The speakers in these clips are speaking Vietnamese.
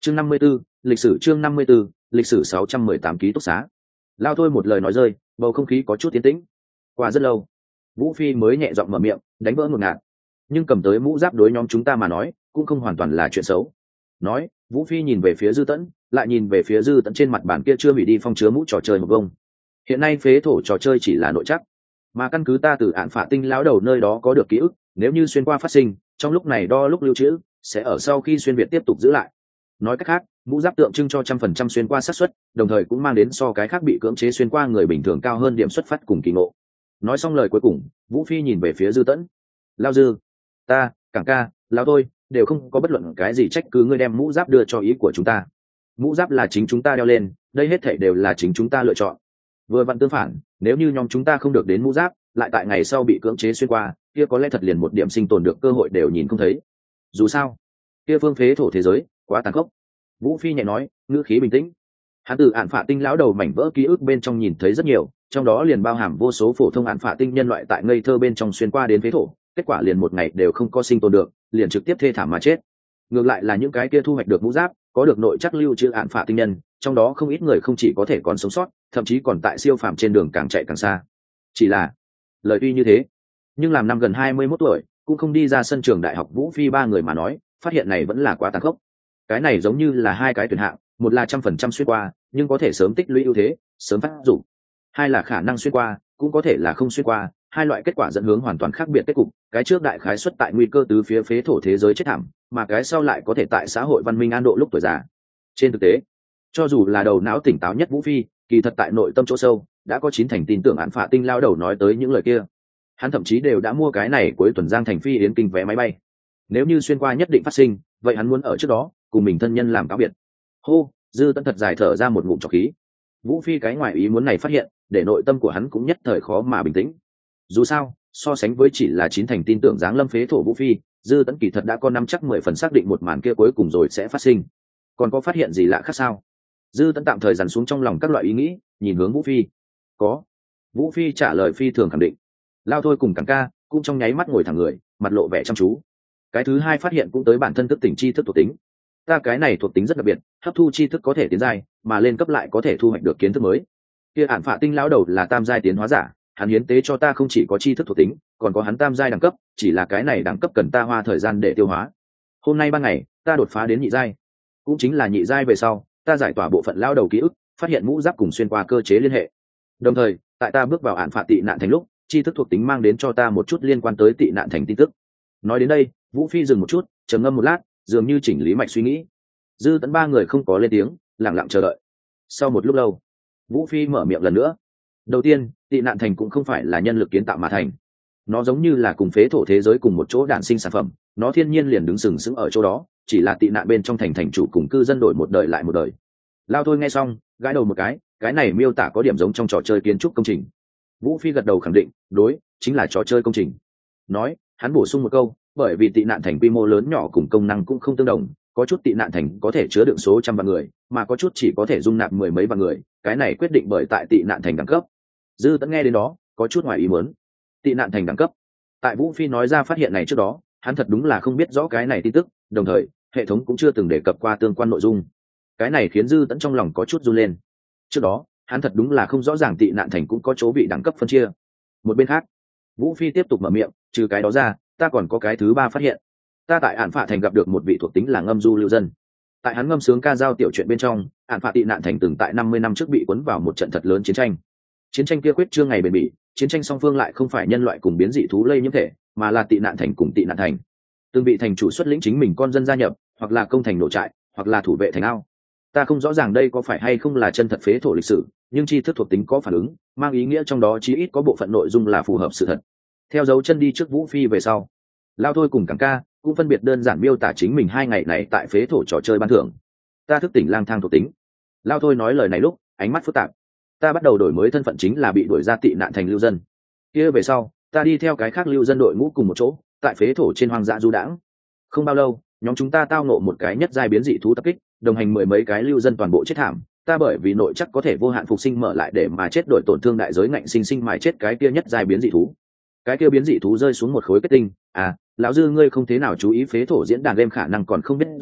chương 54, lịch sử chương 54, lịch sử 618 ký túc xá. Lao Thôi một lời nói rơi, bầu không khí có chút tiến tĩnh. Qua rất lâu, Vũ Phi mới nhẹ giọng mở miệng, đánh vỡ ngột ngạt. Nhưng cầm tới mũ giáp đối nhóm chúng ta mà nói, cũng không hoàn toàn là chuyện xấu. Nói, Vũ Phi nhìn về phía Dư Tẫn, lại nhìn về phía Dư Tẫn trên mặt bàn kia chưa hủy đi phong chứa mũ trò chơi một vông. Hiện nay phế thổ trò chơi chỉ là nội chắc, mà căn cứ ta từ án phạt tinh lão đầu nơi đó có được ký ức, nếu như xuyên qua phát sinh, trong lúc này đo lúc lưu trữ, sẽ ở sau khi xuyên việt tiếp tục giữ lại. Nói cách khác, mũ giáp tượng trưng cho 100% xuyên qua xác suất, đồng thời cũng mang đến so cái khác bị cưỡng chế xuyên qua người bình thường cao hơn điểm xuất phát cùng kỳ ngộ. Nói xong lời cuối cùng, Vũ Phi nhìn về phía Dư Tẫn. Lao Dư, ta, Cảng ca, Lão Tôi đều không có bất luận cái gì trách cứ ngươi đem mũ giáp đưa cho ý của chúng ta. Mũ giáp là chính chúng ta đeo lên, đây hết thảy đều là chính chúng ta lựa chọn. Vừa vặn tương phản, nếu như nhóm chúng ta không được đến mũ giáp, lại tại ngày sau bị cưỡng chế xuyên qua, kia có lẽ thật liền một điểm sinh tồn được cơ hội đều nhìn không thấy. Dù sao, kia phương phế thổ thế giới quá tàn khốc. Vũ Phi nhẹ nói, ngữ khí bình tĩnh. Hắn từ án phạ tinh lão đầu mảnh vỡ ký ức bên trong nhìn thấy rất nhiều, trong đó liền bao hàm vô số phổ thông án phạ tinh nhân loại tại ngây thơ bên trong xuyên qua đến phế thổ, kết quả liền một ngày đều không có sinh tồn được, liền trực tiếp thê thảm mà chết. Ngược lại là những cái kia thu hoạch được mũ giáp, có được nội chắc lưu trữ án phạ tinh nhân, trong đó không ít người không chỉ có thể còn sống sót, thậm chí còn tại siêu phàm trên đường càng chạy càng xa. Chỉ là lời tuy như thế, nhưng làm năm gần 21 tuổi, cũng không đi ra sân trường đại học Vũ Phi ba người mà nói, phát hiện này vẫn là quá tàn khốc. Cái này giống như là hai cái tuyển hạng, một là 100% xuyên qua, nhưng có thể sớm tích lũy ưu thế, sớm phát dụng. Hai là khả năng xuyên qua, cũng có thể là không xuyên qua, hai loại kết quả dẫn hướng hoàn toàn khác biệt kết cục. Cái trước đại khái xuất tại nguy cơ từ phía phế thổ thế giới chết thảm, mà cái sau lại có thể tại xã hội văn minh an độ lúc tuổi già. Trên thực tế, cho dù là đầu não tỉnh táo nhất Vũ Phi, kỳ thật tại nội tâm chỗ sâu đã có 9 thành tin tưởng án phạ tinh lao đầu nói tới những lời kia. Hắn thậm chí đều đã mua cái này cuối tuần Giang thành Phi yến kinh vé máy bay. Nếu như xuyên qua nhất định phát sinh, vậy hắn muốn ở trước đó cùng mình thân nhân làm cáo biệt. Hô, Dư Tẫn thật dài thở ra một ngụm trọc khí. Vũ Phi cái ngoài ý muốn này phát hiện, để nội tâm của hắn cũng nhất thời khó mà bình tĩnh. Dù sao, so sánh với chỉ là 9 thành tin tưởng giáng lâm phế thổ Vũ Phi, Dư Tẫn kỳ thật đã có 5 chắc 10 phần xác định một màn kia cuối cùng rồi sẽ phát sinh. Còn có phát hiện gì lạ khác sao? Dư Tẫn tạm thời dằn xuống trong lòng các loại ý nghĩ, nhìn hướng Vũ Phi. Có. Vũ Phi trả lời phi thường khẳng định. Lao Thôi cùng Cảng ca cũng trong nháy mắt ngồi thẳng người, mặt lộ vẻ chăm chú. Cái thứ hai phát hiện cũng tới bản thân thức tỉnh chi thức thuộc tính. Ta cái này thuộc tính rất đặc biệt, hấp thu chi thức có thể tiến giai, mà lên cấp lại có thể thu hoạch được kiến thức mới. Kia án phạ tinh lão đầu là tam giai tiến hóa giả, hắn hiến tế cho ta không chỉ có chi thức thuộc tính, còn có hắn tam giai đẳng cấp, chỉ là cái này đẳng cấp cần ta hoa thời gian để tiêu hóa. Hôm nay ban ngày, ta đột phá đến nhị giai, cũng chính là nhị giai về sau, ta giải tỏa bộ phận lão đầu ký ức, phát hiện mũ giáp cùng xuyên qua cơ chế liên hệ. Đồng thời, tại ta bước vào án phạ tị nạn thành lúc, chi thức thuộc tính mang đến cho ta một chút liên quan tới tị nạn thành tin tức. Nói đến đây, Vũ Phi dừng một chút, trầm ngâm một lát, dường như chỉnh lý mạch suy nghĩ. Dư Tẫn ba người không có lên tiếng, lặng lặng chờ đợi. Sau một lúc lâu, Vũ Phi mở miệng lần nữa. Đầu tiên, tị nạn thành cũng không phải là nhân lực kiến tạo mà thành, nó giống như là cùng phế thổ thế giới cùng một chỗ đản sinh sản phẩm, nó thiên nhiên liền đứng sừng sững ở chỗ đó, chỉ là tị nạn bên trong thành chủ cùng cư dân đổi một đời lại một đời. Lao Thôi nghe xong, gãi đầu một cái này miêu tả có điểm giống trong trò chơi kiến trúc công trình. Vũ Phi gật đầu khẳng định, đối, chính là trò chơi công trình. Nói, hắn bổ sung một câu, bởi vì tị nạn thành quy mô lớn nhỏ cùng công năng cũng không tương đồng, có chút tị nạn thành có thể chứa đựng số trăm vạn người, mà có chút chỉ có thể dung nạp 10 mấy vạn người, cái này quyết định bởi tại tị nạn thành đẳng cấp. Dư Tẫn nghe đến đó, có chút ngoài ý muốn. Tị nạn thành đẳng cấp. Tại Vũ Phi nói ra phát hiện này trước đó, hắn thật đúng là không biết rõ cái này tin tức, đồng thời, hệ thống cũng chưa từng đề cập qua tương quan nội dung. Cái này khiến Dư Tẫn trong lòng có chút run lên. Trước đó, hắn thật đúng là không rõ ràng tị nạn thành cũng có chỗ bị đẳng cấp phân chia. Một bên khác, Vũ Phi tiếp tục mở miệng, trừ cái đó ra, ta còn có cái thứ ba phát hiện. Ta tại án phạ thành gặp được một vị thuộc tính là ngâm du lưu dân. Tại hắn ngâm sướng ca dao tiểu chuyện bên trong, án phạ tị nạn thành từng tại 50 năm trước bị cuốn vào một trận thật lớn chiến tranh. Chiến tranh kia quyết trương ngày bền bỉ, chiến tranh song phương lại không phải nhân loại cùng biến dị thú lây nhiễm thể, mà là tị nạn thành cùng tị nạn thành. Từng vị thành chủ xuất lĩnh chính mình con dân gia nhập, hoặc là công thành nổ trại, hoặc là thủ vệ thành ao. Ta không rõ ràng đây có phải hay không là chân thật phế thổ lịch sử, nhưng tri thức thuộc tính có phản ứng, mang ý nghĩa trong đó chí ít có bộ phận nội dung là phù hợp sự thật. Theo dấu chân đi trước Vũ Phi về sau, Lao Thôi cùng Cảng ca cũng phân biệt đơn giản miêu tả chính mình 2 ngày này tại phế thổ trò chơi ban thưởng. Ta thức tỉnh lang thang thuộc tính. Lao Thôi nói lời này lúc ánh mắt phức tạp. Ta bắt đầu đổi mới thân phận chính là bị đuổi ra tị nạn thành lưu dân. Kia về sau, ta đi theo cái khác lưu dân đội ngũ cùng một chỗ, tại phế thổ trên hoang dã du đãng. Không bao lâu, nhóm chúng ta tao ngộ một cái nhất giai biến dị thú tập kích, đồng hành 10 mấy cái lưu dân toàn bộ chết thảm. Ta bởi vì nội chắc có thể vô hạn phục sinh mở lại để mà chết đổi tổn thương đại giới ngạnh sinh sinh mài chết cái kia nhất giai biến dị thú. Cái kia biến dị thú rơi xuống một khối kết tinh. À, lão Dư ngươi không thế nào chú ý phế thổ diễn đàn game khả năng còn không biết rõ,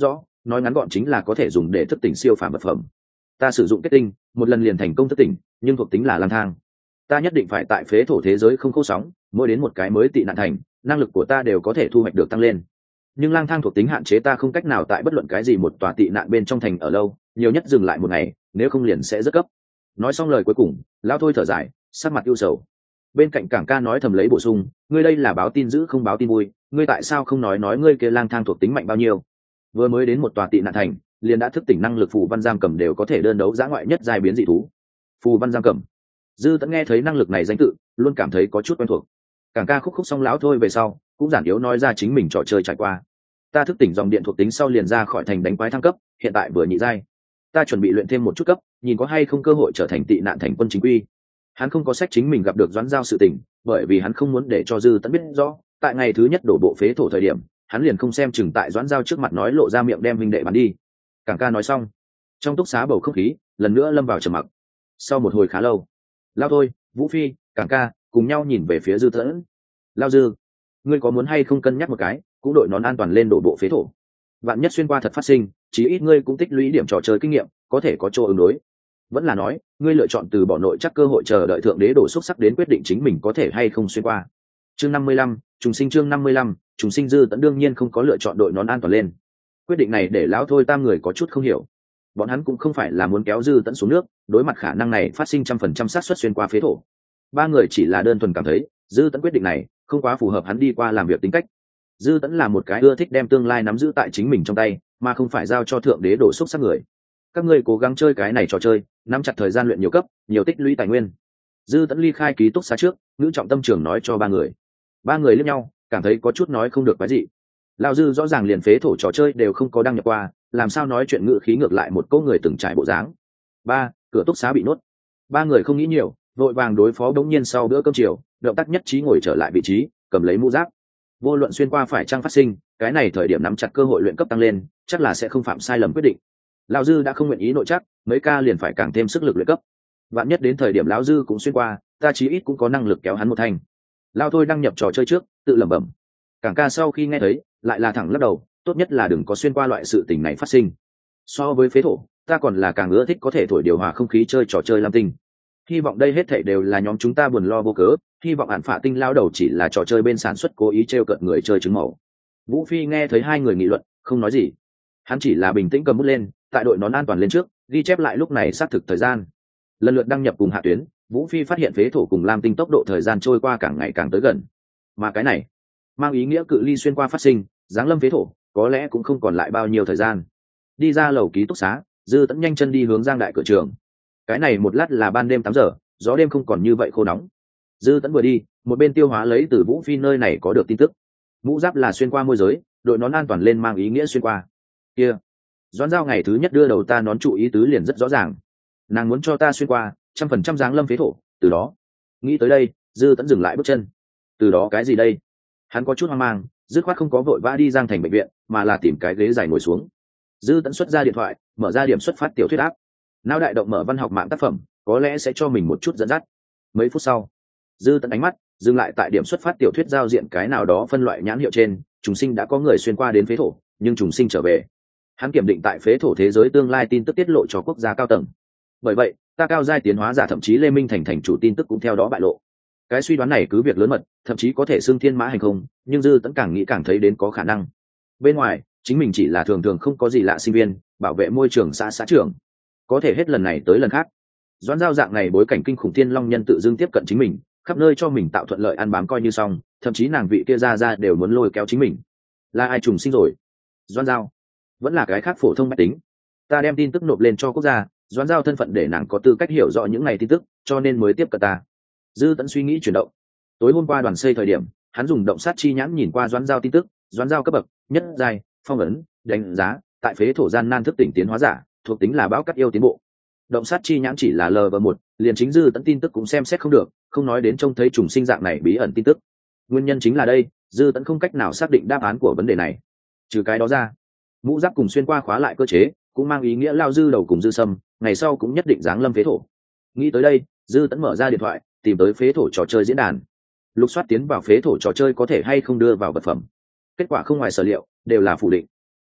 nói ngắn gọn chính là có thể dùng để thức tỉnh siêu phàm vật phẩm. Ta sử dụng kết tinh, một lần liền thành công thức tỉnh, nhưng thuộc tính là lang thang. Ta nhất định phải tại phế thổ thế giới không khô sóng, mỗi đến một cái mới tị nạn thành, năng lực của ta đều có thể thu hoạch được tăng lên. Nhưng lang thang thuộc tính hạn chế ta không cách nào tại bất luận cái gì một tòa tị nạn bên trong thành ở lâu, nhiều nhất dừng lại một ngày, nếu không liền sẽ rất cấp. Nói xong lời cuối cùng, lão thôi thở dài, sắc mặt ưu sầu. Bên cạnh Cảng Ca nói thầm lấy bổ sung, ngươi đây là báo tin dữ không báo tin vui, ngươi tại sao không nói ngươi kia lang thang thuộc tính mạnh bao nhiêu? Vừa mới đến một tòa tị nạn thành, liền đã thức tỉnh năng lực phù văn giam cầm đều có thể đơn đấu dã ngoại nhất giai biến dị thú. Phù văn giam cầm. Dư Tẫn nghe thấy năng lực này danh tự, luôn cảm thấy có chút quen thuộc. Cảng Ca khúc xong lão thôi về sau, cũng giản yếu nói ra chính mình trò chơi trải qua. Ta thức tỉnh dòng điện thuộc tính sau liền ra khỏi thành đánh quái thăng cấp, hiện tại vừa nhị giai. Ta chuẩn bị luyện thêm một chút cấp, nhìn có hay không cơ hội trở thành tị nạn thành quân chính quy. Hắn không có sách chính mình gặp được Doãn Giao sự tình, bởi vì hắn không muốn để cho Dư Tẫn biết rõ, tại ngày thứ nhất đổ bộ phế thổ thời điểm, hắn liền không xem chừng tại Doãn Giao trước mặt nói lộ ra miệng đem huynh đệ bắn đi. Cảng Ca nói xong, trong túc xá bầu không khí lần nữa lâm vào trầm mặc. Sau một hồi khá lâu, Lao Thôi, Vũ Phi, Cảng Ca cùng nhau nhìn về phía Dư Tẫn. Lao Dư, ngươi có muốn hay không cân nhắc một cái, cũng đội nón an toàn lên đổ bộ phế thổ. Vạn nhất xuyên qua thật phát sinh, chí ít ngươi cũng tích lũy điểm trò chơi kinh nghiệm, có thể có chỗ ứng đối. Vẫn là nói, ngươi lựa chọn từ bỏ nội chắc cơ hội chờ đợi thượng đế đổ xúc sắc đến quyết định chính mình có thể hay không xuyên qua. Chương 55, trùng sinh chương 55, trùng sinh. Dư Tẫn đương nhiên không có lựa chọn đội nón an toàn lên. Quyết định này để lão thôi tam người có chút không hiểu. Bọn hắn cũng không phải là muốn kéo Dư Tẫn xuống nước, đối mặt khả năng này phát sinh 100% xác suất xuyên qua phế thổ. Ba người chỉ là đơn thuần cảm thấy, Dư Tẫn quyết định này không quá phù hợp hắn đi qua làm việc tính cách. Dư Tẫn là một cái ưa thích đem tương lai nắm giữ tại chính mình trong tay, mà không phải giao cho thượng đế đổ xúc sắc người. Các ngươi cố gắng chơi cái này trò chơi, nắm chặt thời gian luyện nhiều cấp, nhiều tích lũy tài nguyên. Dư Tẫn ly khai ký túc xá trước, ngữ trọng tâm trường nói cho ba người. Ba người liếc nhau, cảm thấy có chút nói không được cái gì. Lão Dư rõ ràng liền phế thổ trò chơi đều không có đăng nhập qua, làm sao nói chuyện ngữ khí ngược lại một cô người từng trải bộ dáng. Ba, cửa túc xá bị nốt. Ba người không nghĩ nhiều, vội vàng đối phó. Bỗng nhiên sau bữa cơm chiều, động tác nhất trí ngồi trở lại vị trí, cầm lấy mũ giáp. Vô luận xuyên qua phải chăng phát sinh, cái này thời điểm nắm chặt cơ hội luyện cấp tăng lên, chắc là sẽ không phạm sai lầm quyết định. Lão Dư đã không nguyện ý nội chắc, mấy ca liền phải càng thêm sức lực luyện cấp. Vạn nhất đến thời điểm lão Dư cũng xuyên qua, ta chí ít cũng có năng lực kéo hắn một thành. Lão Thôi đăng nhập trò chơi trước, tự lẩm bẩm. Cảng Ca sau khi nghe thấy, lại là thẳng lắc đầu, tốt nhất là đừng có xuyên qua loại sự tình này phát sinh. So với phế thổ, ta còn là càng ưa thích có thể thổi điều hòa không khí chơi trò chơi lam tinh. Hy vọng đây hết thảy đều là nhóm chúng ta buồn lo vô cớ, hy vọng Hạn Phạ Tinh lao đầu chỉ là trò chơi bên sản xuất cố ý trêu cợt người chơi trứng màu. Vũ Phi nghe thấy hai người nghị luận, không nói gì. Hắn chỉ là bình tĩnh cầm bút lên, tại đội nón an toàn lên trước, ghi chép lại lúc này xác thực thời gian. Lần lượt đăng nhập cùng hạ tuyến, Vũ Phi phát hiện phế thổ cùng lam tinh tốc độ thời gian trôi qua càng ngày càng tới gần. Mà cái này mang ý nghĩa cự ly xuyên qua phát sinh, giáng lâm phế thổ, có lẽ cũng không còn lại bao nhiêu thời gian. Đi ra lầu ký túc xá, Dư Tẫn nhanh chân đi hướng Giang Đại cửa trường. Cái này một lát là ban đêm 8 giờ, gió đêm không còn như vậy khô nóng. Dư Tẫn vừa đi, một bên tiêu hóa lấy từ Vũ Phi nơi này có được tin tức. Mũ giáp là xuyên qua môi giới, đội nón an toàn lên mang ý nghĩa xuyên qua. Kia, Doãn Giao ngày thứ nhất đưa đầu ta nón trụ ý tứ liền rất rõ ràng. Nàng muốn cho ta xuyên qua, 100% giáng lâm phế thổ, từ đó. Nghĩ tới đây, Dư Tẫn dừng lại bước chân. Từ đó cái gì đây? Hắn có chút hoang mang, dứt khoát không có vội vã đi Giang thành bệnh viện, mà là tìm cái ghế dài ngồi xuống. Dư Tẫn xuất ra điện thoại, mở ra điểm xuất phát tiểu thuyết áp. Não đại động mở văn học mạng tác phẩm, có lẽ sẽ cho mình một chút dẫn dắt. Mấy phút sau, Dư Tẫn ánh mắt dừng lại tại điểm xuất phát tiểu thuyết giao diện cái nào đó phân loại nhãn hiệu trên, trùng sinh đã có người xuyên qua đến phế thổ, nhưng trùng sinh trở về. Hắn kiểm định tại phế thổ thế giới tương lai tin tức tiết lộ cho quốc gia cao tầng. Bởi vậy, ta cao giai tiến hóa giả thậm chí Lê Minh thành chủ tin tức cũng theo đó bại lộ. Cái suy đoán này cứ việc lớn mật, thậm chí có thể xưng thiên mã hành không, nhưng Dư Tẫn càng nghĩ càng thấy đến có khả năng. Bên ngoài, chính mình chỉ là thường thường không có gì lạ sinh viên, bảo vệ môi trường xã trưởng. Có thể hết lần này tới lần khác, Doãn Giao dạng này bối cảnh kinh khủng thiên long nhân tự dưng tiếp cận chính mình, khắp nơi cho mình tạo thuận lợi ăn bám coi như xong, thậm chí nàng vị kia ra đều muốn lôi kéo chính mình. Là ai trùng sinh rồi? Doãn Giao? Vẫn là cái khác phổ thông mách tính? Ta đem tin tức nộp lên cho quốc gia, Doãn Giao thân phận để nàng có tư cách hiểu rõ những này tin tức, cho nên mới tiếp cận ta. Dư Tẫn suy nghĩ chuyển động. Tối hôm qua đoàn xây thời điểm, hắn dùng động sát chi nhãn nhìn qua Doãn Giao tin tức, Doãn Giao cấp bậc nhất giai, phong ấn, đánh giá tại phế thổ gian nan thức tỉnh tiến hóa giả, thuộc tính là bão cắt yêu tiến bộ. Động sát chi nhãn chỉ là LV1, liền chính Dư Tẫn tin tức cũng xem xét không được, không nói đến trông thấy trùng sinh dạng này bí ẩn tin tức. Nguyên nhân chính là đây, Dư Tẫn không cách nào xác định đáp án của vấn đề này. Trừ cái đó ra, mũ giáp cùng xuyên qua khóa lại cơ chế, cũng mang ý nghĩa Lao Dư đầu cùng Dư Sâm, ngày sau cũng nhất định giáng lâm phế thổ. Nghĩ tới đây, Dư Tẫn mở ra điện thoại, tìm tới phế thổ trò chơi diễn đàn. Lục soát tiến vào phế thổ trò chơi có thể hay không đưa vào vật phẩm. Kết quả không ngoài sở liệu, đều là phủ định.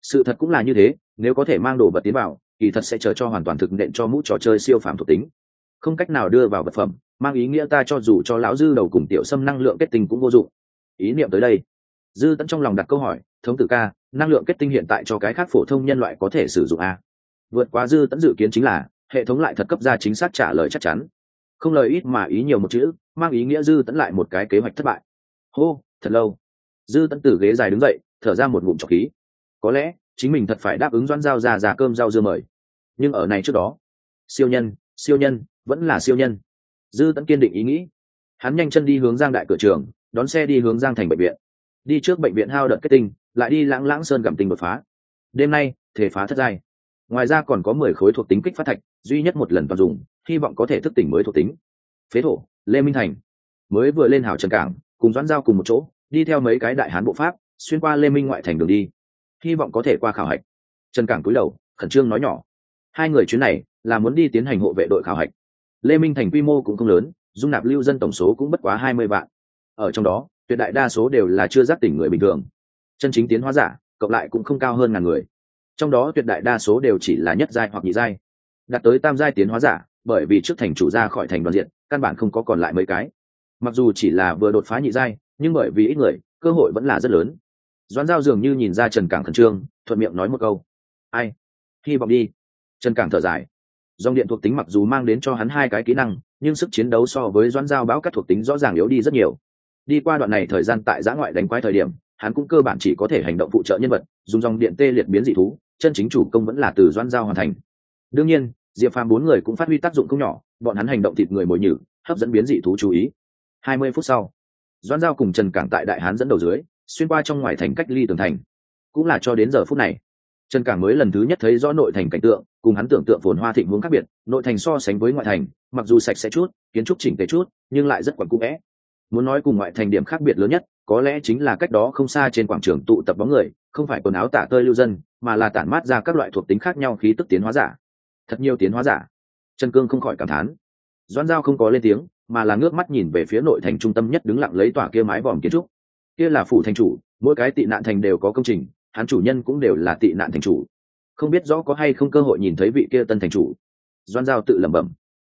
Sự thật cũng là như thế, nếu có thể mang đồ vật tiến vào, kỳ thật sẽ chờ cho hoàn toàn thực nện cho mũ trò chơi siêu phàm thuộc tính, không cách nào đưa vào vật phẩm, mang ý nghĩa ta cho dù cho lão dư đầu cùng tiểu xâm năng lượng kết tinh cũng vô dụng. Ý niệm tới đây, dư tẫn trong lòng đặt câu hỏi, thống tử ca, năng lượng kết tinh hiện tại cho cái khác phổ thông nhân loại có thể sử dụng a? Vượt quá dư tẫn dự kiến chính là hệ thống lại thật cấp ra chính xác trả lời chắc chắn, không lời ít mà ý nhiều một chữ, mang ý nghĩa dư tẫn lại một cái kế hoạch thất bại. Hô, thật lâu, dư tẫn từ ghế dài đứng dậy, thở ra một ngụm trọc khí. Có lẽ chính mình thật phải đáp ứng Doãn Giao ra cơm rau dưa mời, nhưng ở này trước đó, siêu nhân vẫn là siêu nhân. Dư tẫn kiên định ý nghĩ, hắn nhanh chân đi hướng Giang đại cửa trường, đón xe đi hướng Giang thành bệnh viện, đi trước bệnh viện hao đợt kết tinh, lại đi lãng lãng sơn gặm tinh đột phá. Đêm nay thể phá thất giai, ngoài ra còn có 10 khối thuộc tính kích phát thạch, duy nhất một lần toàn dùng, hy vọng có thể thức tỉnh mới thuộc tính. Phế thổ Lê Minh Thành mới vừa lên hào trần cảng, cùng Doãn Giao cùng một chỗ đi theo mấy cái đại hán bộ pháp xuyên qua Lê Minh ngoại thành đường đi, hy vọng có thể qua khảo hạch. Trần Cảng cúi đầu khẩn trương nói nhỏ, hai người chuyến này là muốn đi tiến hành hộ vệ đội khảo hạch. Lê Minh thành quy mô cũng không lớn, dung nạp lưu dân tổng số cũng bất quá 20 vạn, ở trong đó tuyệt đại đa số đều là chưa giác tỉnh người bình thường, chân chính tiến hóa giả cộng lại cũng không cao hơn ngàn người, trong đó tuyệt đại đa số đều chỉ là nhất giai hoặc nhị giai, đạt tới tam giai tiến hóa giả bởi vì trước thành chủ ra khỏi thành đoàn diện, căn bản không có còn lại mấy cái. Mặc dù chỉ là vừa đột phá nhị giai, nhưng bởi vì ít người, cơ hội vẫn là rất lớn. Doãn Giao dường như nhìn ra Trần Cảng khẩn trương, thuận miệng nói một câu, ai, hy vọng đi. Trần Cảng thở dài, dòng điện thuộc tính mặc dù mang đến cho hắn hai cái kỹ năng, nhưng sức chiến đấu so với Doãn Giao bão cắt thuộc tính rõ ràng yếu đi rất nhiều. Đi qua đoạn này thời gian tại giã ngoại đánh quái thời điểm, hắn cũng cơ bản chỉ có thể hành động phụ trợ nhân vật, dùng dòng điện tê liệt biến dị thú, chân chính chủ công vẫn là từ Doãn Giao hoàn thành. Đương nhiên, Diệp Phàm bốn người cũng phát huy tác dụng không nhỏ, bọn hắn hành động thịt người mồi nhử, hấp dẫn biến dị thú chú ý. 20 phút sau, Doãn Giao cùng Trần Cảng tại đại hán dẫn đầu dưới, xuyên qua trong ngoài thành cách ly tường thành. Cũng là cho đến giờ phút này, Trần Cảng mới lần thứ nhất thấy rõ nội thành cảnh tượng, cùng hắn tưởng tượng phồn hoa thịnh vượng khác biệt. Nội thành so sánh với ngoại thành, mặc dù sạch sẽ chút, kiến trúc chỉnh tề chút, nhưng lại rất quẩn cũ vẽ. Muốn nói cùng ngoại thành điểm khác biệt lớn nhất, có lẽ chính là cách đó không xa trên quảng trường tụ tập bóng người, không phải quần áo tả tơi lưu dân, mà là tản mát ra các loại thuộc tính khác nhau khí tức tiến hóa giả. Thật nhiều tiến hóa giả. Trần Cương không khỏi cảm thán. Doãn Giao không có lên tiếng, mà là ngước mắt nhìn về phía nội thành trung tâm nhất đứng lặng lấy tòa kia mái vòm kiến trúc. Kia là phủ thành chủ, mỗi cái tị nạn thành đều có công trình, hắn chủ nhân cũng đều là tị nạn thành chủ. Không biết rõ có hay không cơ hội nhìn thấy vị kia tân thành chủ. Doãn Giao tự lẩm bẩm.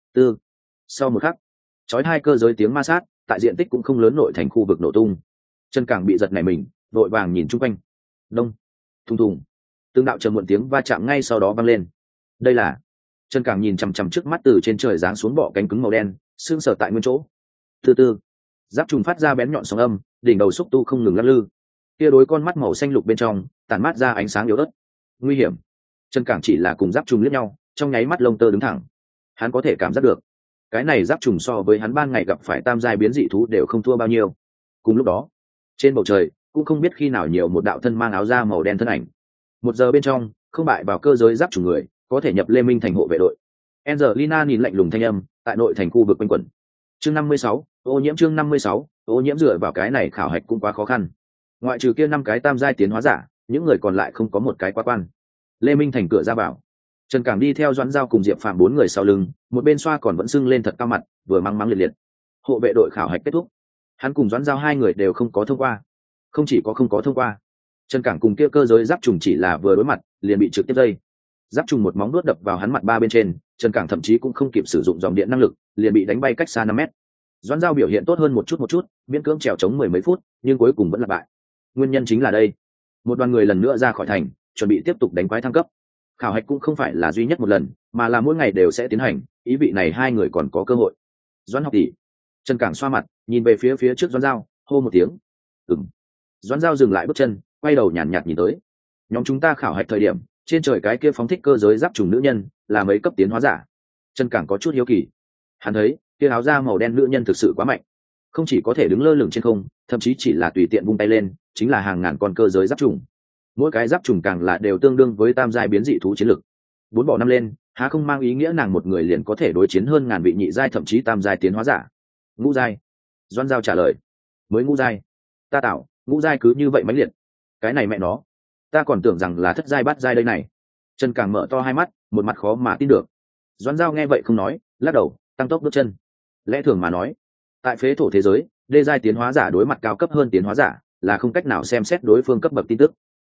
Sau một khắc, chói hai cơ giới tiếng ma sát tại diện tích cũng không lớn nội thành khu vực nổ tung. Trần Cảng bị giật nảy mình, vội vàng nhìn chung quanh. Đông, thùng thùng, tương đạo trầm muộn tiếng va chạm ngay sau đó vang lên. Đây là Trần Cảng nhìn chằm chằm trước mắt từ trên trời giáng xuống bọ cánh cứng màu đen, xương sờ tại nguyên chỗ. Từ từ, giáp trùng phát ra bén nhọn sóng âm, đỉnh đầu xúc tu không ngừng lắc lư. Kia đối con mắt màu xanh lục bên trong tản mát ra ánh sáng yếu ớt. Nguy hiểm. Trần Cảng chỉ là cùng giáp trùng liếc nhau, trong nháy mắt lông tơ đứng thẳng. Hắn có thể cảm giác được, cái này giáp trùng so với hắn ban ngày gặp phải tam giai biến dị thú đều không thua bao nhiêu. Cùng lúc đó, trên bầu trời cũng không biết khi nào nhiều một đạo thân mang áo da màu đen thân ảnh. 1 giờ bên trong, không bại vào cơ giới giáp trùng người, có thể nhập Lê Minh thành hộ vệ đội. Angelina nhìn lạnh lùng thanh âm tại nội thành khu vực quanh quẩn. Chương 56, ô nhiễm chương 56, ô nhiễm dựa vào cái này khảo hạch cũng quá khó khăn. Ngoại trừ kia 5 cái tam giai tiến hóa giả, những người còn lại không có một cái quá quan. Lê Minh thành cửa ra vào. Trần Cảng đi theo Doãn Giao cùng Diệp Phàm 4 người sau lưng, một bên xoa còn vẫn sưng lên thật cao mặt, vừa mắng mắng liệt liệt. Hộ vệ đội khảo hạch kết thúc. Hắn cùng Doãn Giao hai người đều không có thông qua. Không chỉ có không có thông qua, Trần Cảng cùng kia cơ giới giáp trùng chỉ là vừa đối mặt, liền bị trực tiếp dây. Giáp trùng một móng nuốt đập vào hắn mặt ba bên trên, Trần Cảng thậm chí cũng không kịp sử dụng dòng điện năng lực, liền bị đánh bay cách xa 5 mét. Doãn Giao biểu hiện tốt hơn một chút, miễn cưỡng trèo chống 10 mấy phút, nhưng cuối cùng vẫn là bại. Nguyên nhân chính là đây. Một đoàn người lần nữa ra khỏi thành, chuẩn bị tiếp tục đánh quái thăng cấp. Khảo hạch cũng không phải là duy nhất một lần, mà là mỗi ngày đều sẽ tiến hành, ý vị này hai người còn có cơ hội. Doãn học tỷ. Trần Cảng xoa mặt, nhìn về phía trước Doãn Giao, hô một tiếng. Ừm. Doãn Giao dừng lại bước chân, quay đầu nhàn nhạt nhìn tới. Nhóm chúng ta khảo hạch thời điểm, trên trời cái kia phóng thích cơ giới giáp trùng nữ nhân, là mấy cấp tiến hóa giả. Trần Cảng có chút hiếu kỳ. Hắn thấy, kia áo da màu đen nữ nhân thực sự quá mạnh, không chỉ có thể đứng lơ lửng trên không, thậm chí chỉ là tùy tiện vung tay lên, chính là hàng ngàn con cơ giới giáp trùng. Mỗi cái giáp trùng càng là đều tương đương với tam giai biến dị thú chiến lực. 4 bỏ 5 lên, há không mang ý nghĩa nàng một người liền có thể đối chiến hơn ngàn vị nhị giai thậm chí tam giai tiến hóa giả. Ngũ giai. Doãn Giao trả lời. Mới ngũ giai. Ta tạo, ngũ giai cứ như vậy mãnh liệt. Cái này mẹ nó, ta còn tưởng rằng là thất giai bát giai đây này. Trần Cảng mở to hai mắt, một mặt khó mà tin được. Doãn Giao nghe vậy không nói, lắc đầu, tăng tốc bước chân. Lẽ thường mà nói, tại phế thổ thế giới, đê giai tiến hóa giả đối mặt cao cấp hơn tiến hóa giả là không cách nào xem xét đối phương cấp bậc tin tức.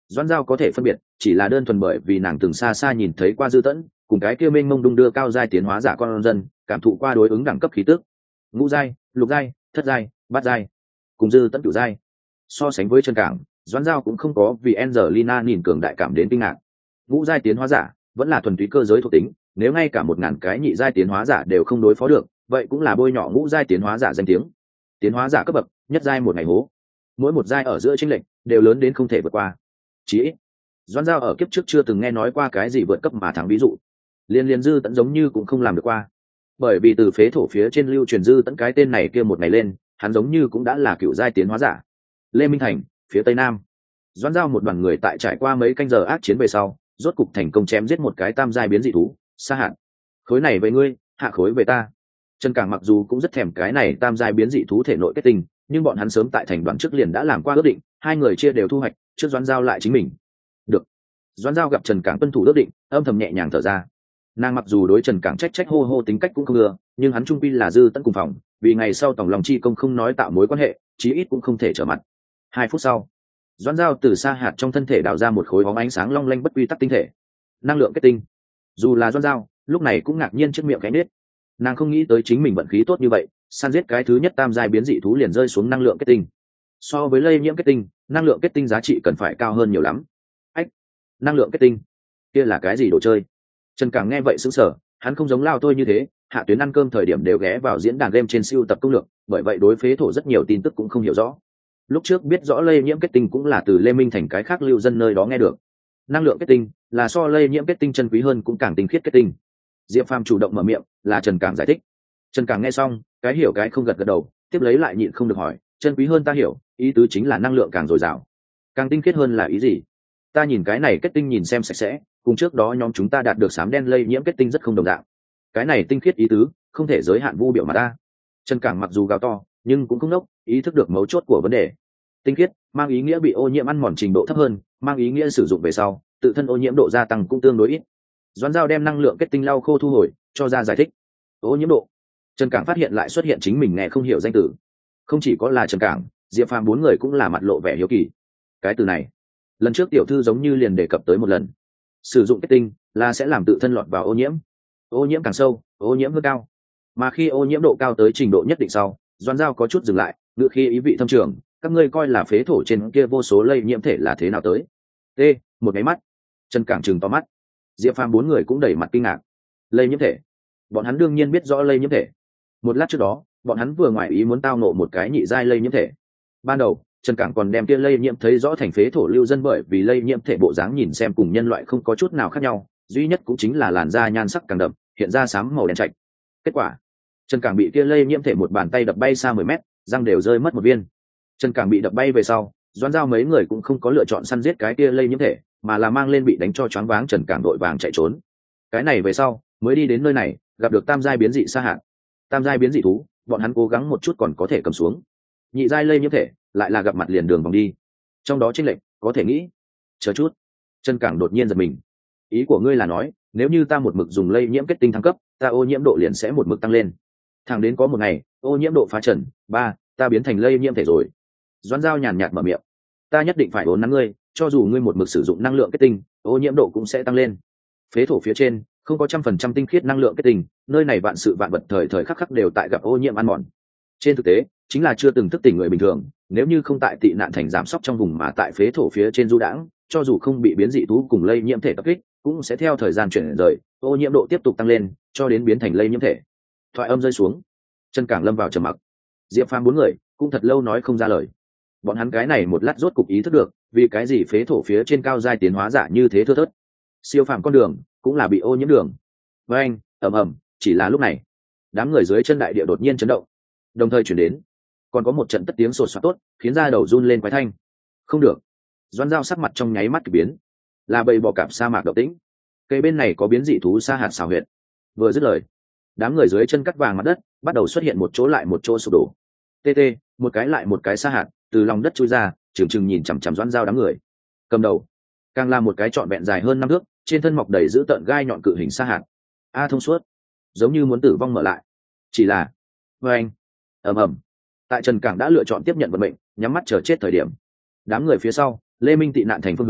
Doãn Giao có thể phân biệt chỉ là đơn thuần bởi vì nàng từng xa xa nhìn thấy qua Dư Tẫn cùng cái kia mênh mông đung đưa cao giai tiến hóa giả con dân, cảm thụ qua đối ứng đẳng cấp khí tức, ngũ giai, lục giai, thất giai, bát giai, cùng Dư Tẫn cửu giai. So sánh với Trần Cảng, Doãn Giao cũng không có vì Angelina nhìn cường đại cảm đến kinh ngạc. Ngũ giai tiến hóa giả vẫn là thuần túy cơ giới thuộc tính, nếu ngay cả 1000 cái nhị giai tiến hóa giả đều không đối phó được, vậy cũng là bôi nhọ ngũ giai tiến hóa giả danh tiếng. Tiến hóa giả cấp bậc, nhất giai một ngày hố. Mỗi một giai ở giữa chênh lệch đều lớn đến không thể vượt qua. Chỉ ít, Doãn Giao ở kiếp trước chưa từng nghe nói qua cái gì vượt cấp mà thắng ví dụ. Liên Dư Tẫn giống như cũng không làm được qua. Bởi vì từ phế thổ phía trên lưu truyền Dư Tẫn cái tên này kia một ngày lên, hắn giống như cũng đã là cựu giai tiến hóa giả. Lê Minh Thành, phía tây nam. Doãn Giao một đoàn người tại trải qua mấy canh giờ ác chiến về sau, rốt cục thành công chém giết một cái tam giai biến dị thú, Sa Hạn. Khối này về ngươi, hạ khối về ta. Trần Cảng mặc dù cũng rất thèm cái này tam giai biến dị thú thể nội kết tinh, nhưng bọn hắn sớm tại thành đoàn trước liền đã làm qua ước định, hai người chia đều thu hoạch, trước Doãn Giao lại chính mình. Được. Doãn Giao gặp Trần Cảng tuân thủ ước định, âm thầm nhẹ nhàng thở ra. Nàng mặc dù đối Trần Cảng trách hô hô tính cách cũng không ưa, nhưng hắn trung quy là Dư Tẫn cùng phòng, vì ngày sau tổng lòng chi công không nói tạo mối quan hệ, chí ít cũng không thể trở mặt. 2 phút sau, Doãn Giao từ Sa Hạt trong thân thể đào ra một khối bóng ánh sáng long lanh bất quy tắc tinh thể, năng lượng kết tinh. Dù là Doãn Giao, lúc này cũng ngạc nhiên trước miệng cái nết. Nàng không nghĩ tới chính mình vận khí tốt như vậy, săn giết cái thứ nhất tam giai biến dị thú liền rơi xuống năng lượng kết tinh. So với lây nhiễm kết tinh, năng lượng kết tinh giá trị cần phải cao hơn nhiều lắm. Ách, năng lượng kết tinh, kia là cái gì đồ chơi? Trần Cảng nghe vậy sững sờ, hắn không giống Lao tôi như thế, hạ tuyến ăn cơm thời điểm đều ghé vào diễn đàn game trên siêu tập công lược, bởi vậy đối phế thổ rất nhiều tin tức cũng không hiểu rõ. Lúc trước biết rõ lây nhiễm kết tinh cũng là từ Lê Minh Thành cái khác lưu dân nơi đó nghe được. Năng lượng kết tinh là so lây nhiễm kết tinh chân quý hơn cũng càng tinh khiết kết tinh. Diệp Phàm chủ động mở miệng, là Trần Cảng giải thích. Trần Cảng nghe xong, cái hiểu cái không gật gật đầu, tiếp lấy lại nhịn không được hỏi, chân quý hơn ta hiểu, ý tứ chính là năng lượng càng dồi dào. Càng tinh khiết hơn là ý gì? Ta nhìn cái này kết tinh nhìn xem sạch sẽ, cùng trước đó nhóm chúng ta đạt được xám đen lây nhiễm kết tinh rất không đồng dạng. Cái này tinh khiết ý tứ, không thể giới hạn vu biểu mà ta. Trần Cảng mặc dù gào to, nhưng cũng không nốc, ý thức được mấu chốt của vấn đề. Tinh khiết mang ý nghĩa bị ô nhiễm ăn mòn trình độ thấp hơn, mang ý nghĩa sử dụng về sau, tự thân ô nhiễm độ gia tăng cũng tương đối ít. Doãn Giao đem năng lượng kết tinh lau khô thu hồi, cho ra giải thích. Ô nhiễm độ. Trần Cảng phát hiện lại xuất hiện chính mình nghe không hiểu danh từ. Không chỉ có là Trần Cảng, Diệp Phàm 4 người cũng là mặt lộ vẻ hiếu kỳ. Cái từ này, lần trước tiểu thư giống như liền đề cập tới một lần. Sử dụng kết tinh là sẽ làm tự thân lọt vào ô nhiễm. Ô nhiễm càng sâu, ô nhiễm hơn cao. Mà khi ô nhiễm độ cao tới trình độ nhất định sau, Doãn Giao có chút dừng lại, ngữ khi ý vị thâm trường, các ngươi coi là phế thổ trên kia vô số lây nhiễm thể là thế nào tới? T, một cái mắt. Trần Cảng trừng to mắt. Diệp Phàm 4 người cũng đầy mặt kinh ngạc. Lây nhiễm thể? Bọn hắn đương nhiên biết rõ lây nhiễm thể. Một lát trước đó, bọn hắn vừa ngoài ý muốn tao nộ một cái nhị giai lây nhiễm thể. Ban đầu, Trần Cảng còn đem kia lây nhiễm thấy rõ thành phế thổ lưu dân, bởi vì lây nhiễm thể bộ dáng nhìn xem cùng nhân loại không có chút nào khác nhau, duy nhất cũng chính là làn da nhan sắc càng đậm, hiện ra xám màu đen trạch. Kết quả, Trần Cảng bị kia lây nhiễm thể một bàn tay đập bay xa 10 mét, răng đều rơi mất một viên. Trần Cảng bị đập bay về sau, Doãn Giao mấy người cũng không có lựa chọn săn giết cái kia lây nhiễm thể, mà là mang lên bị đánh cho choáng váng Trần Cảng đội vàng chạy trốn. Cái này về sau, mới đi đến nơi này, gặp được tam giai biến dị Sa Hạn. Tam giai biến dị thú, bọn hắn cố gắng một chút còn có thể cầm xuống. Nhị giai lây nhiễm thể, lại là gặp mặt liền đường vòng đi. Trong đó chênh lệch, có thể nghĩ. Chờ chút. Trần Cảng đột nhiên giật mình. Ý của ngươi là nói, nếu như ta một mực dùng lây nhiễm kết tinh thăng cấp, ta ô nhiễm độ liền sẽ một mực tăng lên. Thẳng đến có một ngày, ô nhiễm độ phá trần, ta biến thành lây nhiễm thể rồi. Doãn Giao nhàn nhạt mở miệng. Ta nhất định phải uốn nắn ngươi, cho dù ngươi một mực sử dụng năng lượng kết tinh, ô nhiễm độ cũng sẽ tăng lên. Phế thổ phía trên không có 100% tinh khiết năng lượng kết tinh, nơi này vạn sự vạn vật thời thời khắc khắc đều tại gặp ô nhiễm ăn mòn. Trên thực tế, chính là chưa từng thức tỉnh người bình thường, nếu như không tại tị nạn thành giảm sóc trong vùng mà tại phế thổ phía trên du đãng, cho dù không bị biến dị thú cùng lây nhiễm thể tập kích, cũng sẽ theo thời gian chuyển rời, ô nhiễm độ tiếp tục tăng lên, cho đến biến thành lây nhiễm thể. Thoại âm rơi xuống, Trần Cảng lâm vào trầm mặc. Diệp Phàm 4 người cũng thật lâu nói không ra lời. Bọn hắn cái này một lát rốt cục ý thức được, vì cái gì phế thổ phía trên cao giai tiến hóa giả như thế thưa thớt. Siêu phàm con đường cũng là bị ô nhiễm đường. Với anh, ầm ầm, chỉ là lúc này, đám người dưới chân đại địa đột nhiên chấn động, đồng thời chuyển đến, còn có một trận tất tiếng sột soạt tốt, khiến da đầu run lên quái thanh. Không được. Doãn Giao sắc mặt trong nháy mắt kỳ biến, là bầy bò cạp sa mạc động tĩnh. Cây bên này có biến dị thú Sa Hạt xào huyệt. Vừa dứt lời, đám người dưới chân cắt vàng mặt đất bắt đầu xuất hiện một chỗ lại một chỗ sụp đổ. TT, một cái lại một cái Sa Hạt từ lòng đất chui ra, trừng trừng nhìn chằm chằm Doãn Giao đám người. Cầm đầu, càng là một cái trọn vẹn dài hơn 5 thước, trên thân mọc đầy dữ tợn gai nhọn cự hình Sa Hạt. Thông suốt, giống như muốn tử vong mở lại. Chỉ là, với anh, ầm ầm. Tại Trần Cảng đã lựa chọn tiếp nhận vận mệnh, nhắm mắt chờ chết thời điểm, đám người phía sau, Lê Minh tị nạn thành phương hướng,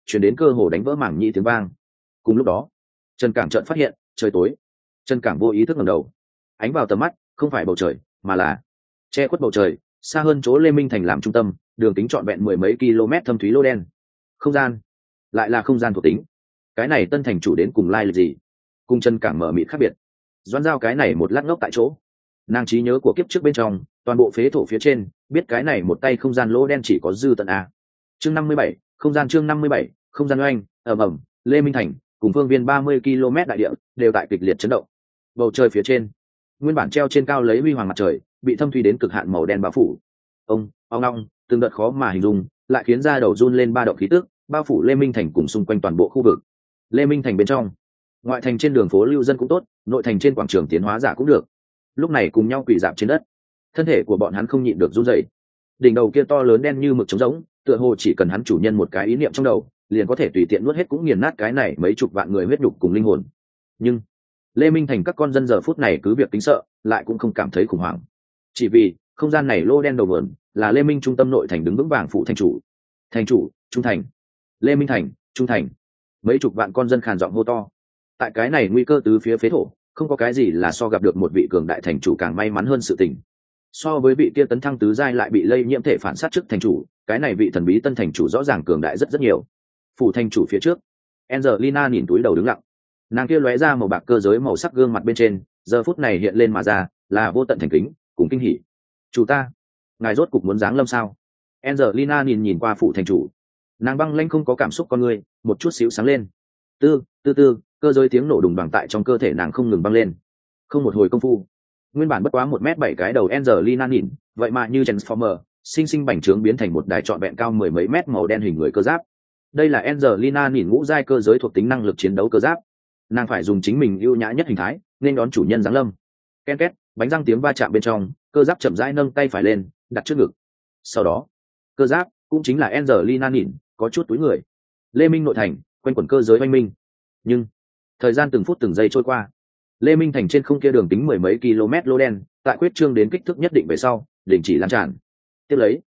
chuyển đến cơ hồ đánh vỡ mảng nhĩ tiếng vang. Cùng lúc đó Trần Cảng chợt phát hiện trời tối. Trần Cảng vô ý thức ngẩng đầu, ánh vào tầm mắt không phải bầu trời mà là che khuất bầu trời, xa hơn chỗ Lê Minh Thành làm trung tâm, đường kính trọn vẹn 10 mấy km thâm thúy lô đen. Không gian, lại là không gian thuộc tính. Cái này Tân thành chủ đến cùng lai lịch gì? Cùng Trần Cảng mở mịt khác biệt. Doãn Giao cái này một lát ngốc tại chỗ. Nàng trí nhớ của kiếp trước bên trong, toàn bộ phế thổ phía trên, biết cái này một tay không gian lỗ đen chỉ có Dư Tận a. Chương 57, không gian chương 57, không gian oanh, ầm, Lê Minh Thành cùng phương viên 30 km đại địa đều tại kịch liệt chấn động. Bầu trời phía trên, nguyên bản treo trên cao lấy huy hoàng mặt trời, bị thâm thúy đến cực hạn màu đen bao phủ. Ông long, từng đợt khó mà hình dung, lại khiến da đầu run lên ba động khí tức, bao phủ Lê Minh Thành cùng xung quanh toàn bộ khu vực. Lê Minh Thành bên trong, ngoại thành trên đường phố lưu dân cũng tốt, nội thành trên quảng trường tiến hóa giả cũng được, lúc này cùng nhau quỳ rạp trên đất. Thân thể của bọn hắn không nhịn được run rẩy. Đỉnh đầu kia to lớn đen như mực trống rỗng, tựa hồ chỉ cần hắn chủ nhân một cái ý niệm trong đầu, liền có thể tùy tiện nuốt hết cũng nghiền nát cái này mấy chục vạn người huyết nhục cùng linh hồn. Nhưng Lê Minh Thành các con dân giờ phút này cứ việc kính sợ, lại cũng không cảm thấy khủng hoảng. Chỉ vì không gian này lô đen đầu vườn là Lê Minh trung tâm nội thành đứng vững vàng phụ thành chủ. Thành chủ, trung thành. Lê Minh Thành, trung thành. Mấy chục vạn con dân khàn giọng hô to. Tại cái này nguy cơ tứ phía phế thổ, không có cái gì là so gặp được một vị cường đại thành chủ càng may mắn hơn sự tình. So với vị kia tấn thăng tứ giai lại bị lây nhiễm thể phản sát trước thành chủ, cái này vị thần bí tân thành chủ rõ ràng cường đại rất nhiều. Phủ thành chủ phía trước, Angelina nhìn túi đầu đứng lặng. Nàng kia lóe ra màu bạc cơ giới màu sắc gương mặt bên trên, giờ phút này hiện lên mà ra là vô tận thành kính cùng kinh hỉ. Chủ ta, ngài rốt cục muốn giáng lâm sao? Angelina nhìn qua phủ thành chủ, nàng băng lãnh không có cảm xúc con người, một chút xíu sáng lên. Tư, cơ giới tiếng nổ đùng đoàng tại trong cơ thể nàng không ngừng băng lên. Không một hồi công phu, nguyên bản bất quá 1m7 cái đầu Angelina nhìn, vậy mà như Transformer, sinh bành trướng biến thành một đài trọn vẹn cao mười mấy mét màu đen hình người cơ giáp. Đây là Angelina nhìn ngũ giai cơ giới thuộc tính năng lực chiến đấu cơ giáp. Nàng phải dùng chính mình ưu nhã nhất hình thái nên đón chủ nhân giáng lâm. Ken két, bánh răng tiếng va chạm bên trong, cơ giáp chậm rãi nâng tay phải lên, đặt trước ngực. Sau đó, cơ giáp cũng chính là Angelina nhìn, có chút túi người. Lê Minh nội thành, quanh quẩn cơ giới oanh minh. Nhưng thời gian từng phút từng giây trôi qua, Lê Minh Thành trên không kia đường tính mười mấy km lô đen, tại quyết trương đến kích thước nhất định về sau, đình chỉ lan tràn. Tiếp lấy,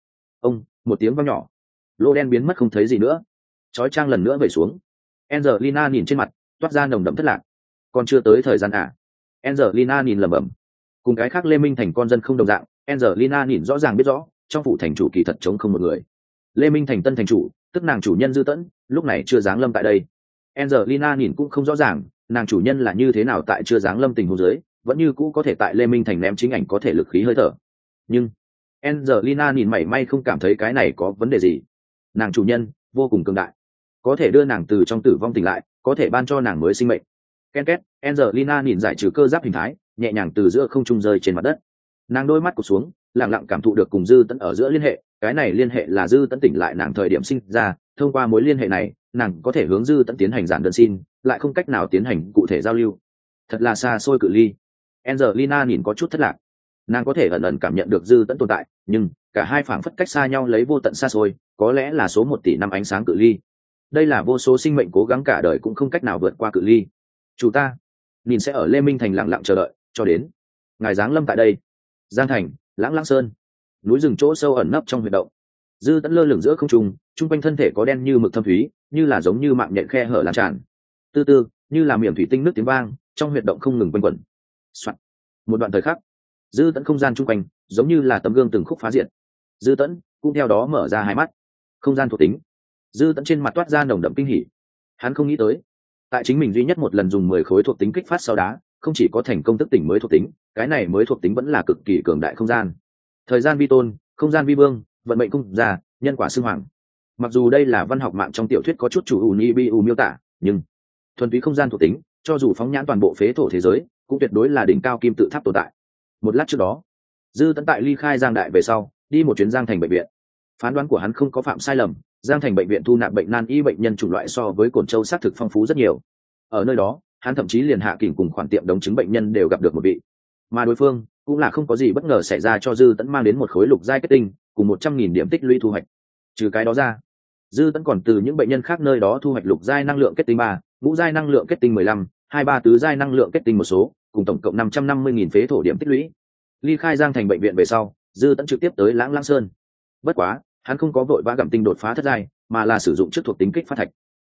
một tiếng vang nhỏ, lô đen biến mất không thấy gì nữa. Chói chang lần nữa về xuống. Angelina nhìn trên mặt, toát ra nồng đậm thất lạc. Còn chưa tới thời gian à? Angelina nhìn lẩm bẩm. Cùng cái khác Lê Minh Thành con dân không đồng dạng, Angelina nhìn rõ ràng biết rõ, trong phủ thành chủ kỳ thật trống không một người. Lê Minh Thành tân thành chủ, tức nàng chủ nhân Dư Tẫn, lúc này chưa giáng lâm tại đây. Angelina nhìn cũng không rõ ràng, nàng chủ nhân là như thế nào tại chưa giáng lâm tình huống dưới, vẫn như cũ có thể tại Lê Minh Thành ném chính ảnh có thể lực khí hơi thở. Nhưng Angelina nhìn mảy may không cảm thấy cái này có vấn đề gì. Nàng chủ nhân vô cùng cường đại, có thể đưa nàng từ trong tử vong tỉnh lại, có thể ban cho nàng mới sinh mệnh. Ken két, Angelina nhìn giải trừ cơ giáp hình thái, nhẹ nhàng từ giữa không trung rơi trên mặt đất. Nàng đôi mắt cụp xuống, lặng lặng cảm thụ được cùng Dư Tẫn ở giữa liên hệ, cái này liên hệ là Dư Tẫn tỉnh lại nàng thời điểm sinh ra, thông qua mối liên hệ này, nàng có thể hướng Dư Tẫn tiến hành giản đơn xin, lại không cách nào tiến hành cụ thể giao lưu. Thật là xa xôi cự ly. Angelina nhìn có chút thất lạc. Nàng có thể ẩn ẩn cảm nhận được Dư Tẫn tồn tại, nhưng cả hai phảng phất cách xa nhau lấy vô tận xa xôi, có lẽ là số 1 tỷ năm ánh sáng cự ly. Đây là vô số sinh mệnh cố gắng cả đời cũng không cách nào vượt qua cự ly. Chủ ta, nhìn sẽ ở Lê Minh Thành lặng lặng chờ đợi cho đến ngài giáng lâm tại đây. Giang Thành, Lãng Sơn, núi rừng chỗ sâu ẩn nấp trong huyệt động. Dư Tẫn lơ lửng giữa không trung, trung quanh thân thể có đen như mực thâm thúy, như là giống như mạng nhện khe hở lan tràn. Tư, như là miệng thủy tinh nước tiếng vang, trong huyệt động không ngừng quanh quẩn. Soạn. Một đoạn thời khắc, Dư Tẫn không gian trung quanh giống như là tấm gương từng khúc phá diện. Dư Tẫn cũng theo đó mở ra hai mắt. Không gian thuộc tính. Dư Tẫn trên mặt toát ra nồng đậm kinh hỉ. Hắn không nghĩ tới, tại chính mình duy nhất một lần dùng 10 khối thuộc tính kích phát sau đá, không chỉ có thành công thức tỉnh mới thuộc tính, cái này mới thuộc tính vẫn là cực kỳ cường đại không gian. Thời gian vi tôn, không gian vi vương, vận mệnh cung gia, nhân quả xưng hoàng. Mặc dù đây là văn học mạng trong tiểu thuyết có chút chủ Unibu miêu tả, nhưng thuần túy không gian thuộc tính, cho dù phóng nhãn toàn bộ phế thổ thế giới, cũng tuyệt đối là đỉnh cao kim tự tháp tồn tại. Một lát trước đó, Dư Tẫn tại ly khai Giang Đại về sau, đi một chuyến Giang Thành bệnh viện. Phán đoán của hắn không có phạm sai lầm, Giang Thành bệnh viện thu nạp bệnh nan y bệnh nhân chủng loại so với Cổn Châu xác thực phong phú rất nhiều. Ở nơi đó, hắn thậm chí liền hạ kình cùng khoản tiệm đống chứng bệnh nhân đều gặp được một vị. Mà đối phương cũng là không có gì bất ngờ xảy ra cho Dư Tẫn mang đến một khối lục giai kết tinh, cùng 100.000 điểm tích lũy thu hoạch. Trừ cái đó ra, Dư Tẫn còn từ những bệnh nhân khác nơi đó thu hoạch lục giai năng lượng kết tinh 3, ngũ giai năng lượng kết tinh 15, 23 tứ giai năng lượng kết tinh một số, cùng tổng cộng 550.000 phế thổ điểm tích lũy. Ly khai Giang Thành bệnh viện về sau, Dư Tẫn trực tiếp tới Lãng Sơn. Bất quá, hắn không có vội vã gặm tinh đột phá thất giai, mà là sử dụng trước thuộc tính kích phát thạch.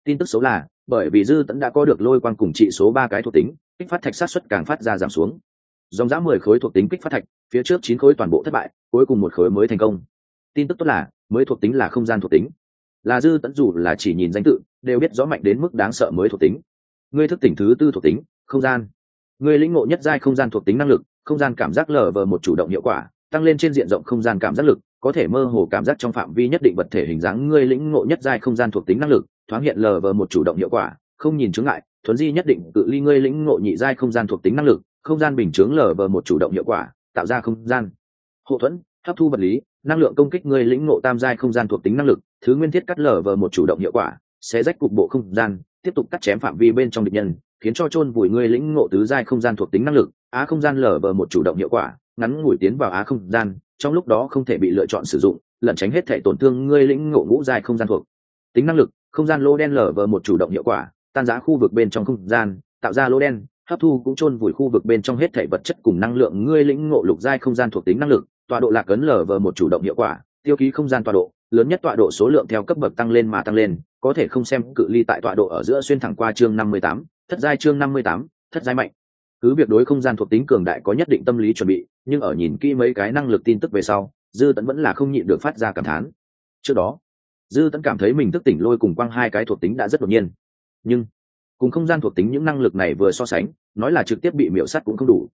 Tin tức xấu là bởi vì dư tẫn đã có được lôi quang cùng trị số 3 cái thuộc tính, kích phát thạch sát suất càng phát ra giảm xuống. Dòng dã 10 khối thuộc tính kích phát thạch, phía trước 9 khối toàn bộ thất bại, cuối cùng một khối mới thành công. Tin tức tốt là mới thuộc tính là không gian thuộc tính, là dư tẫn dù là chỉ nhìn danh tự đều biết rõ mạnh đến mức đáng sợ mới thuộc tính. Ngươi thức tỉnh thứ tư thuộc tính không gian, ngươi lĩnh ngộ nhất giai không gian thuộc tính năng lực không gian cảm giác lờ vờ một chủ động hiệu quả, tăng lên trên diện rộng không gian cảm giác lực, có thể mơ hồ cảm giác trong phạm vi nhất định vật thể hình dáng. Ngươi lĩnh ngộ nhất giai không gian thuộc tính năng lực thoáng hiện lờ vờ một chủ động hiệu quả, không nhìn chướng ngại thuấn di nhất định cự ly. Ngươi lĩnh ngộ nhị giai không gian thuộc tính năng lực không gian bình chướng lờ vờ một chủ động hiệu quả, tạo ra không gian hậu thuẫn, hấp thu vật lý năng lượng công kích. Ngươi lĩnh ngộ tam giai không gian thuộc tính năng lực thứ nguyên thiết cắt lờ vờ một chủ động hiệu quả, sẽ rách cục bộ không gian, tiếp tục cắt chém phạm vi bên trong địch nhân, khiến cho chôn vùi. Ngươi lĩnh ngộ tứ giai không gian thuộc tính năng lực á không gian lờ vờ một chủ động hiệu quả, ngắn ngủi tiến vào á không gian, trong lúc đó không thể bị lựa chọn sử dụng, lẩn tránh hết thể tổn thương. Ngươi lĩnh ngộ ngũ giai không gian thuộc tính năng lực không gian lô đen lờ vờ một chủ động hiệu quả, tan rã khu vực bên trong không gian, tạo ra lô đen, hấp thu cũng chôn vùi khu vực bên trong hết thể vật chất cùng năng lượng. Ngươi lĩnh ngộ lục giai không gian thuộc tính năng lực tọa độ lạc ấn lờ vờ một chủ động hiệu quả, tiêu ký không gian tọa độ, lớn nhất tọa độ số lượng theo cấp bậc tăng lên mà tăng lên, có thể không xem cự ly tại tọa độ ở giữa xuyên thẳng qua. Chương 58, thất giai. Chương 58, thất giai mạnh. Cứ việc đối không gian thuộc tính cường đại có nhất định tâm lý chuẩn bị, nhưng ở nhìn kỹ mấy cái năng lực tin tức về sau, dư tẫn vẫn là không nhịn được phát ra cảm thán. Trước đó dư tẫn cảm thấy mình thức tỉnh lôi cùng quang hai cái thuộc tính đã rất đột nhiên, nhưng cùng không gian thuộc tính những năng lực này vừa so sánh, nói là trực tiếp bị miểu sát cũng không đủ.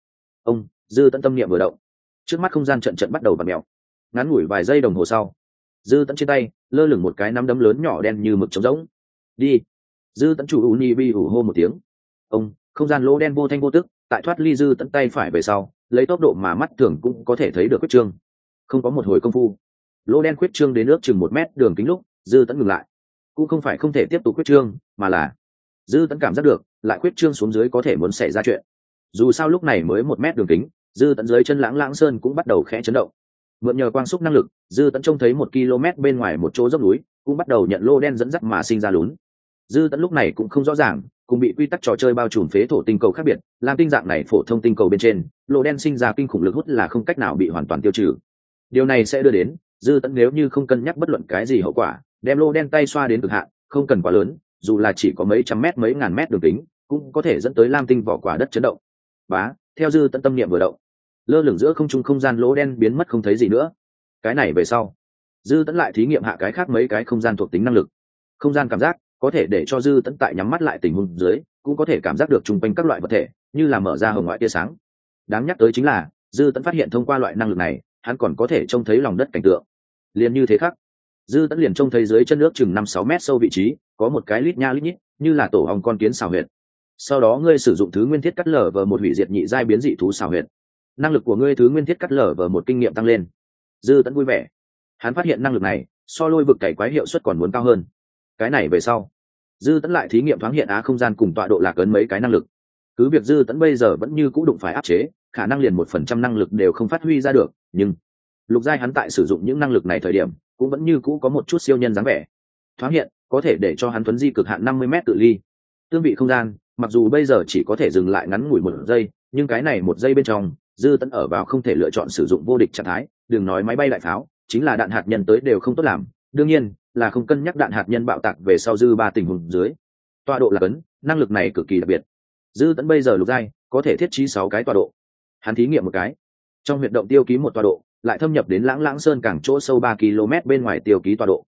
Dư tẫn tâm niệm vừa động, trước mắt không gian trận trận bắt đầu vặn mèo. Ngắn ngủi vài giây đồng hồ sau, dư tẫn trên tay lơ lửng một cái nắm đấm lớn nhỏ đen như mực trống rỗng. Đi. Dư tẫn chủ uni bi ủ hô một tiếng. Không gian lỗ đen vô thanh vô tức tại thoát ly dư tẫn tay phải về sau, lấy tốc độ mà mắt thường cũng có thể thấy được quyết trương. Không có một hồi công phu, lỗ đen quyết trương đến ước chừng 1 mét đường kính lúc dư tẫn ngừng lại. Cũng không phải không thể tiếp tục quyết trương, mà là dư tẫn cảm giác được lại quyết trương xuống dưới có thể muốn xảy ra chuyện. Dù sao lúc này mới 1 mét đường kính, dư tẫn dưới chân lãng lãng sơn cũng bắt đầu khẽ chấn động. Mượn nhờ quang xúc năng lực, dư tẫn trông thấy 1 km bên ngoài một chỗ dốc núi cũng bắt đầu nhận lô đen dẫn dắt mà sinh ra lún. Dư tẫn lúc này cũng không rõ ràng cùng bị quy tắc trò chơi bao trùm phế thổ tinh cầu khác biệt, làm tinh dạng này phổ thông tinh cầu bên trên lô đen sinh ra kinh khủng lực hút là không cách nào bị hoàn toàn tiêu trừ. Điều này sẽ đưa đến dư tẫn nếu như không cân nhắc bất luận cái gì hậu quả, đem lô đen tay xoa đến cực hạn, không cần quá lớn, dù là chỉ có mấy trăm mét mấy ngàn mét đường kính cũng có thể dẫn tới lam tinh vỏ quả đất chấn động. Theo dư tẫn tâm niệm vừa động, lơ lửng giữa không trung không gian lỗ đen biến mất không thấy gì nữa. Cái này về sau, dư tẫn lại thí nghiệm hạ cái khác mấy cái không gian thuộc tính năng lực. Không gian cảm giác có thể để cho dư tẫn tại nhắm mắt lại tình huống dưới cũng có thể cảm giác được chung quanh các loại vật thể, như là mở ra hồng ngoại tia sáng. Đáng nhắc tới chính là dư tẫn phát hiện thông qua loại năng lực này, hắn còn có thể trông thấy lòng đất cảnh tượng. Liền như thế khác, dư tẫn liền trông thấy dưới chân nước chừng 5-6 mét sâu vị trí có một cái lít nha lít nhít như là tổ hong con kiến xào huyệt. Sau đó ngươi sử dụng thứ nguyên thiết cắt lở vờ một hủy diệt nhị giai biến dị thú xào huyệt. Năng lực của ngươi thứ nguyên thiết cắt lở vờ một kinh nghiệm tăng lên. Dư tẫn vui vẻ, hắn phát hiện năng lực này so lôi vực cày quái hiệu suất còn muốn cao hơn. Cái này về sau, dư tẫn lại thí nghiệm thoáng hiện á không gian cùng tọa độ lạc ấn mấy cái năng lực. Cứ việc dư tẫn bây giờ vẫn như cũ đụng phải áp chế, khả năng liền 1% năng lực đều không phát huy ra được, nhưng lục giai hắn tại sử dụng những năng lực này thời điểm cũng vẫn như cũ có một chút siêu nhân dáng vẻ. Thoáng hiện có thể để cho hắn thuấn di cực hạn 50 mét cự ly. Tương vị không gian mặc dù bây giờ chỉ có thể dừng lại ngắn ngủi 1 giây, nhưng cái này 1 giây bên trong dư tẫn ở vào không thể lựa chọn sử dụng vô địch trạng thái. Đừng nói máy bay đại pháo, chính là đạn hạt nhân tới đều không tốt làm, đương nhiên là không cân nhắc đạn hạt nhân bạo tạc về sau dư ba tình huống dưới. Tọa độ lạc ấn năng lực này cực kỳ đặc biệt. Dư tẫn bây giờ lục giai có thể thiết trí 6 cái tọa độ. Hắn thí nghiệm một cái, trong huyệt động tiêu ký một tọa độ, lại thâm nhập đến lãng lãng sơn cảng chỗ sâu 3 km bên ngoài tiêu ký tọa độ.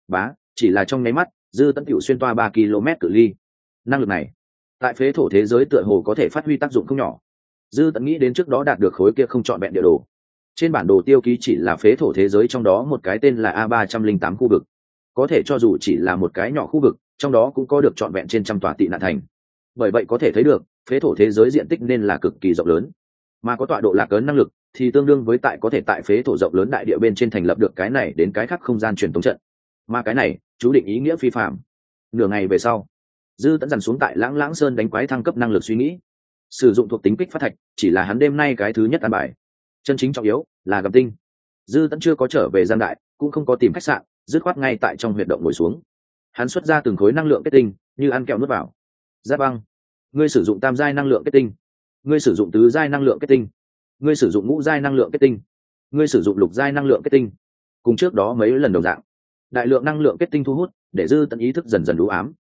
Chỉ là trong nháy mắt dư tẫn tiểu xuyên toa 3 km cự ly. Năng lực này tại phế thổ thế giới tựa hồ có thể phát huy tác dụng không nhỏ. Dư tẫn nghĩ đến trước đó đạt được khối kia không trọn vẹn địa đồ, trên bản đồ tiêu ký chỉ là phế thổ thế giới trong đó một cái tên là A308 khu vực, có thể cho dù chỉ là một cái nhỏ khu vực, trong đó cũng có được trọn vẹn trên trăm tòa tị nạn thành. Bởi vậy có thể thấy được phế thổ thế giới diện tích nên là cực kỳ rộng lớn, mà có tọa độ lạc ấn năng lực thì tương đương với có thể tại phế thổ rộng lớn đại địa bên trên thành lập được cái này đến cái khác không gian truyền tống trận, mà cái này chú định ý nghĩa phi phạm. Nửa ngày về sau, dư tẫn dằn xuống tại lãng lãng sơn đánh quái thăng cấp năng lực suy nghĩ. Sử dụng thuộc tính kích phát thạch chỉ là hắn đêm nay cái thứ nhất ăn bài, chân chính trọng yếu là gặp tinh. Dư tẫn chưa có trở về gian đại, cũng không có tìm khách sạn, dứt khoát ngay tại trong huyệt động ngồi xuống. Hắn xuất ra từng khối năng lượng kết tinh như ăn kẹo nuốt vào. Giáp băng, ngươi sử dụng tam giai năng lượng kết tinh, ngươi sử dụng tứ giai năng lượng kết tinh, ngươi sử dụng ngũ giai năng lượng kết tinh, ngươi sử dụng lục giai năng lượng kết tinh. Cùng trước đó mấy lần đồng dạng, đại lượng năng lượng kết tinh thu hút để dư tẫn ý thức dần dần đủ ám.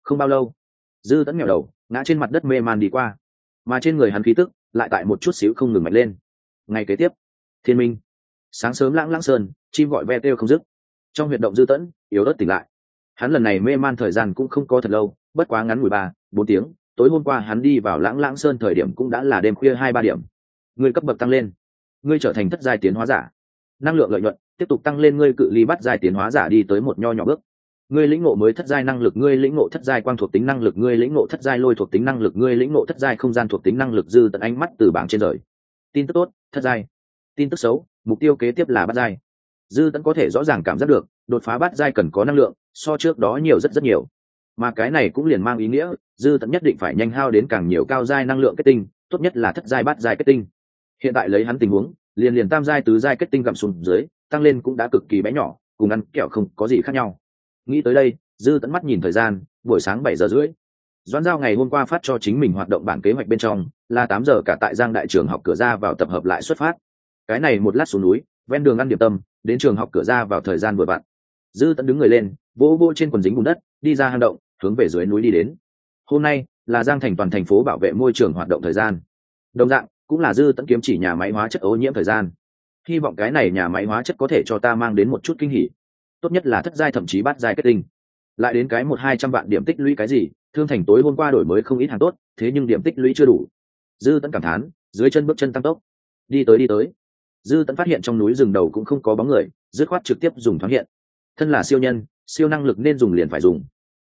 Không bao lâu, Dư Tẫn nghèo đầu ngã trên mặt đất mê man đi qua, mà trên người hắn khí tức lại tại một chút xíu không ngừng mạnh lên. Ngày kế tiếp, thiên minh, sáng sớm lãng lãng sơn, chim gọi ve kêu không dứt. Trong huyệt động Dư Tẫn yếu ớt tỉnh lại. Hắn lần này mê man thời gian cũng không có thật lâu, bất quá ngắn ngủi 3-4 tiếng. Tối hôm qua hắn đi vào lãng lãng sơn thời điểm cũng đã là đêm khuya 2-3 điểm. Ngươi cấp bậc tăng lên, ngươi trở thành thất giai tiến hóa giả, năng lượng lợi nhuận tiếp tục tăng lên, ngươi cự ly bắt giai tiến hóa giả đi tới một nho nhỏ bước. Ngươi lĩnh ngộ mới thất giai năng lực, ngươi lĩnh ngộ thất giai quang thuộc tính năng lực, ngươi lĩnh ngộ thất giai lôi thuộc tính năng lực, ngươi lĩnh ngộ thất giai không gian thuộc tính năng lực. Dư Tận ánh mắt từ bảng trên rời. Tin tức tốt, thất giai. Tin tức xấu, mục tiêu kế tiếp là bát giai. Dư Tận có thể rõ ràng cảm giác được, đột phá bát giai cần có năng lượng so trước đó nhiều rất rất nhiều, mà cái này cũng liền mang ý nghĩa Dư Tận nhất định phải nhanh hao đến càng nhiều cao giai năng lượng kết tinh, tốt nhất là thất giai bát giai kết tinh. Hiện tại lấy hắn tình huống, liền tam giai tứ giai kết tinh gặm xuống dưới, tăng lên cũng đã cực kỳ bé nhỏ, cùng ăn kẹo không có gì khác nhau. Nghĩ tới đây, Dư Tẫn mắt nhìn thời gian, buổi sáng 7:30. Doãn Giao ngày hôm qua phát cho chính mình hoạt động bản kế hoạch bên trong là 8 giờ cả tại Giang đại trường học cửa ra vào tập hợp lại xuất phát. Cái này một lát xuống núi, ven đường ăn điểm tâm, đến trường học cửa ra vào thời gian vừa vặn. Dư Tẫn đứng người lên, vỗ vỗ trên quần dính bùn đất, đi ra hang động, hướng về dưới núi đi đến. Hôm nay là Giang thành toàn thành phố bảo vệ môi trường hoạt động thời gian. Đồng dạng, cũng là Dư Tẫn kiếm chỉ nhà máy hóa chất ô nhiễm thời gian. Hy vọng cái này nhà máy hóa chất có thể cho ta mang đến một chút kinh hỉ. Tốt nhất là thất giai thậm chí bát giai kết tinh. Lại đến cái 100-200 vạn điểm tích lũy cái gì, Thương Thành tối hôm qua đổi mới không ít hàng tốt, thế nhưng điểm tích lũy chưa đủ. Dư Tẫn cảm thán, dưới chân bước chân tăng tốc. Đi tới. Dư Tẫn phát hiện trong núi rừng đầu cũng không có bóng người, dứt khoát trực tiếp dùng thoáng hiện. Thân là siêu nhân, siêu năng lực nên dùng liền phải dùng.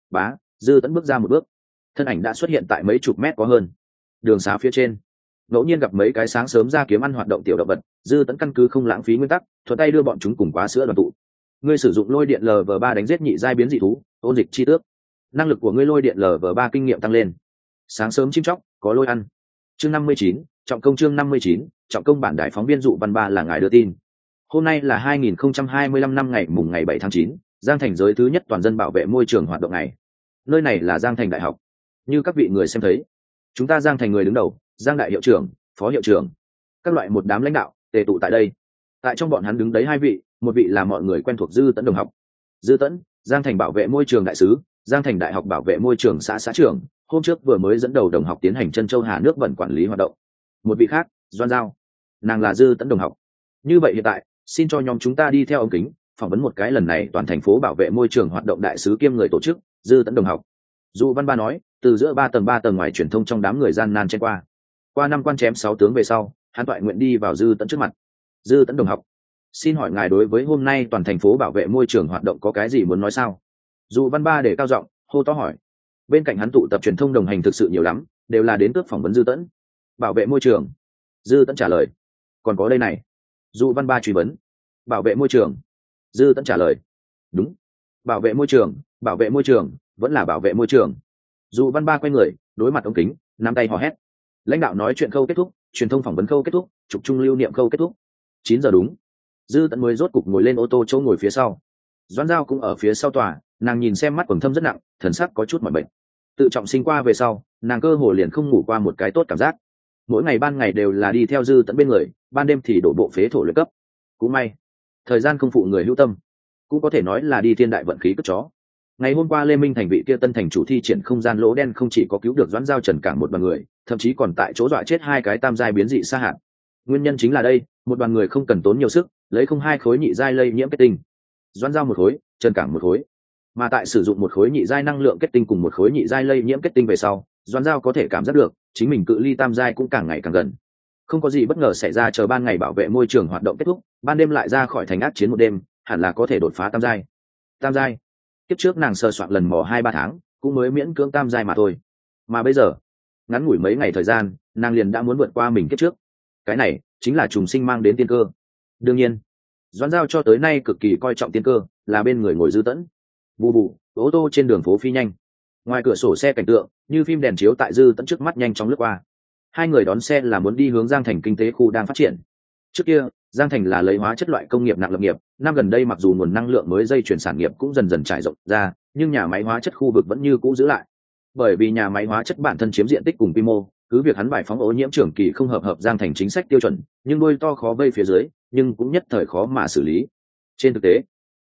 Dư Tẫn bước ra một bước, thân ảnh đã xuất hiện tại mấy chục mét có hơn. Đường xá phía trên, ngẫu nhiên gặp mấy cái sáng sớm ra kiếm ăn hoạt động tiểu động vật, Dư Tẫn căn cứ không lãng phí nguyên tắc, thuận tay đưa bọn chúng cùng quá sữa đoàn tụ. Ngươi sử dụng lôi điện LV3 đánh giết nhị giai biến dị thú, ôn dịch chi tước. Năng lực của ngươi lôi điện LV3 kinh nghiệm tăng lên. Sáng sớm chim chóc, có lôi ăn. Chương 59, trọng công. Chương 59, trọng công. Bản đại phóng viên Dụ Văn Ba là ngài đưa tin. Hôm nay là 2025 năm ngày mùng ngày 7 tháng 9, Giang thành giới thứ nhất toàn dân bảo vệ môi trường hoạt động ngày. Nơi này là Giang thành đại học. Như các vị người xem thấy, chúng ta Giang thành người đứng đầu, Giang đại hiệu trưởng, phó hiệu trưởng, các loại một đám lãnh đạo tề tụ tại đây. Tại trong bọn hắn đứng đấy hai vị, một vị là mọi người quen thuộc Dư Tẫn đồng học. Dư Tẫn, Giang thành bảo vệ môi trường đại sứ, Giang thành đại học bảo vệ môi trường xã trưởng, hôm trước vừa mới dẫn đầu đồng học tiến hành Chân Châu Hà nước bẩn quản lý hoạt động. Một vị khác, Doan Giao, nàng là Dư Tẫn đồng học. Như vậy hiện tại, xin cho nhóm chúng ta đi theo ống kính phỏng vấn một cái lần này toàn thành phố bảo vệ môi trường hoạt động đại sứ kiêm người tổ chức Dư Tẫn đồng học. Dụ Văn Ba nói, từ giữa 3 tầng ngoài truyền thông trong đám người gian nan chen qua 5 quan chém 6 tướng về sau, hắn toại nguyện đi vào Dư Tẫn trước mặt. Dư Tẫn đồng học, xin hỏi ngài đối với hôm nay toàn thành phố bảo vệ môi trường hoạt động có cái gì muốn nói sao? Dụ Văn Ba để cao giọng hô to hỏi. Bên cạnh hắn tụ tập truyền thông đồng hành thực sự nhiều lắm, đều là đến tước phỏng vấn Dư Tẫn. Bảo vệ môi trường. Dư Tẫn trả lời. Còn có đây này. Dụ Văn Ba truy vấn. Bảo vệ môi trường. Dư Tẫn trả lời. Đúng. Bảo vệ môi trường, vẫn là bảo vệ môi trường. Dụ Văn Ba quay người, đối mặt ống kính, nắm tay hò hét. Lãnh đạo nói chuyện khâu kết thúc, truyền thông phỏng vấn khâu kết thúc, trục trung lưu niệm khâu kết thúc. 9 giờ đúng. Dư Tẫn mới rốt cục ngồi lên ô tô chỗ ngồi phía sau. Doãn Giao cũng ở phía sau tòa, nàng nhìn xem mắt quầng thâm rất nặng, thần sắc có chút mỏi mệt. Tự trọng sinh qua về sau, nàng cơ hồ liền không ngủ qua một cái tốt cảm giác. Mỗi ngày ban ngày đều là đi theo Dư Tẫn bên người, ban đêm thì đổ bộ phế thổ luyện cấp. Cũng may, thời gian không phụ người hữu tâm, cũng có thể nói là đi thiên đại vận khí cất chó. Ngày hôm qua Lê Minh thành vị kia tân thành chủ thi triển không gian lỗ đen không chỉ có cứu được Doãn Giao Trần Cảng một đoàn người, thậm chí còn tại chỗ dọa chết 2 cái tam giai biến dị sa hạn. Nguyên nhân chính là đây, một đoàn người không cần tốn nhiều sức, lấy không 2 khối nhị giai lây nhiễm kết tinh. Doãn Giao 1 khối, Trần Cảng 1 khối. Mà tại sử dụng 1 khối nhị giai năng lượng kết tinh cùng 1 khối nhị giai lây nhiễm kết tinh về sau, Doãn Giao có thể cảm giác được, chính mình cự ly tam giai cũng càng ngày càng gần. Không có gì bất ngờ xảy ra, chờ ban ngày bảo vệ môi trường hoạt động kết thúc, ban đêm lại ra khỏi thành ác chiến một đêm, hẳn là có thể đột phá tam giai. Tam giai. Kiếp trước nàng sơ soạn lần mò 2-3 tháng, cũng mới miễn cưỡng tam giai mà thôi. Mà bây giờ, ngắn ngủi mấy ngày thời gian, nàng liền đã muốn vượt qua mình kiếp trước. Cái này chính là trùng sinh mang đến tiên cơ. Đương nhiên, Doãn Giao cho tới nay cực kỳ coi trọng tiên cơ, là bên người ngồi Dư Tẫn. Bù bù, ô tô trên đường phố phi nhanh. Ngoài cửa sổ xe cảnh tượng, như phim đèn chiếu tại Dư Tẫn trước mắt nhanh chóng lướt qua. 2 người đón xe là muốn đi hướng Giang thành kinh tế khu đang phát triển. Trước kia, Giang thành là lấy hóa chất loại công nghiệp nặng lập nghiệp, năm gần đây mặc dù nguồn năng lượng mới dây chuyển sản nghiệp cũng dần dần trải rộng ra, nhưng nhà máy hóa chất khu vực vẫn như cũ giữ lại. Bởi vì nhà máy hóa chất bản thân chiếm diện tích cùng quy mô, cứ việc hắn bài phóng ô nhiễm trưởng kỳ không hợp Giang thành chính sách tiêu chuẩn, nhưng đuôi to khó vây phía dưới, nhưng cũng nhất thời khó mà xử lý. Trên thực tế,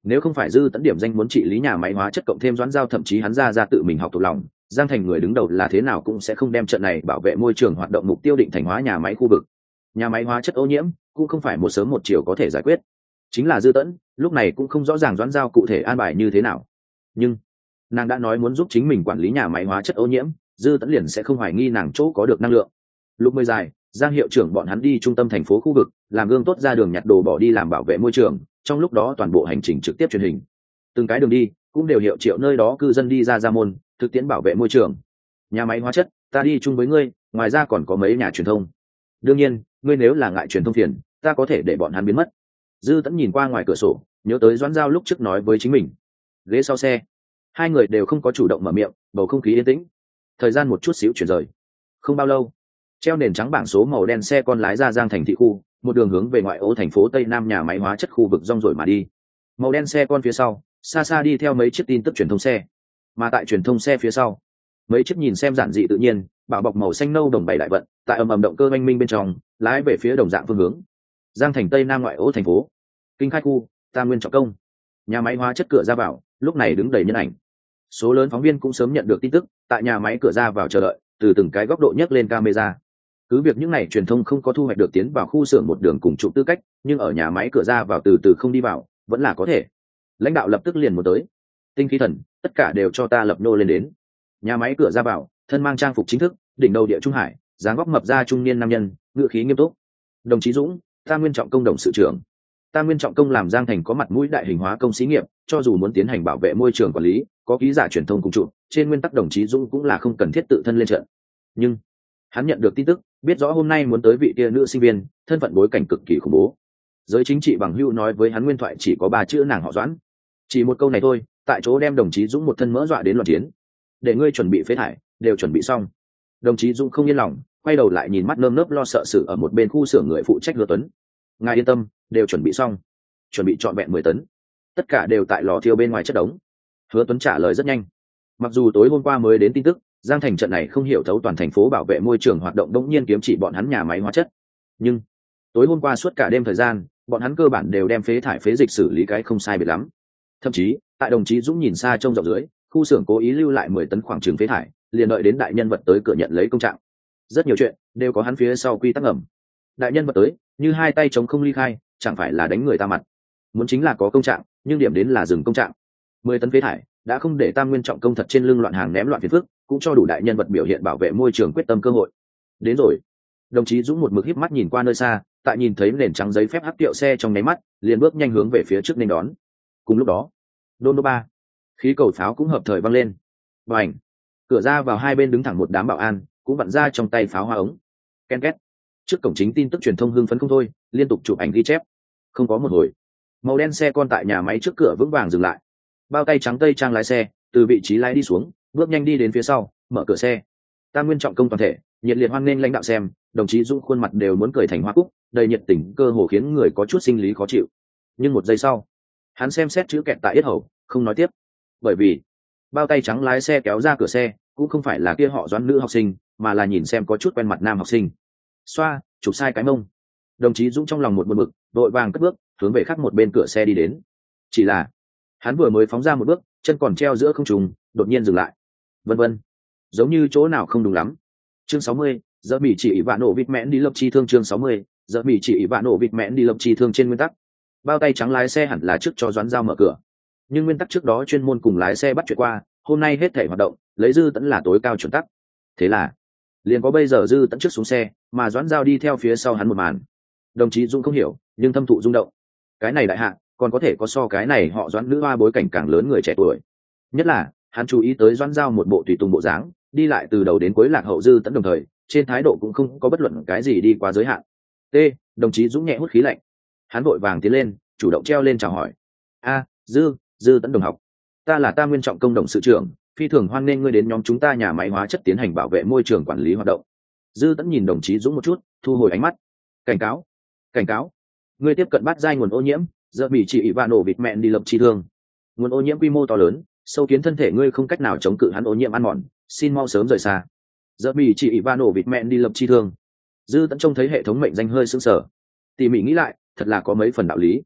Nếu không phải dư tẫn điểm danh muốn trị lý nhà máy hóa chất cộng thêm Doãn Giao, thậm chí hắn ra tự mình học thuộc lòng, Giang Thành người đứng đầu là thế nào cũng sẽ không đem trận này bảo vệ môi trường hoạt động mục tiêu định thành hóa nhà máy khu vực. Nhà máy hóa chất ô nhiễm cũng không phải một sớm một chiều có thể giải quyết. Chính là dư tẫn lúc này cũng không rõ ràng Doãn Giao cụ thể an bài như thế nào, nhưng nàng đã nói muốn giúp chính mình quản lý nhà máy hóa chất ô nhiễm, dư tẫn liền sẽ không hoài nghi nàng chỗ có được năng lượng. Lúc mười dài, Giang hiệu trưởng bọn hắn đi trung tâm thành phố khu vực làm gương tốt, ra đường nhặt đồ bỏ đi làm bảo vệ môi trường, trong lúc đó toàn bộ hành trình trực tiếp truyền hình, từng cái đường đi cũng đều hiệu triệu nơi đó cư dân đi ra môn thực tiễn bảo vệ môi trường. Nhà máy hóa chất ta đi chung với ngươi, ngoài ra còn có mấy nhà truyền thông, đương nhiên ngươi nếu là ngại truyền thông phiền, ta có thể để bọn hắn biến mất. Dư tẫn nhìn qua ngoài cửa sổ, nhớ tới Doãn Giao lúc trước nói với chính mình. Ghế sau xe, hai người đều không có chủ động mở miệng, bầu không khí yên tĩnh. Thời gian một chút xíu chuyển rời, không bao lâu, treo nền trắng bảng số màu đen xe con lái ra Giang Thành thị khu, một đường hướng về ngoại ô thành phố Tây Nam nhà máy hóa chất khu vực rong rồi mà đi. Màu đen xe con phía sau xa xa đi theo mấy chiếc tin tức truyền thông xe, mà tại truyền thông xe phía sau, mấy chiếc nhìn xem giản dị tự nhiên bảo bọc màu xanh nâu đồng bảy đại vận tại ầm ầm động cơ oanh minh bên trong lái về phía đồng dạng phương hướng. Giang Thành Tây Nam ngoại ô thành phố, Kinh Khai khu, Tam Nguyên Trọng Công, nhà máy hóa chất cửa ra vào lúc này đứng đầy nhân ảnh. Số lớn phóng viên cũng sớm nhận được tin tức, tại nhà máy cửa ra vào chờ đợi, từ từng cái góc độ nhấc lên camera. Cứ việc những này truyền thông không có thu hoạch được tiến vào khu xưởng một đường cùng chụp tư cách, nhưng ở nhà máy cửa ra vào từ từ không đi vào vẫn là có thể. Lãnh đạo lập tức liền muốn tới. Tinh khí thần, tất cả đều cho ta lập nô lên đến. Nhà máy cửa ra vào, thân mang trang phục chính thức, đỉnh đầu địa trung hải, dáng góc mập ra trung niên nam nhân, ngữ khí nghiêm túc. Đồng chí Dũng, Tam Nguyên Trọng Công đồng sự trưởng. Tam Nguyên Trọng Công làm Giang Thành có mặt mũi đại hình hóa công xí nghiệp, cho dù muốn tiến hành bảo vệ môi trường quản lý, có ký giả truyền thông cùng trụ, trên nguyên tắc đồng chí Dũng cũng là không cần thiết tự thân lên trận. Nhưng hắn nhận được tin tức, biết rõ hôm nay muốn tới vị kia nữ sinh viên, thân phận bối cảnh cực kỳ khủng bố. Giới chính trị bằng hữu nói với hắn nguyên thoại chỉ có 3 chữ nàng họ Doãn. Chỉ một câu này thôi, tại chỗ đem đồng chí Dũng một thân mỡ dọa đến loạn chiến. Để ngươi chuẩn bị phế thải, đều chuẩn bị xong. Đồng chí Dũng không yên lòng, quay đầu lại nhìn mắt nơm nớp lo sợ sự ở một bên khu xưởng người phụ trách Hứa Tuấn. Ngài yên tâm, đều chuẩn bị xong, chuẩn bị trọn vẹn 10 tấn, tất cả đều tại lò thiêu bên ngoài chất đống. Hứa Tuấn trả lời rất nhanh. Mặc dù tối hôm qua mới đến tin tức, Giang Thành trận này không hiểu thấu toàn thành phố bảo vệ môi trường hoạt động đống nhiên kiếm chỉ bọn hắn nhà máy hóa chất, nhưng tối hôm qua suốt cả đêm thời gian, bọn hắn cơ bản đều đem phế thải phế dịch xử lý cái không sai biệt lắm. Thậm chí tại đồng chí Dũng nhìn xa trông rộng dưới, khu xưởng cố ý lưu lại 10 tấn khoảng trường phế thải, liền đợi đến đại nhân vật tới cửa nhận lấy công trạng. Rất nhiều chuyện đều có hắn phía sau quy tắc ngầm. Đại nhân vật tới, như hai tay chống không ly khai, chẳng phải là đánh người ta mặt. Muốn chính là có công trạng, nhưng điểm đến là dừng công trạng. 10 tấn phế thải đã không để Tam Nguyên Trọng Công thật trên lưng loạn hàng ném loạn phiền phức, cũng cho đủ đại nhân vật biểu hiện bảo vệ môi trường quyết tâm cơ hội. Đến rồi. Đồng chí Dũng một mực híp mắt nhìn qua nơi xa, tại nhìn thấy nền trắng giấy phép hắc tiệu xe trong nháy mắt, liền bước nhanh hướng về phía trước nên đón. Cùng lúc đó, đôn đô ba, khí cầu pháo cũng hợp thời văng lên. Bành! Cửa ra vào hai bên đứng thẳng một đám bảo an, cũng vặn ra trong tay pháo hoa ống. Ken két. Trước cổng chính tin tức truyền thông hưng phấn không thôi, liên tục chụp ảnh ghi chép. Không có một hồi, màu đen xe con tại nhà máy trước cửa vững vàng dừng lại. Bao tay trắng tây trang lái xe từ vị trí lái đi xuống, bước nhanh đi đến phía sau, mở cửa xe. Tam Nguyên Trọng Công toàn thể nhiệt liệt hoan nghênh lãnh đạo xem, đồng chí Dũng khuôn mặt đều muốn cười thành hoa cúc, đầy nhiệt tình cơ hồ khiến người có chút sinh lý khó chịu. Nhưng một giây sau, hắn xem xét chữ kẹt tại yết hầu, không nói tiếp. Bởi vì bao tay trắng lái xe kéo ra cửa xe, cũng không phải là kia họ Doãn nữ học sinh, mà là nhìn xem có chút quen mặt nam học sinh. Xoa, chụp sai cái mông. Đồng chí Dũng trong lòng một bực, vội vàng cất bước hướng về khác một bên cửa xe đi đến. Chỉ là hắn vừa mới phóng ra một bước, chân còn treo giữa không trung, đột nhiên dừng lại. Vân vân, giống như chỗ nào không đúng lắm. Chương 60, giờ bị chỉ vạn nổ vịt mẽn đi lập chi thương. Chương 60, giờ bị chỉ vạn nổ vịt mẽn đi lập chi thương. Trên nguyên tắc, bao tay trắng lái xe hẳn là trước cho Doãn Giao mở cửa, nhưng nguyên tắc trước đó chuyên môn cùng lái xe bắt chuyện qua, hôm nay hết thể hoạt động lấy Dư Tẫn là tối cao chuẩn tắc. Thế là liền có bây giờ Dư Tẫn trước xuống xe, mà Doãn Giao đi theo phía sau hắn một màn. Đồng chí Dũng không hiểu, nhưng thâm thụ rung động. Cái này đại hạ còn có thể có so cái này họ Doãn nữ hoa bối cảnh càng lớn người trẻ tuổi. Nhất là hắn chú ý tới Doãn Giao một bộ tùy tùng bộ dáng, đi lại từ đầu đến cuối lạc hậu Dư Tẫn, đồng thời trên thái độ cũng không có bất luận cái gì đi quá giới hạn. Đồng chí Dũng nhẹ hút khí lạnh, hắn vội vàng tiến lên, chủ động treo lên chào hỏi. Dư Tẫn đồng học, ta là Tam Nguyên Trọng Công đồng sự trưởng, phi thường hoan nghênh ngươi đến nhóm chúng ta nhà máy hóa chất tiến hành bảo vệ môi trường quản lý hoạt động. Dư Tẫn nhìn đồng chí Dũng một chút, thu hồi ánh mắt. Cảnh cáo, ngươi tiếp cận bắt giai nguồn ô nhiễm, giờ bị chỉ và nổ vịt mẹn đi lập chi thương. Nguồn ô nhiễm quy mô to lớn, sâu kiến thân thể ngươi không cách nào chống cự hắn ô nhiễm ăn mòn, xin mau sớm rời xa. Giờ bị chỉ và nổ vịt mẹn đi lập chi thương. Dư Tẫn trông thấy hệ thống mệnh danh hơi sững sờ, tỉ mỉ nghĩ lại, thật là có mấy phần đạo lý.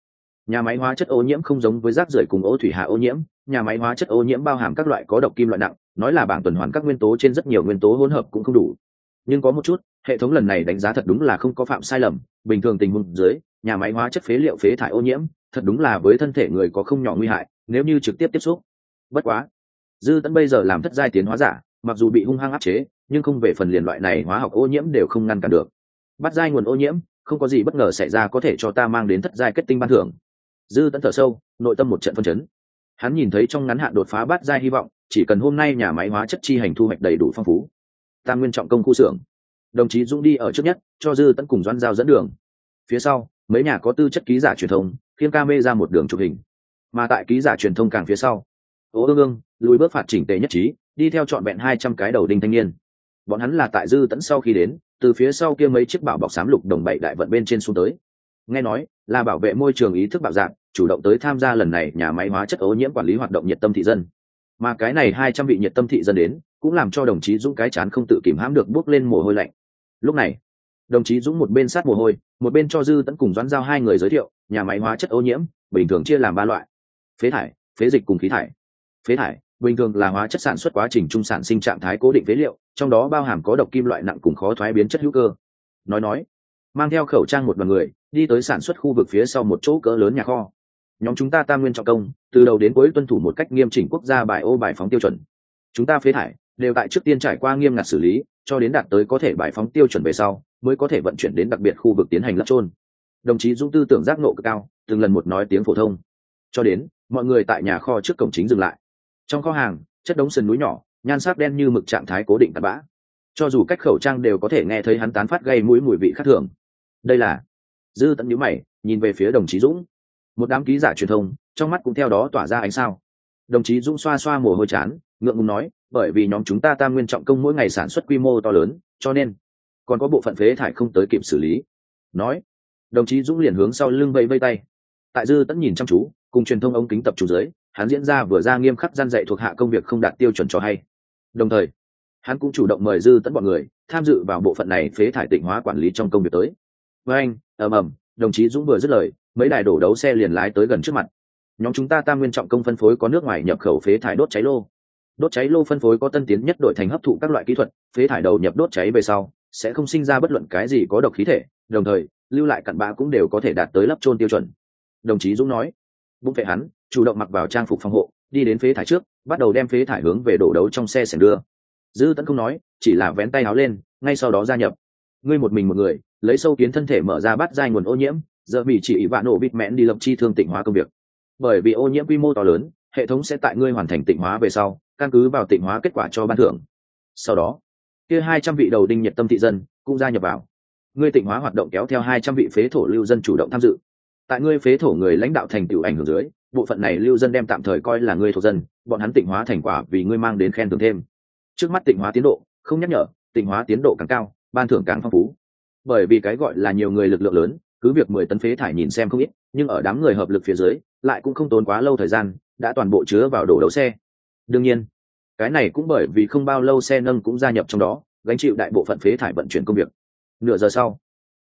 Nhà máy hóa chất ô nhiễm không giống với rác rưởi cùng ô thủy hạ ô nhiễm, nhà máy hóa chất ô nhiễm bao hàm các loại có độc kim loại nặng, nói là bảng tuần hoàn các nguyên tố trên rất nhiều nguyên tố hỗn hợp cũng không đủ. Nhưng có một chút, hệ thống lần này đánh giá thật đúng là không có phạm sai lầm, bình thường tình huống dưới, nhà máy hóa chất phế liệu phế thải ô nhiễm, thật đúng là với thân thể người có không nhỏ nguy hại, nếu như trực tiếp tiếp xúc. Bất quá, Dư Tấn bây giờ làm thất giai tiến hóa giả, mặc dù bị hung hăng áp chế, nhưng không về phần liền loại này hóa học ô nhiễm đều không ngăn cản được. Bắt giai nguồn ô nhiễm, không có gì bất ngờ xảy ra có thể cho ta mang đến thất giai kết tinh ban thưởng. Dư Tấn thở sâu, nội tâm một trận phân chấn. Hắn nhìn thấy trong ngắn hạn đột phá bát giai hy vọng, chỉ cần hôm nay nhà máy hóa chất chi hành thu hoạch đầy đủ phong phú. Tam nguyên trọng công khu xưởng, đồng chí Dũng đi ở trước nhất, cho Dư Tấn cùng Doãn Giao dẫn đường. Phía sau, mấy nhà có tư chất ký giả truyền thông, khiêng camera ra một đường chụp hình. Mà tại ký giả truyền thông càng phía sau, Ô Ương lùi bước phạt chỉnh tề nhất trí, đi theo trọn vẹn 200 cái đầu đinh thanh niên. Bọn hắn là tại Dư Tấn sau khi đến, từ phía sau kia mấy chiếc bảo bọc xám lục đồng bảy đại vận bên trên xuống tới. Nghe nói là bảo vệ môi trường ý thức bạo dạn, chủ động tới tham gia lần này nhà máy hóa chất ô nhiễm quản lý hoạt động nhiệt tâm thị dân. Mà cái này 200 vị nhiệt tâm thị dân đến, cũng làm cho đồng chí Dũng cái chán không tự kìm hãm được bước lên mồ hôi lạnh. Lúc này, đồng chí Dũng một bên sát mồ hôi, một bên cho Dư Tấn cùng Doãn Giao hai người giới thiệu, nhà máy hóa chất ô nhiễm bình thường chia làm ba loại: phế thải, phế dịch cùng khí thải. Phế thải bình thường là hóa chất sản xuất quá trình trung sản sinh trạng thái cố định phế liệu, trong đó bao hàm có độc kim loại nặng cùng khó thoái biến chất hữu cơ. Nói mang theo khẩu trang một đoàn người đi tới sản xuất khu vực phía sau một chỗ cỡ lớn nhà kho. Nhóm chúng ta Tam Nguyên trọng công từ đầu đến cuối tuân thủ một cách nghiêm chỉnh quốc gia bài ô bài phóng tiêu chuẩn. Chúng ta phế thải đều tại trước tiên trải qua nghiêm ngặt xử lý, cho đến đạt tới có thể bài phóng tiêu chuẩn về sau mới có thể vận chuyển đến đặc biệt khu vực tiến hành lấp chôn. Đồng chí Dũng tư tưởng giác ngộ cực cao, từng lần một nói tiếng phổ thông, cho đến mọi người tại nhà kho trước cổng chính dừng lại. Trong kho hàng chất đống sườn núi nhỏ, nhan sắc đen như mực, trạng thái cố định tạt bã, cho dù cách khẩu trang đều có thể nghe thấy hắn tán phát gây mũi mùi vị khác thường. Đây là... Dư Tấn nhíu mày nhìn về phía đồng chí Dũng. Một đám ký giả truyền thông trong mắt cũng theo đó tỏa ra ánh sao. Đồng chí Dũng xoa xoa mồ hôi chán, ngượng ngùng nói, bởi vì nhóm chúng ta Tam Nguyên trọng công mỗi ngày sản xuất quy mô to lớn, cho nên còn có bộ phận phế thải không tới kịp xử lý. Nói, đồng chí Dũng liền hướng sau lưng vẫy vẫy tay. Tại Dư Tấn nhìn chăm chú, cùng truyền thông ống kính tập trung dưới, hắn diễn ra vừa ra nghiêm khắc gian dạy thuộc hạ công việc không đạt tiêu chuẩn cho hay. Đồng thời, hắn cũng chủ động mời Dư Tấn bọn người tham dự vào bộ phận này phế thải tịnh hóa quản lý trong công việc tới. Với anh, đồng chí Dũng vừa dứt lời, mấy đài đổ đấu xe liền lái tới gần trước mặt. Nhóm chúng ta Tam Nguyên trọng công phân phối có nước ngoài nhập khẩu phế thải đốt cháy lô. Đốt cháy lô phân phối có tân tiến nhất đổi thành hấp thụ các loại kỹ thuật, phế thải đầu nhập đốt cháy về sau sẽ không sinh ra bất luận cái gì có độc khí thể, đồng thời lưu lại cặn bã cũng đều có thể đạt tới lấp chôn tiêu chuẩn. Đồng chí Dũng nói. Bụng vệ hắn chủ động mặc vào trang phục phòng hộ, đi đến phế thải trước, bắt đầu đem phế thải hướng về đổ đấu trong xe sẻng đưa. Dư Tấn không nói, chỉ là vén tay áo lên, ngay sau đó gia nhập. Ngươi một mình một người lấy sâu kiến thân thể mở ra bắt giai nguồn ô nhiễm, giờ bị chỉ vạn nổ bịt mẹn đi lập chi thương tịnh hóa công việc. Bởi vì ô nhiễm quy mô to lớn, hệ thống sẽ tại ngươi hoàn thành tịnh hóa về sau căn cứ vào tịnh hóa kết quả cho ban thưởng. Sau đó kia 200 vị đầu đinh nhiệt tâm thị dân cũng gia nhập vào. Ngươi tịnh hóa hoạt động kéo theo 200 vị phế thổ lưu dân chủ động tham dự. Tại ngươi phế thổ người lãnh đạo thành tựu ảnh hưởng dưới, bộ phận này lưu dân đem tạm thời coi là ngươi thuộc dân, bọn hắn tịnh hóa thành quả vì ngươi mang đến khen thưởng thêm. Trước mắt tịnh hóa tiến độ không nhắc nhở, tịnh hóa tiến độ càng cao ban thưởng càng phong phú. Bởi vì cái gọi là nhiều người lực lượng lớn, cứ việc 10 tấn phế thải nhìn xem không ít, nhưng ở đám người hợp lực phía dưới lại cũng không tốn quá lâu thời gian đã toàn bộ chứa vào đổ đấu xe. Đương nhiên cái này cũng bởi vì không bao lâu xe nâng cũng gia nhập trong đó, gánh chịu đại bộ phận phế thải vận chuyển công việc. Nửa giờ sau,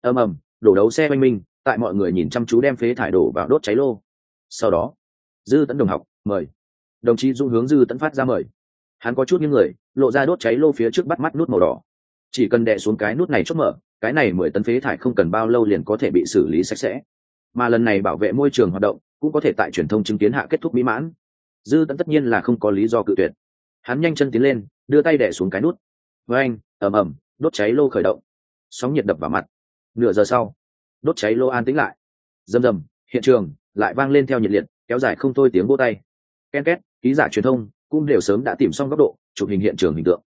đổ đấu xe oanh minh, tại mọi người nhìn chăm chú đem phế thải đổ vào đốt cháy lô. Sau đó Dư Tấn đồng học mời. Đồng chí Dung hướng Dư Tấn phát ra mời. Hắn có chút những người lộ ra đốt cháy lô phía trước bắt mắt nút màu đỏ, chỉ cần đè xuống cái nút này chốt mở, cái này 10 tấn phế thải không cần bao lâu liền có thể bị xử lý sạch sẽ. Mà lần này bảo vệ môi trường hoạt động cũng có thể tại truyền thông chứng kiến hạ kết thúc mỹ mãn. Dư Tấn tất nhiên là không có lý do cự tuyệt. Hắn nhanh chân tiến lên, đưa tay đè xuống cái nút. Với anh, đốt cháy lô khởi động. Sóng nhiệt đập vào mặt. Nửa giờ sau, đốt cháy lô an tĩnh lại. Rầm rầm, hiện trường lại vang lên theo nhiệt liệt kéo dài không thôi tiếng vỗ tay. Ken két, ký giả truyền thông cũng đều sớm đã tìm xong góc độ chụp hình hiện trường hình tượng.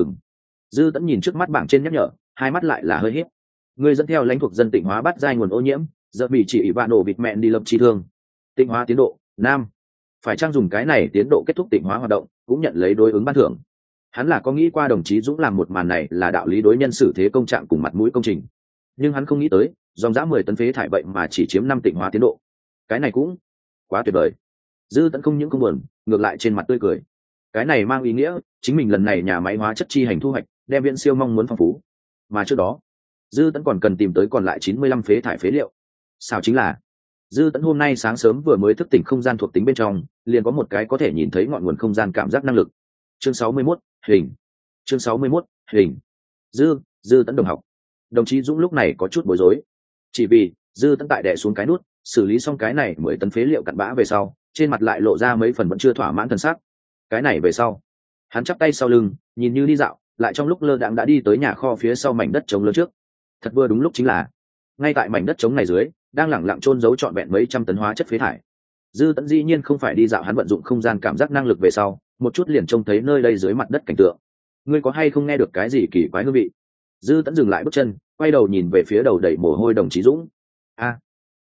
Dư Tấn nhìn trước mắt bảng trên nhắc nhở, hai mắt lại là hơi híp. Người dẫn theo lãnh thuộc dân tịnh hóa bắt giai nguồn ô nhiễm, giờ bị chỉ vạn nổ vịt mẹn đi lập chi thương. Tịnh hóa tiến độ nam, phải trang dùng cái này tiến độ kết thúc tịnh hóa hoạt động cũng nhận lấy đối ứng ban thưởng. Hắn là có nghĩ qua đồng chí Dũng làm một màn này là đạo lý đối nhân xử thế công trạng cùng mặt mũi công trình, nhưng hắn không nghĩ tới dòng dã 10 tấn phế thải vậy mà chỉ chiếm 5 tịnh hóa tiến độ. Cái này cũng quá tuyệt vời. Dư Tấn không những không buồn, ngược lại trên mặt tươi cười. Cái này mang ý nghĩa chính mình lần này nhà máy hóa chất chi hành thu hoạch đem viện siêu mong muốn phong phú. Mà trước đó Dư Tấn còn cần tìm tới còn lại 95 phế thải phế liệu. Sao chính là Dư Tẫn hôm nay sáng sớm vừa mới thức tỉnh không gian thuộc tính bên trong, liền có một cái có thể nhìn thấy ngọn nguồn không gian cảm giác năng lực. Chương 61, hình. Chương 61, hình. Dư Tẫn đồng học. Đồng chí Dũng lúc này có chút bối rối. Chỉ vì, Dư Tẫn tại đè xuống cái nút, xử lý xong cái này 10 tấn phế liệu cặn bã về sau, trên mặt lại lộ ra mấy phần vẫn chưa thỏa mãn thần sắc. Cái này về sau, hắn chắp tay sau lưng, nhìn như đi dạo, lại trong lúc lơ đãng đã đi tới nhà kho phía sau mảnh đất trống lớn trước. Thật vừa đúng lúc chính là, ngay tại mảnh đất trống này dưới, đang lẳng lặng chôn giấu trọn vẹn mấy trăm tấn hóa chất phế thải. Dư Tẫn dĩ nhiên không phải đi dạo, hắn vận dụng không gian cảm giác năng lực về sau, một chút liền trông thấy nơi đây dưới mặt đất cảnh tượng. Ngươi có hay không nghe được cái gì kỳ quái hương vị? Dư Tẫn dừng lại bước chân, quay đầu nhìn về phía đầu đầy mồ hôi đồng chí Dũng. A,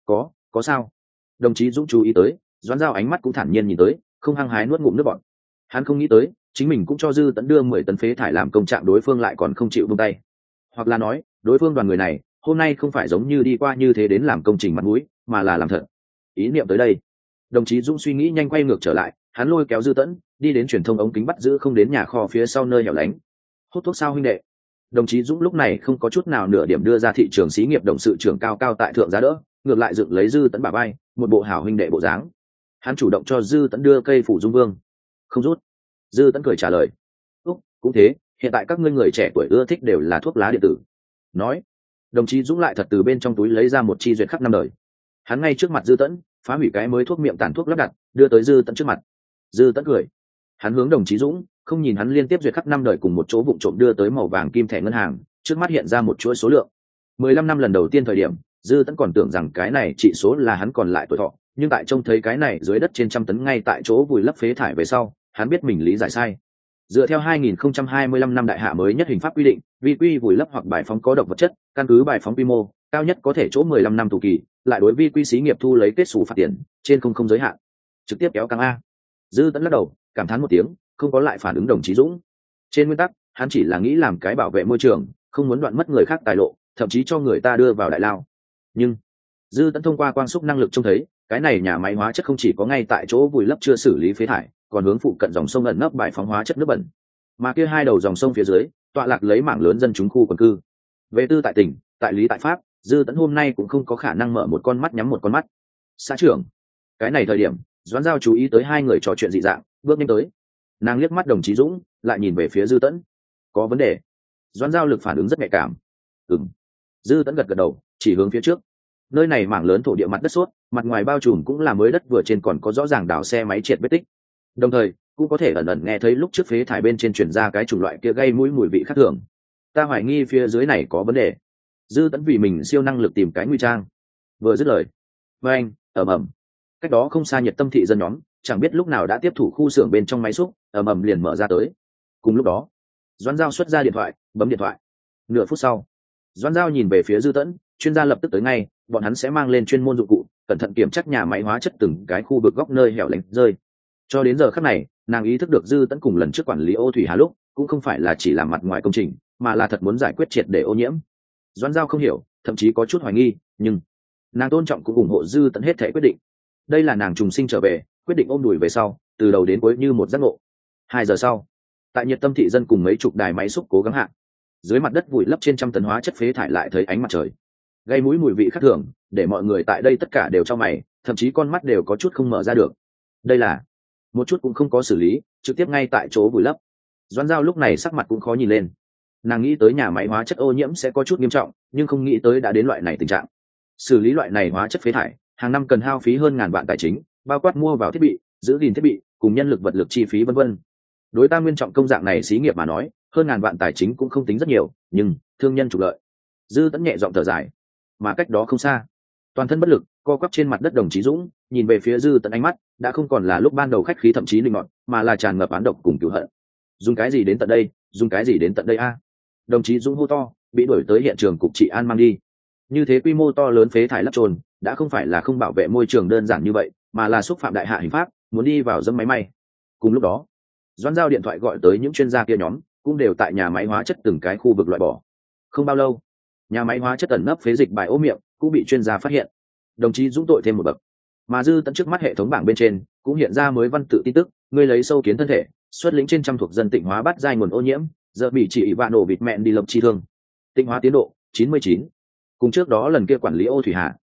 có sao? Đồng chí Dũng chú ý tới, Doãn Dao ánh mắt cũng thản nhiên nhìn tới, không hăng hái nuốt ngụm nước bọt. Hắn không nghĩ tới, chính mình cũng cho Dư Tẫn đưa 10 tấn phế thải làm công trạng, đối phương lại còn không chịu buông tay. Hoặc là nói, đối phương đoàn người này, hôm nay không phải giống như đi qua như thế đến làm công trình mặt mũi, mà là làm thật. Ý niệm tới đây, đồng chí Dũng suy nghĩ nhanh quay ngược trở lại, hắn lôi kéo Dư Tẫn, đi đến truyền thông ống kính bắt giữ không đến nhà kho phía sau nơi hẻo lánh. Hút thuốc sao huynh đệ? Đồng chí Dũng lúc này không có chút nào nửa điểm đưa ra thị trường xí nghiệp đồng sự trưởng cao cao tại thượng giá đỡ, ngược lại dựng lấy Dư Tẫn bả vai, một bộ hảo huynh đệ bộ dáng. Hắn chủ động cho Dư Tẫn đưa cây phủ dung vương. Không rút. Dư Tẫn cười trả lời. Cũng thế, hiện tại các ngươi người trẻ tuổi ưa thích đều là thuốc lá điện tử. Nói, đồng chí Dũng lại thật từ bên trong túi lấy ra một chi duyệt khắp năm đời. Hắn ngay trước mặt Dư Tẫn phá hủy cái mới thuốc miệng tàn thuốc lắp đặt, đưa tới Dư Tẫn trước mặt. Dư Tẫn cười. Hắn hướng đồng chí Dũng, không nhìn hắn liên tiếp duyệt khắp năm đời cùng một chỗ vụng trộm đưa tới màu vàng kim thẻ ngân hàng, trước mắt hiện ra một chuỗi số lượng. 15 năm lần đầu tiên thời điểm, Dư Tẫn còn tưởng rằng cái này trị số là hắn còn lại tuổi thọ, nhưng tại trông thấy cái này dưới đất trên trăm tấn ngay tại chỗ vùi lấp phế thải về sau, hắn biết mình lý giải sai. Dựa theo 2025 năm đại hạ mới nhất hình pháp quy định, vi quy vùi lấp hoặc bài phóng có độc vật chất, căn cứ bài phóng quy mô, cao nhất có thể chỗ 15 năm tù kỳ, lại đối vi quy xí nghiệp thu lấy kết sổ phạt tiền, trên không giới hạn. Trực tiếp kéo căng a. Dư Tẫn lắc đầu, cảm thán một tiếng, không có lại phản ứng đồng chí Dũng. Trên nguyên tắc, hắn chỉ là nghĩ làm cái bảo vệ môi trường, không muốn đoạn mất người khác tài lộ, thậm chí cho người ta đưa vào đại lao. Nhưng Dư Tẫn thông qua quang xúc năng lực trông thấy, cái này nhà máy hóa chất không chỉ có ngay tại chỗ vùi lấp chưa xử lý phế thải, còn hướng phụ cận dòng sông ẩn nấp bài phóng hóa chất nước bẩn, mà kia hai đầu dòng sông phía dưới tọa lạc lấy mảng lớn dân chúng khu quần cư. Về tư tại tỉnh, tại lý tại pháp, Dư Tẫn hôm nay cũng không có khả năng mở một con mắt nhắm một con mắt. Xã trưởng, cái này thời điểm Doãn Giao chú ý tới hai người trò chuyện dị dạng, bước nhanh tới. Nàng liếc mắt đồng chí Dũng, lại nhìn về phía Dư Tẫn. Có vấn đề? Doãn Giao lực phản ứng rất nhạy cảm. Ừm. Dư Tẫn gật gật đầu, chỉ hướng phía trước. Nơi này mảng lớn thổ địa mặt đất suốt, mặt ngoài bao trùm cũng là mới đất, vừa trên còn có rõ ràng đào xe máy triệt vết tích. Đồng thời cũng có thể ẩn ẩn nghe thấy lúc trước phế thải bên trên truyền ra cái chủng loại kia gây mũi mùi vị khác thường. Ta hoài nghi phía dưới này có vấn đề. Dư Tẫn vì mình siêu năng lực tìm cái nguy trang, vừa dứt lời, với anh ầm, cách đó không xa Nhiệt Tâm thị dân nhóm chẳng biết lúc nào đã tiếp thủ khu xưởng bên trong máy xúc, ầm liền mở ra tới. Cùng lúc đó, Doãn Giao xuất ra điện thoại, bấm điện thoại. Nửa phút sau, Doãn Giao nhìn về phía Dư Tẫn, chuyên gia lập tức tới ngay, bọn hắn sẽ mang lên chuyên môn dụng cụ, cẩn thận kiểm tra nhà máy hóa chất từng cái khu vực góc nơi hẻo lánh rơi. Cho đến giờ khắc này, nàng ý thức được Dư Tẫn cùng lần trước quản lý ô thủy hà lúc cũng không phải là chỉ làm mặt ngoài công trình, mà là thật muốn giải quyết triệt để ô nhiễm. Doãn Giao không hiểu, thậm chí có chút hoài nghi, nhưng nàng tôn trọng cũng ủng hộ Dư Tẫn hết thể quyết định. Đây là nàng trùng sinh trở về, quyết định ôm đùi về sau, từ đầu đến cuối như một giấc ngộ. 2 giờ sau, tại Nhiệt Tâm thị dân cùng mấy chục đài máy xúc cố gắng hạ, dưới mặt đất vùi lấp trên trăm tấn hóa chất phế thải lại thấy ánh mặt trời, gây mũi mùi vị khác thường, để mọi người tại đây tất cả đều cho mày, thậm chí con mắt đều có chút không mở ra được. Đây là một chút cũng không có xử lý, trực tiếp ngay tại chỗ vùi lấp. Doãn Giao lúc này sắc mặt cũng khó nhìn lên. Nàng nghĩ tới nhà máy hóa chất ô nhiễm sẽ có chút nghiêm trọng, nhưng không nghĩ tới đã đến loại này tình trạng. Xử lý loại này hóa chất phế thải, hàng năm cần hao phí hơn ngàn vạn tài chính, bao quát mua vào thiết bị, giữ gìn thiết bị, cùng nhân lực vật lực chi phí vân vân. Đối ta nguyên trọng công dạng này xí nghiệp mà nói, hơn ngàn vạn tài chính cũng không tính rất nhiều, nhưng thương nhân trục lợi. Dư Tẫn nhẹ giọng thở dài, mà cách đó không xa, toàn thân bất lực, co quắp trên mặt đất đồng chí Dũng, nhìn về phía Dư Tẫn ánh mắt đã không còn là lúc ban đầu khách khí thậm chí linh ngọt, mà là tràn ngập oán độc cùng cừu hận. Dùng cái gì đến tận đây, dùng cái gì đến tận đây a? Đồng chí Dũng hô to, bị đuổi tới hiện trường cục trị an mang đi. Như thế quy mô to lớn phế thải lấp trồn, đã không phải là không bảo vệ môi trường đơn giản như vậy, mà là xúc phạm đại hạ hình pháp, muốn đi vào dẫm máy may. Cùng lúc đó, Doãn Giao điện thoại gọi tới những chuyên gia kia nhóm, cũng đều tại nhà máy hóa chất từng cái khu vực loại bỏ. Không bao lâu, nhà máy hóa chất ẩn nấp phế dịch bài ô miệng cũng bị chuyên gia phát hiện. Đồng chí Dũng tội thêm một bậc. Mà Dư Tẫn trước mắt hệ thống bảng bên trên cũng hiện ra mới văn tự tin tức, người lấy sâu kiến thân thể, xuất lĩnh trên trăm thuộc dân tịnh hóa bắt giai nguồn ô nhiễm, giờ bị chỉ vạn nổ vịt mẹn đi lộc chi thương. Tịnh hóa tiến độ 99. Cùng trước đó lần kia quản lý ô thủy hà,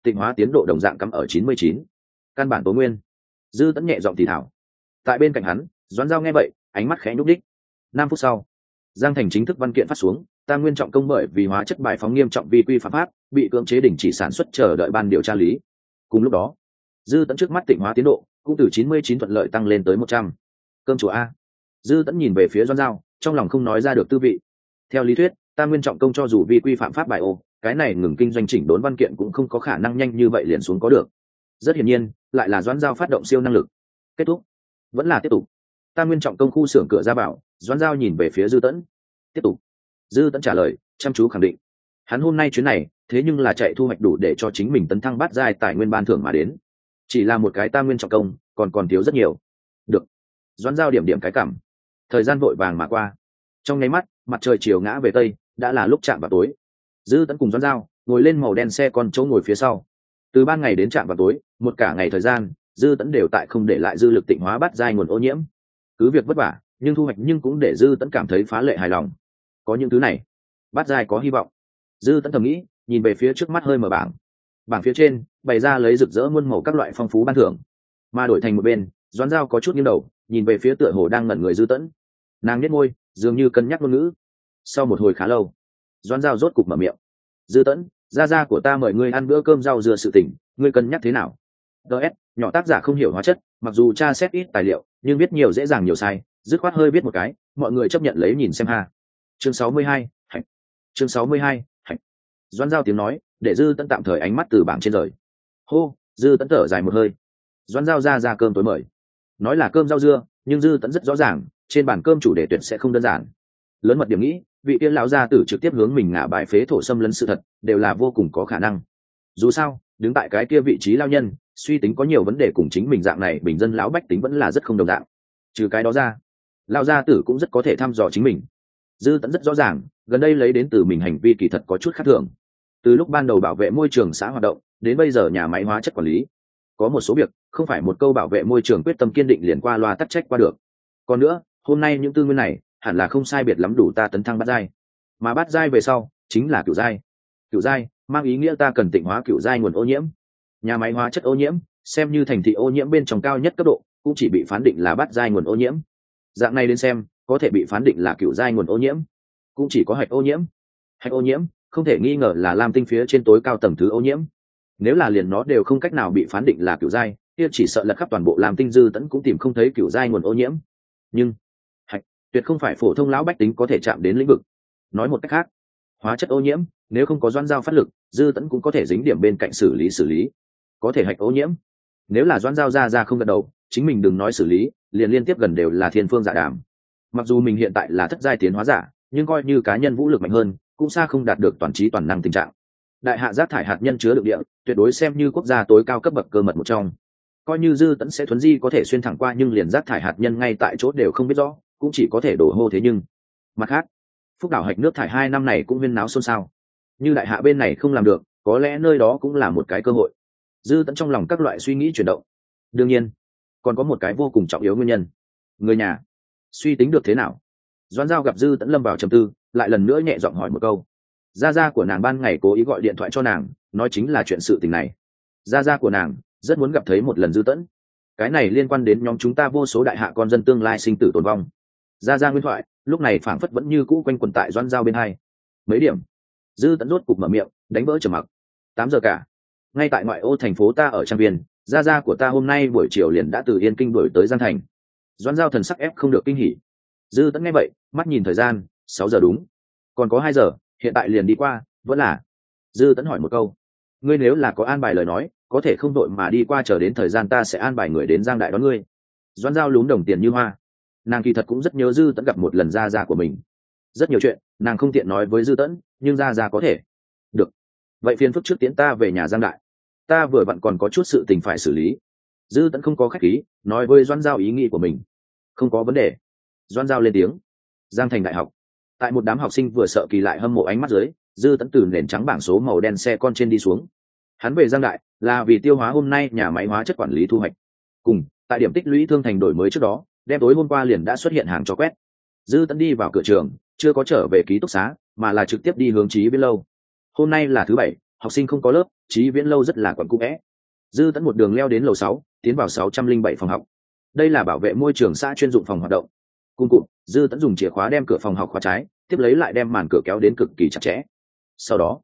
tịnh hóa tiến độ đồng dạng cắm ở 99. Căn bản tố nguyên. Dư Tẫn nhẹ giọng thì thảo. Tại bên cạnh hắn, Doãn Giao nghe vậy, ánh mắt khẽ nhúc đích. 5 phút sau, Giang Thành chính thức văn kiện phát xuống, Tam Nguyên Trọng Công bởi vì hóa chất bài phóng nghiêm trọng vi quy phạm pháp, bị cưỡng chế đình chỉ sản xuất chờ đợi ban điều tra lý. Cùng lúc đó, Dư Tẫn trước mắt tịnh hóa tiến độ cũng từ 99 thuận lợi tăng lên tới 100. Cơm chùa a. Dư Tẫn nhìn về phía Doãn Giao, trong lòng không nói ra được tư vị. Theo lý thuyết, Tam Nguyên Trọng Công cho dù vi quy phạm pháp bài ô, cái này ngừng kinh doanh chỉnh đốn văn kiện cũng không có khả năng nhanh như vậy liền xuống có được. Rất hiển nhiên, lại là Doãn Giao phát động siêu năng lực. Kết thúc, vẫn là tiếp tục. Tam Nguyên Trọng Công khu xưởng cửa ra bảo, Doãn Giao nhìn về phía Dư Tẫn. Tiếp tục. Dư Tẫn trả lời, chăm chú khẳng định. Hắn hôm nay chuyến này, thế nhưng là chạy thu hoạch đủ để cho chính mình tấn thăng bát giai tài nguyên ban thưởng mà đến. Chỉ là một cái Tam Nguyên Trọng Công, còn thiếu rất nhiều. Được. Doãn Giao điểm cái cảm. Thời gian vội vàng mà qua. Trong nháy mắt, mặt trời chiều ngã về tây, đã là lúc chạm vào tối. Dư Tẫn cùng Doãn Giao ngồi lên màu đen xe con chỗ ngồi phía sau. Từ ban ngày đến chạm vào tối, một cả ngày thời gian, Dư Tẫn đều tại không để lại dư lực tịnh hóa bát giai nguồn ô nhiễm. Cứ việc vất vả, nhưng thu hoạch nhưng cũng để Dư Tẫn cảm thấy phá lệ hài lòng. Có những thứ này, bát giai có hy vọng. Dư Tẫn thầm nghĩ, nhìn về phía trước mắt hơi mở bảng phía trên bày ra lấy rực rỡ muôn màu các loại phong phú ban thưởng, mà đổi thành một bên, Doãn Giao có chút nghiêng đầu nhìn về phía tựa hồ đang ngẩn người Dư Tẫn. Nàng nhếch môi, dường như cân nhắc ngôn ngữ. Sau một hồi khá lâu, Doãn Giao rốt cục mở miệng. Dư Tẫn, gia của ta mời ngươi ăn bữa cơm rau dừa sự tình, ngươi cân nhắc thế nào? DS, nhỏ tác giả không hiểu hóa chất, mặc dù tra xét ít tài liệu, nhưng biết nhiều dễ dàng nhiều sai, dứt khoát hơi biết một cái, mọi người chấp nhận lấy nhìn xem ha. Chương 62, hạnh. Chương 62, hạnh. Doãn Giao tiếng nói, để Dư Tẫn tạm thời ánh mắt từ bảng trên rời. Hô, Dư Tẫn thở dài một hơi. Doãn Giao ra cơm tối mời. Nói là cơm rau dưa, nhưng Dư Tẫn rất rõ ràng, trên bàn cơm chủ đề tuyệt sẽ không đơn giản. Lớn mật điểm nghĩ, vị tiên lão gia tử trực tiếp hướng mình ngả bài phế thổ xâm lấn sự thật, đều là vô cùng có khả năng. Dù sao, đứng tại cái kia vị trí lao nhân, suy tính có nhiều vấn đề cùng chính mình dạng này bình dân lão bách tính vẫn là rất không đồng dạng. Trừ cái đó ra, lão gia tử cũng rất có thể thăm dò chính mình. Dư Tẫn rất rõ ràng, gần đây lấy đến từ mình hành vi kỳ thật có chút khác thường. Từ lúc ban đầu bảo vệ môi trường xã hoạt động, đến bây giờ nhà máy hóa chất quản lý, có một số việc không phải một câu bảo vệ môi trường quyết tâm kiên định liền qua loa tắc trách qua được. Còn nữa, hôm nay những tư nguyên này hẳn là không sai biệt lắm đủ ta tấn thăng bát giai, mà bát giai về sau chính là cửu giai. Cửu giai mang ý nghĩa ta cần tịnh hóa cửu giai nguồn ô nhiễm. Nhà máy hóa chất ô nhiễm, xem như thành thị ô nhiễm bên trong cao nhất cấp độ, cũng chỉ bị phán định là bát giai nguồn ô nhiễm. Dạng này đến xem, có thể bị phán định là cửu giai nguồn ô nhiễm, cũng chỉ có hạch ô nhiễm. Hạch ô nhiễm không thể nghi ngờ là lam tinh phía trên tối cao tầng thứ ô nhiễm. Nếu là liền nó đều không cách nào bị phán định là cửu giai, kia chỉ sợ lật khắp toàn bộ lam tinh Dư Tẫn cũng tìm không thấy cửu giai nguồn ô nhiễm. Nhưng hạch tuyệt không phải phổ thông lão bách tính có thể chạm đến lĩnh vực. Nói một cách khác, hóa chất ô nhiễm nếu không có Doãn Giao phát lực, Dư Tẫn cũng có thể dính điểm bên cạnh xử lý. Có thể hạch ô nhiễm, nếu là Doãn Giao ra không gật đầu, chính mình đừng nói xử lý, liền liên tiếp gần đều là thiên phương dạ đàm. Mặc dù mình hiện tại là thất giai tiến hóa giả, nhưng coi như cá nhân vũ lực mạnh hơn, cũng xa không đạt được toàn trí toàn năng tình trạng. Đại hạ rác thải hạt nhân chứa đựng địa, tuyệt đối xem như quốc gia tối cao cấp bậc cơ mật một trong. Coi như Dư Tẫn sẽ thuấn di có thể xuyên thẳng qua, nhưng liền rác thải hạt nhân ngay tại chỗ đều không biết rõ, cũng chỉ có thể đổ hô thế. Nhưng mặt khác, Phúc đảo hạch nước thải 2 năm này cũng huyên náo xôn xao. Như đại hạ bên này không làm được, có lẽ nơi đó cũng là một cái cơ hội. Dư Tẫn trong lòng các loại suy nghĩ chuyển động. Đương nhiên, còn có một cái vô cùng trọng yếu nguyên nhân. Người nhà suy tính được thế nào? Doãn Giao gặp Dư Tẫn lâm vào trầm tư, lại lần nữa nhẹ giọng hỏi một câu. Gia của nàng ban ngày cố ý gọi điện thoại cho nàng, nói chính là chuyện sự tình này. Gia của nàng rất muốn gặp thấy một lần Dư Tẫn. Cái này liên quan đến nhóm chúng ta vô số đại hạ con dân tương lai sinh tử tồn vong. Gia nguyên thoại lúc này phảng phất vẫn như cũ quanh quẩn tại Doãn Giao bên hai. Mấy điểm, Dư Tẫn rốt cục mở miệng, đánh vỡ trầm mặc. 8 giờ cả, ngay tại ngoại ô thành phố ta ở trang viên, gia của ta hôm nay buổi chiều liền đã từ Yên Kinh đuổi tới Giang Thành. Doãn Giao thần sắc ép không được kinh hỉ. Dư Tẫn nghe vậy, mắt nhìn thời gian, 6 giờ đúng, còn có 2 giờ, hiện tại liền đi qua, vẫn là. Dư Tẫn hỏi một câu, ngươi nếu là có an bài lời nói, có thể không đội mà đi qua, chờ đến thời gian ta sẽ an bài người đến Giang Đại đón ngươi. Doãn Giao lúm đồng tiền như hoa. Nàng kỳ thật cũng rất nhớ Dư Tẫn gặp một lần gia của mình. Rất nhiều chuyện nàng không tiện nói với Dư Tẫn, nhưng gia có thể. Được, vậy phiền phức trước tiễn ta về nhà Giang Đại, ta vừa vặn còn có chút sự tình phải xử lý. Dư Tẫn không có khách khí, nói với Doãn Giao ý nghĩ của mình. Không có vấn đề. Doãn Giao lên tiếng. Giang Thành đại học, tại một đám học sinh vừa sợ kỳ lại hâm mộ ánh mắt dưới, Dư Tẫn từ nền trắng bảng số màu đen xe con trên đi xuống. Hắn về Giang Đại là vì tiêu hóa hôm nay nhà máy hóa chất quản lý thu hoạch, cùng tại điểm tích lũy thương thành đổi mới trước đó, đêm tối hôm qua liền đã xuất hiện hàng cho quét. Dư Tẫn đi vào cửa trường, chưa có trở về ký túc xá, mà là trực tiếp đi hướng Chí Viễn lâu. Hôm nay là thứ bảy, học sinh không có lớp, Chí Viễn lâu rất là quẩn cung é. Dư Tẫn một đường leo đến lầu 6, tiến vào 607 phòng học. Đây là bảo vệ môi trường xã chuyên dụng phòng hoạt động. Cung cụt, Dư Tẫn dùng chìa khóa đem cửa phòng học khóa trái, tiếp lấy lại đem màn cửa kéo đến cực kỳ chặt chẽ. Sau đó,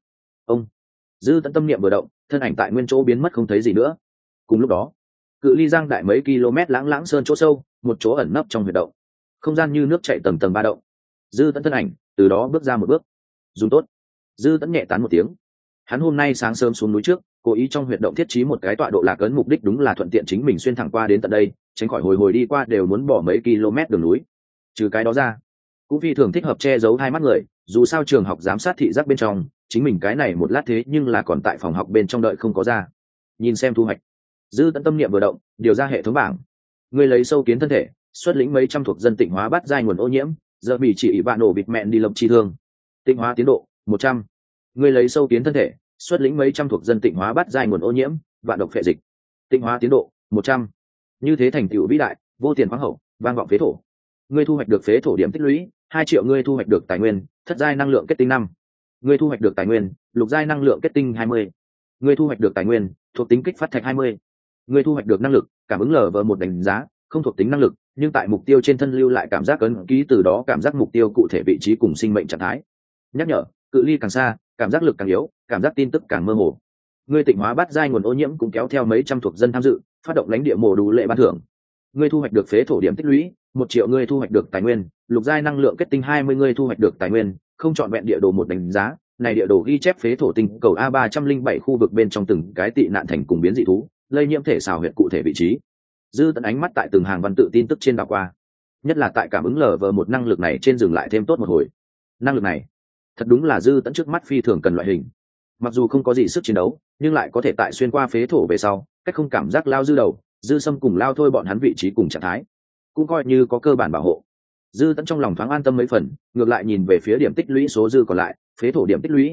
Dư Tẫn tâm niệm vừa động, thân ảnh tại nguyên chỗ biến mất không thấy gì nữa. Cùng lúc đó, cự ly giang đại mấy km lãng lãng sơn chỗ sâu, một chỗ ẩn nấp trong huyệt động. Không gian như nước chảy tầng tầng ba động. Dư Tẫn thân ảnh từ đó bước ra một bước. Dùng tốt. Dư Tẫn nhẹ tán một tiếng. Hắn hôm nay sáng sớm xuống núi trước, cố ý trong huyệt động thiết trí một cái tọa độ lạc ấn, mục đích đúng là thuận tiện chính mình xuyên thẳng qua đến tận đây, tránh khỏi hồi hồi đi qua đều muốn bỏ mấy km đường núi. Trừ cái đó ra, cũng phi thường thích hợp che giấu hai mắt người, dù sao trường học giám sát thị giác bên trong, chính mình cái này một lát thế nhưng là còn tại phòng học bên trong đợi không có ra. Nhìn xem thu hoạch. Dư Tẫn tâm niệm vừa động, điều ra hệ thống bảng. Người lấy sâu kiến thân thể, xuất lĩnh mấy trăm thuộc dân tịnh hóa bắt giai nguồn ô nhiễm, giờ bị chỉ bạn nổ bịt mẹn đi lộng chi thương. Tịnh hóa tiến độ 100. Người lấy sâu kiến thân thể, xuất lĩnh mấy trăm thuộc dân tịnh hóa bắt giai nguồn ô nhiễm, vạn độc phệ dịch. Tịnh hóa tiến độ 100. Như thế thành tựu vĩ đại, vô tiền khoáng hậu, vang vọng phế thổ. Ngươi thu hoạch được phế thổ điểm tích lũy 2 triệu, ngươi thu hoạch được tài nguyên thất giai năng lượng kết tinh 5. Ngươi thu hoạch được tài nguyên lục giai năng lượng kết tinh 20. Ngươi thu hoạch được tài nguyên thuộc tính kích phát thạch 20. Ngươi thu hoạch được năng lực cảm ứng LV1 đánh giá, không thuộc tính năng lực, nhưng tại mục tiêu trên thân lưu lại cảm giác ấn ký, từ đó cảm giác mục tiêu cụ thể vị trí cùng sinh mệnh trạng thái. Nhắc nhở, cự ly càng xa, cảm giác lực càng yếu, cảm giác tin tức càng mơ hồ. Ngươi tịnh hóa bắt giai nguồn ô nhiễm cũng kéo theo mấy trăm thuộc dân tham dự, phát động lãnh địa mổ đủ lệ ban thưởng. Ngươi thu hoạch được phế thổ điểm tích lũy 1 triệu, ngươi thu hoạch được tài nguyên lục giai năng lượng kết tinh 20, ngươi thu hoạch được tài nguyên không chọn vẹn địa đồ một đánh giá. Này địa đồ ghi chép phế thổ tinh cầu A307 khu vực bên trong từng cái tị nạn thành cùng biến dị thú, lây nhiễm thể xào huyệt cụ thể vị trí. Dư Tẫn ánh mắt tại từng hàng văn tự tin tức trên đảo qua, nhất là tại cảm ứng LV1 năng lực này trên dừng lại thêm tốt một hồi. Năng lực này thật đúng là Dư Tẫn trước mắt phi thường cần loại hình. Mặc dù không có gì sức chiến đấu, nhưng lại có thể tại xuyên qua phế thổ về sau, cách không cảm giác lao dư đầu, Dư Sâm cùng lao thôi bọn hắn vị trí cùng trạng thái, cũng coi như có cơ bản bảo hộ. Dư Tẫn trong lòng thoáng an tâm mấy phần, ngược lại nhìn về phía điểm tích lũy số dư còn lại, phế thổ điểm tích lũy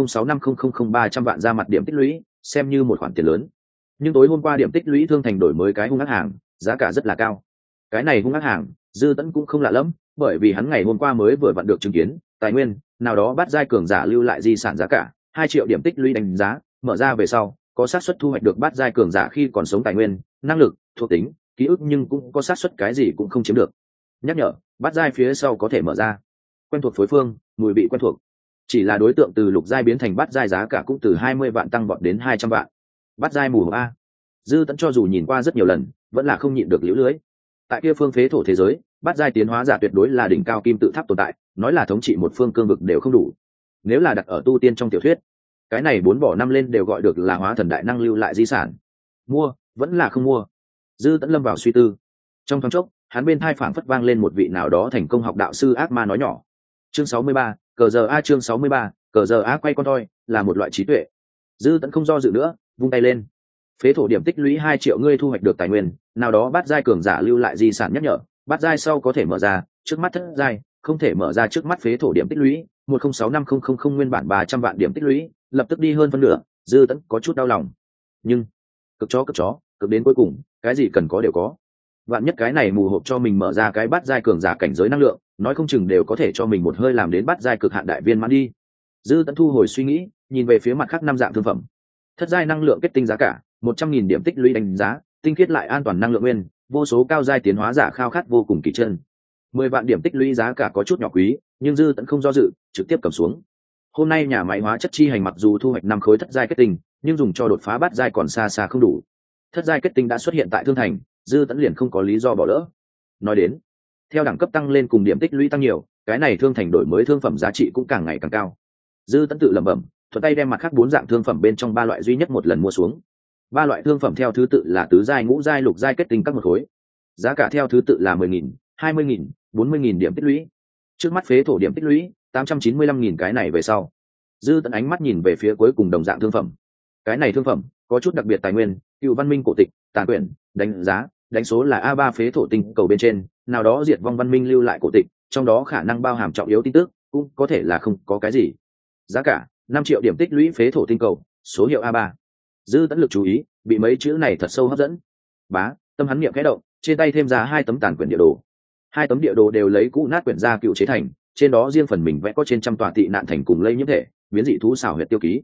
3065000300 vạn, ra mặt điểm tích lũy, xem như một khoản tiền lớn. Nhưng tối hôm qua điểm tích lũy thương thành đổi mới cái hung ác hàng, giá cả rất là cao. Cái này hung ác hàng, Dư Tẫn cũng không lạ lắm, bởi vì hắn ngày hôm qua mới vừa vặn được chứng kiến, tài nguyên nào đó bắt giai cường giả lưu lại di sản giá cả 2 triệu điểm tích lũy đánh giá, mở ra về sau, có xác suất thu hoạch được bắt giai cường giả khi còn sống tài nguyên, năng lực, thuộc tính, ký ức, nhưng cũng có xác suất cái gì cũng không chiếm được. Nhắc nhở, bắt giai phía sau có thể mở ra. Quen thuộc phối phương, mùi vị quen thuộc. Chỉ là đối tượng từ lục giai biến thành bắt giai, giá cả cũng từ 20 vạn tăng vọt đến 200 vạn. Bắt giai mù a. Dư Tẫn cho dù nhìn qua rất nhiều lần, vẫn là không nhịn được liễu lưới. Tại kia phương phế thổ thế giới, bắt giai tiến hóa giả tuyệt đối là đỉnh cao kim tự tháp tồn tại, nói là thống trị một phương cương vực đều không đủ. Nếu là đặt ở tu tiên trong tiểu thuyết, cái này 4 bỏ 5 lên đều gọi được là hóa thần đại năng lưu lại di sản. Mua, vẫn là không mua. Dư Tẫn lâm vào suy tư. Trong thoáng chốc, hắn bên tai phảng phất vang lên một vị nào đó thành công học đạo sư ác ma nói nhỏ. Chương 63, cờ giờ A, chương 63, cờ giờ A quay con toi, là một loại trí tuệ. Dư Tẫn không do dự nữa, vung tay lên. Phế thổ điểm tích lũy 2 triệu, ngươi thu hoạch được tài nguyên nào đó bắt giai cường giả lưu lại di sản. Nhắc nhở, bắt giai sau có thể mở ra, trước mắt thất giai không thể mở ra. Trước mắt phế thổ điểm tích lũy 106500, nguyên bản 300 vạn điểm tích lũy, lập tức đi hơn phân nửa. Dư Tẫn có chút đau lòng, nhưng cực chó, cực đến cuối cùng, cái gì cần có đều có. Vạn nhất cái này mù hộp cho mình mở ra cái bắt giai cường giả cảnh giới năng lượng, nói không chừng đều có thể cho mình một hơi làm đến bắt giai cực hạn đại viên mãn đi. Dư Tẫn thu hồi suy nghĩ, nhìn về phía mặt khác 5 dạng thương phẩm. Thất giai năng lượng kết tinh giá cả 100.000 điểm tích lũy đánh giá, tinh khiết lại an toàn năng lượng nguyên, vô số cao giai tiến hóa giả khao khát vô cùng kỳ chân. 10 vạn điểm tích lũy giá cả có chút nhỏ quý, nhưng Dư Tẫn không do dự, trực tiếp cầm xuống. Hôm nay nhà máy hóa chất chi hành mặc dù thu hoạch 5 khối thất giai kết tinh, nhưng dùng cho đột phá bát giai còn xa xa không đủ. Thất giai kết tinh đã xuất hiện tại thương thành, Dư Tẫn liền không có lý do bỏ lỡ. Nói đến, theo đẳng cấp tăng lên cùng điểm tích lũy tăng nhiều, cái này thương thành đổi mới thương phẩm giá trị cũng càng ngày càng cao. Dư Tẫn tự lẩm bẩm, thuận tay đem mặt khác 4 dạng thương phẩm bên trong 3 loại duy nhất một lần mua xuống. 3 loại thương phẩm theo thứ tự là tứ giai, ngũ giai, lục giai kết tinh các một khối. Giá cả theo thứ tự là 10.000, 20.000, 40.000 điểm tích lũy. Trước mắt phế thổ điểm tích lũy 895.000, cái này về sau. Dư Tẫn ánh mắt nhìn về phía cuối cùng đồng dạng thương phẩm. Cái này thương phẩm có chút đặc biệt tài nguyên, cựu văn minh cổ tịch, tàn quyển, đánh giá, đánh số là A3 phế thổ tinh cầu bên trên, nào đó diệt vong văn minh lưu lại cổ tịch, trong đó khả năng bao hàm trọng yếu tin tức, cũng có thể là không có cái gì. Giá cả 5 triệu điểm tích lũy phế thổ tinh cầu, số hiệu A3. Dư Tẫn lực chú ý bị mấy chữ này thật sâu hấp dẫn. Bá, tâm hắn niệm khẽ động, trên tay thêm ra 2 tấm tàn quyển địa đồ. 2 tấm địa đồ đều lấy cũ nát quyển gia cựu chế thành, trên đó riêng phần mình vẽ có trên trăm tòa tị nạn thành cùng lây nhiễm thể, biến dị thú xảo huyệt tiêu ký.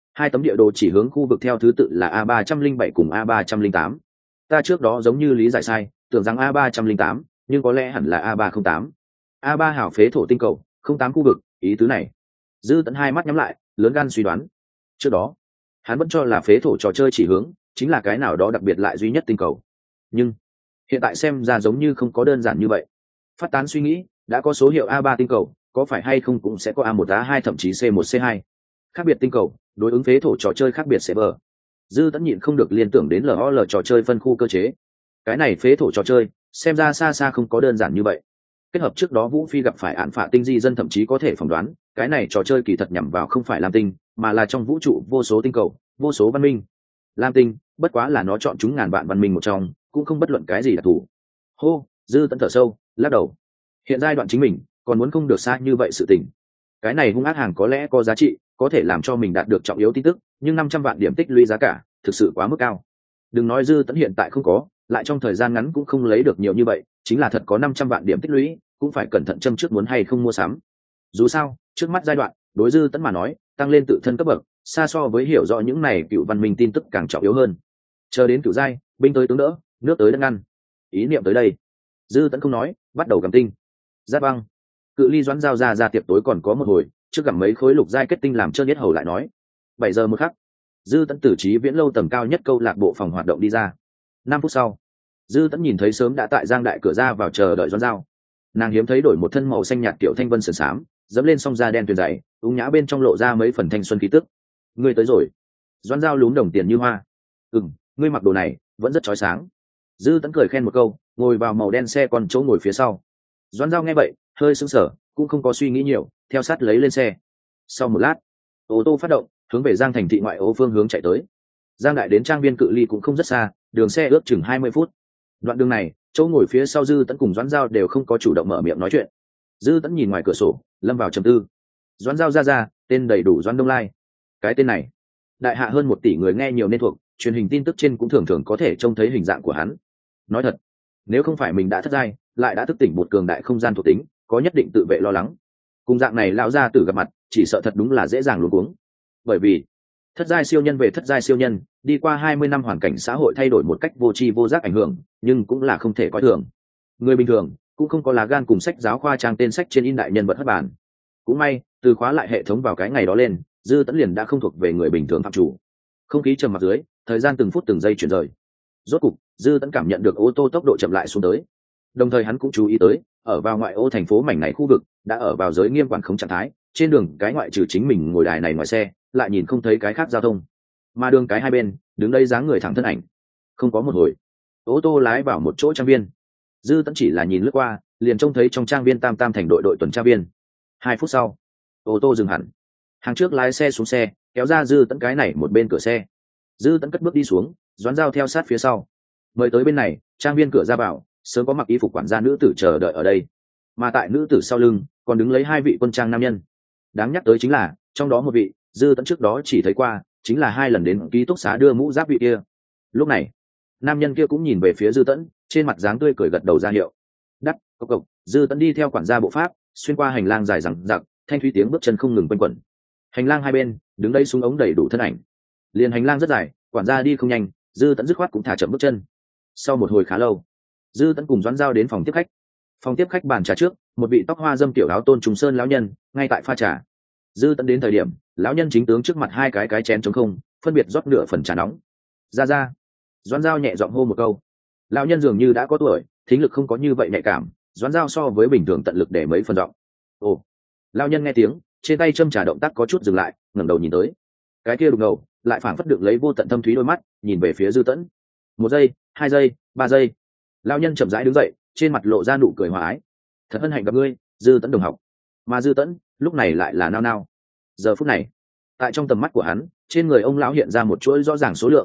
Hai tấm địa đồ chỉ hướng khu vực theo thứ tự là A307 cùng A308. Ta trước đó giống như lý giải sai, tưởng rằng A308, nhưng có lẽ hẳn là A308. A3 hảo phế thổ tinh cầu, 08 khu vực, ý tứ này. Dư Tấn hai mắt nhắm lại, lớn gan suy đoán. Trước đó, hắn vẫn cho là phế thổ trò chơi chỉ hướng chính là cái nào đó đặc biệt lại duy nhất tinh cầu. Nhưng hiện tại xem ra giống như không có đơn giản như vậy. Phát tán suy nghĩ, đã có số hiệu A3 tinh cầu, có phải hay không cũng sẽ có A1 A2 thậm chí C1 C2. Khác biệt tinh cầu, đối ứng phế thổ trò chơi khác biệt server. Dư Tấn nhịn không được liên tưởng đến LOL trò chơi phân khu cơ chế. Cái này phế thổ trò chơi, xem ra xa xa không có đơn giản như vậy. Kết hợp trước đó Vũ Phi gặp phải án phạ tinh di dân thậm chí có thể phỏng đoán, cái này trò chơi kỳ thật nhằm vào không phải Lam Tinh, mà là trong vũ trụ vô số tinh cầu, vô số văn minh. Lam Tinh, bất quá là nó chọn chúng ngàn vạn văn minh một trong, cũng không bất luận cái gì đặc thù. Hô, Dư Tấn thở sâu, lắc đầu. Hiện giai đoạn chính mình, còn muốn không được xa như vậy sự tình. Cái này hung ác hàng có lẽ có giá trị, có thể làm cho mình đạt được trọng yếu tin tức, nhưng 500 vạn điểm tích lũy giá cả, thực sự quá mức cao. Đừng nói Dư Tấn hiện tại không có, lại trong thời gian ngắn cũng không lấy được nhiều như vậy, chính là thật có 500 vạn điểm tích lũy, cũng phải cẩn thận châm trước muốn hay không mua sắm. Dù sao, trước mắt giai đoạn, đối Dư Tấn mà nói, tăng lên tự thân cấp bậc, xa so với hiểu rõ những này cựu văn minh tin tức càng trọng yếu hơn. Chờ đến cựu giai, binh tới tướng đỡ, nước tới đất ngăn. Ý niệm tới đây, Dư Tấn không nói, bắt đầu gặm tinh. Giáp băng, cự ly Doãn Giao ra tiệc tối còn có một hồi, trước gặm mấy khối lục giai kết tinh làm trơn nhất hầu lại nói. 7 giờ một khắc, Dư Tấn từ trí viễn lâu tầm cao nhất câu lạc bộ phòng hoạt động đi ra. 5 phút sau, Dư Tấn nhìn thấy sớm đã tại giang đại cửa ra vào chờ đợi Doãn Giao. Nàng hiếm thấy đổi một thân màu xanh nhạt kiểu thanh vân sườn xám, dẫm lên song da đen tuyền dày, ung nhã bên trong lộ ra mấy phần thanh xuân khí tức. Ngươi tới rồi. Doãn Giao lúm đồng tiền như hoa. Ngươi mặc đồ này vẫn rất chói sáng. Dư Tấn cười khen một câu, ngồi vào màu đen xe còn chỗ ngồi phía sau. Doãn Giao nghe vậy, hơi sững sờ, cũng không có suy nghĩ nhiều, theo sát lấy lên xe. Sau một lát, ô tô phát động, hướng về Giang thành thị ngoại ô phương hướng chạy tới. Giang đại đến trang viên cự ly cũng không rất xa, đường xe ước chừng 20 phút. Đoạn đường này, chỗ ngồi phía sau Dư Tấn cùng Doãn Giao đều không có chủ động mở miệng nói chuyện. Dư Tấn nhìn ngoài cửa sổ, lâm vào trầm tư. Doãn Giao ra, tên đầy đủ Doãn Đông Lai. Cái tên này, đại hạ hơn 1 tỷ người nghe nhiều nên thuộc, truyền hình tin tức trên cũng thường thường có thể trông thấy hình dạng của hắn. Nói thật, nếu không phải mình đã thất giai, lại đã thức tỉnh một cường đại không gian thuộc tính, có nhất định tự vệ lo lắng. Cùng dạng này lão gia tử gặp mặt, chỉ sợ thật đúng là dễ dàng luống cuống. Bởi vì thất giai siêu nhân về thất giai siêu nhân, đi qua 20 năm hoàn cảnh xã hội thay đổi một cách vô tri vô giác ảnh hưởng, nhưng cũng là không thể coi thường. Người bình thường cũng không có lá gan cùng sách giáo khoa trang tên sách trên in đại nhân vật hất bản. Cũng may, từ khóa lại hệ thống vào cái ngày đó lên, Dư Tấn liền đã không thuộc về người bình thường phạm chủ. Không khí trầm mặc dưới, thời gian từng phút từng giây chuyển rời. Rốt cục, Dư Tấn cảm nhận được ô tô tốc độ chậm lại xuống tới. Đồng thời hắn cũng chú ý tới, ở vào ngoại ô thành phố mảnh này khu vực, đã ở vào giới nghiêm quản khống trạng thái, trên đường cái ngoại trừ chính mình ngồi đài này ngoài xe, lại nhìn không thấy cái khác giao thông. Mà đường cái hai bên, đứng đây dáng người thẳng thân ảnh. Không có một hồi, ô tô lái vào một chỗ trang viên. Dư Tấn chỉ là nhìn lướt qua, liền trông thấy trong trang viên tam thành đội tuần tra viên. 2 phút sau, ô tô dừng hẳn. Hàng trước lái xe xuống xe, kéo ra Dư Tấn cái này một bên cửa xe. Dư Tấn cất bước đi xuống, Doãn Giao theo sát phía sau. Mời tới bên này, trang viên cửa ra vào, sớm có mặc y phục quản gia nữ tử chờ đợi ở đây. Mà tại nữ tử sau lưng, còn đứng lấy 2 vị quân trang nam nhân. Đáng nhắc tới chính là, trong đó một vị, Dư Tấn trước đó chỉ thấy qua, chính là 2 lần đến ký túc xá đưa mũ giáp vị kia. Lúc này, nam nhân kia cũng nhìn về phía Dư Tấn, trên mặt dáng tươi cười gật đầu ra hiệu. Đắt, cộc. Dư Tấn đi theo quản gia bộ pháp, xuyên qua hành lang dài dằng dặc, thanh thúy tiếng bước chân không ngừng quanh quẩn. Hành lang hai bên, đứng đây súng ống đầy đủ thân ảnh. Liền hành lang rất dài, quản gia đi không nhanh, Dư Tấn dứt khoát cũng thả chậm bước chân. Sau một hồi khá lâu, Dư Tấn cùng Doãn Giao đến phòng tiếp khách. Phòng tiếp khách bàn trà trước, một vị tóc hoa dâm tiểu áo tôn trùng sơn lão nhân ngay tại pha trà. Dư Tấn đến thời điểm, lão nhân chính tướng trước mặt 2 cái chén trống không, phân biệt rót nửa phần trà nóng. Ra. Doãn Giao nhẹ giọng hô một câu. Lão nhân dường như đã có tuổi, thính lực không có như vậy nhạy cảm, Doãn Giao so với bình thường tận lực để mấy phần giọng. Ồ. Lão nhân nghe tiếng, trên tay châm trà động tác có chút dừng lại, ngẩng đầu nhìn tới. Cái kia đục ngầu, lại phảng phất được lấy vô tận thâm thúy đôi mắt, nhìn về phía Dư Tấn. 1 giây, 2 giây, 3 giây. Lão nhân chậm rãi đứng dậy, trên mặt lộ ra nụ cười hòa ái. Thật hân hạnh gặp ngươi, Dư Tấn đồng học. Mà Dư Tấn, lúc này lại là nao nao. Giờ phút này, tại trong tầm mắt của hắn, trên người ông lão hiện ra một chuỗi rõ ràng số lượng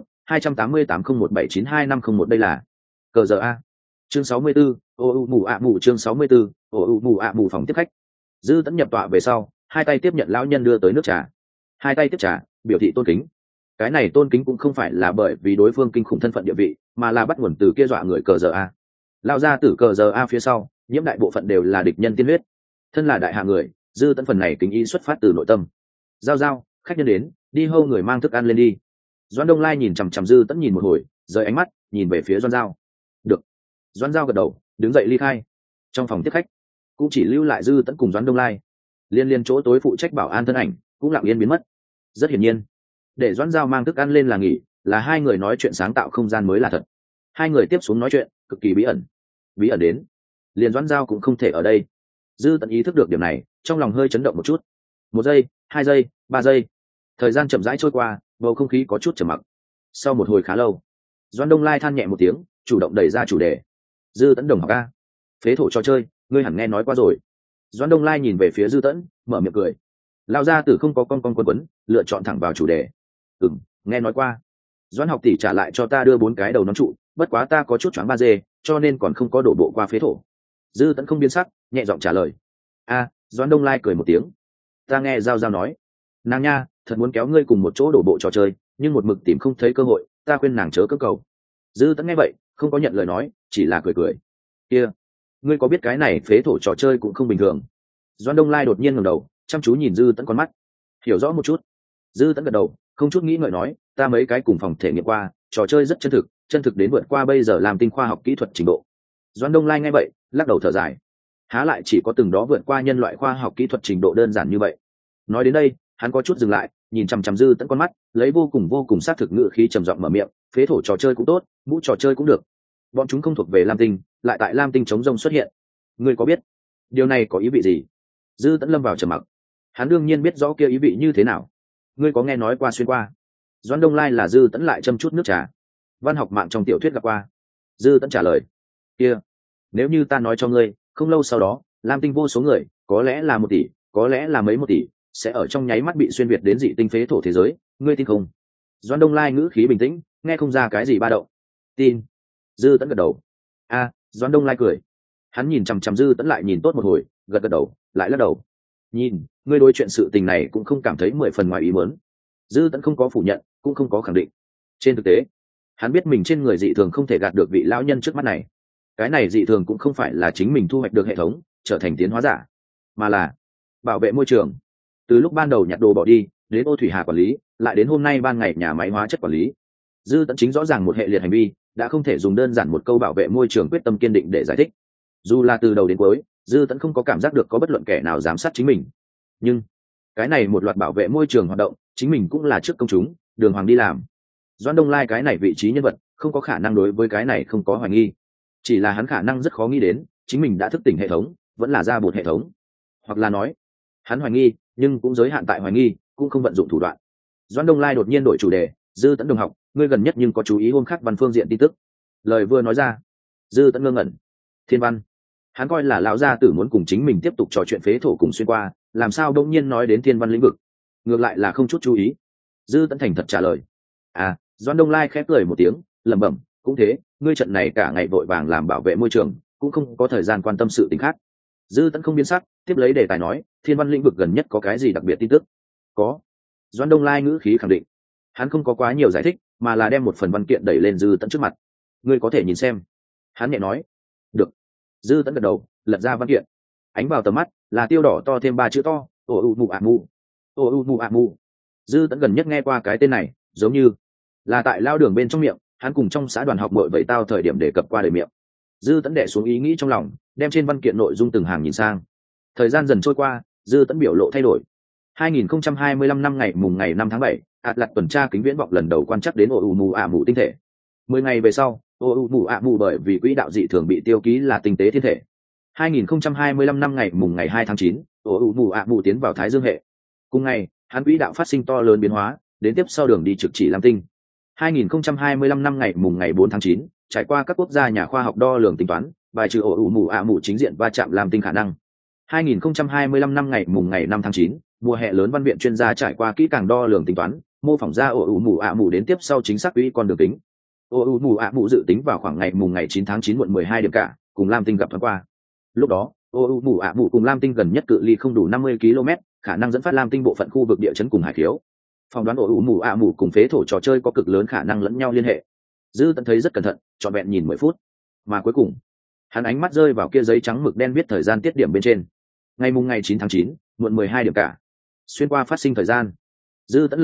28801792501, đây là cờ giờ a. Chương 64, mù chương 64, mù phòng tiếp khách. Dư Tấn nhập tọa về sau, 2 tay tiếp nhận lão nhân đưa tới nước trà. 2 tay tiếp trà, biểu thị tôn kính. Cái này tôn kính cũng không phải là bởi vì đối phương kinh khủng thân phận địa vị, mà là bắt nguồn từ kia dọa người cờ giờ a. Lão gia tử cờ giờ a phía sau, nhiễm đại bộ phận đều là địch nhân tiên huyết. Thân là đại hạ người, Dư Tấn phần này kính ý xuất phát từ nội tâm. Giao, khách nhân đến, đi hâu người mang thức ăn lên đi. Doãn Đông Lai nhìn chằm chằm Dư Tẫn nhìn một hồi, rời ánh mắt nhìn về phía Doãn Giao. Được. Doãn Giao gật đầu, đứng dậy ly khai. Trong phòng tiếp khách cũng chỉ lưu lại Dư Tẫn cùng Doãn Đông Lai. Liên chỗ tối phụ trách bảo an thân ảnh cũng lặng yên biến mất. Rất hiển nhiên, để Doãn Giao mang thức ăn lên là nghỉ, là hai người nói chuyện sáng tạo không gian mới là thật. Hai người tiếp xuống nói chuyện cực kỳ bí ẩn đến liền Doãn Giao cũng không thể ở đây. Dư Tẫn ý thức được điểm này, trong lòng hơi chấn động một chút. 1 giây, 2 giây, 3 giây, thời gian chậm rãi trôi qua, bầu không khí có chút trầm mặc. Sau một hồi khá lâu, Doãn Đông Lai than nhẹ một tiếng, chủ động đẩy ra chủ đề. Dư Tẫn đồng học a, phế thổ trò chơi ngươi hẳn nghe nói qua rồi. Doãn Đông Lai nhìn về phía Dư Tẫn, mở miệng cười. Lao ra từ không có con quấn, lựa chọn thẳng vào chủ đề. Nghe nói qua. Doãn học tỷ trả lại cho ta đưa 4 cái đầu nón trụ, bất quá ta có chút choáng 3G, cho nên còn không có đổ bộ qua phế thổ. Dư Tẫn không biến sắc, nhẹ giọng trả lời. Doãn Đông Lai cười một tiếng. Ta nghe Giao Giao nói, nàng nha thật muốn kéo ngươi cùng một chỗ đổ bộ trò chơi, nhưng một mực tìm không thấy cơ hội, ta khuyên nàng chớ cơ cầu. Dư Tẫn nghe vậy không có nhận lời nói, chỉ là cười. Kia, ngươi có biết cái này phế thổ trò chơi cũng không bình thường. Doãn Đông Lai đột nhiên ngẩng đầu, chăm chú nhìn Dư Tẫn con mắt. Hiểu rõ một chút. Dư Tẫn gật đầu, không chút nghĩ ngợi nói, ta mấy cái cùng phòng thể nghiệm qua, trò chơi rất chân thực đến vượt qua bây giờ làm tinh khoa học kỹ thuật trình độ. Doãn Đông Lai nghe vậy lắc đầu thở dài, há lại chỉ có từng đó vượt qua nhân loại khoa học kỹ thuật trình độ đơn giản như vậy. Nói đến đây hắn có chút dừng lại, nhìn chằm chằm Dư Tẫn con mắt, lấy vô cùng sát thực ngữ khí trầm giọng mở miệng, phế thổ trò chơi cũng tốt, mũ trò chơi cũng được, bọn chúng không thuộc về lam tinh, lại tại lam tinh chống rông xuất hiện, ngươi có biết điều này có ý vị gì? Dư Tẫn lâm vào trầm mặc. Hắn đương nhiên biết rõ kia ý vị như thế nào. Ngươi có nghe nói qua xuyên qua? Doãn Đông Lai là Dư Tẫn lại châm chút nước trà. Văn học mạng trong tiểu thuyết gặp qua. Dư Tẫn trả lời. Kia, nếu như ta nói cho ngươi, không lâu sau đó lam tinh vô số người, có lẽ là 1 tỷ, có lẽ là mấy 1 tỷ, sẽ ở trong nháy mắt bị xuyên việt đến dị tinh phế thổ thế giới, ngươi tin không? Doãn Đông Lai ngữ khí bình tĩnh, nghe không ra cái gì ba động. Tin. Dư Tẫn gật đầu. Doãn Đông Lai cười. Hắn nhìn chằm chằm Dư Tẫn lại nhìn tốt một hồi, gật đầu lại lắc đầu. Nhìn, ngươi đối chuyện sự tình này cũng không cảm thấy 10 phần ngoài ý muốn. Dư Tẫn không có phủ nhận, cũng không có khẳng định. Trên thực tế, hắn biết mình trên người dị thường không thể gạt được vị lão nhân trước mắt này. Cái này dị thường cũng không phải là chính mình thu hoạch được hệ thống trở thành tiến hóa giả, mà là bảo vệ môi trường. Từ lúc ban đầu nhặt đồ bỏ đi, đến Ô Thủy Hà quản lý, lại đến hôm nay ban ngày nhà máy hóa chất quản lý, Dư Tẫn chính rõ ràng một hệ liệt hành vi, đã không thể dùng đơn giản một câu bảo vệ môi trường quyết tâm kiên định để giải thích. Dù là từ đầu đến cuối, Dư Tẫn không có cảm giác được có bất luận kẻ nào giám sát chính mình, nhưng cái này một loạt bảo vệ môi trường hoạt động, chính mình cũng là trước công chúng, đường hoàng đi làm. Doãn Đông Lai cái này vị trí nhân vật, không có khả năng đối với cái này không có hoài nghi. Chỉ là hắn khả năng rất khó nghĩ đến, chính mình đã thức tỉnh hệ thống, vẫn là ra bột hệ thống. Hoặc là nói, hắn hoài nghi, nhưng cũng giới hạn tại hoài nghi, cũng không vận dụng thủ đoạn. Doãn Đông Lai đột nhiên đổi chủ đề, Dư Tẫn đồng học, ngươi gần nhất nhưng có chú ý hôm khác văn phương diện tin tức. Lời vừa nói ra, Dư Tẫn ngơ ngẩn. Thiên văn. Hắn coi là lão gia tử muốn cùng chính mình tiếp tục trò chuyện phế thổ cùng xuyên qua, làm sao đông nhiên nói đến thiên văn lĩnh vực, ngược lại là không chút chú ý. Dư Tẫn thành thật trả lời. Doãn Đông Lai khép cười một tiếng, lẩm bẩm, cũng thế, ngươi trận này cả ngày vội vàng làm bảo vệ môi trường, cũng không có thời gian quan tâm sự tình khác. Dư Tẫn không biến sắc, tiếp lấy đề tài nói, thiên văn lĩnh vực gần nhất có cái gì đặc biệt tin tức? Có. Doãn Đông Lai ngữ khí khẳng định. Hắn không có quá nhiều giải thích, mà là đem một phần văn kiện đẩy lên Dư Tẫn trước mặt. Ngươi có thể nhìn xem. Hắn nhẹ nói. Được. Dư Tẫn gật đầu, lật ra văn kiện. Ánh vào tầm mắt là tiêu đỏ to thêm 3 chữ to, ô u mù ạ mù. Ô u mù ạ mù. Dư Tẫn gần nhất nghe qua cái tên này, giống như là tại lao đường bên trong miệng, hắn cùng trong xã đoàn học bội vậy tao thời điểm đề cập qua đời miệng. Dư Tẫn đè xuống ý nghĩ trong lòng, đem trên văn kiện nội dung từng hàng nhìn sang. Thời gian dần trôi qua, Dư Tẫn biểu lộ thay đổi. 2025 năm ngày mùng ngày 5 tháng 7, Atlas tuần tra kính viễn vọng lần đầu quan trắc đến ô u mù ạ mù tinh thể. 10 ngày về sau, ô u mù ạ mù bởi vì quỹ đạo dị thường bị tiêu ký là tinh tế thiên thể. 2025 năm ngày mùng ngày 2 tháng 9, ô u mù ạ mù tiến vào Thái Dương hệ. Cùng ngày, hắn quỹ đạo phát sinh to lớn biến hóa, đến tiếp sau đường đi trực chỉ Lam Tinh. 2025 năm ngày mùng ngày 4 tháng 9, trải qua các quốc gia nhà khoa học đo lường tính toán, bài trừ ổ ủ mù ạ mù chính diện va chạm Lam Tinh khả năng. 2025 năm ngày mùng ngày 5 tháng 9, mùa hè lớn văn viện chuyên gia trải qua kỹ càng đo lường tính toán, mô phỏng ra ổ ủ mù ạ mù đến tiếp sau chính xác quỹ con đường tính. Ổ ủ mù ạ mù dự tính vào khoảng ngày mùng ngày 9 tháng 9 muộn 12 điểm cả, cùng Lam Tinh gặp thoáng qua. Lúc đó, ổ ủ mù ạ mù cùng Lam Tinh gần nhất cự ly không đủ 50 km, khả năng dẫn phát Lam Tinh bộ phận khu vực địa chấn cùng hải khiếu. Phỏng đoán ổ ủ mù ạ mù cùng phế thổ trò chơi có cực lớn khả năng lẫn nhau liên hệ. Dư Tẫn thấy rất cẩn thận, trọn vẹn nhìn 10 phút, mà cuối cùng hắn ánh mắt rơi vào kia giấy trắng mực đen viết thời gian tiết điểm bên trên. Ngày mùng ngày 9 tháng 9, muộn 12 điểm cả. Xuyên qua phát sinh thời gian. Dư Tẫn lẩm bẩm,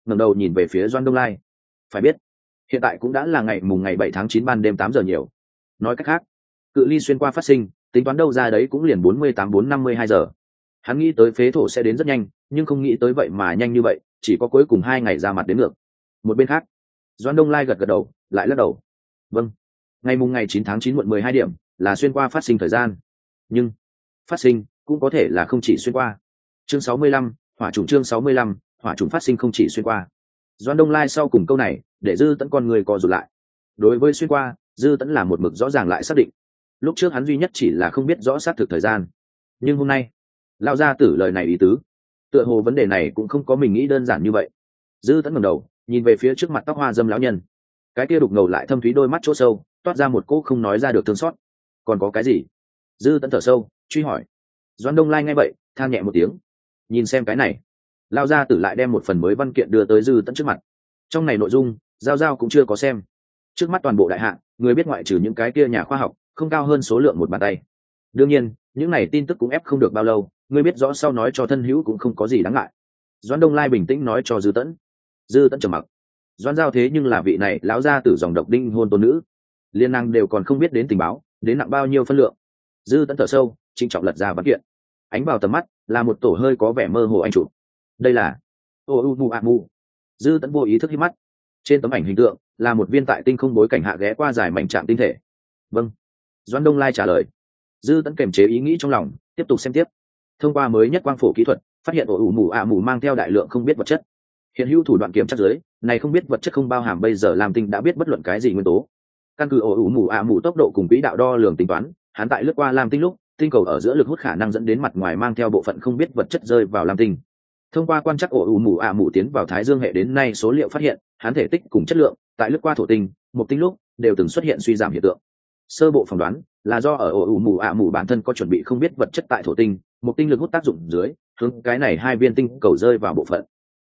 ngẩng đầu nhìn về phía Doan Đông Lai. Phải biết, hiện tại cũng đã là ngày 7 tháng 9 ban đêm 8 giờ nhiều. Nói cách khác, cự ly xuyên qua phát sinh, tính toán đâu ra đấy cũng liền 48-452 giờ. Hắn nghĩ tới phế thổ sẽ đến rất nhanh, nhưng không nghĩ tới vậy mà nhanh như vậy, chỉ có cuối cùng 2 ngày ra mặt đến ngược. Một bên khác, Doan Đông Lai gật gật đầu, lại lắc đầu. Vâng, ngày 9 tháng 9 muộn 12 điểm là xuyên qua phát sinh thời gian. Nhưng phát sinh cũng có thể là không chỉ xuyên qua. Chương 65, hỏa trùng chương 65, hỏa trùng phát sinh không chỉ xuyên qua. Doan Đông Lai sau cùng câu này, để Dư Tẫn con người co rụt lại. Đối với xuyên qua, Dư Tẫn là một mực rõ ràng lại xác định. Lúc trước hắn duy nhất chỉ là không biết rõ xác thực thời gian, nhưng hôm nay, lao ra tử lời này ý tứ, tựa hồ vấn đề này cũng không có mình nghĩ đơn giản như vậy. Dư Tẫn ngẩng đầu, nhìn về phía trước mặt tóc hoa dâm lão nhân. Cái kia đục ngầu lại thâm thúy đôi mắt chỗ sâu, toát ra một cỗ không nói ra được thương xót. Còn có cái gì? Dư Tẫn thở sâu, truy hỏi. Doan Đông Lai nghe vậy, than nhẹ một tiếng. Nhìn xem cái này. Lao ra tử lại đem một phần mới văn kiện đưa tới Dư Tẫn trước mặt. Trong này nội dung, Giao cũng chưa có xem. Trước mắt toàn bộ đại hạ, người biết ngoại trừ những cái kia nhà khoa học, không cao hơn số lượng một bàn tay. Đương nhiên, những này tin tức cũng ép không được bao lâu, người biết rõ sau nói cho thân hữu cũng không có gì đáng ngại. Doan Đông Lai bình tĩnh nói cho Dư Tẫn. Dư Tẫn trầm mặc. Doan Giao thế nhưng là vị này lão gia tử dòng độc đinh hôn tôn nữ, liên năng đều còn không biết đến tình báo, đến nặng bao nhiêu phân lượng. Dư Tẫn thở sâu, trịnh trọng lật ra văn kiện. Ánh vào tầm mắt là một tổ hơi có vẻ mơ hồ anh chụp. Đây là Oumuamua. Dư Tẫn vô ý thức hít mắt. Trên tấm ảnh hình tượng là một viên tại tinh không bối cảnh hạ ghé qua dài mảnh trạm tinh thể. Vâng. Doan Đông Lai trả lời. Dư Tẫn kiềm chế ý nghĩ trong lòng, tiếp tục xem tiếp. Thông qua mới nhất quang phổ kỹ thuật, phát hiện Oumuamua mang theo đại lượng không biết vật chất. Hiện hữu thủ đoạn kiểm tra dưới, này không biết vật chất không bao hàm bây giờ làm tinh đã biết bất luận cái gì nguyên tố. Căn cứ Oumuamua tốc độ cùng quỹ đạo đo lường tính toán, hắn tại lướt qua lam tinh lúc, tinh cầu ở giữa lực hút khả năng dẫn đến mặt ngoài mang theo bộ phận không biết vật chất rơi vào lam tinh. Thông qua quan trắc Oumuamua tiến vào Thái Dương hệ đến nay số liệu phát hiện, hắn thể tích cùng chất lượng tại lướt qua thổ tinh, một tinh lúc đều từng xuất hiện suy giảm hiện tượng. Sơ bộ phỏng đoán là do ở Oumuamua bản thân có chuẩn bị không biết vật chất tại thổ tinh, một tinh lực hút tác dụng dưới, hướng cái này hai viên tinh cầu rơi vào bộ phận.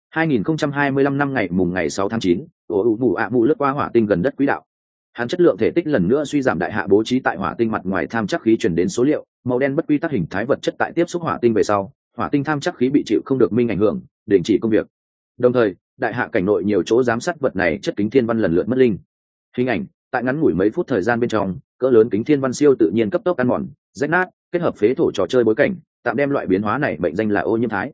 2025 năm ngày 6 tháng 9, Oumuamua lướt qua hỏa tinh gần đất quỹ đạo. Hắn chất lượng thể tích lần nữa suy giảm, đại hạ bố trí tại hỏa tinh mặt ngoài tham chắc khí truyền đến số liệu, màu đen bất quy tắc hình thái vật chất tại tiếp xúc hỏa tinh về sau, hỏa tinh tham chắc khí bị chịu không được minh ảnh hưởng, đình chỉ công việc. Đồng thời, đại hạ cảnh nội nhiều chỗ giám sát vật này chất kính thiên văn lần lượt mất linh. Hình ảnh tại ngắn ngủi mấy phút thời gian bên trong, cỡ lớn kính thiên văn siêu tự nhiên cấp tốc ăn mòn, rách nát, kết hợp phế thổ trò chơi bối cảnh, tạm đem loại biến hóa này mệnh danh là ô nhiễm thái.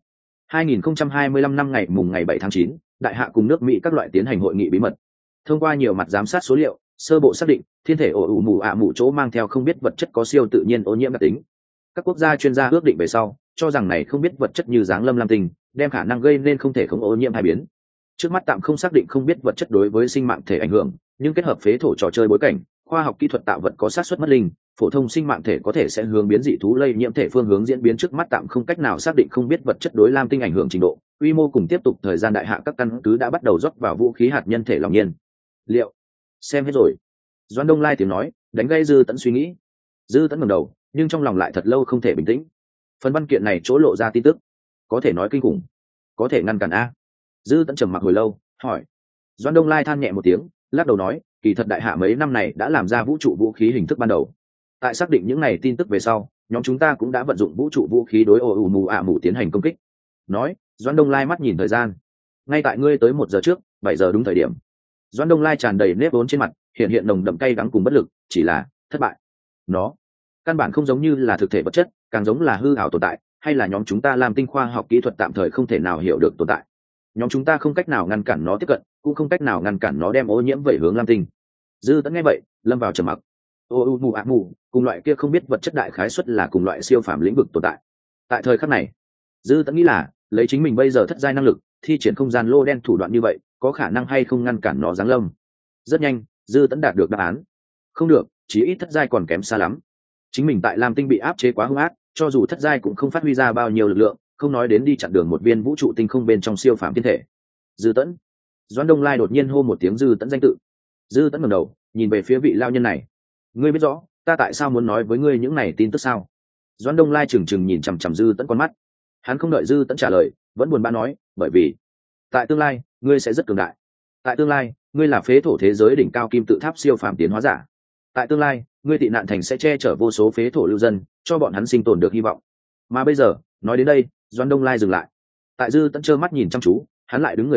2025 năm ngày 7 tháng 9, đại hạ cùng nước Mỹ các loại tiến hành hội nghị bí mật. Thông qua nhiều mặt giám sát số liệu, sơ bộ xác định thiên thể Oumuamua chỗ mang theo không biết vật chất có siêu tự nhiên ô nhiễm đặc tính. Các quốc gia chuyên gia ước định về sau, cho rằng này không biết vật chất như giáng lâm lam tinh, đem khả năng gây nên không thể không ô nhiễm hai biến. Trước mắt tạm không xác định không biết vật chất đối với sinh mạng thể ảnh hưởng, nhưng kết hợp phế thổ trò chơi bối cảnh, khoa học kỹ thuật tạo vật có xác suất mất linh, phổ thông sinh mạng thể có thể sẽ hướng biến dị thú lây nhiễm thể phương hướng diễn biến. Trước mắt tạm không cách nào xác định không biết vật chất đối lam tinh ảnh hưởng trình độ, quy mô cùng tiếp tục thời gian. Đại hạ các căn cứ đã bắt đầu rót vào vũ khí hạt nhân thể lòng nhiên liệu. Xem hết rồi. Doan Đông Lai tiếng nói đánh gây Dư Tẫn suy nghĩ. Dư Tẫn ngẩng đầu, nhưng trong lòng lại thật lâu không thể bình tĩnh. Phần văn kiện này chỗ lộ ra tin tức, có thể nói kinh khủng, có thể ngăn cản a? Dư Tẫn trầm mặc hồi lâu, hỏi. Doan Đông Lai than nhẹ một tiếng, lắc đầu nói, kỳ thật đại hạ mấy năm này đã làm ra vũ trụ vũ khí hình thức ban đầu. Tại xác định những này tin tức về sau, nhóm chúng ta cũng đã vận dụng vũ trụ vũ khí đối Oumuamua tiến hành công kích. Nói, Doan Đông Lai mắt nhìn thời gian. Ngay tại ngươi tới 1 giờ trước, 7 giờ đúng thời điểm. Doan Đông Lai tràn đầy nếp vốn trên mặt, hiện nồng đậm cay đắng cùng bất lực, chỉ là thất bại. Nó căn bản không giống như là thực thể vật chất, càng giống là hư ảo tồn tại, hay là nhóm chúng ta làm tinh khoa học kỹ thuật tạm thời không thể nào hiểu được tồn tại. Nhóm chúng ta không cách nào ngăn cản nó tiếp cận, cũng không cách nào ngăn cản nó đem ô nhiễm về hướng lam tinh. Dư Tẫn nghe vậy, lâm vào trầm mặc. Oumuamua cùng loại kia không biết vật chất đại khái suất là cùng loại siêu phàm lĩnh vực tồn tại. Tại thời khắc này, Dư Tẫn nghĩ là lấy chính mình bây giờ thất giai năng lực, thi triển không gian lô đen thủ đoạn như vậy, có khả năng hay không ngăn cản nó giáng lâm. Rất nhanh, Dư Tẫn đạt được đáp án. Không được, chí ít thất giai còn kém xa lắm. Chính mình tại lam tinh bị áp chế quá hung ác, cho dù thất giai cũng không phát huy ra bao nhiêu lực lượng, không nói đến đi chặn đường một viên vũ trụ tinh không bên trong siêu phàm thiên thể. Dư Tẫn. Doãn Đông Lai đột nhiên hô một tiếng Dư Tẫn danh tự. Dư Tẫn ngẩng đầu, nhìn về phía vị lao nhân này. Ngươi biết rõ ta tại sao muốn nói với ngươi những này tin tức sao? Doãn Đông Lai trừng trừng nhìn chằm chằm Dư Tẫn con mắt. Hắn không đợi Dư Tẫn trả lời, vẫn buồn bã nói, bởi vì tại tương lai ngươi sẽ rất cường đại. Tại tương lai ngươi là phế thổ thế giới đỉnh cao kim tự tháp siêu phàm tiến hóa giả. Tại tương lai ngươi tị nạn thành sẽ che chở vô số phế thổ lưu dân, cho bọn hắn sinh tồn được hy vọng. Mà bây giờ, nói đến đây, Doãn Đông Lai dừng lại. Tại Dư Tẫn trơ mắt nhìn chăm chú, hắn lại đứng người lên,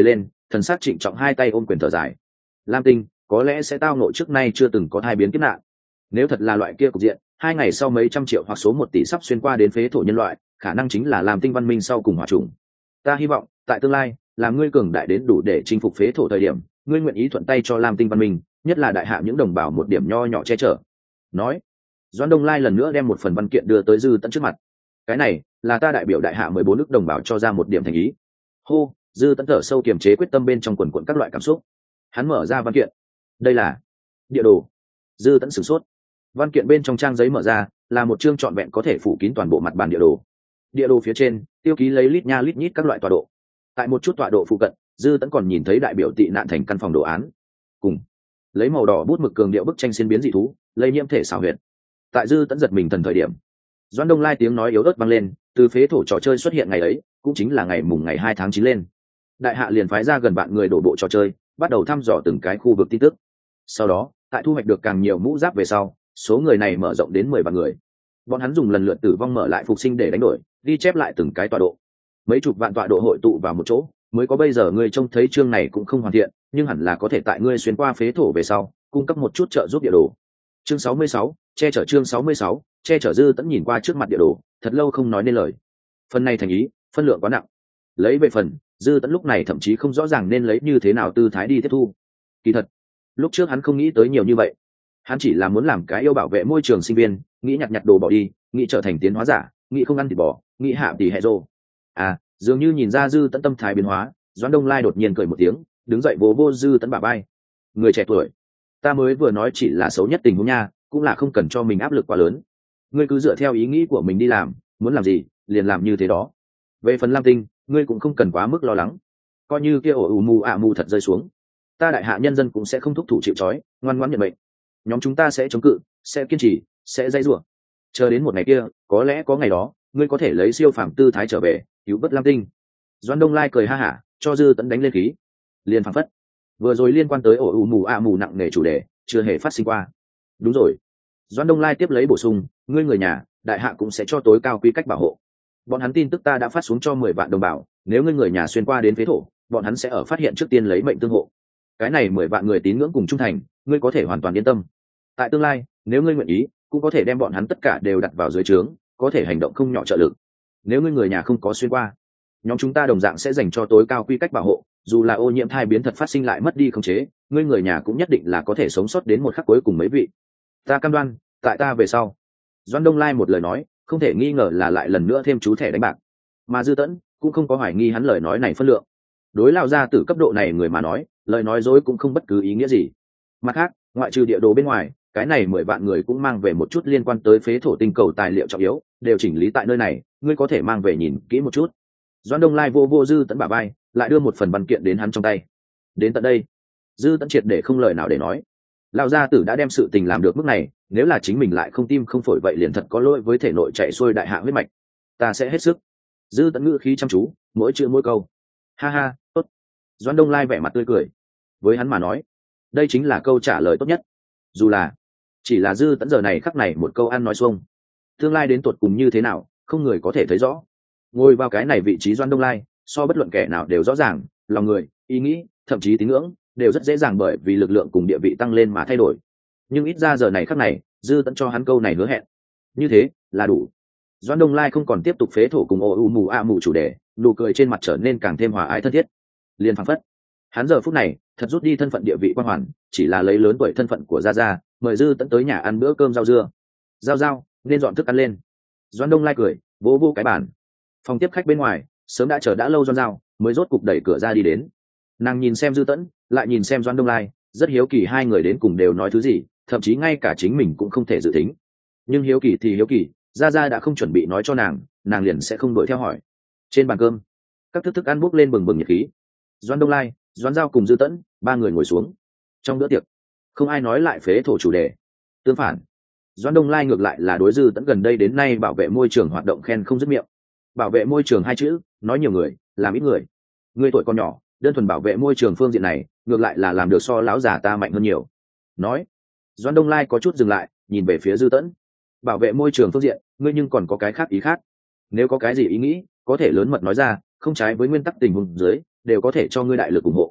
thần sắc trịnh trọng, hai tay ôm quyền thở dài. Lam Tinh có lẽ sẽ tao nộ trước nay chưa từng có thai biến kiếp nạn. Nếu thật là loại kia cục diện, 2 ngày sau mấy trăm triệu hoặc số 1 tỷ sắp xuyên qua đến phế thổ nhân loại, khả năng chính là Lam Tinh văn minh sau cùng hỏa chủng. Ta hy vọng tại tương lai, làm ngươi cường đại đến đủ để chinh phục phế thổ thời điểm, ngươi nguyện ý thuận tay cho Lam Tinh văn minh, nhất là đại hạ những đồng bào một điểm nho nhỏ che chở. Nói, Doãn Đông Lai lần nữa đem một phần văn kiện đưa tới Dư Tẫn trước mặt. Cái này là ta đại biểu đại hạ 14 nước đồng bào cho ra một điểm thành ý. Hô, Dư Tẫn thở sâu kiềm chế quyết tâm bên trong quần quần các loại cảm xúc. Hắn mở ra văn kiện. Đây là địa đồ. Dư Tẫn sửng sốt. Văn kiện bên trong trang giấy mở ra là một chương trọn vẹn có thể phủ kín toàn bộ mặt bàn địa đồ. Địa đồ phía trên tiêu ký lấy lít nha lít nhít các loại tọa độ. Tại một chút tọa độ phụ cận, Dư Tẫn còn nhìn thấy đại biểu tị nạn thành căn phòng đồ án. Cùng lấy màu đỏ bút mực cường điệu bức tranh xin biến dị thú, lây nhiễm thể xảo huyệt. Tại Dư Tẫn giật mình thần thời điểm, Doãn Đông Lai tiếng nói yếu ớt vang lên, từ phế thổ trò chơi xuất hiện ngày ấy, cũng chính là ngày 2 tháng 9 lên. Đại hạ liền phái ra gần bạn người đổ bộ trò chơi, bắt đầu thăm dò từng cái khu vực tin tức. Sau đó, tại thu hoạch được càng nhiều mũ giáp về sau, số người này mở rộng đến 10 vạn người. Bọn hắn dùng lần lượt tử vong mở lại phục sinh để đánh đổi, ghi chép lại từng cái tọa độ. Mấy chục vạn tọa độ hội tụ vào một chỗ, mới có bây giờ ngươi trông thấy chương này cũng không hoàn thiện, nhưng hẳn là có thể tại ngươi xuyên qua phế thổ về sau, cung cấp một chút trợ giúp địa đồ. Chương 66, che chở chương 66, che chở. Dư Tẫn nhìn qua trước mặt địa đồ, thật lâu không nói nên lời. Phần này thành ý, phân lượng quá nặng. Lấy về phần, Dư Tẫn lúc này thậm chí không rõ ràng nên lấy như thế nào tư thái đi tiếp thu. Kỳ thật, lúc trước hắn không nghĩ tới nhiều như vậy. Hắn chỉ là muốn làm cái yêu bảo vệ môi trường sinh viên, nghĩ nhặt đồ bỏ đi, nghĩ trở thành tiến hóa giả, nghĩ không ăn thịt bò, nghĩ hạ tỷ hệ rô. Dường như nhìn ra Dư Tẫn tâm thái biến hóa, Doãn Đông Lai đột nhiên cười một tiếng, đứng dậy vỗ vô Dư Tẫn bả vai. Người trẻ tuổi, ta mới vừa nói chỉ là xấu nhất tình huống nha, cũng là không cần cho mình áp lực quá lớn. Ngươi cứ dựa theo ý nghĩ của mình đi làm, muốn làm gì liền làm như thế đó. Về phần Lam Tinh, ngươi cũng không cần quá mức lo lắng. Coi như kia ổ ù mù ạ mù thật rơi xuống, ta đại hạ nhân dân cũng sẽ không thúc thủ chịu trói, ngoan ngoãn nhận mệnh. Nhóm chúng ta sẽ chống cự, sẽ kiên trì, sẽ dây rủa. Chờ đến một ngày kia, có lẽ có ngày đó, ngươi có thể lấy siêu phàm tư thái trở về, cứu vớt Lam Tinh. Doãn Đông Lai cười ha hả, cho Dư Tẫn đánh lên khí. Liền phảng phất, vừa rồi liên quan tới ổ ù mù ạ mù nặng nề chủ đề, chưa hề phát sinh qua. Đúng rồi. Doãn Đông Lai tiếp lấy bổ sung, ngươi người nhà, đại hạ cũng sẽ cho tối cao quy cách bảo hộ. Bọn hắn tin tức ta đã phát xuống cho 10 vạn đồng bào, nếu ngươi người nhà xuyên qua đến phế thổ, bọn hắn sẽ ở phát hiện trước tiên lấy mệnh tương hộ. Cái này 10 vạn người tín ngưỡng cùng trung thành, ngươi có thể hoàn toàn yên tâm. Tại tương lai, nếu ngươi nguyện ý, cũng có thể đem bọn hắn tất cả đều đặt vào dưới trướng, có thể hành động không nhỏ trợ lực. Nếu ngươi người nhà không có xuyên qua, nhóm chúng ta đồng dạng sẽ dành cho tối cao quy cách bảo hộ, dù là ô nhiễm thai biến thật phát sinh lại mất đi khống chế, ngươi người nhà cũng nhất định là có thể sống sót đến một khắc cuối cùng mấy vị. Ta cam đoan, tại ta về sau. Doãn Đông Lai một lời nói, không thể nghi ngờ là lại lần nữa thêm chú thẻ đánh bạc. Mà Dư Tẫn cũng không có hoài nghi hắn lời nói này phân lượng. Đối lão gia tử cấp độ này người mà nói, lời nói dối cũng không bất cứ ý nghĩa gì. Mặt khác, ngoại trừ địa đồ bên ngoài, cái này 10 vạn người cũng mang về một chút liên quan tới phế thổ tinh cầu tài liệu trọng yếu, đều chỉnh lý tại nơi này, ngươi có thể mang về nhìn kỹ một chút. Doãn Đông Lai vô Dư Tẫn bả vai, lại đưa một phần văn kiện đến hắn trong tay. Đến tận đây, Dư Tẫn triệt để không lời nào để nói. Lão gia tử đã đem sự tình làm được mức này, nếu là chính mình lại không tim không phổi vậy liền thật có lỗi với thể nội chạy xuôi đại hạ huyết mạch. Ta sẽ hết sức. Dư Tẫn ngữ khí chăm chú, mỗi chữ mỗi câu. Ha ha, tốt. Doãn Đông Lai vẻ mặt tươi cười. Với hắn mà nói, đây chính là câu trả lời tốt nhất. Dù là chỉ là Dư Tẫn giờ này khắc này một câu ăn nói xuông, tương lai đến tột cùng như thế nào, không người có thể thấy rõ. Ngồi vào cái này vị trí Doãn Đông Lai, so bất luận kẻ nào đều rõ ràng, lòng người, ý nghĩ, thậm chí tín ngưỡng, đều rất dễ dàng bởi vì lực lượng cùng địa vị tăng lên mà thay đổi. Nhưng ít ra giờ này khắc này, Dư Tẫn cho hắn câu này hứa hẹn, như thế là đủ. Doãn Đông Lai không còn tiếp tục phế thổ cùng ồ u mù a mù chủ đề, nụ cười trên mặt trở nên càng thêm hòa ái thân thiết. Liền phảng phất, hắn giờ phút này thật rút đi thân phận địa vị quan hoàn, chỉ là lấy lớn tuổi thân phận của gia gia, mời Dư Tẫn tới nhà ăn bữa cơm rau dưa. Rau nên dọn thức ăn lên. Doãn Đông Lai cười, vỗ vỗ cái bàn. Phòng tiếp khách bên ngoài sớm đã chờ đã lâu, Doãn Giao mới rốt cục đẩy cửa ra đi đến. Nàng nhìn xem Dư Tẫn, lại nhìn xem Doãn Đông Lai, rất hiếu kỳ hai người đến cùng đều nói thứ gì, thậm chí ngay cả chính mình cũng không thể dự tính. Nhưng hiếu kỳ thì hiếu kỳ, gia gia đã không chuẩn bị nói cho nàng liền sẽ không đuổi theo hỏi. Trên bàn cơm, các thức ăn bốc lên bừng bừng nhiệt khí. Doãn Đông Lai, Doãn Giao cùng Dư Tẫn, ba người ngồi xuống. Trong bữa tiệc, không ai nói lại phế thổ chủ đề. Tương phản, Doãn Đông Lai ngược lại là đối Dư Tẫn gần đây đến nay bảo vệ môi trường hoạt động khen không dứt miệng. Bảo vệ môi trường hai chữ, nói nhiều người, làm ít người. Ngươi tuổi còn nhỏ, đơn thuần bảo vệ môi trường phương diện này, ngược lại là làm được so lão già ta mạnh hơn nhiều. Nói, Doãn Đông Lai có chút dừng lại, nhìn về phía Dư Tẫn. Bảo vệ môi trường phương diện, ngươi nhưng còn có cái khác ý khác. Nếu có cái gì ý nghĩ, có thể lớn mật nói ra, không trái với nguyên tắc tình huống dưới, đều có thể cho ngươi đại lực ủng hộ.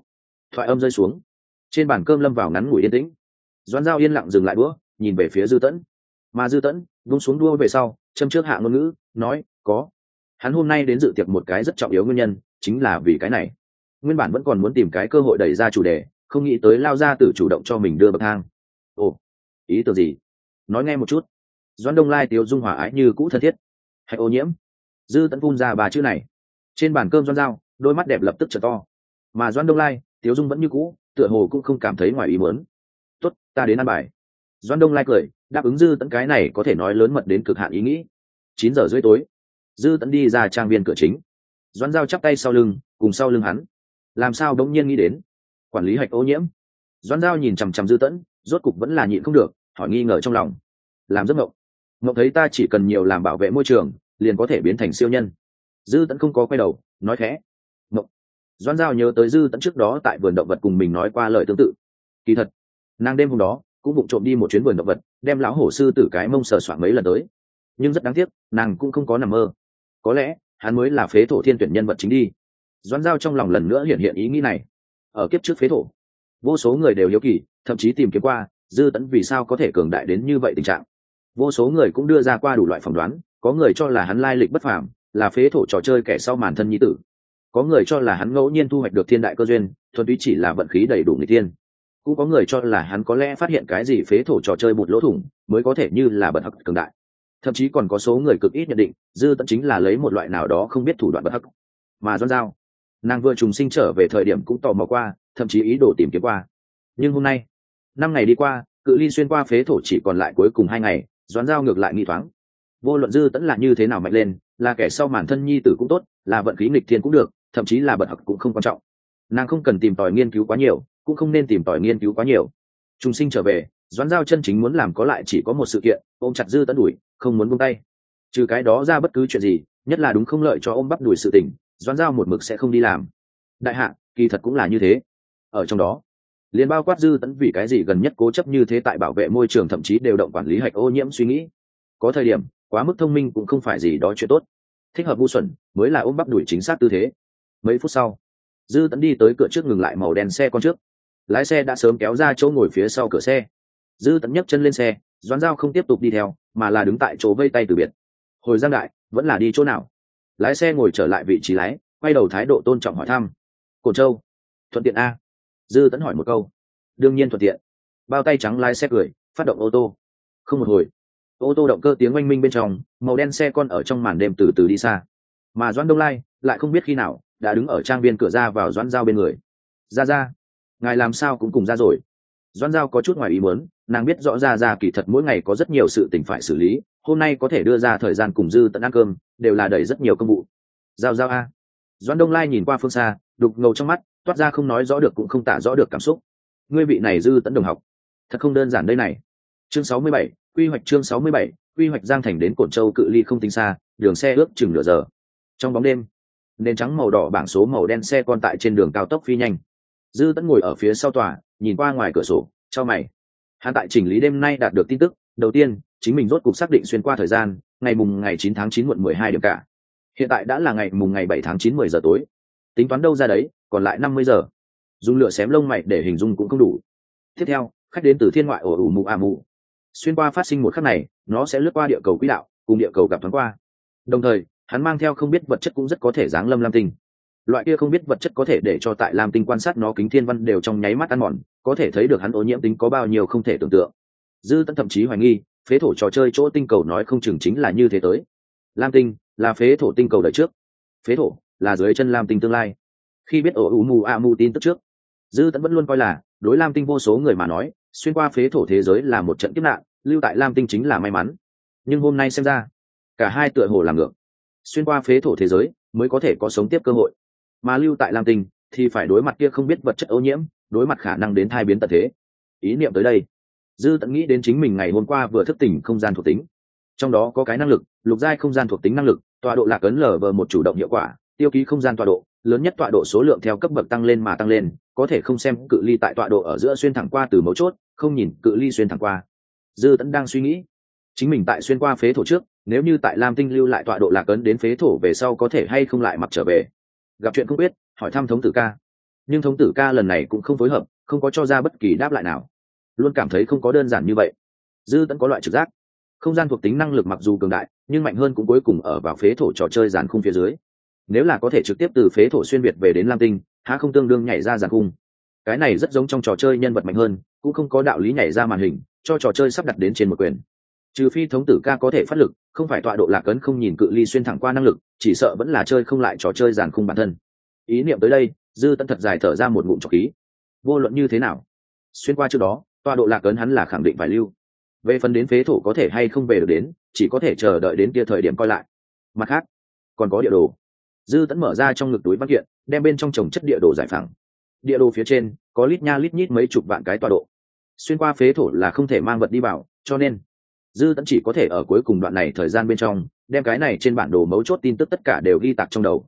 thoại âm rơi xuống, trên bàn cơm lâm vào ngắn ngủi yên tĩnh. Doãn Giao yên lặng dừng lại đũa, nhìn về phía Dư Tẫn. Mà Dư Tẫn vung xuống đũa về sau, châm trước hạ ngôn ngữ, nói, có. Hắn hôm nay đến dự tiệc một cái rất trọng yếu nguyên nhân, chính là vì cái này. Nguyên bản vẫn còn muốn tìm cái cơ hội đẩy ra chủ đề, không nghĩ tới Lao gia tử chủ động cho mình đưa bậc thang. Ồ, ý tưởng gì? Nói nghe một chút. Doãn Đông Lai tiếu dung hòa ái như cũ thân thiết. Hay ô nhiễm? Dư Tẫn phun ra ba chữ này. Trên bàn cơm Doãn Giao, đôi mắt đẹp lập tức trở to. Mà Doãn Đông Lai, tiếu dung vẫn như cũ, tựa hồ cũng không cảm thấy ngoài ý muốn. Tốt, ta đến ăn bài. Doãn Đông Lai cười, đáp ứng Dư Tẫn cái này có thể nói lớn mật đến cực hạn ý nghĩ. 9 giờ rưỡi tối, Dư Tẫn đi ra trang viên cửa chính. Doãn Giao chắp tay sau lưng, cùng sau lưng hắn. Làm sao đống nhiên nghĩ đến quản lý hạch ô nhiễm? Doãn Giao nhìn chằm chằm Dư Tẫn, rốt cục vẫn là nhịn không được, hỏi nghi ngờ trong lòng. Làm giấc mộng? Mộng thấy ta chỉ cần nhiều làm bảo vệ môi trường, liền có thể biến thành siêu nhân. Dư Tẫn không có quay đầu, nói khẽ. Mộng. Doãn Giao nhớ tới Dư Tẫn trước đó tại vườn động vật cùng mình nói qua lời tương tự. Kỳ thật, nàng đêm hôm đó cũng vụng trộm đi một chuyến vườn động vật, đem lão hổ sư tử cái mông sờ soạn mấy lần tới. Nhưng rất đáng tiếc, nàng cũng không có nằm mơ. Có lẽ hắn mới là phế thổ thiên tuyển nhân vật chính đi. Doãn Giao trong lòng lần nữa hiện hiện ý nghĩ này. Ở kiếp trước phế thổ, vô số người đều hiếu kỳ, thậm chí tìm kiếm qua Dư Tẫn vì sao có thể cường đại đến như vậy tình trạng. Vô số người cũng đưa ra qua đủ loại phỏng đoán, có người cho là hắn lai lịch bất phàm, là phế thổ trò chơi kẻ sau màn thân nhi tử. Có người cho là hắn ngẫu nhiên thu hoạch được thiên đại cơ duyên, thuần túy chỉ là vận khí đầy đủ người tiên. Cũng có người cho là hắn có lẽ phát hiện cái gì phế thổ trò chơi bụt lỗ thủng, mới có thể như là bật hắc cường đại. Thậm chí còn có số người cực ít nhận định Dư Tẫn chính là lấy một loại nào đó không biết thủ đoạn bất hắc. Mà Doãn Giao, nàng vừa trùng sinh trở về thời điểm cũng tò mò qua, thậm chí ý đồ tìm kiếm qua. Nhưng hôm nay, 5 ngày đi qua, cự ly xuyên qua phế thổ chỉ còn lại cuối cùng 2 ngày. Doãn Giao ngược lại nghi thoáng. Vô luận Dư Tẫn là như thế nào mạnh lên, là kẻ sau màn thân nhi tử cũng tốt, là vận khí nghịch thiên cũng được, thậm chí là bật hắc cũng không quan trọng. Nàng không cần tìm tòi nghiên cứu quá nhiều, cũng không nên tìm tòi nghiên cứu quá nhiều. Trùng sinh trở về, Doãn Giao chân chính muốn làm có lại chỉ có một sự kiện, ôm chặt Dư Tẫn đuổi, không muốn buông tay. Trừ cái đó ra bất cứ chuyện gì, nhất là đúng không lợi cho ôm bắp đuổi sự tình, Doãn Giao một mực sẽ không đi làm. Đại hạ, kỳ thật cũng là như thế. Ở trong đó, liền bao quát Dư Tẫn vì cái gì gần nhất cố chấp như thế tại bảo vệ môi trường, thậm chí đều động quản lý hạch ô nhiễm suy nghĩ. Có thời điểm, quá mức thông minh cũng không phải gì đó chuyện tốt. Thích hợp ngu xuẩn mới là ôm bắp đuổi chính xác tư thế. Mấy phút sau, Dư Tẫn đi tới cửa trước ngừng lại màu đen xe con trước. Lái xe đã sớm kéo ra chỗ ngồi phía sau cửa xe. Dư Tẫn nhấc chân lên xe, Doãn Giao không tiếp tục đi theo, mà là đứng tại chỗ vây tay từ biệt. Hồi Giang Đại, vẫn là đi chỗ nào? Lái xe ngồi trở lại vị trí lái, quay đầu thái độ tôn trọng hỏi thăm. Cổn Châu, thuận tiện a? Dư Tẫn hỏi một câu. Đương nhiên thuận tiện. Bao tay trắng lái xe cười, phát động ô tô. Không một hồi, ô tô động cơ tiếng oanh minh bên trong, màu đen xe con ở trong màn đêm từ từ đi xa. Mà Doãn Đông Lai lại không biết khi nào đã đứng ở trang viên cửa ra vào Doãn Giao bên người. Ra, ngài làm sao cũng cùng ra rồi. Doãn Giao có chút ngoài ý muốn, nàng biết rõ ra kỳ thật mỗi ngày có rất nhiều sự tình phải xử lý, hôm nay có thể đưa ra thời gian cùng Dư Tẫn ăn cơm, đều là đầy rất nhiều công vụ. Giao a. Doãn Đông Lai nhìn qua phương xa, đục ngầu trong mắt toát ra không nói rõ được cũng không tả rõ được cảm xúc. Ngươi vị này Dư Tẫn đồng học, thật không đơn giản đây này. Chương 67, quy hoạch chương 67, quy hoạch Giang Thành đến Cổn Châu cự ly không tính xa, đường xe ước chừng nửa giờ. Trong bóng đêm, nền trắng màu đỏ bảng số màu đen xe con tại trên đường cao tốc phi nhanh. Dư Tẫn ngồi ở phía sau tòa, nhìn qua ngoài cửa sổ, chau mày. Hắn tại chỉnh lý đêm nay đạt được tin tức, đầu tiên, chính mình rốt cục xác định xuyên qua thời gian, ngày 9 tháng 9 muộn 12 điểm cả. Hiện tại đã là ngày 7 tháng 9 10 giờ tối. Tính toán đâu ra đấy, còn lại 50 giờ. Dùng lửa xém lông mày để hình dung cũng không đủ. Tiếp theo, khách đến từ thiên ngoại ổ ủ mù a mù. Xuyên qua phát sinh một khắc này, nó sẽ lướt qua địa cầu quỹ đạo, cùng địa cầu gặp thoáng qua. Đồng thời, hắn mang theo không biết vật chất cũng rất có thể giáng lâm Lam Tinh. Loại kia không biết vật chất có thể để cho tại Lam Tinh quan sát nó kính thiên văn đều trong nháy mắt ăn mòn, có thể thấy được hắn ô nhiễm tính có bao nhiêu không thể tưởng tượng. Dư Tẫn thậm chí hoài nghi, phế thổ trò chơi chỗ tinh cầu nói không chừng chính là như thế tới. Lam Tinh là phế thổ tinh cầu đời trước, phế thổ là dưới chân Lam Tinh tương lai. Khi biết ổ ủ mù a mù tin tức trước, Dư Tẫn vẫn luôn coi là đối Lam Tinh vô số người mà nói, xuyên qua phế thổ thế giới là một trận kiếp nạn, lưu tại Lam Tinh chính là may mắn. Nhưng hôm nay xem ra, cả hai tựa hồ làm ngược. Xuyên qua phế thổ thế giới mới có thể có sống tiếp cơ hội, mà lưu tại Lam Tinh thì phải đối mặt kia không biết vật chất ô nhiễm, đối mặt khả năng đến thai biến tận thế. Ý niệm tới đây, Dư Tẫn nghĩ đến chính mình ngày hôm qua vừa thức tỉnh không gian thuộc tính, trong đó có cái năng lực lục giai không gian thuộc tính năng lực, tọa độ lạc ấn LV1 chủ động hiệu quả, tiêu ký không gian tọa độ, lớn nhất tọa độ số lượng theo cấp bậc tăng lên mà tăng lên, có thể không xem cự ly tại tọa độ ở giữa xuyên thẳng qua từ mấu chốt, không nhìn cự ly xuyên thẳng qua. Dư Tẫn đang suy nghĩ, chính mình tại xuyên qua phế thổ trước, nếu như tại Lam Tinh lưu lại tọa độ lạc ấn đến phế thổ về sau có thể hay không lại mặc trở về. Gặp chuyện không biết, hỏi thăm thống tử ca. nhưng thống tử ca lần này cũng không phối hợp, không có cho ra bất kỳ đáp lại nào, luôn cảm thấy không có đơn giản như vậy. Dư Tẫn có loại trực giác, không gian thuộc tính năng lực mặc dù cường đại nhưng mạnh hơn cũng cuối cùng ở vào phế thổ trò chơi giàn khung phía dưới. Nếu là có thể trực tiếp từ phế thổ xuyên việt về đến lam tinh, há không tương đương nhảy ra giàn khung. Cái này rất giống trong trò chơi nhân vật mạnh hơn cũng không có đạo lý nhảy ra màn hình cho trò chơi sắp đặt đến trên một quyền. Trừ phi thống tử ca có thể phát lực, không phải tọa độ lạc ấn không nhìn cự ly xuyên thẳng qua năng lực, chỉ sợ vẫn là chơi không lại trò chơi giàn khung bản thân. Ý niệm tới đây, Dư Tẫn thật dài thở ra một ngụm trọc khí. Vô luận như thế nào, xuyên qua trước đó tọa độ lạc ấn hắn là khẳng định phải lưu. Về phần đến phế thổ có thể hay không về được đến, chỉ có thể chờ đợi đến kia thời điểm coi lại. Mặt khác còn có địa đồ. Dư Tẫn mở ra trong ngực túi văn kiện, đem bên trong chồng chất địa đồ giải phẳng. Địa đồ phía trên có lít nha lít nhít mấy chục vạn cái tọa độ. Xuyên qua phế thổ là không thể mang vật đi vào, cho nên Dư Tẫn chỉ có thể ở cuối cùng đoạn này thời gian bên trong đem cái này trên bản đồ mấu chốt tin tức tất cả đều ghi tạc trong đầu.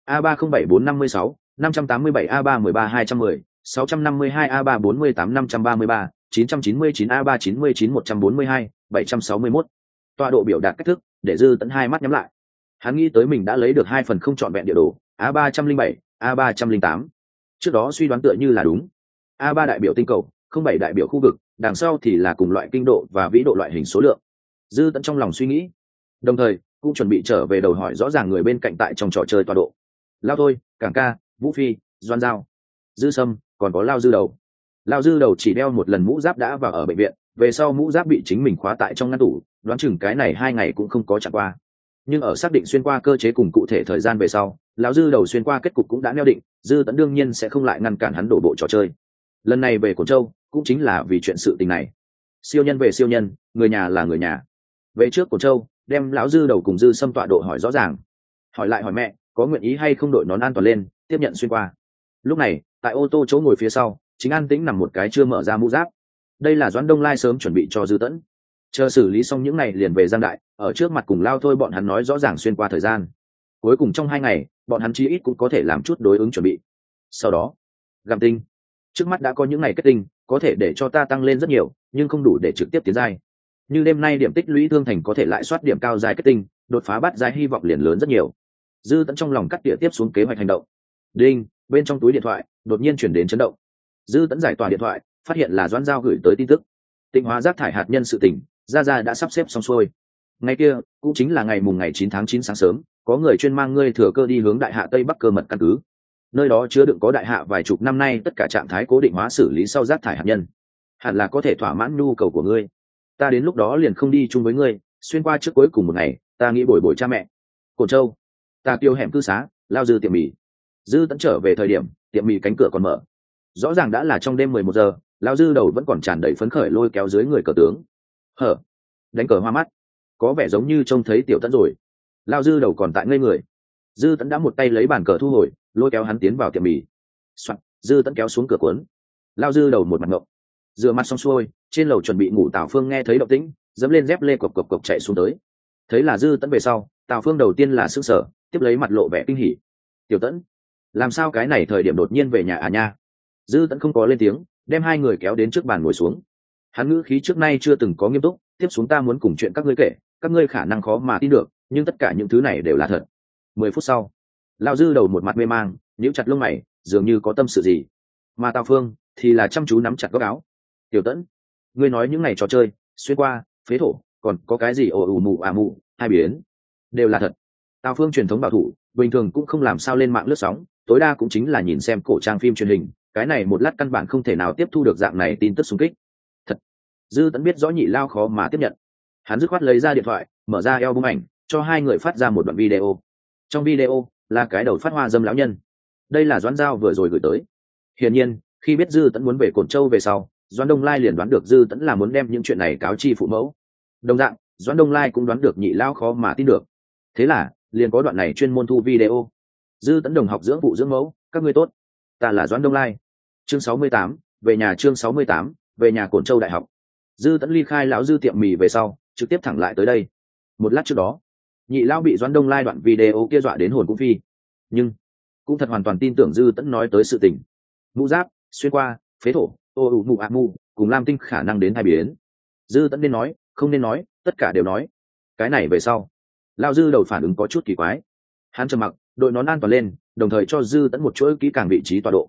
A307456 587 A313 210 652 A348 533 999 A399 142 761. Tọa độ biểu đạt cách thức để Dư Tẫn hai mắt nhắm lại. Hắn nghĩ tới mình đã lấy được 2 phần không trọn vẹn địa đồ A307, A308. Trước đó suy đoán tựa như là đúng. A3 đại biểu tinh cầu, 07 đại biểu khu vực, đằng sau thì là cùng loại kinh độ và vĩ độ loại hình số lượng. Dư Tẫn trong lòng suy nghĩ, đồng thời cũng chuẩn bị trở về đầu hỏi rõ ràng người bên cạnh tại trong trò chơi tọa độ. Lao Thôi, Cảng Ca, Vũ Phi, Doan Giao, Dư Sâm, còn có Lao Dư Đầu. Lao Dư Đầu chỉ đeo một lần mũ giáp đã vào ở bệnh viện, về sau mũ giáp bị chính mình khóa tại trong ngăn tủ, đoán chừng cái này 2 ngày cũng không có chạm qua. Nhưng ở xác định xuyên qua cơ chế cùng cụ thể thời gian về sau, lão Dư Đầu xuyên qua kết cục cũng đã neo định, Dư Tẫn đương nhiên sẽ không lại ngăn cản hắn đổ bộ trò chơi. Lần này về Cổn Châu cũng chính là vì chuyện sự tình này. Siêu nhân về siêu nhân, người nhà là người nhà. Về trước Cổn Châu, đem lão Dư Đầu cùng Dư Sâm tọa độ hỏi rõ ràng. Hỏi lại hỏi mẹ, có nguyện ý hay không đội nón an toàn lên, tiếp nhận xuyên qua. Lúc này, tại ô tô chỗ ngồi phía sau, chính an tĩnh nằm một cái chưa mở ra mũ giáp. Đây là Doãn Đông Lai sớm chuẩn bị cho Dư Tẫn. Chờ xử lý xong những này liền về Giang Đại, ở trước mặt cùng Lao Thôi bọn hắn nói rõ ràng xuyên qua thời gian. Cuối cùng trong 2 ngày, bọn hắn chí ít cũng có thể làm chút đối ứng chuẩn bị. Sau đó, gặm tinh. Trước mắt đã có những ngày kết tinh, có thể để cho ta tăng lên rất nhiều, nhưng không đủ để trực tiếp tiến giai. Như đêm nay điểm tích lũy thương thành có thể lại soát điểm cao giai kết tinh, đột phá bát giai hy vọng liền lớn rất nhiều. Dư Tẫn trong lòng cắt tỉa tiếp xuống kế hoạch hành động. Đinh, bên trong túi điện thoại đột nhiên chuyển đến chấn động. Dư Tẫn giải tỏa điện thoại, phát hiện là Doãn Giao gửi tới tin tức. Tịnh hóa rác thải hạt nhân sự tỉnh, Gia đã sắp xếp xong xuôi. Ngày kia cũng chính là ngày 9 tháng 9 sáng sớm, có người chuyên mang ngươi thừa cơ đi hướng đại hạ tây bắc cơ mật căn cứ. Nơi đó chứa đựng có đại hạ vài chục năm nay tất cả trạng thái cố định hóa xử lý sau rác thải hạt nhân, hẳn là có thể thỏa mãn nhu cầu của ngươi. Ta đến lúc đó liền không đi chung với ngươi, xuyên qua trước cuối cùng một ngày, ta nghĩ bồi bồi cha mẹ. Cổn Châu, ta tiêu hẻm cư xá, Lao Dư tiệm mì. Dư Tẫn trở về thời điểm tiệm mì cánh cửa còn mở, rõ ràng đã là trong đêm 11 giờ. Lao Dư Đầu vẫn còn tràn đầy phấn khởi lôi kéo dưới người cờ tướng. Hở, đánh cờ hoa mắt, có vẻ giống như trông thấy Tiểu Tẫn rồi. Lao Dư Đầu còn tại ngây người. Dư Tẫn đã một tay lấy bàn cờ thu hồi, lôi kéo hắn tiến vào tiệm mì. Soạn, Dư Tẫn kéo xuống cửa cuốn. Lao Dư Đầu một mặt ngộng. Rửa mặt xong xuôi, trên lầu chuẩn bị ngủ Tào Phương nghe thấy động tĩnh, dẫm lên dép lê cộc cộc cộc chạy xuống tới. Thấy là Dư Tẫn về sau, Tào Phương đầu tiên là sững sờ, tiếp lấy mặt lộ vẻ kinh hỉ. Tiểu Tẫn, làm sao cái này thời điểm đột nhiên về nhà à nha? Dư Tẫn không có lên tiếng, đem hai người kéo đến trước bàn ngồi xuống. Hắn ngữ khí trước nay chưa từng có nghiêm túc, tiếp xuống ta muốn cùng chuyện các ngươi kể, các ngươi khả năng khó mà tin được, nhưng tất cả những thứ này đều là thật. 10 phút sau, Lão Dư Đầu một mặt mê mang, nhíu chặt lông mày, dường như có tâm sự gì. Mà Tào Phương thì là chăm chú nắm chặt góc áo. Tiểu Tẫn, ngươi nói những ngày trò chơi, xuyên qua, phế thổ, còn có cái gì ồ ù mù à mù, hai biến, đều là thật. Tào Phương truyền thống bảo thủ, bình thường cũng không làm sao lên mạng lướt sóng, tối đa cũng chính là nhìn xem cổ trang phim truyền hình, cái này một lát căn bản không thể nào tiếp thu được dạng này tin tức xung kích. Thật. Dư Tẫn biết rõ Nhị Lao khó mà tiếp nhận. Hắn dứt khoát lấy ra điện thoại, mở ra album ảnh, cho hai người phát ra một đoạn video. Trong video là cái đầu phát hoa dâm lão nhân. Đây là Doãn Giao vừa rồi gửi tới. Hiển nhiên, khi biết Dư Tẫn muốn về Cổn Châu về sau, Doãn Đông Lai liền đoán được Dư Tẫn là muốn đem những chuyện này cáo chi phụ mẫu. Đồng dạng, Doãn Đông Lai cũng đoán được Nhị Lao khó mà tin được. Thế là, liền có đoạn này chuyên môn thu video. Dư Tẫn đồng học dưỡng phụ dưỡng mẫu, các ngươi tốt. Ta là Doãn Đông Lai. Chương 68, về nhà chương 68, về nhà Cổn Châu đại học. Dư Tẫn ly khai lão Dư tiệm mì về sau, trực tiếp thẳng lại tới đây. Một lát trước đó, Nhị Lao bị Doãn Đông Lai đoạn video kia dọa đến hồn cũng phi, nhưng cũng thật hoàn toàn tin tưởng Dư Tẫn nói tới sự tình. Mũ giáp, xuyên qua, phế thổ, ô ủ mù ạ mù, cùng Lam Tinh khả năng đến hai biến. Dư Tẫn nên nói, không nên nói, tất cả đều nói. Cái này về sau, Lao Dư Đầu phản ứng có chút kỳ quái. Hắn trầm mặc, đội nón an toàn lên, đồng thời cho Dư Tẫn một chuỗi kỹ càng vị trí tọa độ.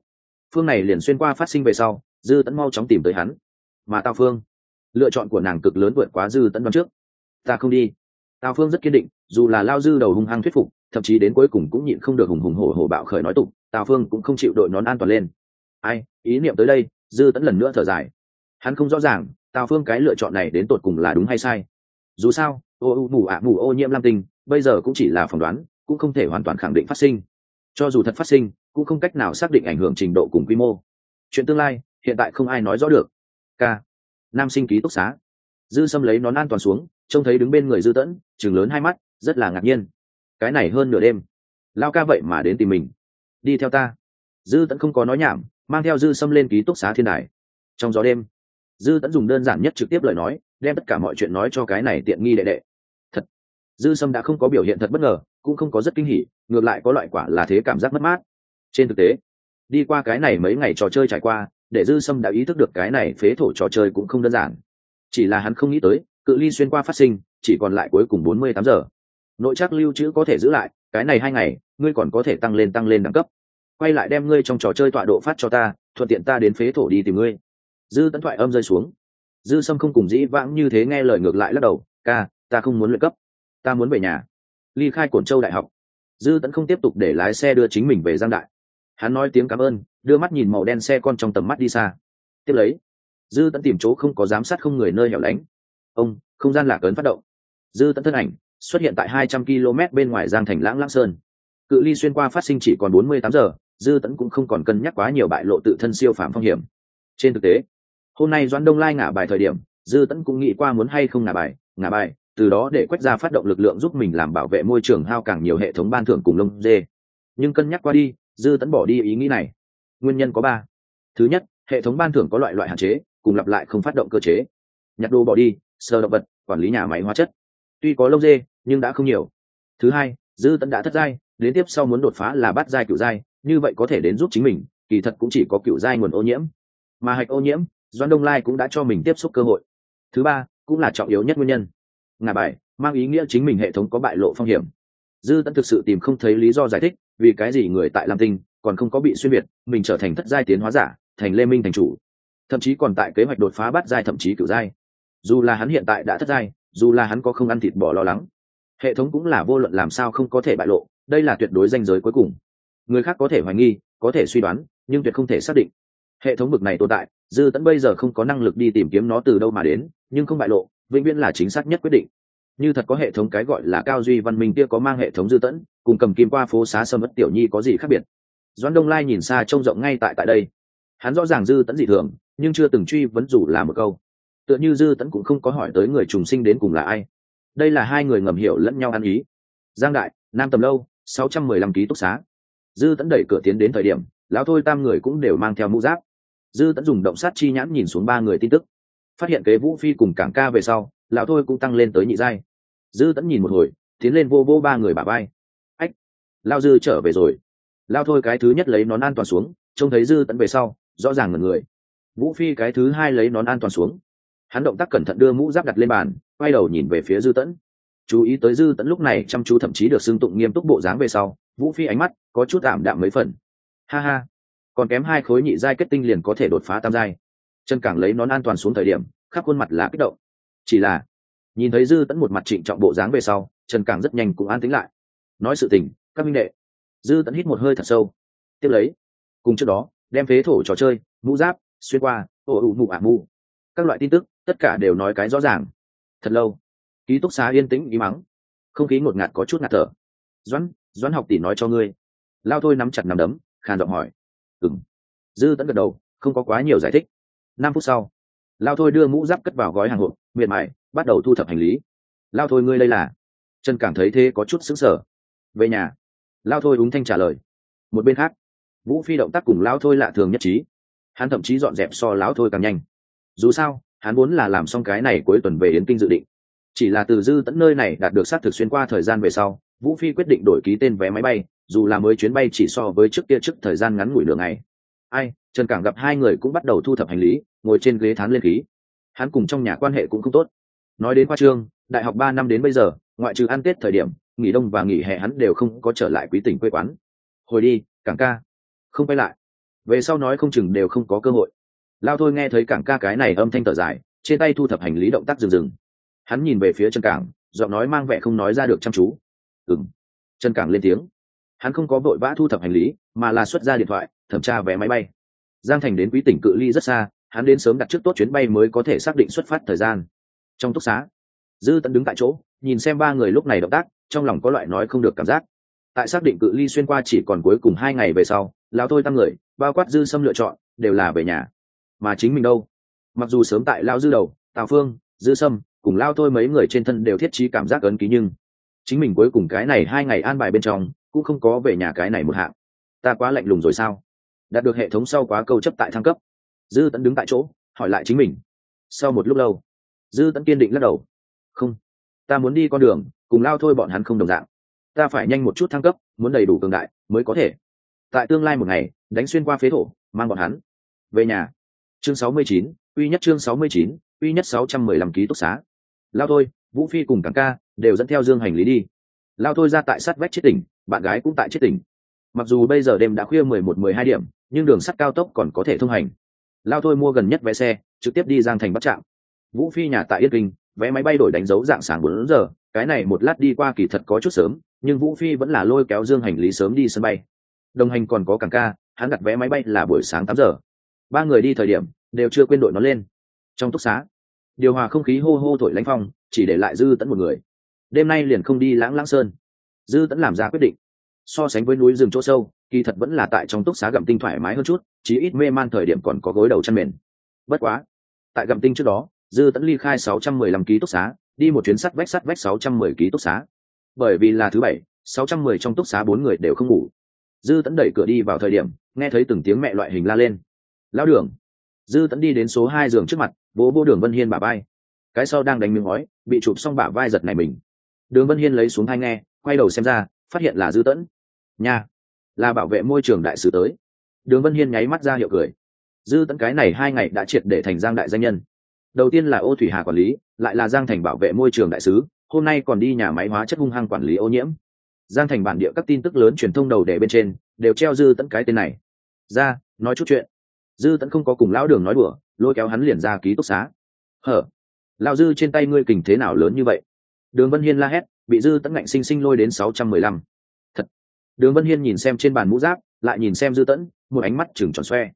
phương này liền xuyên qua phát sinh về sau, dư tẫn mau chóng tìm tới hắn. Mà Tào Phương, lựa chọn của nàng cực lớn vượt quá dư tẫn đoán trước. Ta không đi. Tào Phương rất kiên định, dù là lao dư đầu hung hăng thuyết phục, thậm chí đến cuối cùng cũng nhịn không được hùng hùng hổ hổ bạo khởi nói tục, Tào Phương cũng không chịu đội nón an toàn lên. Ai, ý niệm tới đây, dư tẫn lần nữa thở dài. Hắn không rõ ràng Tào Phương cái lựa chọn này đến tột cùng là đúng hay sai. Dù sao mù ô nhiễm lam tinh bây giờ cũng chỉ là phỏng đoán, cũng không thể hoàn toàn khẳng định phát sinh. Cho dù thật phát sinh cũng không cách nào xác định ảnh hưởng trình độ cùng quy mô. Chuyện tương lai hiện tại không ai nói rõ được. K. Nam sinh ký túc xá. Dư Sâm lấy nón an toàn xuống, trông thấy đứng bên người dư tẫn, chừng lớn hai mắt, rất là ngạc nhiên. Cái này hơn nửa đêm lao ca vậy mà đến tìm mình. Đi theo ta. Dư tẫn không có nói nhảm, mang theo Dư Sâm lên ký túc xá thiên đài. Trong gió đêm, Dư tẫn dùng đơn giản nhất trực tiếp lời nói đem tất cả mọi chuyện nói cho cái này tiện nghi đệ đệ. Thật. Dư Sâm đã không có biểu hiện thật bất ngờ, cũng không có rất kinh hỉ, ngược lại có loại quả là thế cảm giác mất mát. Trên thực tế, đi qua cái này mấy ngày trò chơi trải qua, để Dư Sâm đã ý thức được cái này phế thổ trò chơi cũng không đơn giản. Chỉ là hắn không nghĩ tới cự ly xuyên qua phát sinh chỉ còn lại cuối cùng 48 giờ. Nội trắc lưu trữ có thể giữ lại, cái này 2 ngày ngươi còn có thể tăng lên đẳng cấp. Quay lại đem ngươi trong trò chơi tọa độ phát cho ta, thuận tiện ta đến phế thổ đi tìm ngươi. Dư tấn thoại âm rơi xuống. Dư Sâm không cùng dĩ vãng như thế nghe lời, ngược lại lắc đầu, ca, ta không muốn luyện cấp, ta muốn về nhà. Ly khai Cổn Châu đại học, Dư tấn không tiếp tục để lái xe đưa chính mình về Giang Đại. Hắn nói tiếng cảm ơn, đưa mắt nhìn màu đen xe con trong tầm mắt đi xa. Tiếp lấy, Dư tấn tìm chỗ không có giám sát không người nơi hẻo lánh. Không gian lạc ấn phát động. Dư tấn thân ảnh xuất hiện tại 200 km bên ngoài Giang Thành Lãng Sơn. Cự ly xuyên qua phát sinh chỉ còn 48 giờ, Dư tấn cũng không còn cân nhắc quá nhiều bại lộ tự thân siêu phàm phong hiểm. Trên thực tế, hôm nay Doãn Đông Lai ngả bài thời điểm, Dư tấn cũng nghĩ qua muốn hay không ngả bài, từ đó để Quách gia phát động lực lượng giúp mình làm bảo vệ môi trường hao càng nhiều hệ thống ban thưởng cùng lông dê. Nhưng cân nhắc qua đi, Dư tấn bỏ đi ý nghĩ này. Nguyên nhân có 3. Thứ nhất, hệ thống ban thưởng có loại hạn chế, cùng lặp lại không phát động cơ chế. Nhặt đồ bỏ đi, sờ động vật, quản lý nhà máy hóa chất. Tuy có lông dê, nhưng đã không nhiều. Thứ hai, Dư tấn đã thất giai, đến tiếp sau muốn đột phá là bát giai cửu giai, như vậy có thể đến giúp chính mình, kỳ thật cũng chỉ có cửu giai nguồn ô nhiễm. Mà hạch ô nhiễm, Doãn Đông Lai cũng đã cho mình tiếp xúc cơ hội. Thứ 3, cũng là trọng yếu nhất nguyên nhân. Ngả bài mang ý nghĩa chính mình hệ thống có bại lộ phong hiểm. Dư tấn thực sự tìm không thấy lý do giải thích vì cái gì người tại Lam Tinh còn không có bị xuyên việt, mình trở thành thất giai tiến hóa giả, thành Lê Minh thành chủ, thậm chí còn tại kế hoạch đột phá bát giai thậm chí cửu giai. Dù là hắn hiện tại đã thất giai, dù là hắn có không ăn thịt bò lo lắng, hệ thống cũng là vô luận làm sao không có thể bại lộ, đây là tuyệt đối ranh giới cuối cùng. Người khác có thể hoài nghi, có thể suy đoán, nhưng tuyệt không thể xác định. Hệ thống bực này tồn tại, Dư tấn bây giờ không có năng lực đi tìm kiếm nó từ đâu mà đến, nhưng không bại lộ vĩnh viễn là chính xác nhất quyết định. Như thật có hệ thống cái gọi là cao duy văn minh kia có mang hệ thống Dư tấn cùng cầm kim qua phố xá sâm ất tiểu nhi có gì khác biệt. Doãn Đông Lai nhìn xa trông rộng ngay tại đây, hắn rõ ràng Dư tấn dị thường, nhưng chưa từng truy vấn dù là một câu. Tựa như Dư tấn cũng không có hỏi tới người trùng sinh đến cùng là ai. Đây là hai người ngầm hiểu lẫn nhau ăn ý. Giang Đại, Nam Tầm Lâu, 615 ký túc xá. Dư tấn đẩy cửa tiến đến thời điểm, lão thôi tam người cũng đều mang theo mũ giáp. Dư tấn dùng động sát chi nhãn nhìn xuống 3 người tin tức, phát hiện kế Vũ Phi cùng Cảng Ca về sau, lão thôi cũng tăng lên tới nhị giai. Dư tấn nhìn một hồi, tiến lên vô 3 người bả vai. Ách, lão Dư trở về rồi. Lão thôi cái thứ nhất lấy nón an toàn xuống, trông thấy Dư tấn về sau, rõ ràng ngẩn người. Vũ Phi cái thứ hai lấy nón an toàn xuống, hắn động tác cẩn thận đưa mũ giáp đặt lên bàn, quay đầu nhìn về phía Dư tấn. Chú ý tới Dư tấn lúc này chăm chú, thậm chí được xưng tụng nghiêm túc bộ dáng về sau, Vũ Phi ánh mắt có chút ảm đạm mấy phần. Ha ha, còn kém 2 khối nhị giai kết tinh liền có thể đột phá tam giai. Trần Cảng lấy nón an toàn xuống thời điểm, khắp khuôn mặt là kích động. Chỉ là nhìn thấy Dư tấn một mặt trịnh trọng bộ dáng về sau, Trần Cảng rất nhanh cũng an tĩnh lại. Nói sự tình, các minh đệ. Dư tấn hít một hơi thật sâu, tiếp lấy cùng trước đó đem phế thổ trò chơi, mũ giáp, xuyên qua, mù các loại tin tức tất cả đều nói cái rõ ràng. Thật lâu, ký túc xá yên tĩnh ý mắng, không khí ngột ngạt có chút ngạt thở. Doãn học tỷ nói cho ngươi. Lao thôi nắm chặt nắm đấm, khàn giọng hỏi. Dư tấn gật đầu, không có quá nhiều giải thích. 5 phút sau, Lao thôi đưa mũ giáp cất vào gói hàng hộp, miệt mài bắt đầu thu thập hành lý. Lao thôi ngươi đây là? Trần Cảng thấy thế có chút sững sờ. Về nhà. Lao thôi úng thanh trả lời. Một bên khác, Vũ Phi động tác cùng Lao thôi lạ thường nhất trí, hắn thậm chí dọn dẹp so Lão thôi càng nhanh. Dù sao hắn muốn là làm xong cái này cuối tuần về Yến Kinh dự định. Chỉ là từ Dư tấn nơi này đạt được xác thực xuyên qua thời gian về sau, Vũ Phi quyết định đổi ký tên vé máy bay, dù là mới chuyến bay chỉ so với trước kia trước thời gian ngắn ngủi nửa ngày. Trần Cảng gặp 2 người cũng bắt đầu thu thập hành lý, ngồi trên ghế thán lên khí. Hắn cùng trong nhà quan hệ cũng không tốt. Nói đến khoa trương, đại học 3 năm đến bây giờ, ngoại trừ ăn Tết thời điểm, nghỉ đông và nghỉ hè hắn đều không có trở lại quý tỉnh quê quán. Hồi đi, Cảng ca. Không quay lại. về sau nói không chừng đều không có cơ hội. Lao thôi nghe thấy Cảng ca cái này âm thanh thở dài, trên tay thu thập hành lý động tác dừng. Hắn nhìn về phía Trần Cảng, giọng nói mang vẻ không nói ra được chăm chú. Trần Cảng lên tiếng. Hắn không có vội vã thu thập hành lý, mà là xuất ra điện thoại thẩm tra vé máy bay. Giang Thành đến Quý Tỉnh cự ly rất xa, hắn đến sớm đặt trước tốt chuyến bay mới có thể xác định xuất phát thời gian. Trong túc xá, Dư Tấn đứng tại chỗ nhìn xem ba người lúc này động tác, trong lòng có loại nói không được cảm giác. Tại xác định cự ly xuyên qua chỉ còn cuối cùng 2 ngày về sau, lão thôi tăng người bao quát Dư Sâm lựa chọn đều là về nhà. Mà chính mình đâu? Mặc dù sớm tại Lão Dư đầu, Tào Phương, Dư Sâm cùng Lao thôi mấy người trên thân đều thiết trí cảm giác ấn ký, nhưng chính mình cuối cùng cái này 2 ngày an bài bên trong cũng không có về nhà cái này một hạng. Ta quá lạnh lùng rồi sao? Đạt được hệ thống sau quá câu chấp tại thăng cấp. Dư Tấn đứng tại chỗ hỏi lại chính mình. Sau một lúc lâu, Dư Tấn kiên định lắc đầu. Không, ta muốn đi con đường cùng Lao thôi bọn hắn không đồng dạng. Ta phải nhanh một chút thăng cấp, muốn đầy đủ cường đại mới có thể tại tương lai một ngày đánh xuyên qua phế thổ, mang bọn hắn về nhà. Chương 69, uy nhất chương 69, uy nhất 615 ký túc xá. Lao thôi, Vũ Phi cùng Cảng ca đều dẫn theo dương hành lý đi. Lao thôi ra tại sát vách chết tỉnh, bạn gái cũng tại chết tỉnh. Mặc dù bây giờ đêm đã khuya 11-12 điểm, nhưng đường sắt cao tốc còn có thể thông hành. Lao thôi mua gần nhất vé xe, trực tiếp đi Giang Thành bắt trạm. Vũ Phi nhà tại Yên Kinh, vé máy bay đổi đánh dấu dạng sáng 4 giờ, cái này một lát đi qua kỳ thật có chút sớm, nhưng Vũ Phi vẫn là lôi kéo dương hành lý sớm đi sân bay. Đồng hành còn có Cảng ca, hắn đặt vé máy bay là buổi sáng 8 giờ. Ba người đi thời điểm đều chưa quên đội nó lên. Trong túc xá, điều hòa không khí hô hô thổi lãnh phong, chỉ để lại Dư Tấn một người. Đêm nay liền không đi Lãng Sơn. Dư Tấn làm ra quyết định. So sánh với núi rừng chỗ sâu, kỳ thật vẫn là tại trong túc xá gặm tinh thoải mái hơn chút, chí ít mê man thời điểm còn có gối đầu chăn mền. Bất quá, tại gặm tinh trước đó, Dư Tấn ly khai 615 ký túc xá, đi một chuyến sắt vách 610 ký túc xá. Bởi vì là thứ bảy, 610 trong túc xá 4 người đều không ngủ. Dư Tấn đẩy cửa đi vào thời điểm, nghe thấy từng tiếng mẹ loại hình la lên. Lão Đường. Dư Tấn đi đến số 2 giường trước mặt, vỗ vỗ Đường Vân Hiên bả vai. Cái sau đang đánh miếng ngói, bị chụp xong bả vai giật này mình. Đường Vân Hiên lấy xuống tai nghe, quay đầu xem ra, phát hiện là Dư Tấn. Nha, là bảo vệ môi trường đại sứ tới. Đường Vân Hiên nháy mắt ra hiệu cười. Dư Tấn cái này 2 ngày đã triệt để thành Giang đại danh nhân. Đầu tiên là Ô Thủy Hà quản lý, lại là Giang Thành bảo vệ môi trường đại sứ, hôm nay còn đi nhà máy hóa chất hung hăng quản lý ô nhiễm. Giang Thành bản địa các tin tức lớn truyền thông đầu đề bên trên đều treo Dư Tấn cái tên này. Ra, nói chút chuyện. Dư Tấn không có cùng lão Đường nói đùa, lôi kéo hắn liền ra ký túc xá. Hở, lão Dư trên tay ngươi kình thế nào lớn như vậy? Đường Vân Hiên la hét, bị Dư Tấn ngạnh sinh sinh lôi đến 615. Thật. Đường Vân Hiên nhìn xem trên bàn mũ giáp, lại nhìn xem Dư Tấn, một ánh mắt trừng tròn xoe.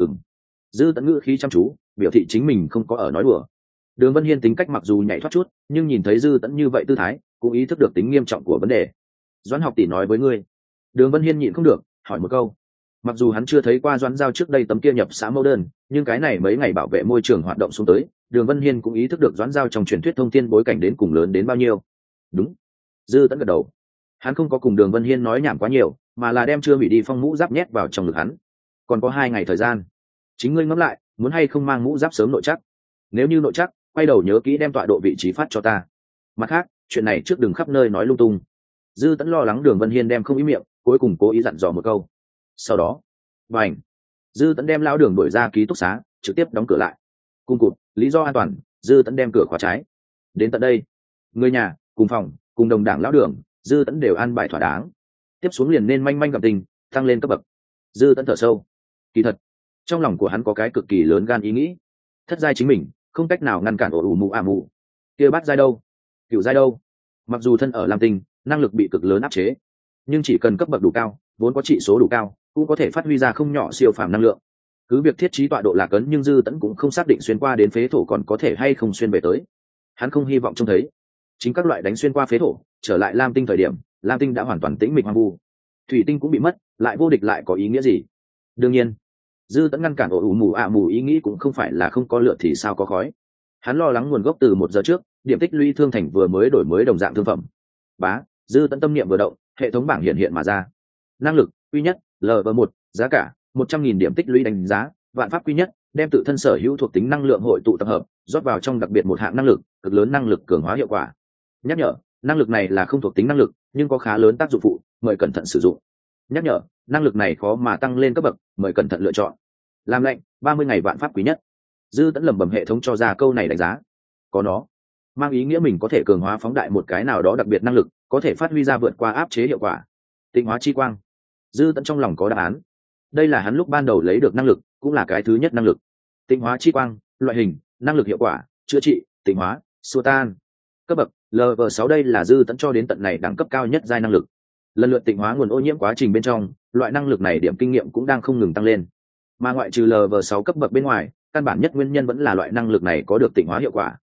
Dư Tấn ngữ khí chăm chú, biểu thị chính mình không có ở nói đùa. Đường Vân Hiên tính cách mặc dù nhảy thoát chút, nhưng nhìn thấy Dư Tấn như vậy tư thái, cũng ý thức được tính nghiêm trọng của vấn đề. Doãn học tỷ nói với ngươi. Đường Vân Hiên nhịn không được, hỏi một câu. Mặc dù hắn chưa thấy qua Doãn Giao trước đây tấm kia nhập xã mẫu đơn, nhưng cái này mấy ngày bảo vệ môi trường hoạt động xuống tới, Đường Vân Hiên cũng ý thức được Doãn Giao trong truyền thuyết thông tin bối cảnh đến cùng lớn đến bao nhiêu. Đúng. Dư Tấn gật đầu. Hắn không có cùng Đường Vân Hiên nói nhảm quá nhiều, mà là đem chưa hủy đi phong mũ giáp nhét vào trong ngực hắn. Còn có 2 ngày thời gian, chính ngươi ngẫm lại, muốn hay không mang mũ giáp sớm nội chắc. Nếu như nội chắc, quay đầu nhớ kỹ đem tọa độ vị trí phát cho ta. Mặt khác, chuyện này trước đừng khắp nơi nói lung tung. Dư Tấn lo lắng Đường Vân Hiên đem không ý miệng, cuối cùng cố ý dặn dò một câu. Sau đó, vành, Dư Tấn đem lão Đường đuổi ra ký túc xá, trực tiếp đóng cửa lại. Cung cụt, lý do an toàn, Dư Tấn đem cửa khóa trái. Đến tận đây, người nhà, cùng phòng, cùng đồng đảng lão Đường, Dư Tấn đều an bài thỏa đáng. Tiếp xuống liền nên manh manh gặp tình, tăng lên cấp bậc. Dư Tấn thở sâu. Kỳ thật, trong lòng của hắn có cái cực kỳ lớn gan ý nghĩ. Thất giai chính mình, không cách nào ngăn cản ổ ủ mù à mù. Kia bát giai đâu? Cửu giai đâu? Mặc dù thân ở Lam Tinh, năng lực bị cực lớn áp chế, nhưng chỉ cần cấp bậc đủ cao, vốn có trị số đủ cao, cũng có thể phát huy ra không nhỏ siêu phàm năng lượng. Cứ việc thiết trí tọa độ lạc ấn, nhưng Dư Tấn cũng không xác định xuyên qua đến phế thổ còn có thể hay không xuyên về tới. Hắn không hy vọng trông thấy chính các loại đánh xuyên qua phế thổ, trở lại Lam Tinh thời điểm, Lam Tinh đã hoàn toàn tĩnh mịch hoang vu, thủy tinh cũng bị mất, lại vô địch lại có ý nghĩa gì? Đương nhiên, Dư Tấn ngăn cản ổ ủ mù ạ mù ý nghĩ cũng không phải là không có lửa thì sao có khói. Hắn lo lắng nguồn gốc từ 1 giờ trước, điểm tích lũy thương thành vừa mới đổi mới đồng dạng thương phẩm. Bá, Dư Tấn tâm niệm vừa động, hệ thống bảng hiện mà ra. Năng lực quy nhất LV1, giá cả 100.000 điểm tích lũy đánh giá, vạn pháp quy nhất, đem tự thân sở hữu thuộc tính năng lượng hội tụ tập hợp, rót vào trong đặc biệt một hạng năng lực, cực lớn năng lực cường hóa hiệu quả. Nhắc nhở, năng lực này là không thuộc tính năng lực, nhưng có khá lớn tác dụng phụ, mời cẩn thận sử dụng. Nhắc nhở, năng lực này khó mà tăng lên cấp bậc, mời cẩn thận lựa chọn. Làm lệnh, 30 ngày vạn pháp quý nhất. Dư Tấn lẩm bẩm hệ thống cho ra câu này đánh giá. Có nó, mang ý nghĩa mình có thể cường hóa phóng đại một cái nào đó đặc biệt năng lực, có thể phát huy ra vượt qua áp chế hiệu quả. Tịnh hóa chi quang. Dư Tấn trong lòng có đáp án. đây là hắn lúc ban đầu lấy được năng lực, cũng là cái thứ nhất năng lực. Tịnh hóa chi quang, loại hình, năng lực hiệu quả, chữa trị, tịnh hóa, xua tan. Cấp bậc Level 6, đây là Dư Tẫn cho đến tận này đẳng cấp cao nhất giai năng lực. Lần lượt tịnh hóa nguồn ô nhiễm quá trình bên trong, loại năng lực này điểm kinh nghiệm cũng đang không ngừng tăng lên. Mà ngoại trừ Level 6 cấp bậc bên ngoài, căn bản nhất nguyên nhân vẫn là loại năng lực này có được tịnh hóa hiệu quả.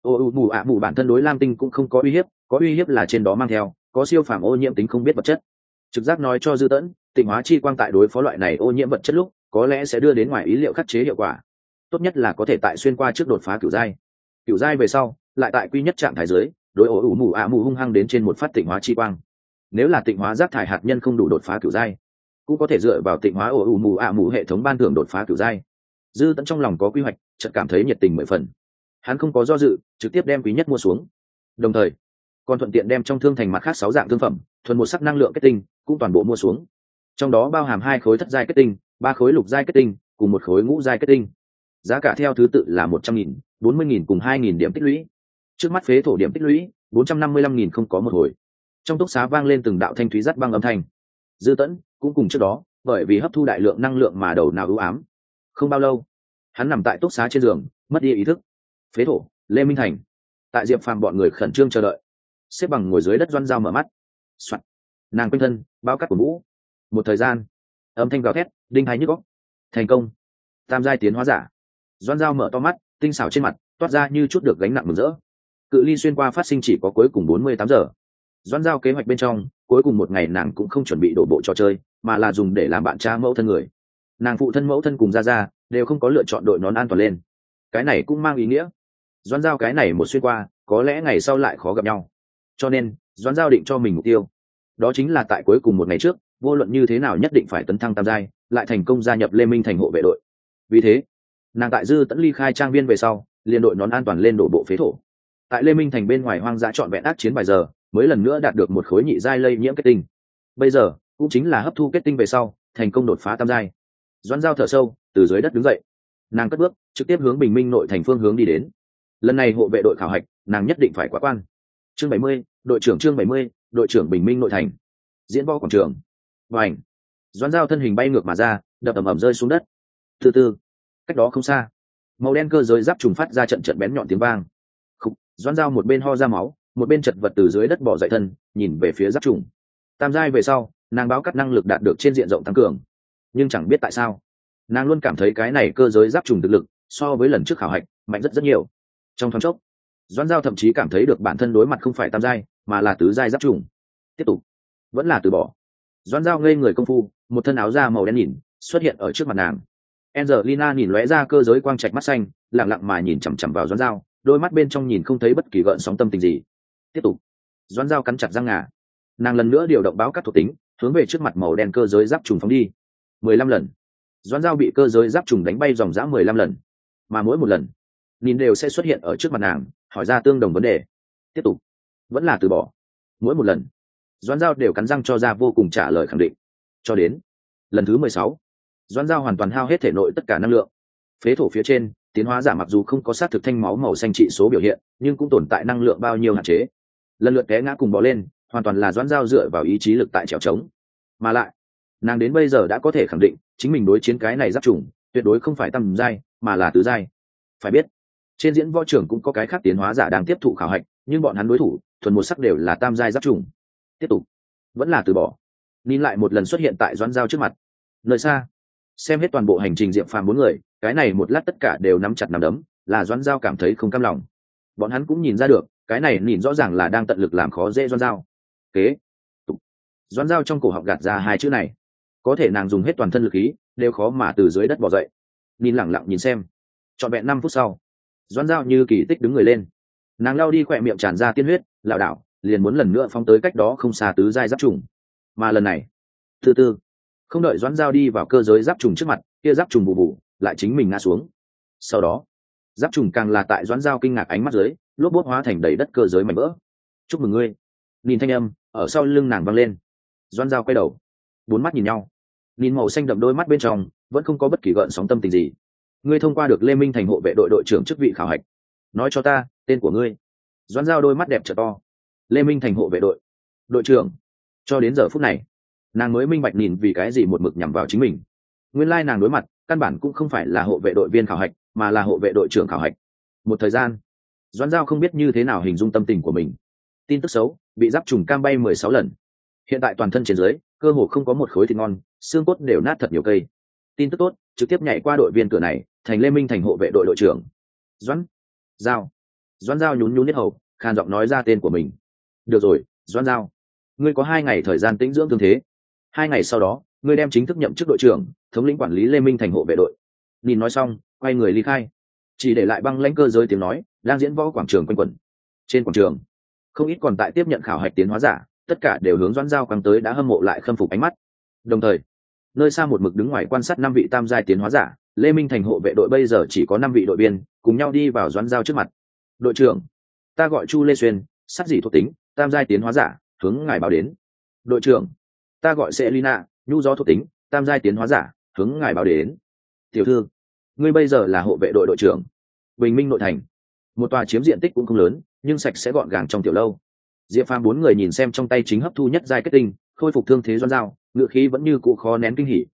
Mù bản thân đối lam tinh cũng không có uy hiếp là trên đó mang theo có siêu phàm ô nhiễm tính không biết vật chất. Trực giác nói cho Dư Tẫn, tịnh hóa chi quang tại đối phó loại này ô nhiễm vật chất lúc có lẽ sẽ đưa đến ngoài ý liệu khắc chế hiệu quả. Tốt nhất là có thể tại xuyên qua trước đột phá cửu giai về sau, lại tại quy nhất trạng thái dưới đối mù hung hăng đến trên một phát tịnh hóa chi quang. Nếu là tịnh hóa rác thải hạt nhân không đủ đột phá cửu giai, cũng có thể dựa vào tịnh hóa mù hệ thống ban thưởng đột phá cửu giai. Dư Tẫn trong lòng có quy hoạch, chợt cảm thấy nhiệt tình 10 phần. Hắn không có do dự, trực tiếp đem quý nhất mua xuống, đồng thời còn thuận tiện đem trong thương thành mặt khác 6 dạng thương phẩm thuần một sắc năng lượng kết tinh cũng toàn bộ mua xuống, trong đó bao hàm 2 khối thất giai kết tinh, 3 khối lục giai kết tinh cùng 1 khối ngũ giai kết tinh. Giá cả theo thứ tự là 100.000, 40.000 cùng 2.000 điểm tích lũy. Trước mắt phế thổ điểm tích lũy 455.000 không có một hồi. Trong túc xá vang lên từng đạo thanh thúy rắt băng âm thanh. Dư Tẫn cũng cùng trước đó, bởi vì hấp thu đại lượng năng lượng mà đầu nào ưu ám. Không bao lâu, hắn nằm tại túc xá trên giường, mất đi ý thức. Phế thổ, Lê Minh Thành. Tại Diệp Phàm bọn người khẩn trương chờ đợi, xếp bằng ngồi dưới đất Doan Dao mở mắt. Soạn. Nàng quanh thân bao cát của mũ. Một thời gian, âm thanh gào thét đinh hai nhức óc. Thành công. Tam giai tiến hóa giả. Doan Dao mở to mắt, tinh xảo trên mặt toát ra như chút được gánh nặng mừng rỡ. Cự ly xuyên qua phát sinh chỉ có cuối cùng 48 giờ. Doan Dao kế hoạch bên trong, cuối cùng một ngày nàng cũng không chuẩn bị đổ bộ trò chơi, mà là dùng để làm bạn cha mẫu thân người. Nàng phụ thân mẫu thân cùng Gia đều không có lựa chọn đội nón an toàn lên. Cái này cũng mang ý nghĩa Doan Dao cái này một xuyên qua có lẽ ngày sau lại khó gặp nhau, cho nên Doan Dao định cho mình mục tiêu đó chính là tại cuối cùng một ngày trước, vô luận như thế nào nhất định phải tấn thăng tam giai, lại thành công gia nhập Lê Minh Thành hộ vệ đội. Vì thế nàng tại Dư Tẫn ly khai trang viên về sau, liền đội nón an toàn lên đổ bộ phế thổ. Tại Lê Minh Thành bên ngoài hoang dã trọn vẹn ác chiến vài giờ, mới lần nữa đạt được 1 khối nhị giai lây nhiễm kết tinh. Bây giờ cũng chính là hấp thu kết tinh về sau, thành công đột phá tam giai. Doan Dao thở sâu, từ dưới đất đứng dậy, nàng cất bước trực tiếp hướng Bình Minh nội thành phương hướng đi đến. Lần này hộ vệ đội khảo hạch, nàng nhất định phải quá quan. Chương 70, đội trưởng chương 70, đội trưởng Bình Minh nội thành. Diễn võ quảng trường. Vành. Doan Dao thân hình bay ngược mà ra, đập ầm ầm rơi xuống đất. Từ từ, cách đó không xa, màu đen cơ giới giáp trùng phát ra trận trận bén nhọn tiếng vang. Doan Dao một bên ho ra máu, một bên chật vật từ dưới đất bò dậy thân, nhìn về phía giáp trùng. Tam giai về sau, nàng báo cắt năng lực đạt được trên diện rộng tăng cường, nhưng chẳng biết tại sao, nàng luôn cảm thấy cái này cơ giới giáp trùng thực lực so với lần trước khảo hạch mạnh rất rất nhiều. Trong thoáng chốc, Doan Dao thậm chí cảm thấy được bản thân đối mặt không phải tam giai mà là tứ giai giáp trùng. Tiếp tục, vẫn là từ bỏ. Doan Dao ngây người công phu, một thân áo da màu đen nhìn xuất hiện ở trước mặt nàng. Angelina nhìn lóe ra cơ giới quang trạch mắt xanh, lặng lặng mà nhìn chằm chằm vào Doan Dao, đôi mắt bên trong nhìn không thấy bất kỳ gợn sóng tâm tình gì. Tiếp tục. Doan Dao cắn chặt răng ngà, nàng lần nữa điều động báo cắt thuộc tính, hướng về trước mặt màu đen cơ giới giáp trùng phóng đi. 15 lần. Doan Dao bị cơ giới giáp trùng đánh bay dòng dã 15 lần, mà mỗi một lần nhìn đều sẽ xuất hiện ở trước mặt nàng, hỏi ra tương đồng vấn đề. Tiếp tục, vẫn là từ bỏ. Mỗi một lần Doan Dao đều cắn răng cho ra vô cùng trả lời khẳng định. Cho đến lần thứ 16, Doan Dao hoàn toàn hao hết thể nội tất cả năng lượng. Phế thổ phía trên tiến hóa giả mặc dù không có xác thực thanh máu màu xanh trị số biểu hiện, nhưng cũng tồn tại năng lượng bao nhiêu hạn chế. Lần lượt té ngã cùng bò lên, hoàn toàn là Doan Dao dựa vào ý chí lực tại trèo trống. Mà lại nàng đến bây giờ đã có thể khẳng định chính mình đối chiến cái này giáp trùng tuyệt đối không phải tam giai mà là tứ giai. Phải biết, trên diễn võ trường cũng có cái khác tiến hóa giả đang tiếp thụ khảo hạch, nhưng bọn hắn đối thủ thuần một sắc đều là tam giai giáp trùng. Tiếp tục, vẫn là từ bỏ. Nhìn lại một lần xuất hiện tại Doan Dao trước mặt. Nơi xa, xem hết toàn bộ hành trình Diệp Phàm 4 người, cái này một lát tất cả đều nắm chặt nắm đấm, là Doan Dao cảm thấy không cam lòng. Bọn hắn cũng nhìn ra được, cái này nhìn rõ ràng là đang tận lực làm khó dễ Doan Dao. Kế tục. Doan Dao trong cổ họng gạt ra 2 chữ này, có thể nàng dùng hết toàn thân lực khí đều khó mà từ dưới đất bò dậy. Nhìn lẳng lặng nhìn xem, trọn vẹn 5 phút sau, Doan Dao như kỳ tích đứng người lên, nàng lao đi khỏe miệng tràn ra tiên huyết, lảo đảo liền muốn lần nữa phóng tới cách đó không xa tứ giai giáp trùng. Mà lần này từ từ, không đợi Doan Dao đi vào cơ giới giáp trùng trước mặt, kia giáp trùng bù bù lại chính mình ngã xuống. Sau đó giáp trùng càng là tại Doan Dao kinh ngạc ánh mắt dưới lốp bốp hóa thành đầy đất cơ giới mảnh vỡ. Chúc mừng ngươi. Nhìn thanh âm ở sau lưng nàng vang lên. Doan Dao quay đầu, 4 mắt nhìn nhau, nhìn màu xanh đậm đôi mắt bên trong vẫn không có bất kỳ gợn sóng tâm tình gì. Ngươi thông qua được Lê Minh Thành hộ vệ đội đội trưởng chức vị khảo hạch, nói cho ta tên của ngươi. Doan Dao đôi mắt đẹp trợ to. Lê Minh Thành hộ vệ đội đội trưởng. Cho đến giờ phút này nàng mới minh bạch nhìn vì cái gì một mực nhằm vào chính mình. nguyên lai nàng đối mặt căn bản cũng không phải là hộ vệ đội viên khảo hạch mà là hộ vệ đội trưởng khảo hạch. Một thời gian Doãn Giao không biết như thế nào hình dung tâm tình của mình. Tin tức xấu, bị giáp trùng cam bay 16 lần, hiện tại toàn thân trên dưới cơ hồ không có một khối thịt ngon, xương cốt đều nát thật nhiều cây. Tin tức tốt, trực tiếp nhảy qua đội viên cửa này, thành Lê Minh thành hộ vệ đội đội trưởng. Doãn Giao. Doãn Giao nhún nhún nhất hầu, khan giọng nói ra tên của mình. Được rồi, Doãn Giao, ngươi có 2 ngày thời gian tĩnh dưỡng thương thế. 2 ngày sau đó, ngươi đem chính thức nhậm chức đội trưởng, thống lĩnh quản lý Lê Minh thành hộ vệ đội. Nhìn nói xong, quay người ly khai, chỉ để lại băng lãnh cơ giới tiếng nói đang diễn võ quảng trường quanh quẩn. Trên quảng trường, không ít còn tại tiếp nhận khảo hạch tiến hóa giả, tất cả đều hướng Doãn Giao căng tới đã hâm mộ lại khâm phục ánh mắt. Đồng thời, nơi xa một mực đứng ngoài quan sát 5 vị tam giai tiến hóa giả, Lê Minh thành hộ vệ đội bây giờ chỉ có 5 vị đội viên, cùng nhau đi vào Doãn Giao trước mặt. Đội trưởng, ta gọi Chu Lê Xuyên, sát dị thuộc tính, tam giai tiến hóa giả, hướng ngài báo đến. Đội trưởng, ta gọi Selina, nhu gió thuộc tính, tam giai tiến hóa giả, hướng ngài báo đến. Tiểu thư, ngươi bây giờ là hộ vệ đội đội trưởng. Bình Minh nội thành, một tòa chiếm diện tích cũng không lớn, nhưng sạch sẽ gọn gàng trong tiểu lâu. Diệp Phàm 4 người nhìn xem trong tay chính hấp thu nhất giai kết tinh, khôi phục thương thế Doãn Giao, ngựa khí vẫn như cũ khó nén kinh hỉ.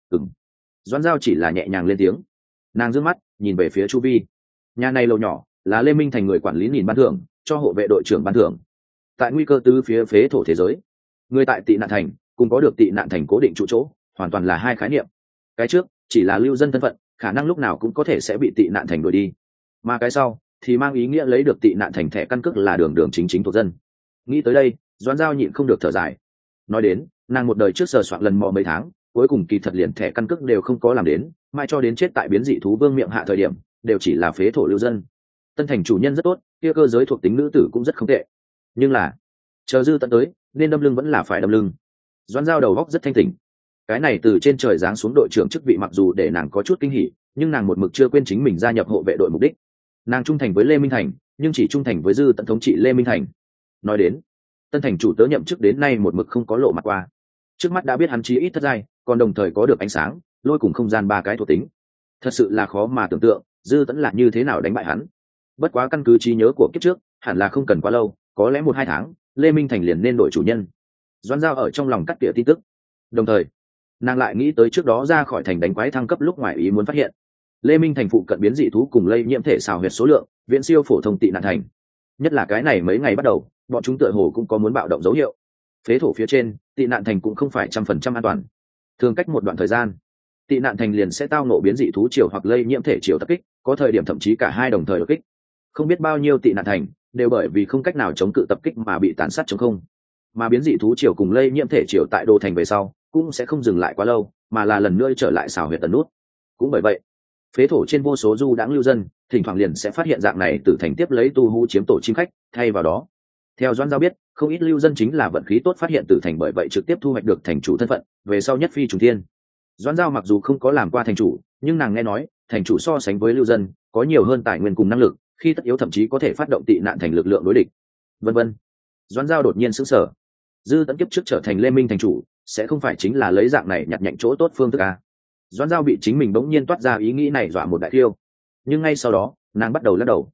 Doãn Giao chỉ là nhẹ nhàng lên tiếng. Nàng dương mắt nhìn về phía chu vi. Nhà này lầu nhỏ là Lê Minh thành người quản lý nhìn ban thưởng, cho hộ vệ đội trưởng ban thưởng. Tại nguy cơ tứ phía phế thổ thế giới, người tại tị nạn thành cùng có được tị nạn thành cố định trụ chỗ, hoàn toàn là hai khái niệm. Cái trước chỉ là lưu dân thân phận, khả năng lúc nào cũng có thể sẽ bị tị nạn thành đuổi đi, mà cái sau thì mang ý nghĩa lấy được tị nạn thành thẻ căn cước là đường đường chính chính thuộc dân. Nghĩ tới đây, Doãn Giao nhịn không được thở dài. Nói đến, nàng một đời trước sờ soạn lần mò mấy tháng, cuối cùng kỳ thật liền thẻ căn cước đều không có làm đến, mai cho đến chết tại biến dị thú vương miệng hạ thời điểm, đều chỉ là phế thổ lưu dân. Tân thành chủ nhân rất tốt, kia cơ giới thuộc tính nữ tử cũng rất không tệ, nhưng là chờ dư tận tới, nên đâm lưng vẫn là phải đâm lưng. Doãn Giao đầu góc rất thanh tỉnh. Cái này từ trên trời giáng xuống đội trưởng chức vị mặc dù để nàng có chút kinh hỉ, nhưng nàng một mực chưa quên chính mình gia nhập hộ vệ đội mục đích. Nàng trung thành với Lê Minh thành, nhưng chỉ trung thành với dư tận thống trị Lê Minh thành. Nói đến, tân thành chủ tớ nhậm chức đến nay một mực không có lộ mặt qua. Trước mắt đã biết hắn chí ít thất giai, còn đồng thời có được ánh sáng, lôi cùng không gian 3 cái thuộc tính. Thật sự là khó mà tưởng tượng, dư tận là như thế nào đánh bại hắn. Bất quá căn cứ trí nhớ của kiếp trước, hẳn là không cần quá lâu, có lẽ 1-2 tháng, Lê Minh thành liền nên đổi chủ nhân. Doãn Giao ở trong lòng cắt tỉa tin tức, đồng thời nàng lại nghĩ tới trước đó ra khỏi thành đánh quái thăng cấp lúc ngoài ý muốn phát hiện Lê Minh thành phụ cận biến dị thú cùng lây nhiễm thể xào huyệt số lượng viễn siêu phổ thông tị nạn thành. Nhất là cái này mấy ngày bắt đầu, bọn chúng tựa hồ cũng có muốn bạo động dấu hiệu. Phế thổ phía trên, tị nạn thành cũng không phải 100% an toàn. Thường cách một đoạn thời gian, tị nạn thành liền sẽ tao nộ biến dị thú triều hoặc lây nhiễm thể triều tập kích, có thời điểm thậm chí cả hai đồng thời đột kích. Không biết bao nhiêu tị nạn thành đều bởi vì không cách nào chống cự tập kích mà bị tàn sát chống không. Mà biến dị thú triều cùng lây nhiễm thể triều tại đô thành về sau cũng sẽ không dừng lại quá lâu, mà là lần nữa trở lại xào huyệt tần nút. Cũng bởi vậy, phế thổ trên vô số du đãng lưu dân thỉnh thoảng liền sẽ phát hiện dạng này từ thành tiếp lấy tu hú chiếm tổ chim khách thay vào đó. Theo Doãn Giao biết, không ít lưu dân chính là vận khí tốt phát hiện tử thành, bởi vậy trực tiếp thu hoạch được thành chủ thân phận, về sau nhất phi trùng thiên. Doãn Giao mặc dù không có làm qua thành chủ, nhưng nàng nghe nói thành chủ so sánh với lưu dân có nhiều hơn tài nguyên cùng năng lực, khi tất yếu thậm chí có thể phát động tị nạn thành lực lượng đối địch, vân vân. Doãn Giao đột nhiên sững sờ. Dư tận kiếp trước trở thành Lê Minh thành chủ, sẽ không phải chính là lấy dạng này nhặt nhạnh chỗ tốt phương thức à? Doãn Giao bị chính mình bỗng nhiên toát ra ý nghĩ này dọa một đại khiêu, nhưng ngay sau đó nàng bắt đầu lắc đầu.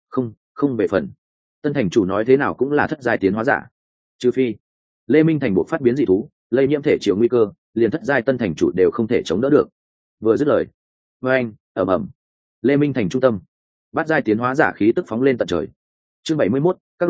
Không về phần. Tân thành chủ nói thế nào cũng là thất giai tiến hóa giả, trừ phi Lê Minh thành buộc phát biến dị thú, lây nhiễm thể chịu nguy cơ, liền thất giai tân thành chủ đều không thể chống đỡ được. Vừa dứt lời, với anh ầm ầm, Lê Minh thành trung tâm, bát giai tiến hóa giả khí tức phóng lên tận trời. Chương 71, các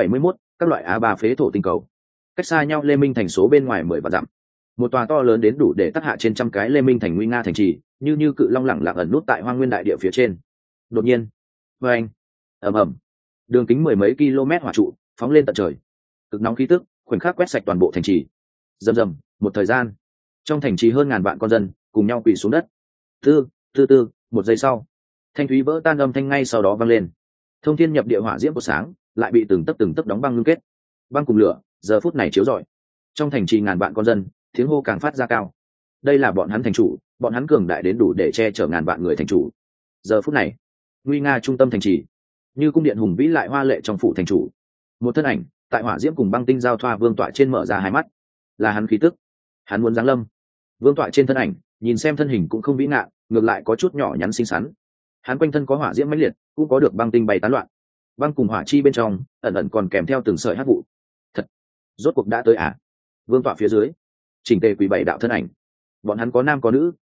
loại A3 phế thổ tinh cầu. Cách xa nhau Lê Minh thành số bên ngoài 10 vạn dặm, một tòa to lớn đến đủ để tác hạ trên trăm cái Lê Minh thành nguy nga thành trì, như cự long lẳng lặng ẩn nút tại hoang nguyên đại địa phía trên. Đột nhiên, với anh ầm ầm, đường kính 10 mấy km hỏa trụ phóng lên tận trời, cực nóng khí tức khoảnh khắc quét sạch toàn bộ thành trì. Rầm rầm, một thời gian, trong thành trì hơn ngàn vạn con dân cùng nhau quỳ xuống đất. Tư, một giây sau, thanh thúy vỡ tan âm thanh ngay sau đó vang lên. Thông thiên nhập địa hỏa diễm của sáng lại bị từng tấc đóng băng ngưng kết. Băng cùng lửa giờ phút này chiếu rọi trong thành trì ngàn vạn con dân, tiếng hô càng phát ra cao. Đây là bọn hắn thành chủ, bọn hắn cường đại đến đủ để che chở ngàn vạn người thành chủ. Giờ phút này, nguy nga trung tâm thành trì, như cung điện hùng vĩ lại hoa lệ trong phủ thành chủ. Một thân ảnh tại hỏa diễm cùng băng tinh giao thoa, vương tọa trên mở ra hai mắt, là hắn khí tức, hắn muốn giáng lâm. Vương tọa trên thân ảnh, nhìn xem thân hình cũng không vĩ ngạn, ngược lại có chút nhỏ nhắn xinh xắn. Hắn quanh thân có hỏa diễm mãnh liệt, cũng có được băng tinh bay tán loạn. Băng cùng hỏa chi bên trong ẩn ẩn còn kèm theo từng sợi hắc vụ. Thật, rốt cuộc đã tới à? Vương tọa phía dưới, chỉnh tề quỳ 7 đạo thân ảnh. Bọn hắn có nam có nữ,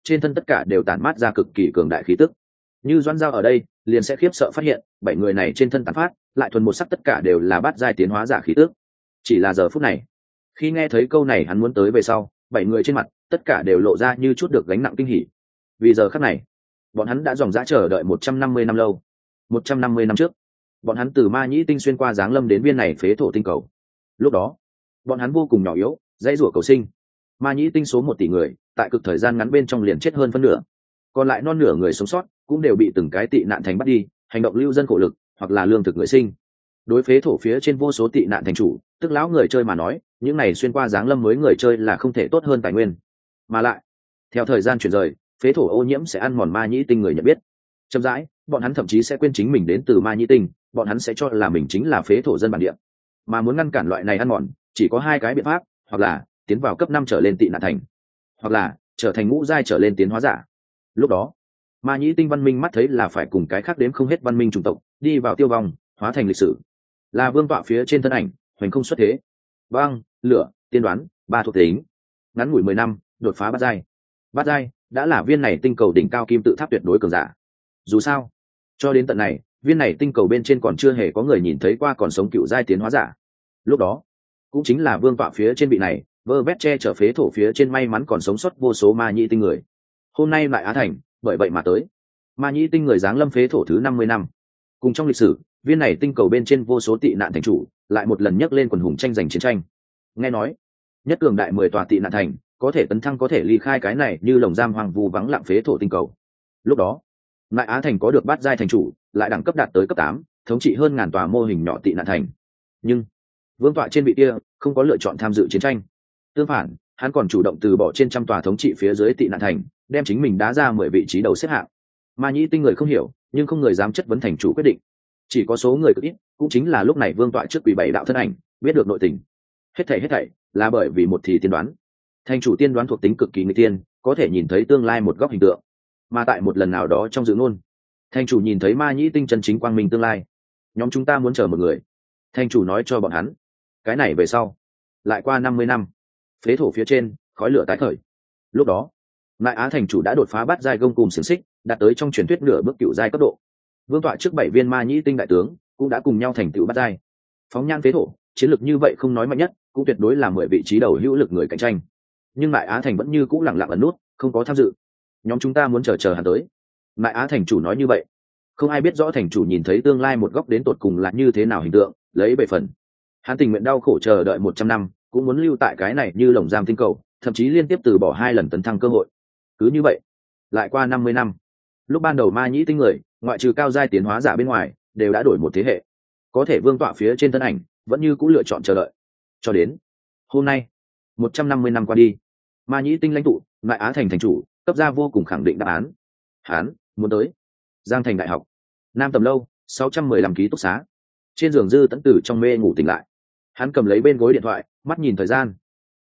trên thân tất cả đều tản mát ra cực kỳ cường đại khí tức. Như Doãn Giao ở đây liền sẽ khiếp sợ phát hiện 7 người này trên thân tản phát lại thuần một sắc tất cả đều là bát giai tiến hóa giả khí tức. Chỉ là giờ phút này, khi nghe thấy câu này hắn muốn tới về sau, 7 người trên mặt tất cả đều lộ ra như chút được gánh nặng kinh hỉ. Vì giờ khắc này, bọn hắn đã dòng dã chờ đợi 150 năm lâu. 150 năm trước, bọn hắn từ Ma Nhĩ tinh xuyên qua giáng lâm đến viên này phế thổ tinh cầu. Lúc đó, bọn hắn vô cùng nhỏ yếu, dãy rủa cầu sinh. Ma Nhĩ tinh số 1 tỷ người, tại cực thời gian ngắn bên trong liền chết hơn phân nửa. Còn lại non nửa người sống sót cũng đều bị từng cái tị nạn thành bắt đi, hành động lưu dân khổ lực, hoặc là lương thực người sinh. Đối phế thổ phía trên vô số tị nạn thành chủ, tức lão người chơi mà nói, những này xuyên qua giáng lâm mới người chơi là không thể tốt hơn tài nguyên. Mà lại, theo thời gian chuyển rời, phế thổ ô nhiễm sẽ ăn mòn Ma Nhĩ tinh người nhận biết. Chậm rãi, bọn hắn thậm chí sẽ quên chính mình đến từ Ma Nhĩ tinh, bọn hắn sẽ cho là mình chính là phế thổ dân bản địa. Mà muốn ngăn cản loại này ăn mòn, chỉ có 2 cái biện pháp, hoặc là tiến vào cấp 5 trở lên tị nạn thành, hoặc là trở thành ngũ giai trở lên tiến hóa giả. Lúc đó, Ma Nhĩ tinh văn minh mắt thấy là phải cùng cái khác đếm không hết văn minh chủng tộc đi vào tiêu vong, hóa thành lịch sử. Là vương tọa phía trên thân ảnh, hoành không xuất thế. Băng, lửa, tiên đoán, 3 thuộc tính. Ngắn ngủi 10 năm, đột phá bát giai. Bát giai đã là viên này tinh cầu đỉnh cao kim tự tháp tuyệt đối cường giả. Dù sao, cho đến tận này, viên này tinh cầu bên trên còn chưa hề có người nhìn thấy qua còn sống cựu giai tiến hóa giả. Lúc đó, cũng chính là vương tọa phía trên vị này, vơ vét che chở phế thổ phía trên may mắn còn sống sót vô số Ma Nhĩ tinh người. Hôm nay lại Á Thành, bởi vậy mà tới. Ma Nhĩ tinh người giáng lâm phế thổ thứ 50 năm. Cùng trong lịch sử, viên này tinh cầu bên trên vô số tị nạn thành chủ, lại một lần nhấc lên quần hùng tranh giành chiến tranh. Nghe nói, nhất cường đại 10 tòa tị nạn thành, có thể tấn thăng có thể ly khai cái này như lồng giam hoang vu vắng lặng phế thổ tinh cầu. Lúc đó, lại Á Thành có được bát giai thành chủ, lại đẳng cấp đạt tới cấp 8, thống trị hơn ngàn tòa mô hình nhỏ tị nạn thành. Nhưng vương tọa trên vị kia không có lựa chọn tham dự chiến tranh. Tương phản, hắn còn chủ động từ bỏ trên trăm tòa thống trị phía dưới tị nạn thành, đem chính mình đá ra 10 vị trí đầu xếp hạng. Ma Nhĩ tinh người không hiểu, nhưng không người dám chất vấn thành chủ quyết định. Chỉ có số người cực ít, cũng chính là lúc này vương tọa trước quỷ 7 đạo thân ảnh biết được nội tình. Hết thảy là bởi vì một thì tiên đoán. Thành chủ tiên đoán thuộc tính cực kỳ nguy tiên, có thể nhìn thấy tương lai một góc hình tượng. Mà tại một lần nào đó trong dự ngôn, thành chủ nhìn thấy Ma Nhĩ tinh chân chính quang minh tương lai. Nhóm chúng ta muốn chờ một người. Thành chủ nói cho bọn hắn, cái này về sau, lại qua 50 năm, phế thổ phía trên khói lửa tái khởi. Lúc đó, Lại Á thành chủ đã đột phá bát giai gông cùm xiềng xích, đạt tới trong truyền thuyết nửa bước cựu giai cấp độ. Vương tọa trước 7 viên Ma Nhĩ tinh đại tướng cũng đã cùng nhau thành tựu bát giai. Phóng nhan phế thổ, chiến lược như vậy không nói mạnh nhất, cũng tuyệt đối là 10 vị trí đầu hữu lực người cạnh tranh. Nhưng Lại Á thành vẫn như cũ lặng lặng ẩn nút, không có tham dự. Nhóm chúng ta muốn chờ hắn tới. Lại Á thành chủ nói như vậy. Không ai biết rõ thành chủ nhìn thấy tương lai một góc đến tột cùng là như thế nào hình tượng, lấy bệ phần. Hắn tình nguyện đau khổ chờ đợi 100 năm, cũng muốn lưu tại cái này như lồng giam tinh cầu, thậm chí liên tiếp từ bỏ 2 lần tấn thăng cơ hội. Cứ như vậy, lại qua 50 năm. Lúc ban đầu Ma Nhĩ tinh người, ngoại trừ cao giai tiến hóa giả bên ngoài, đều đã đổi một thế hệ. Có thể vương tọa phía trên thân ảnh, vẫn như cũ lựa chọn chờ đợi. Cho đến hôm nay, 150 năm qua đi, Ma Nhĩ tinh lãnh tụ, Lại Á thành thành chủ, cấp ra vô cùng khẳng định đáp án. Hắn muốn tới Giang Thành Đại học, Nam Tầm lâu, 615 ký túc xá. Trên giường Dư Tẫn Tử trong mê ngủ tỉnh lại. Hắn cầm lấy bên gối điện thoại, mắt nhìn thời gian.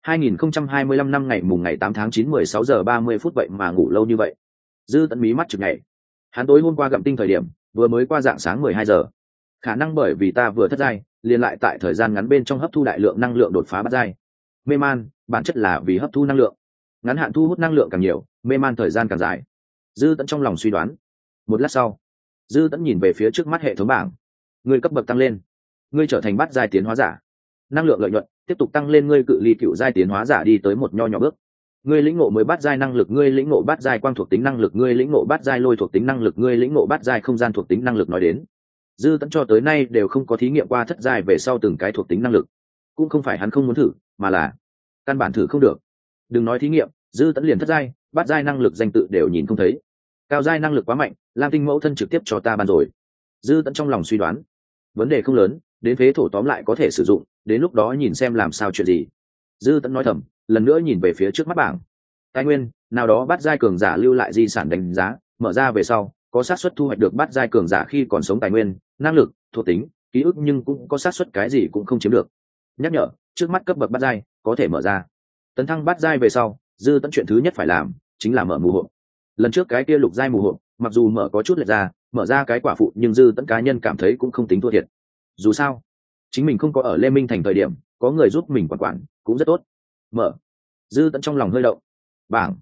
2025 năm ngày 8 tháng 9 16 giờ 30 phút vậy mà ngủ lâu như vậy. Dư Tẫn mí mắt chực nhảy. Hắn tối hôm qua gặm tinh thời điểm, vừa mới qua dạng sáng 12 giờ. Khả năng bởi vì ta vừa thất giai, liền lại tại thời gian ngắn bên trong hấp thu đại lượng năng lượng đột phá bát giai. Mê man, bản chất là vì hấp thu năng lượng. Ngắn hạn thu hút năng lượng càng nhiều, mê man thời gian càng dài. Dư Tẫn trong lòng suy đoán. Một lát sau, Dư Tẫn nhìn về phía trước mắt hệ thống bảng. Ngươi cấp bậc tăng lên, ngươi trở thành bát giai tiến hóa giả. Năng lượng lợi nhuận tiếp tục tăng lên, ngươi cự ly cựu giai tiến hóa giả đi tới một nho nhỏ bước. Ngươi lĩnh ngộ mới bát giai năng lực, ngươi lĩnh ngộ bát giai quang thuộc tính năng lực, ngươi lĩnh ngộ bát giai lôi thuộc tính năng lực, ngươi lĩnh ngộ bát giai không gian thuộc tính năng lực. Nói đến, Dư Tẫn cho tới nay đều không có thí nghiệm qua thất giai về sau từng cái thuộc tính năng lực. Cũng không phải hắn không muốn thử, mà là căn bản thử không được. Đừng nói thí nghiệm, Dư Tẫn liền thất giai, bát giai năng lực danh tự đều nhìn không thấy. Cao giai năng lực quá mạnh, Lam Tinh mẫu thân trực tiếp cho ta ban rồi. Dư Tẫn trong lòng suy đoán, vấn đề không lớn, đến phế thổ tóm lại có thể sử dụng, đến lúc đó nhìn xem làm sao chuyện gì. Dư Tẫn nói thầm, lần nữa nhìn về phía trước mắt bảng. Tài nguyên, nào đó bát giai cường giả lưu lại di sản đánh giá, mở ra về sau, có xác suất thu hoạch được bát giai cường giả khi còn sống tài nguyên, năng lực, thuộc tính, ký ức, nhưng cũng có xác suất cái gì cũng không chiếm được. Nhắc nhở, trước mắt cấp bậc bát giai có thể mở ra. Tấn thăng bát giai về sau, Dư Tẫn chuyện thứ nhất phải làm chính là mở mù hộp. Lần trước cái kia lục giai mù hộp, mặc dù mở có chút lệch ra, mở ra cái quả phụ, nhưng Dư Tẫn cá nhân cảm thấy cũng không tính thua thiệt. Dù sao, chính mình không có ở Lê Minh thành thời điểm, có người giúp mình quản cũng rất tốt. Mở. Dư Tẫn trong lòng hơi động. Bảng.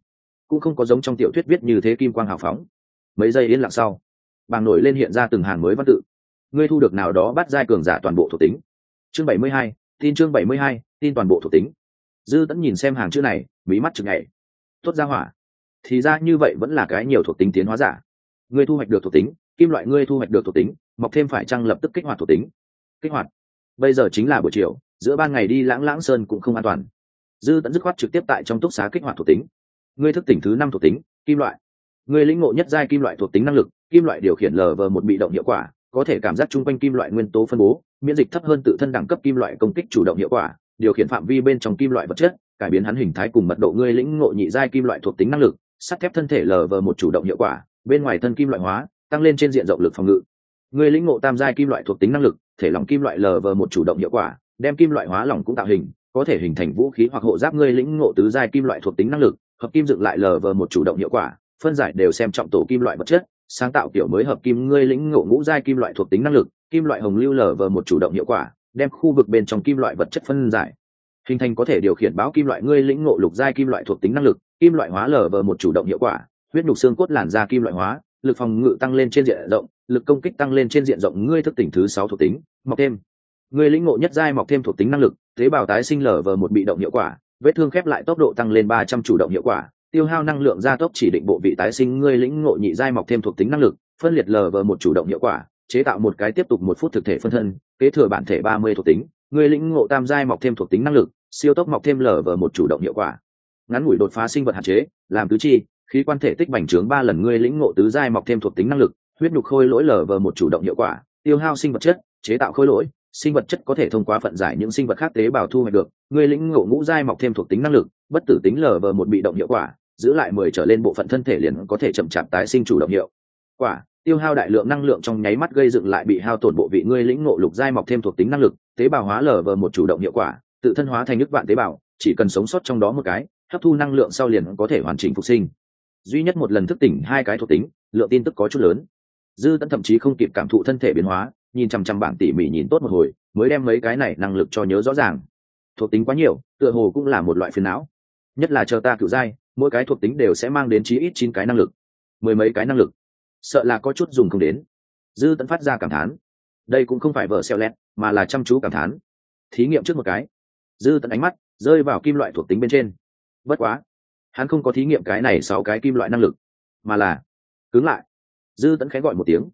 cũng không có giống trong tiểu thuyết viết như thế kim quang hào phóng. Mấy giây yên lặng sau, bảng nổi lên hiện ra từng hàng mới văn tự. Ngươi thu được nào đó bắt giai cường giả toàn bộ thuộc tính. Chương 72, chương 72, tin toàn bộ thuộc tính. Dư Tẫn nhìn xem hàng chữ này, mí mắt chực nhảy. Tốt ra hỏa, thì ra như vậy vẫn là cái nhiều thuộc tính tiến hóa giả. Ngươi thu hoạch được thuộc tính kim loại, ngươi thu hoạch được thuộc tính mọc thêm phải chăng lập tức kích hoạt thuộc tính. Kích hoạt. Bây giờ chính là buổi chiều, giữa ban ngày đi lãng lãng sơn cũng không an toàn. Dư Tẫn dứt khoát trực tiếp tại trong túc xá kích hoạt thuộc tính. Ngươi thức tỉnh thứ 5 thuộc tính kim loại. Ngươi lĩnh ngộ nhất giai kim loại thuộc tính năng lực, kim loại điều khiển LV1 bị động hiệu quả, có thể cảm giác chung quanh kim loại nguyên tố phân bố, miễn dịch thấp hơn tự thân đẳng cấp kim loại công kích chủ động hiệu quả, điều khiển phạm vi bên trong kim loại vật chất, cải biến hắn hình thái cùng mật độ. Ngươi lĩnh ngộ nhị giai kim loại thuộc tính năng lực, sắt thép thân thể LV1 chủ động hiệu quả, bên ngoài thân kim loại hóa, tăng lên trên diện rộng lực phòng ngự. Ngươi lĩnh ngộ tam giai kim loại thuộc tính năng lực, thể lỏng kim loại LV1 chủ động hiệu quả, đem kim loại hóa lỏng cũng tạo hình, có thể hình thành vũ khí hoặc hộ giáp. Ngươi lĩnh ngộ tứ giai kim loại thuộc tính năng lực, hợp kim dựng lại LV1 chủ động hiệu quả, phân giải đều xem trọng tổ kim loại vật chất, sáng tạo kiểu mới hợp kim. Ngươi lĩnh ngộ ngũ giai kim loại thuộc tính năng lực, kim loại hồng lưu LV1 chủ động hiệu quả, đem khu vực bên trong kim loại vật chất phân giải hình thành có thể điều khiển báo kim loại. Ngươi lĩnh ngộ lục giai kim loại thuộc tính năng lực, kim loại hóa LV1 chủ động hiệu quả, huyết nhục xương cốt làn da kim loại hóa, lực phòng ngự tăng lên trên diện rộng, lực công kích tăng lên trên diện rộng. Ngươi thức tỉnh thứ 6 thuộc tính mọc thêm. Ngươi lĩnh ngộ nhất giai mọc thêm thuộc tính năng lực, tế bào tái sinh LV1 bị động hiệu quả, vết thương khép lại tốc độ tăng lên 300 chủ động hiệu quả, tiêu hao năng lượng gia tốc chỉ định bộ vị tái sinh. Ngươi lĩnh ngộ nhị giai mọc thêm thuộc tính năng lực, phân liệt LV1 chủ động hiệu quả, chế tạo một cái tiếp tục 1 phút thực thể phân thân, kế thừa bản thể 30 thuộc tính. Ngươi lĩnh ngộ tam giai mọc thêm thuộc tính năng lực, siêu tốc mọc thêm LV1 chủ động hiệu quả, ngắn ngủi đột phá sinh vật hạn chế, làm tứ chi khí quan thể tích bành trướng 3 lần. Ngươi lĩnh ngộ tứ giai mọc thêm thuộc tính năng lực, huyết nhục khôi lỗi LV1 chủ động hiệu quả, tiêu hao sinh vật chất, chế tạo khôi lỗi, sinh vật chất có thể thông qua phận giải những sinh vật khác tế bào thu hoạch được. Ngươi lĩnh ngộ ngũ giai mọc thêm thuộc tính năng lực, bất tử tính LV1 bị động hiệu quả, giữ lại 10 trở lên bộ phận thân thể liền có thể chậm chạp tái sinh chủ động hiệu quả, tiêu hao đại lượng năng lượng trong nháy mắt gây dựng lại bị hao tổn bộ vị. Ngươi lĩnh ngộ lục giai mọc thêm thuộc tính năng lực, tế bào hóa LV1 chủ động hiệu quả, tự thân hóa thành ức vạn tế bào, chỉ cần sống sót trong đó một cái, hấp thu năng lượng sau liền có thể hoàn chỉnh phục sinh. Duy nhất một lần thức tỉnh 2 cái thuộc tính, lượng tin tức có chút lớn. Dư Tẫn thậm chí không kịp cảm thụ thân thể biến hóa, nhìn chằm chằm bảng tỉ mỉ nhìn tốt một hồi, mới đem mấy cái này năng lực cho nhớ rõ ràng. Thuộc tính quá nhiều, tựa hồ cũng là một loại phiền não. Nhất là chờ ta cựu giai, mỗi cái thuộc tính đều sẽ mang đến chí ít 9 cái năng lực, 10 mấy cái năng lực, sợ là có chút dùng không đến. Dư Tẫn phát ra cảm thán. Đây cũng không phải vở xeo lẹt, mà là chăm chú cảm thán. Thí nghiệm trước một cái. Dư Tẫn ánh mắt rơi vào kim loại thuộc tính bên trên. Bất quá, hắn không có thí nghiệm cái này 6 cái kim loại năng lực, mà là cứng lại. Dư Tẫn khẽ gọi một tiếng.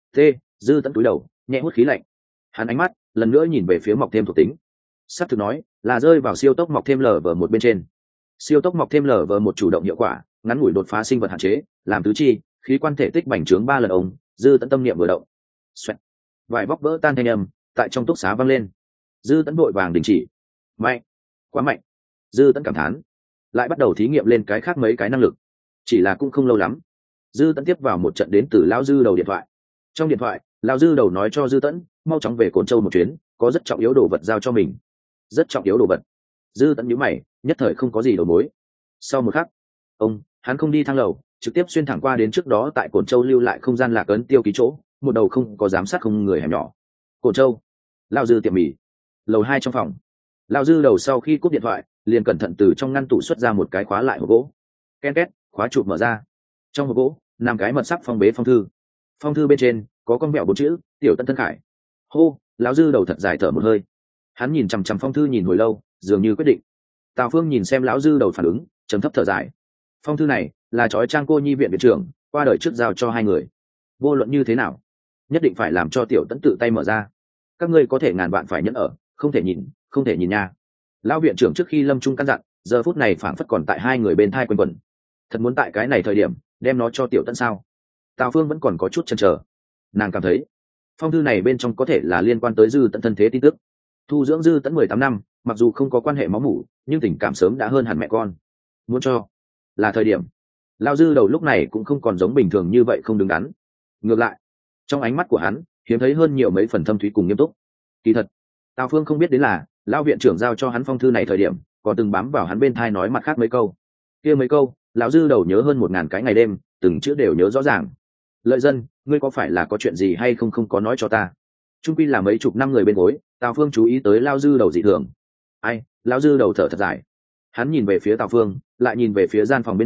Dư Tẫn cúi đầu, nhẹ hút khí lạnh. Hắn ánh mắt lần nữa nhìn về phía mọc thêm thuộc tính. Sắp thực nói là rơi vào siêu tốc mọc thêm LV1 bên trên. Siêu tốc mọc thêm LV1 chủ động hiệu quả, ngắn ngủi đột phá sinh vật hạn chế, làm tứ chi khí quan thể tích bành trướng 3 lần. Ông Dư Tẫn tâm niệm vừa động, xoẹt, vài bóc vỡ tan thanh âm tại trong túc xá vang lên. Dư Tẫn vội vàng đình chỉ. Mạnh, quá mạnh. Dư Tẫn cảm thán, lại bắt đầu thí nghiệm lên cái khác mấy cái năng lực. Chỉ là cũng không lâu lắm, Dư Tẫn tiếp vào một trận đến từ lão Dư đầu điện thoại. Trong điện thoại, lão Dư đầu nói cho Dư Tẫn mau chóng về Cổn Châu một chuyến, có rất trọng yếu đồ vật giao cho mình. Rất trọng yếu đồ vật. Dư Tẫn nhíu mày, nhất thời không có gì đầu mối. Sau một khắc, hắn không đi thang lầu, trực tiếp xuyên thẳng qua đến trước đó tại Cổn Châu lưu lại không gian lạc ấn tiêu ký chỗ, một đầu không có giám sát không người hẻm nhỏ. Cổn Châu, lão Dư tiệm mì, lầu 2 trong phòng. Lão Dư đầu sau khi cúp điện thoại, liền cẩn thận từ trong ngăn tủ xuất ra một cái khóa lại hộp gỗ. Ken két, khóa chụp mở ra. Trong hộp gỗ, nằm cái mật sắc phong bế phong thư. Phong thư bên trên có con mẹo 4 chữ, Tiểu Tẫn Thân Khải. Hô, lão Dư đầu thật dài thở một hơi. Hắn nhìn chằm chằm phong thư nhìn hồi lâu, dường như quyết định. Tào Phương nhìn xem lão Dư đầu phản ứng, trầm thấp thở dài. Phong thư này là trói trang cô nhi viện viện trưởng qua đời trước giao cho 2 người. Vô luận như thế nào, nhất định phải làm cho Tiểu Tẫn tự tay mở ra. Các ngươi có thể ngàn vạn phải nhẫn ở, không thể nhìn nha. Lão viện trưởng trước khi lâm chung căn dặn, giờ phút này phảng phất còn tại 2 người bên thai quanh quẩn. Thật muốn tại cái này thời điểm đem nó cho Tiểu Tẫn sao? Tào Phương vẫn còn có chút chần chờ. Nàng cảm thấy phong thư này bên trong có thể là liên quan tới Dư Tẫn thân thế tin tức. Thu dưỡng Dư Tẫn 18 năm, mặc dù không có quan hệ máu mủ, nhưng tình cảm sớm đã hơn hẳn mẹ con. Muốn cho là thời điểm. Lão Dư đầu lúc này cũng không còn giống bình thường như vậy không đứng đắn. Ngược lại, trong ánh mắt của hắn hiếm thấy hơn nhiều mấy phần thâm thúy cùng nghiêm túc. Kỳ thật, Tào Phương không biết đến là lão viện trưởng giao cho hắn phong thư này thời điểm, còn từng bám vào hắn bên thai nói mặt khác mấy câu. Kia mấy câu, lão Dư đầu nhớ hơn 1000 cái ngày đêm, từng chữ đều nhớ rõ ràng. Lợi dân, ngươi có phải là có chuyện gì hay không có nói cho ta? Trung quy là mấy chục năm người bên gối, Tào Phương chú ý tới lão Dư đầu dị thường. Ai? Lão Dư đầu thở thật dài. Hắn nhìn về phía Tào Phương, lại nhìn về phía gian phòng bên ngoài,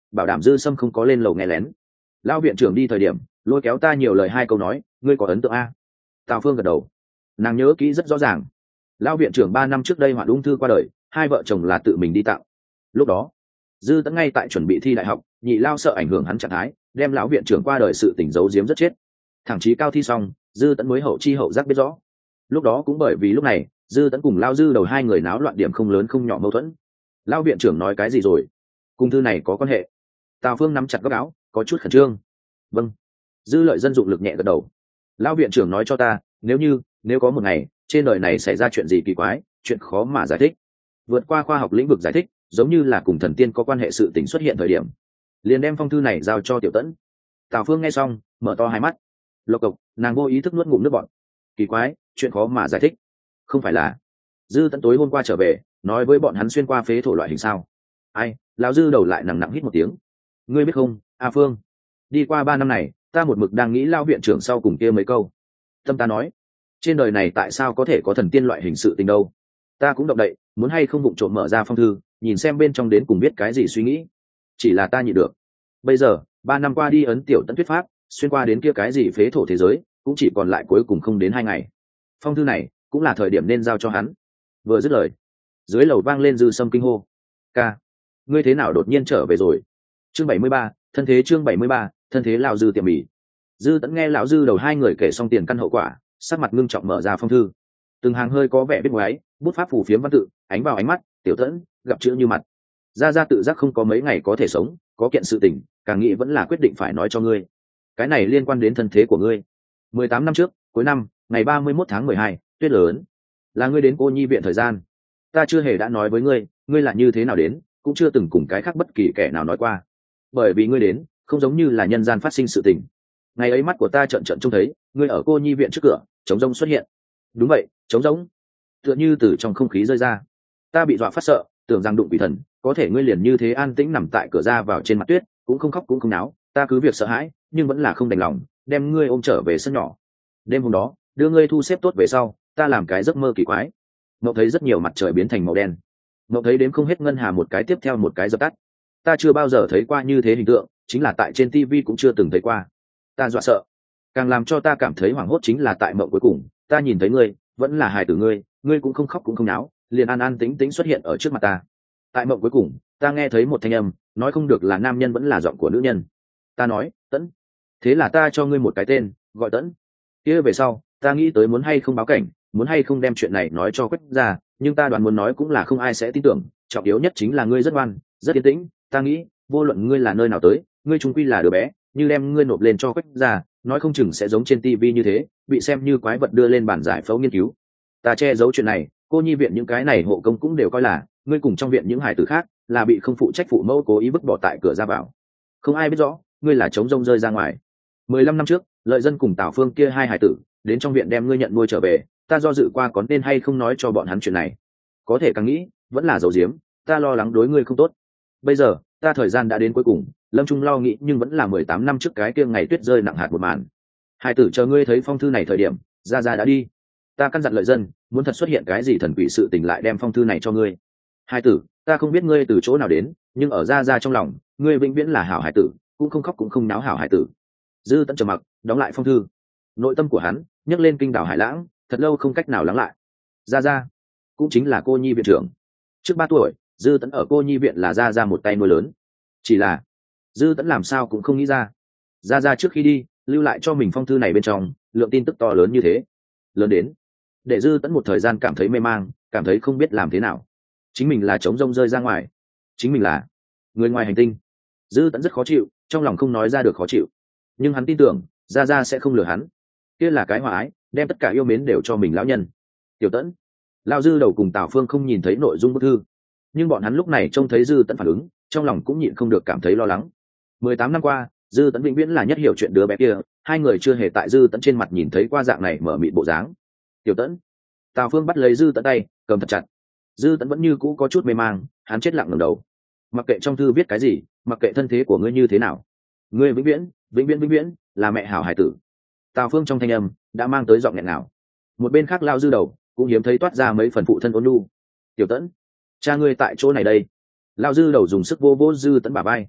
bảo đảm dư sâm không có lên lầu nghe lén. Lão viện trưởng đi thời điểm lôi kéo ta nhiều lời 2 câu nói, ngươi có ấn tượng a? Tào Phương gật đầu, nàng nhớ kỹ rất rõ ràng. Lão viện trưởng 3 năm trước đây hoạn ung thư qua đời, 2 vợ chồng là tự mình đi tặng. Lúc đó dư tẫn ngay tại chuẩn bị thi đại học, nhị lao sợ ảnh hưởng hắn trạng thái, đem lão viện trưởng qua đời sự tình giấu giếm rất chết. Thẳng chí cao thi xong, dư tẫn mới hậu chi hậu giác biết rõ. Lúc đó cũng bởi vì lúc này dư tẫn cùng lao dư đầu 2 người náo loạn điểm không lớn không nhỏ mâu thuẫn. Lão viện trưởng nói cái gì rồi? Cùng thư này có quan hệ? Tào Phương nắm chặt góc áo, có chút khẩn trương. Vâng. Dư Lợi Dân dụng lực nhẹ gật đầu. Lão viện trưởng nói cho ta, nếu có một ngày trên đời này xảy ra chuyện gì kỳ quái, chuyện khó mà giải thích, vượt qua khoa học lĩnh vực giải thích, giống như là cùng thần tiên có quan hệ sự tình xuất hiện thời điểm, liền đem phong thư này giao cho Tiểu Tẫn. Tào Phương nghe xong mở to 2 mắt. Lộc cộc, nàng vô ý thức nuốt ngụm nước bọt. Kỳ quái, chuyện khó mà giải thích, không phải là Dư Tẫn tối hôm qua trở về nói với bọn hắn xuyên qua phế thổ loại hình sao? Ai? Lão Dư đầu lại nặng hít một tiếng. Ngươi biết không, A Phương, đi qua 3 năm này ta một mực đang nghĩ lao viện trưởng sau cùng kia mấy câu. Tâm ta nói, trên đời này tại sao có thể có thần tiên loại hình sự tình đâu? Ta cũng động đậy, muốn hay không vụng trộm mở ra phong thư nhìn xem bên trong đến cùng biết cái gì suy nghĩ, chỉ là ta nhịn được. Bây giờ 3 năm qua đi ấn Tiểu Tẫn thuyết pháp xuyên qua đến kia cái gì phế thổ thế giới, cũng chỉ còn lại cuối cùng không đến 2 ngày. Phong thư này cũng là thời điểm nên giao cho hắn. Vừa dứt lời, dưới lầu vang lên dư sâm kinh hô. Ca, ngươi thế nào đột nhiên trở về rồi? Chương 73, thân thế. Chương 73, thân thế. Lão Dư tiệm mì. Dư Tẫn nghe lão Dư đầu 2 người kể xong tiền căn hậu quả, sắc mặt ngưng trọng mở ra phong thư. Từng hàng hơi có vẻ biết ngoái, bút pháp phù phiếm văn tự, ánh vào ánh mắt. Tiểu Tẫn gặp chữ như mặt. Gia tự giác không có mấy ngày có thể sống, có kiện sự tình, càng nghĩ vẫn là quyết định phải nói cho ngươi. Cái này liên quan đến thân thế của ngươi. 18 năm trước, cuối năm, ngày 31 tháng 12, tuyết lớn. Là ngươi đến cô nhi viện thời gian. Ta chưa hề đã nói với ngươi, ngươi là như thế nào đến, cũng chưa từng cùng cái khác bất kỳ kẻ nào nói qua. Bởi vì ngươi đến, không giống như là nhân gian phát sinh sự tình. Ngày ấy mắt của ta trợn trợn trông thấy, ngươi ở cô nhi viện trước cửa, trống rỗng xuất hiện. Đúng vậy, trống rỗng. Tựa như từ trong không khí rơi ra. Ta bị dọa phát sợ, tưởng rằng đụng quỷ thần, có thể ngươi liền như thế an tĩnh nằm tại cửa ra vào trên mặt tuyết, cũng không khóc cũng không náo, ta cứ việc sợ hãi, nhưng vẫn là không đành lòng, đem ngươi ôm trở về sân nhỏ. Đêm hôm đó, đưa ngươi thu xếp tốt về sau, ta làm cái giấc mơ kỳ quái. Mộng thấy rất nhiều mặt trời biến thành màu đen. Mộng thấy đếm không hết ngân hà một cái tiếp theo một cái dập tắt. Ta chưa bao giờ thấy qua như thế hình tượng, chính là tại trên TV cũng chưa từng thấy qua. Ta dọa sợ. Càng làm cho ta cảm thấy hoảng hốt chính là tại mộng cuối cùng, ta nhìn thấy ngươi, vẫn là hài tử ngươi, ngươi cũng không khóc cũng không náo, liền an an tĩnh tĩnh xuất hiện ở trước mặt ta. Tại mộng cuối cùng, ta nghe thấy một thanh âm, nói không được là nam nhân vẫn là giọng của nữ nhân. Ta nói, Tẫn. Thế là ta cho ngươi một cái tên, gọi Tẫn. Kia về sau, ta nghĩ tới muốn hay không báo cảnh, muốn hay không đem chuyện này nói cho Quách ra, nhưng ta đoán muốn nói cũng là không ai sẽ tin tưởng, trọng yếu nhất chính là ngươi rất ngoan, rất yên tĩnh, ta nghĩ, vô luận ngươi là nơi nào tới, ngươi chung quy là đứa bé, như đem ngươi nộp lên cho Quách ra, nói không chừng sẽ giống trên TV như thế, bị xem như quái vật đưa lên bàn giải phẫu nghiên cứu. Ta che giấu chuyện này, cô nhi viện những cái này hộ công cũng đều coi là ngươi cùng trong viện những hải tử khác là bị không phụ trách phụ mẫu cố ý vứt bỏ tại cửa ra vào. Không ai biết rõ ngươi là trống rông rơi ra ngoài. 15 năm trước, Lợi Dân cùng Tào Phương kia 2 hải tử đến trong viện đem ngươi nhận nuôi trở về, ta do dự qua có nên hay không nói cho bọn hắn chuyện này. Có thể càng nghĩ vẫn là giấu giếm, ta lo lắng đối ngươi không tốt. Bây giờ ta thời gian đã đến cuối cùng, Lâm Trung lo nghĩ nhưng vẫn là 18 năm trước cái kia ngày tuyết rơi nặng hạt một màn. Hải tử chờ ngươi thấy phong thư này thời điểm, Gia đã đi. Ta căn dặn Lợi Dân, muốn thật xuất hiện cái gì thần quỷ sự tình lại đem phong thư này cho ngươi. Hải tử, ta không biết ngươi từ chỗ nào đến, nhưng ở Gia trong lòng, ngươi vĩnh viễn là hảo hải tử, cũng không khóc cũng không náo hảo hải tử. Dư Tẫn trầm mặc, đóng lại phong thư. Nội tâm của hắn nhấc lên kinh đảo hải lãng, thật lâu không cách nào lắng lại. Gia cũng chính là cô nhi viện trưởng. Trước 3 tuổi, Dư Tẫn ở cô nhi viện là Gia một tay nuôi lớn. Chỉ là Dư Tẫn làm sao cũng không nghĩ ra, Gia trước khi đi lưu lại cho mình phong thư này bên trong lượng tin tức to lớn như thế, lớn đến để Dư Tẫn một thời gian cảm thấy mê mang, cảm thấy không biết làm thế nào. Chính mình là trống rông rơi ra ngoài, chính mình là người ngoài hành tinh. Dư Tẫn rất khó chịu, trong lòng không nói ra được khó chịu, nhưng hắn tin tưởng Gia sẽ không lừa hắn. Kia là cái hòa ái, đem tất cả yêu mến đều cho mình lão nhân. Tiểu Tẫn. Lão Dư đầu cùng Tào Phương không nhìn thấy nội dung bức thư, nhưng bọn hắn lúc này trông thấy Dư Tẫn phản ứng, trong lòng cũng nhịn không được cảm thấy lo lắng. 18 năm qua, Dư Tẫn vĩnh viễn là nhất hiểu chuyện đứa bé kia, 2 người chưa hề tại Dư Tẫn trên mặt nhìn thấy qua dạng này mở mịt bộ dáng. Tiểu Tẫn. Tào Phương bắt lấy Dư Tẫn tay, cầm thật chặt. Dư Tẫn vẫn như cũ có chút mê mang, hắn chết lặng ngẩng đầu. Mặc kệ trong thư viết cái gì, mặc kệ thân thế của ngươi như thế nào, ngươi vĩnh viễn là mẹ hảo hải tử. Tào Phương trong thanh âm đã mang tới giọng nghẹn nào. Một bên khác Lao Dư đầu cũng hiếm thấy toát ra mấy phần phụ thân ôn nhu. Tiểu Tẫn, cha ngươi tại chỗ này đây. Lao Dư đầu dùng sức vô vô Dư Tẫn bả vai.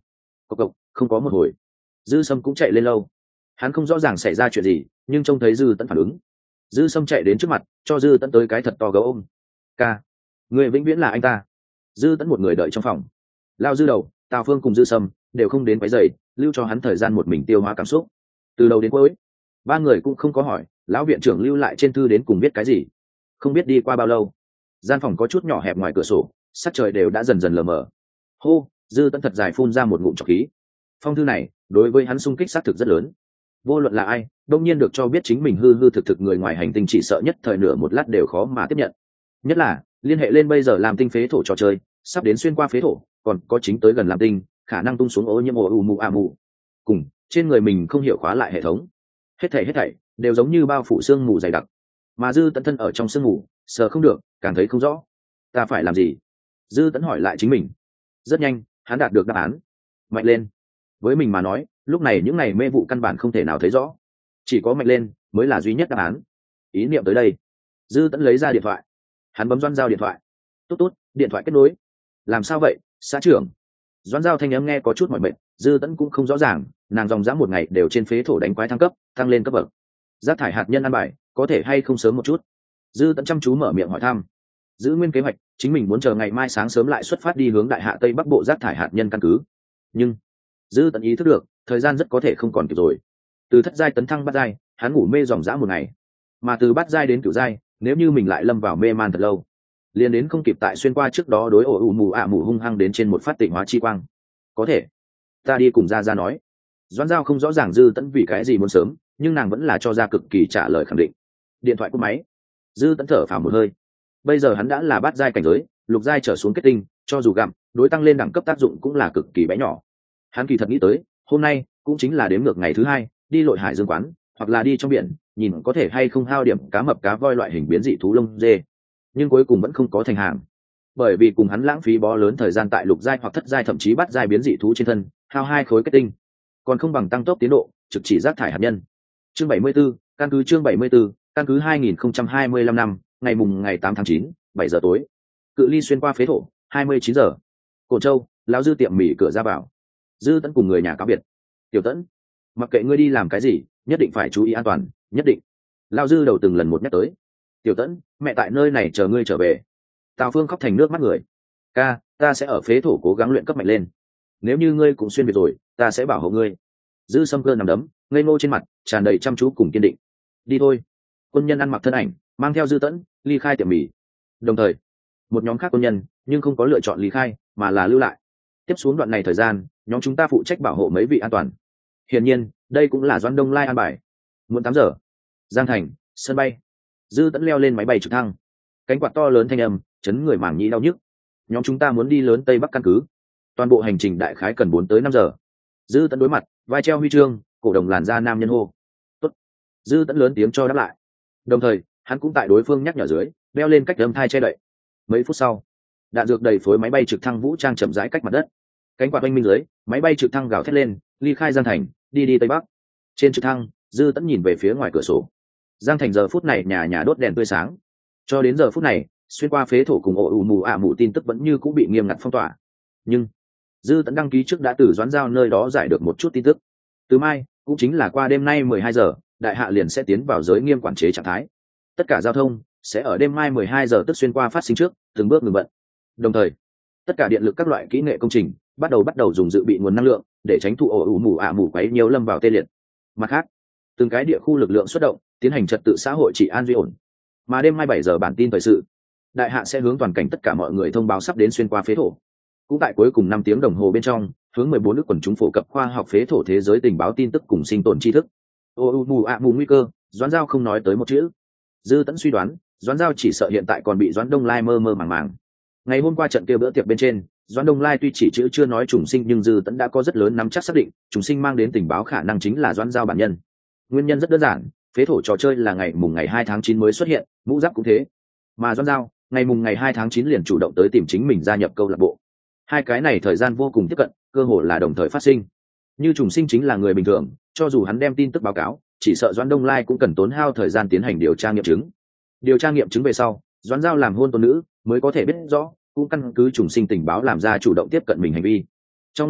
Cộc cộc, không có một hồi, dư sâm cũng chạy lên lâu. Hắn không rõ ràng xảy ra chuyện gì, nhưng trông thấy dư tẫn phản ứng. Dư sâm chạy đến trước mặt, cho dư tẫn tới cái thật to gấu ôm. Ca, người vĩnh viễn là anh ta. Dư tẫn một người đợi trong phòng. Lao dư đầu, Tào Phương cùng dư sâm đều không đến quấy rầy, lưu cho hắn thời gian một mình tiêu hóa cảm xúc. Từ đầu đến cuối, ba người cũng không có hỏi lão viện trưởng lưu lại trên thư đến cùng viết cái gì. Không biết đi qua bao lâu, gian phòng có chút nhỏ hẹp ngoài cửa sổ, sắc trời đều đã dần dần lờ mờ. Hô, dư tẫn thật dài phun ra một ngụm trọc khí. Phong thư này đối với hắn xung kích xác thực rất lớn. Vô luận là ai, đông nhiên được cho biết chính mình hư hư thực thực người ngoài hành tinh, chỉ sợ nhất thời nửa một lát đều khó mà tiếp nhận. Nhất là liên hệ lên bây giờ làm tinh phế thổ trò chơi sắp đến xuyên qua phế thổ, còn có chính tới gần làm tinh, khả năng tung xuống ô nhiễm ồ mù à mù, cùng trên người mình không hiểu khóa lại hệ thống, hết thảy đều giống như bao phủ sương mù dày đặc. Mà dư tận thân ở trong sương mù, sờ không được, càng thấy không rõ. Ta phải làm gì? Dư tẫn hỏi lại chính mình. Rất nhanh hắn đạt được đáp án. Mạnh lên. Với mình mà nói, lúc này những ngày mê vụ căn bản không thể nào thấy rõ, chỉ có mạnh lên mới là duy nhất đáp án. Ý niệm tới đây, dư tẫn lấy ra điện thoại. Hắn bấm Doãn Giao điện thoại. Tốt tốt, điện thoại kết nối. Làm sao vậy, xã trưởng? Doãn Giao thanh âm nghe có chút mỏi mệt, dư tẫn cũng không rõ ràng, nàng dòng dã một ngày đều trên phế thổ đánh quái thăng cấp, tăng lên cấp bậc. Rác thải hạt nhân ăn bài có thể hay không sớm một chút? Dư tẫn chăm chú mở miệng hỏi thăm. Giữ nguyên kế hoạch, chính mình muốn chờ ngày mai sáng sớm lại xuất phát đi hướng đại hạ tây bắc bộ rác thải hạt nhân căn cứ. Nhưng dư tẫn ý thức được thời gian rất có thể không còn kịp rồi. Từ thất giai tấn thăng bát giai, hắn ngủ mê dòng dã một ngày, mà từ bát giai đến cửu giai, nếu như mình lại lâm vào mê man thật lâu, liền đến không kịp tại xuyên qua trước đó đối ổ mù ạ mù hung hăng đến trên một phát tịnh hóa chi quang. Có thể ta đi cùng ra nói. Doãn Giao không rõ ràng dư tẫn vì cái gì muốn sớm, nhưng nàng vẫn là cho ra cực kỳ trả lời khẳng định. Điện thoại cúp máy, dư tẫn thở phào một hơi. Bây giờ hắn đã là bát giai cảnh giới, lục giai trở xuống kết tinh, cho dù gặm đối tăng lên đẳng cấp tác dụng cũng là cực kỳ bé nhỏ. Hắn kỳ thật nghĩ tới hôm nay cũng chính là đếm ngược ngày thứ 2, đi lội hải dương quán, hoặc là đi trong biển nhìn có thể hay không hao điểm cá mập cá voi loại hình biến dị thú lông dê, nhưng cuối cùng vẫn không có thành hàng, bởi vì cùng hắn lãng phí bó lớn thời gian tại lục giai hoặc thất giai thậm chí bát giai biến dị thú trên thân, hao 2 khối kết tinh còn không bằng tăng tốc tiến độ trực chỉ rác thải hạt nhân. Chương 74, căn cứ chương 74, căn cứ 2025 năm, ngày 8 tháng 9, 7 giờ tối. Cự ly xuyên qua phế thổ, 29 giờ. Cổn Châu, lão dư tiệm mì cửa ra vào. Dư Tẫn cùng người nhà cáo biệt. Tiểu Tẫn, mặc kệ ngươi đi làm cái gì, nhất định phải chú ý an toàn, nhất định. Lão dư đầu từng lần một nhắc tới. Tiểu Tẫn, mẹ tại nơi này chờ ngươi trở về. Tào Phương khóc thành nước mắt người. Ca, ta sẽ ở phế thổ cố gắng luyện cấp mạnh lên. Nếu như ngươi cũng xuyên việt rồi, ta sẽ bảo hộ ngươi. Dư Sâm Cơ nằm đấm, ngây ngô trên mặt tràn đầy chăm chú cùng kiên định. Đi thôi. Quân nhân ăn mặc thân ảnh mang theo Dư Tẫn ly khai tiệm mì. Đồng thời một nhóm khác quân nhân nhưng không có lựa chọn ly khai mà là lưu lại. Tiếp xuống đoạn này thời gian, nhóm chúng ta phụ trách bảo hộ mấy vị an toàn. Hiển nhiên đây cũng là Doãn Đông Lai an bài. Muộn 8 giờ, Giang Thành sân bay. Dư Tẫn leo lên máy bay trực thăng, cánh quạt to lớn thanh âm chấn người màng nhĩ đau nhức. Nhóm chúng ta muốn đi lớn Tây Bắc căn cứ, toàn bộ hành trình đại khái cần 4 tới 5 giờ. Dư Tẫn đối mặt vai treo huy chương cổ đồng làn da nam nhân hô. Tốt. Dư Tẫn lớn tiếng cho đáp lại, đồng thời hắn cũng tại đối phương nhắc nhở dưới đeo lên cách âm thai che đậy. Mấy phút sau, đạn dược đầy phối máy bay trực thăng vũ trang chậm rãi cách mặt đất, cánh quạt oanh minh dưới máy bay trực thăng gào thét lên ly khai Giang Thành, đi Tây Bắc. Trên trực thăng, Dư Tẫn nhìn về phía ngoài cửa sổ. Giang Thành giờ phút này nhà nhà đốt đèn tươi sáng. Cho đến giờ phút này, xuyên qua phế thổ cùng ổ mù ạ mù tin tức vẫn như cũng bị nghiêm ngặt phong tỏa. Nhưng Dư Tẫn đăng ký trước đã từ Doãn Giao nơi đó giải được một chút tin tức. Từ mai, cũng chính là qua đêm nay 12 giờ, đại hạ liền sẽ tiến vào giới nghiêm quản chế trạng thái. Tất cả giao thông sẽ ở đêm mai 12 giờ tức xuyên qua phát sinh trước, từng bước ngừng bận. Đồng thời, tất cả điện lực các loại kỹ nghệ công trình bắt đầu dùng dự bị nguồn năng lượng để tránh thụ ổ mù ạ mù quấy nhiều lâm vào tê liệt. Mặt khác, từng cái địa khu lực lượng xuất động, tiến hành trật tự xã hội trị an duy ổn. Mà đêm mai 7 giờ bản tin thời sự, đại hạ sẽ hướng toàn cảnh tất cả mọi người thông báo sắp đến xuyên qua phế thổ. Cũng tại cuối cùng 5 tiếng đồng hồ bên trong, hướng 14 nước quần chúng phổ cập khoa học phế thổ thế giới tình báo tin tức cùng sinh tồn tri thức. Ổ mù ạ mù nguy cơ, Doãn Giao không nói tới một chữ. Dư Tẫn suy đoán, Doãn Giao chỉ sợ hiện tại còn bị Doãn Đông Lai mơ màng. Ngày hôm qua trận kia bữa tiệc bên trên, Doãn Đông Lai tuy chỉ chữ chưa nói trùng sinh, nhưng Dư Tẫn đã có rất lớn nắm chắc xác định trùng sinh mang đến tình báo khả năng chính là Doãn Giao bản nhân. Nguyên nhân rất đơn giản, phế thổ trò chơi là ngày 2 tháng 9 mới xuất hiện, mũ giáp cũng thế. Mà Doãn Giao, ngày 2 tháng 9 liền chủ động tới tìm chính mình gia nhập câu lạc bộ. Hai cái này thời gian vô cùng tiếp cận, cơ hội là đồng thời phát sinh. Như trùng sinh chính là người bình thường, cho dù hắn đem tin tức báo cáo, chỉ sợ Doãn Đông Lai cũng cần tốn hao thời gian tiến hành điều tra nghiệm chứng. Điều tra nghiệm chứng về sau, Doãn Giao làm hôn tôn nữ mới có thể biết rõ, cũng căn cứ trùng sinh tình báo làm ra chủ động tiếp cận mình hành vi. Trong lúc này,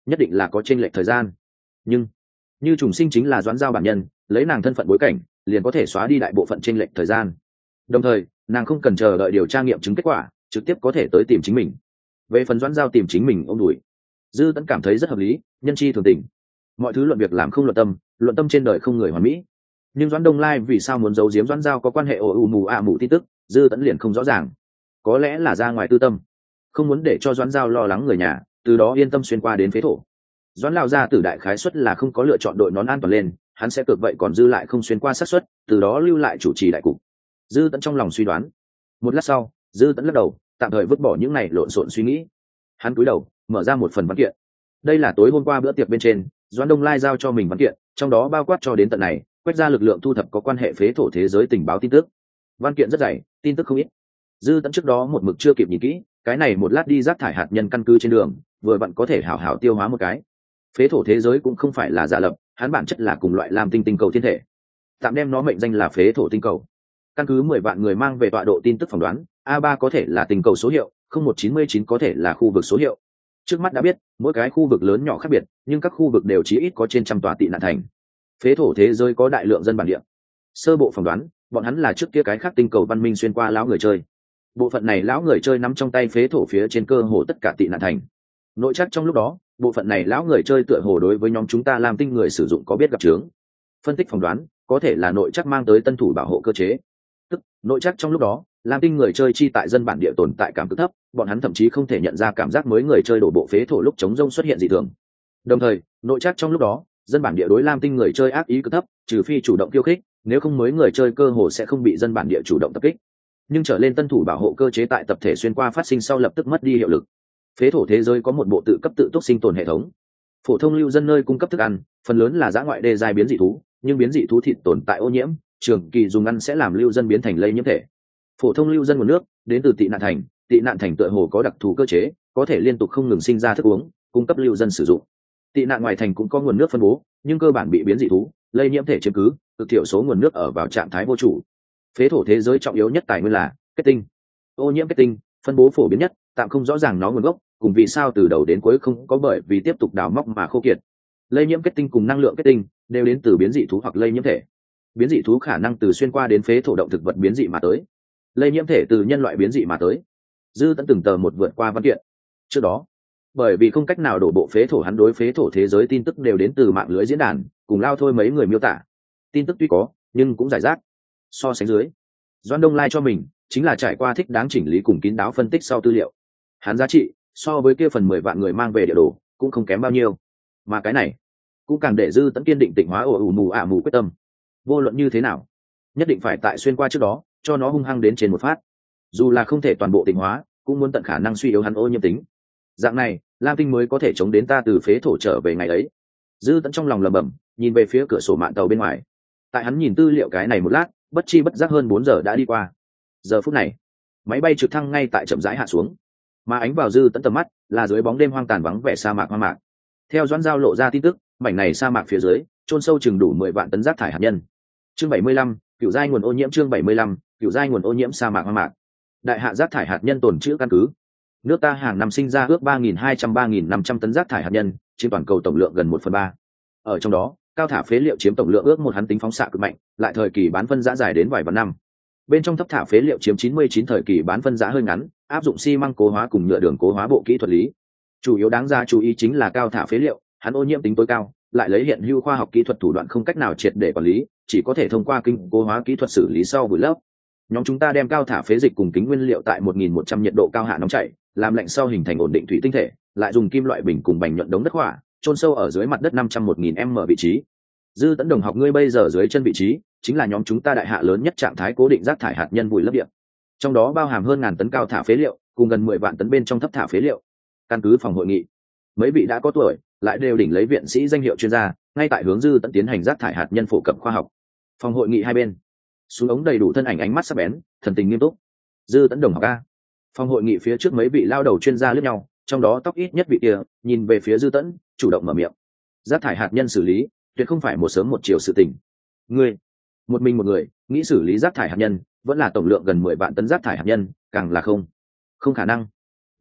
nhất định là có chênh lệch thời gian. Nhưng như trùng sinh chính là Doãn Giao bản nhân, lấy nàng thân phận bối cảnh liền có thể xóa đi đại bộ phận chênh lệch thời gian, đồng thời nàng không cần chờ đợi điều tra nghiệm chứng kết quả, trực tiếp có thể tới tìm chính mình. Về phần Doãn Giao tìm chính mình ôm đùi, Dư Tẫn cảm thấy rất hợp lý, nhân chi thường tình. Mọi thứ luận việc làm không luận tâm trên đời không người hoàn mỹ. Nhưng Doãn Đông Lai vì sao muốn giấu giếm Doãn Giao có quan hệ ồ ù mù ạ mù tin tức, Dư Tẫn liền không rõ ràng. Có lẽ là ra ngoài tư tâm, không muốn để cho Doãn Giao lo lắng người nhà, từ đó yên tâm xuyên qua đến phế thổ. Doãn lão gia tử đại khái suất là không có lựa chọn đội nón an toàn lên, hắn sẽ cực vậy còn Dư lại không xuyên qua xác suất, từ đó lưu lại chủ trì đại cục. Dư Tẫn trong lòng suy đoán. Một lát sau, Dư Tẫn lắc đầu, tạm thời vứt bỏ những này lộn xộn suy nghĩ. Hắn cúi đầu, mở ra một phần văn kiện. Đây là tối hôm qua bữa tiệc bên trên, Doãn Đông Lai giao cho mình văn kiện, trong đó bao quát cho đến tận này, quét ra lực lượng thu thập có quan hệ phế thổ thế giới tình báo tin tức. Văn kiện rất dày, tin tức không ít. Dư Tẫn trước đó một mực chưa kịp nhìn kỹ, cái này một lát đi rác thải hạt nhân căn cứ trên đường, vừa vặn có thể hảo hảo tiêu hóa một cái. Phế thổ thế giới cũng không phải là giả lập, hắn bản chất là cùng loại làm tinh cầu thiên thể. Tạm đem nó mệnh danh là phế thổ tinh cầu. Căn cứ 10 vạn người mang về tọa độ tin tức phỏng đoán, A3 có thể là tinh cầu số hiệu, 0199 có thể là khu vực số hiệu. Trước mắt đã biết, mỗi cái khu vực lớn nhỏ khác biệt, nhưng các khu vực đều chí ít có trên trăm tòa tị nạn thành. Phế thổ thế giới có đại lượng dân bản địa. Sơ bộ phỏng đoán, bọn hắn là trước kia cái khác tinh cầu văn minh xuyên qua lão người chơi. Bộ phận này lão người chơi nắm trong tay phế thổ phía trên cơ hồ tất cả tị nạn thành. Nội chắc trong lúc đó, bộ phận này lão người chơi tựa hồ đối với nhóm chúng ta làm tinh người sử dụng có biết gặp chướng. Phân tích phỏng đoán, có thể là nội chắc mang tới tân thủ bảo hộ cơ chế. Tức, nội chắc trong lúc đó, làm tinh người chơi chi tại dân bản địa tồn tại cảm cực thấp, bọn hắn thậm chí không thể nhận ra cảm giác mới người chơi đổ bộ phế thổ lúc chống rông xuất hiện dị thường. Đồng thời, nội chắc trong lúc đó, dân bản địa đối lam tinh người chơi ác ý cực thấp, trừ phi chủ động khiêu khích, nếu không mới người chơi cơ hồ sẽ không bị dân bản địa chủ động tập kích. Nhưng trở lên tân thủ bảo hộ cơ chế tại tập thể xuyên qua phát sinh sau lập tức mất đi hiệu lực. Phế thổ thế giới có một bộ tự cấp tự túc sinh tồn hệ thống. Phổ thông lưu dân nơi cung cấp thức ăn, phần lớn là dã ngoại đê giai biến dị thú, nhưng biến dị thú thịt tồn tại ô nhiễm, trường kỳ dùng ăn sẽ làm lưu dân biến thành lây nhiễm thể. Phổ thông lưu dân nguồn nước đến từ tị nạn thành tựa hồ có đặc thù cơ chế, có thể liên tục không ngừng sinh ra thức uống, cung cấp lưu dân sử dụng. Tị nạn ngoài thành cũng có nguồn nước phân bố, nhưng cơ bản bị biến dị thú, lây nhiễm thể chiếm cứ, cực thiểu số nguồn nước ở vào trạng thái vô chủ. Phế thổ thế giới trọng yếu nhất tài nguyên là kết tinh. Ô nhiễm kết tinh, phân bố phổ biến nhất, tạm không rõ ràng nó nguồn gốc, cùng vì sao từ đầu đến cuối không có bởi vì tiếp tục đào móc mà khô kiệt. Lây nhiễm kết tinh cùng năng lượng kết tinh đều đến từ biến dị thú hoặc lây nhiễm thể. Biến dị thú khả năng từ xuyên qua đến phế thổ động thực vật biến dị mà tới. Lây nhiễm thể từ nhân loại biến dị mà tới. Dư Tẫn từng tờ một vượt qua văn kiện. Trước đó, bởi vì không cách nào đổ bộ phế thổ, hắn đối phế thổ thế giới tin tức đều đến từ mạng lưới diễn đàn, cùng lao thôi mấy người miêu tả. Tin tức tuy có, nhưng cũng giải rác. So sánh dưới, Doãn Đông Lai cho mình chính là trải qua thích đáng chỉnh lý cùng kín đáo phân tích sau tư liệu. Hắn giá trị so với kia phần 10 vạn người mang về địa đồ cũng không kém bao nhiêu. Mà cái này cũng càng để Dư Tẫn kiên định tịnh hóa ồ ù mù ả mù quyết tâm. Vô luận như thế nào, nhất định phải tại xuyên qua trước đó cho nó hung hăng đến trên một phát. Dù là không thể toàn bộ tịnh hóa, cũng muốn tận khả năng suy yếu hắn ô nhiễm tính. Dạng này, lam tinh mới có thể chống đến ta từ phế thổ trở về ngày ấy. Dư Tẫn trong lòng lẩm bẩm, nhìn về phía cửa sổ mạn tàu bên ngoài. Tại hắn nhìn tư liệu cái này một lát, bất chi bất giác hơn 4 giờ đã đi qua. Giờ phút này, máy bay trực thăng ngay tại chậm rãi hạ xuống, mà ánh vào Dư Tẫn tầm mắt là dưới bóng đêm hoang tàn vắng vẻ sa mạc hoang mạc. Theo Doãn Giao lộ ra tin tức, mảnh này sa mạc phía dưới chôn sâu chừng đủ 10 vạn tấn rác thải hạt nhân. Chương 75, cựu giai nguồn ô nhiễm. Chương 75, cựu giai nguồn ô nhiễm sa mạc hoang mạc. Đại hạ rác thải hạt nhân tồn trữ căn cứ. Nước ta hàng năm sinh ra ước 3.200-3.500 tấn rác thải hạt nhân, chiếm toàn cầu tổng lượng gần 1/3. Ở trong đó, cao thả phế liệu chiếm tổng lượng ước một, hắn tính phóng xạ cực mạnh, lại thời kỳ bán phân rã dài đến vài vạn năm. Bên trong thấp thả phế liệu chiếm 99, thời kỳ bán phân rã hơi ngắn, áp dụng xi măng cố hóa cùng nhựa đường cố hóa bộ kỹ thuật lý. Chủ yếu đáng ra chú ý chính là cao thả phế liệu, hắn ô nhiễm tính tối cao, lại lấy hiện hữu khoa học kỹ thuật thủ đoạn không cách nào triệt để quản lý, chỉ có thể thông qua kinh cố hóa kỹ thuật xử lý sau vùi lấp. Nhóm chúng ta đem cao thả phế dịch cùng kính nguyên liệu tại 1.100 nhiệt độ cao hạ nóng chảy, làm lạnh sau hình thành ổn định thủy tinh thể, lại dùng kim loại bình cùng bành nhuận đống đất hỏa, chôn sâu ở dưới mặt đất 501.000 m vị trí. Dư Tẫn đồng học, ngươi bây giờ dưới chân vị trí chính là nhóm chúng ta đại hạ lớn nhất trạng thái cố định rác thải hạt nhân vùi lấp địa, trong đó bao hàm hơn 1000 tấn cao thả phế liệu, cùng gần 10 vạn tấn bên trong thấp thả phế liệu. Căn cứ phòng hội nghị, mấy vị đã có tuổi, lại đều đỉnh lấy viện sĩ danh hiệu chuyên gia, ngay tại hướng Dư Tẫn tiến hành rác thải hạt nhân phổ cập khoa học. Phòng hội nghị hai bên, xuống ống đầy đủ thân ảnh, ánh mắt sắc bén, thần tình nghiêm túc. Dư Tẫn đồng học a. Phòng hội nghị phía trước mấy vị lao đầu chuyên gia liếc nhau, trong đó tóc ít nhất vị kia nhìn về phía Dư Tẫn, chủ động mở miệng. Rác thải hạt nhân xử lý tuyệt không phải một sớm một chiều sự tình. Ngươi, một mình một người nghĩ xử lý rác thải hạt nhân, vẫn là tổng lượng gần 10 vạn tấn rác thải hạt nhân, càng là không khả năng.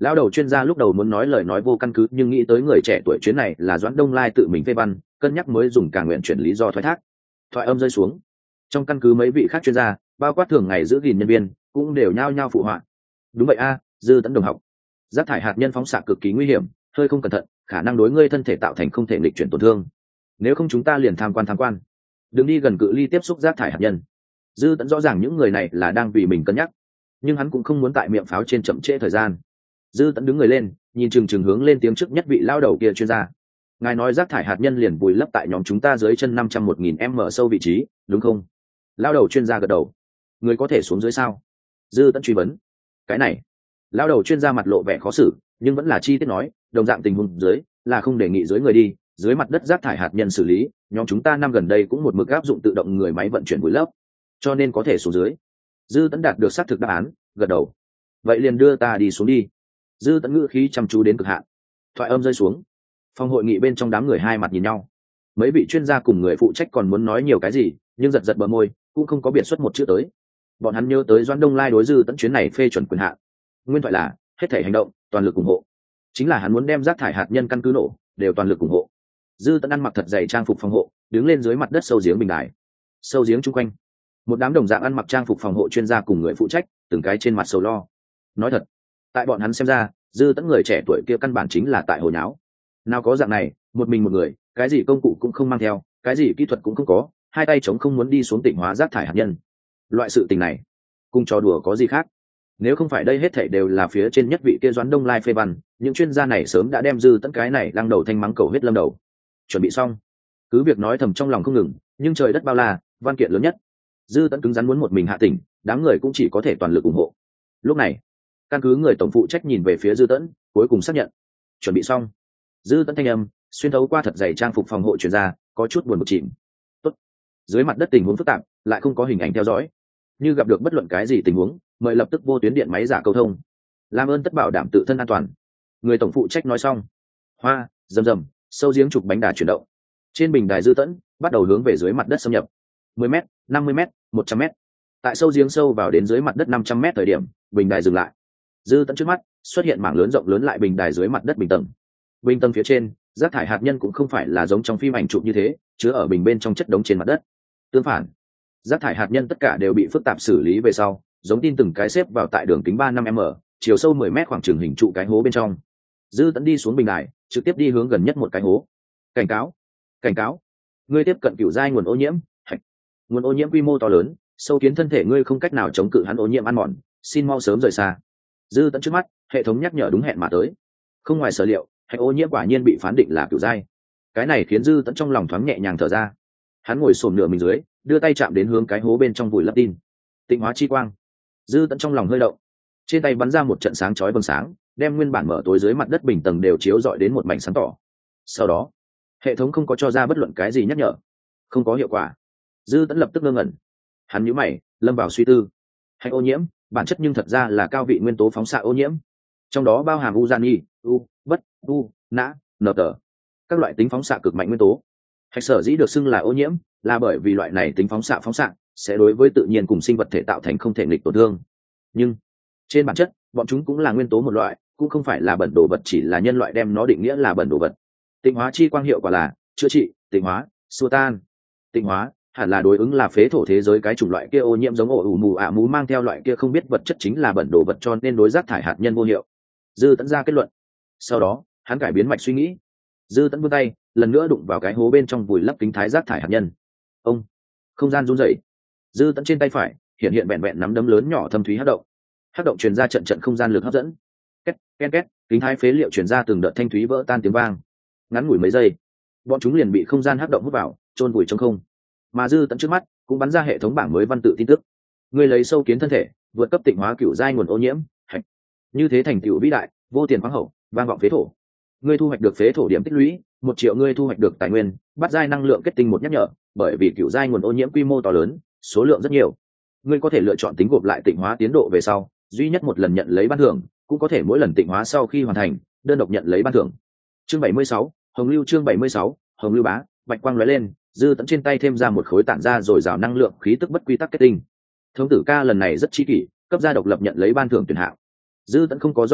Lão đầu chuyên gia lúc đầu muốn nói lời nói vô căn cứ, nhưng nghĩ tới người trẻ tuổi chuyến này là Doãn Đông Lai tự mình phê văn, cân nhắc mới dùng cả nguyện chuyển lý do thoái thác. Thoại âm rơi xuống, trong căn cứ mấy vị khác chuyên gia, bao quát thường ngày giữ gìn nhân viên, cũng đều nhao nhao phụ họa. Đúng vậy a, Dư Tấn đồng học, rác thải hạt nhân phóng xạ cực kỳ nguy hiểm, hơi không cẩn thận khả năng đối ngươi thân thể tạo thành không thể nghịch chuyển tổn thương. Nếu không chúng ta liền tham quan, đừng đi gần cự ly tiếp xúc rác thải hạt nhân. Dư Tấn rõ ràng những người này là đang vì mình cân nhắc, nhưng hắn cũng không muốn tại miệng pháo trên chậm trễ thời gian. Dư Tấn đứng người lên, nhìn chừng hướng lên tiếng trước nhất vị lao đầu kia chuyên gia. Ngài nói rác thải hạt nhân liền vùi lấp tại nhóm chúng ta dưới chân 501.000 m sâu vị trí, đúng không? Lao đầu chuyên gia gật đầu. Người có thể xuống dưới sao? Dư Tấn truy vấn. Cái này, lao đầu chuyên gia mặt lộ vẻ khó xử, nhưng vẫn là chi tiết nói, đồng dạng tình huống dưới là không đề nghị dưới người đi, dưới mặt đất rác thải hạt nhân xử lý, nhóm chúng ta năm gần đây cũng một mực áp dụng tự động người máy vận chuyển vùi lấp, cho nên có thể xuống dưới. Dư Tấn đạt được xác thực đáp án, gật đầu. Vậy liền đưa ta đi xuống đi. Dư Tấn ngữ khí chăm chú đến cực hạn. Thoại âm rơi xuống, phòng hội nghị bên trong đám người hai mặt nhìn nhau. Mấy vị chuyên gia cùng người phụ trách còn muốn nói nhiều cái gì, nhưng giật giật bờ môi, cũng không có biện xuất một chữ tới. Bọn hắn nhớ tới Doãn Đông Lai đối Dư Tấn chuyến này phê chuẩn quyền hạn. Nguyên thoại là hết thể hành động toàn lực ủng hộ, chính là hắn muốn đem rác thải hạt nhân căn cứ nổ đều toàn lực ủng hộ. Dư Tấn ăn mặc thật dày trang phục phòng hộ, đứng lên dưới mặt đất sâu giếng bình đài. Sâu giếng chung quanh, một đám đồng dạng ăn mặc trang phục phòng hộ chuyên gia cùng người phụ trách, từng cái trên mặt sầu lo. Nói thật, tại bọn hắn xem ra, Dư Tấn người trẻ tuổi kia căn bản chính là tại hồi nháo. Nào có dạng này, một mình một người, cái gì công cụ cũng không mang theo, cái gì kỹ thuật cũng không có, hai tay chống không muốn đi xuống Tịnh Hóa rác thải hạt nhân. Loại sự tình này, cùng trò đùa có gì khác? Nếu không phải đây hết thảy đều là phía trên nhất vị kia Doãn Đông Lai phê văn, những chuyên gia này sớm đã đem Dư Tấn cái này lăng đầu thanh mắng cầu huyết lâm đầu. Chuẩn bị xong, cứ việc nói thầm trong lòng không ngừng, nhưng trời đất bao la, văn kiện lớn nhất. Dư Tấn cứng rắn muốn một mình hạ tỉnh, đám người cũng chỉ có thể toàn lực ủng hộ. Lúc này, căn cứ người tổng phụ trách nhìn về phía Dư Tấn, cuối cùng xác nhận. Chuẩn bị xong. Dư Tấn thanh âm xuyên thấu qua thật dày trang phục phòng hộ truyền ra, có chút buồn bực chìm. Tốt. Dưới mặt đất tình huống phức tạp, lại không có hình ảnh theo dõi. Như gặp được bất luận cái gì tình huống, mời lập tức vô tuyến điện máy giả câu thông. Làm ơn tất bảo đảm tự thân an toàn. Người tổng phụ trách nói xong. Hoa, rầm rầm, sâu giếng trục bánh đà chuyển động. Trên bình đài Dư Tấn bắt đầu hướng về dưới mặt đất xâm nhập. 10m, 50m, 100m. Tại sâu giếng sâu vào đến dưới mặt đất 500m thời điểm, bình đài dừng lại. Dư Tấn trước mắt xuất hiện mảng lớn rộng lớn lại bình đài dưới mặt đất bình tầng. Bình tầng phía trên, rác thải hạt nhân cũng không phải là giống trong phim ảnh chụp như thế, chứa ở bình bên trong chất đống trên mặt đất. Tương phản, rác thải hạt nhân tất cả đều bị phức tạp xử lý về sau, giống tin từng cái xếp vào tại đường kính 3-5m, chiều sâu 10m khoảng chừng hình trụ cái hố bên trong. Dư Tấn đi xuống bình đài, trực tiếp đi hướng gần nhất một cái hố. Cảnh cáo, cảnh cáo, ngươi tiếp cận cửu giai nguồn ô nhiễm. Nguồn ô nhiễm quy mô to lớn, sâu kiến thân thể ngươi không cách nào chống cự hắn ô nhiễm ăn mòn, xin mau sớm rời xa. Dư Tấn trước mắt, hệ thống nhắc nhở đúng hẹn mà tới. Không ngoài sở liệu, hạch ô nhiễm quả nhiên bị phán định là cửu giai. Cái này khiến Dư Tấn trong lòng thoáng nhẹ nhàng thở ra. Hắn ngồi xổm nửa mình dưới, đưa tay chạm đến hướng cái hố bên trong vùi lấp tin. Tịnh hóa chi quang. Dư Tấn trong lòng hơi động, trên tay bắn ra một trận sáng chói vầng sáng, đem nguyên bản mở tối dưới mặt đất bình tầng đều chiếu rọi đến một mảnh sáng tỏ. Sau đó, hệ thống không có cho ra bất luận cái gì nhắc nhở, không có hiệu quả. Dư Tấn lập tức ngơ ngẩn. Hắn nhíu mày, lâm vào suy tư. Hạch ô nhiễm, bản chất nhưng thật ra là cao vị nguyên tố phóng xạ ô nhiễm, trong đó bao hàm uzani, bất, nã, nở tờ, các loại tính phóng xạ cực mạnh nguyên tố. Hạch sở dĩ được xưng là ô nhiễm, là bởi vì loại này tính phóng xạ sẽ đối với tự nhiên cùng sinh vật thể tạo thành không thể nghịch tổn thương. Nhưng trên bản chất, bọn chúng cũng là nguyên tố một loại, cũng không phải là bẩn đồ vật, chỉ là nhân loại đem nó định nghĩa là bẩn đồ vật. Tịnh hóa chi quang hiệu quả là chữa trị, tịnh hóa, xua tan. Tịnh hóa hẳn là đối ứng là phế thổ thế giới cái chủng loại kia ô nhiễm giống ổ ủ mù ạ mú mang theo loại kia không biết vật chất chính là bẩn đồ vật, cho nên đối rác thải hạt nhân vô hiệu. Dư Tấn ra kết luận. Sau đó hắn cải biến mạch suy nghĩ. Dư Tấn vươn tay lần nữa đụng vào cái hố bên trong vùi lấp kính thái rác thải hạt nhân. Ông, không gian rung rẩy. Dư Tấn trên tay phải hiện hiện vẹn nắm đấm lớn nhỏ thâm thúy hắc động truyền ra trận không gian lực hấp dẫn. Két két két, kính thái phế liệu truyền ra từng đợt thanh thúy vỡ tan tiếng vang. Ngắn ngủi mấy giây, bọn chúng liền bị không gian hắc động hút vào, chôn vùi trong không. Mà Dư Tấn trước mắt cũng bắn ra hệ thống bảng mới văn tự tin tức. Ngươi lấy sâu kiến thân thể vượt cấp tịnh hóa cửu giai nguồn ô nhiễm, hạch. Như thế thành tựu vĩ đại, vô tiền khoáng hậu, vang vọng phế thổ. Ngươi thu hoạch được phế thổ điểm tích lũy 1 triệu, ngươi thu hoạch được tài nguyên bắt giai năng lượng kết tinh một nhắc nhở, bởi vì cửu giai nguồn ô nhiễm quy mô to lớn, số lượng rất nhiều. Ngươi có thể lựa chọn tính gộp lại tịnh hóa tiến độ về sau, duy nhất một lần nhận lấy ban thưởng, cũng có thể mỗi lần tịnh hóa sau khi hoàn thành, đơn độc nhận lấy ban thưởng. Chương 76, Hồng Lưu. Chương 76, Hồng Lưu bá. Bạch quang lóe lên, Dư Tấn trên tay thêm ra một khối tản ra rồi rào năng lượng khí tức bất quy tắc kết tinh. Thống tử ca lần này rất chi kỷ, cấp ra độc lập nhận lấy ban thưởng tuyển hạng. Dư Tấn không có do dự,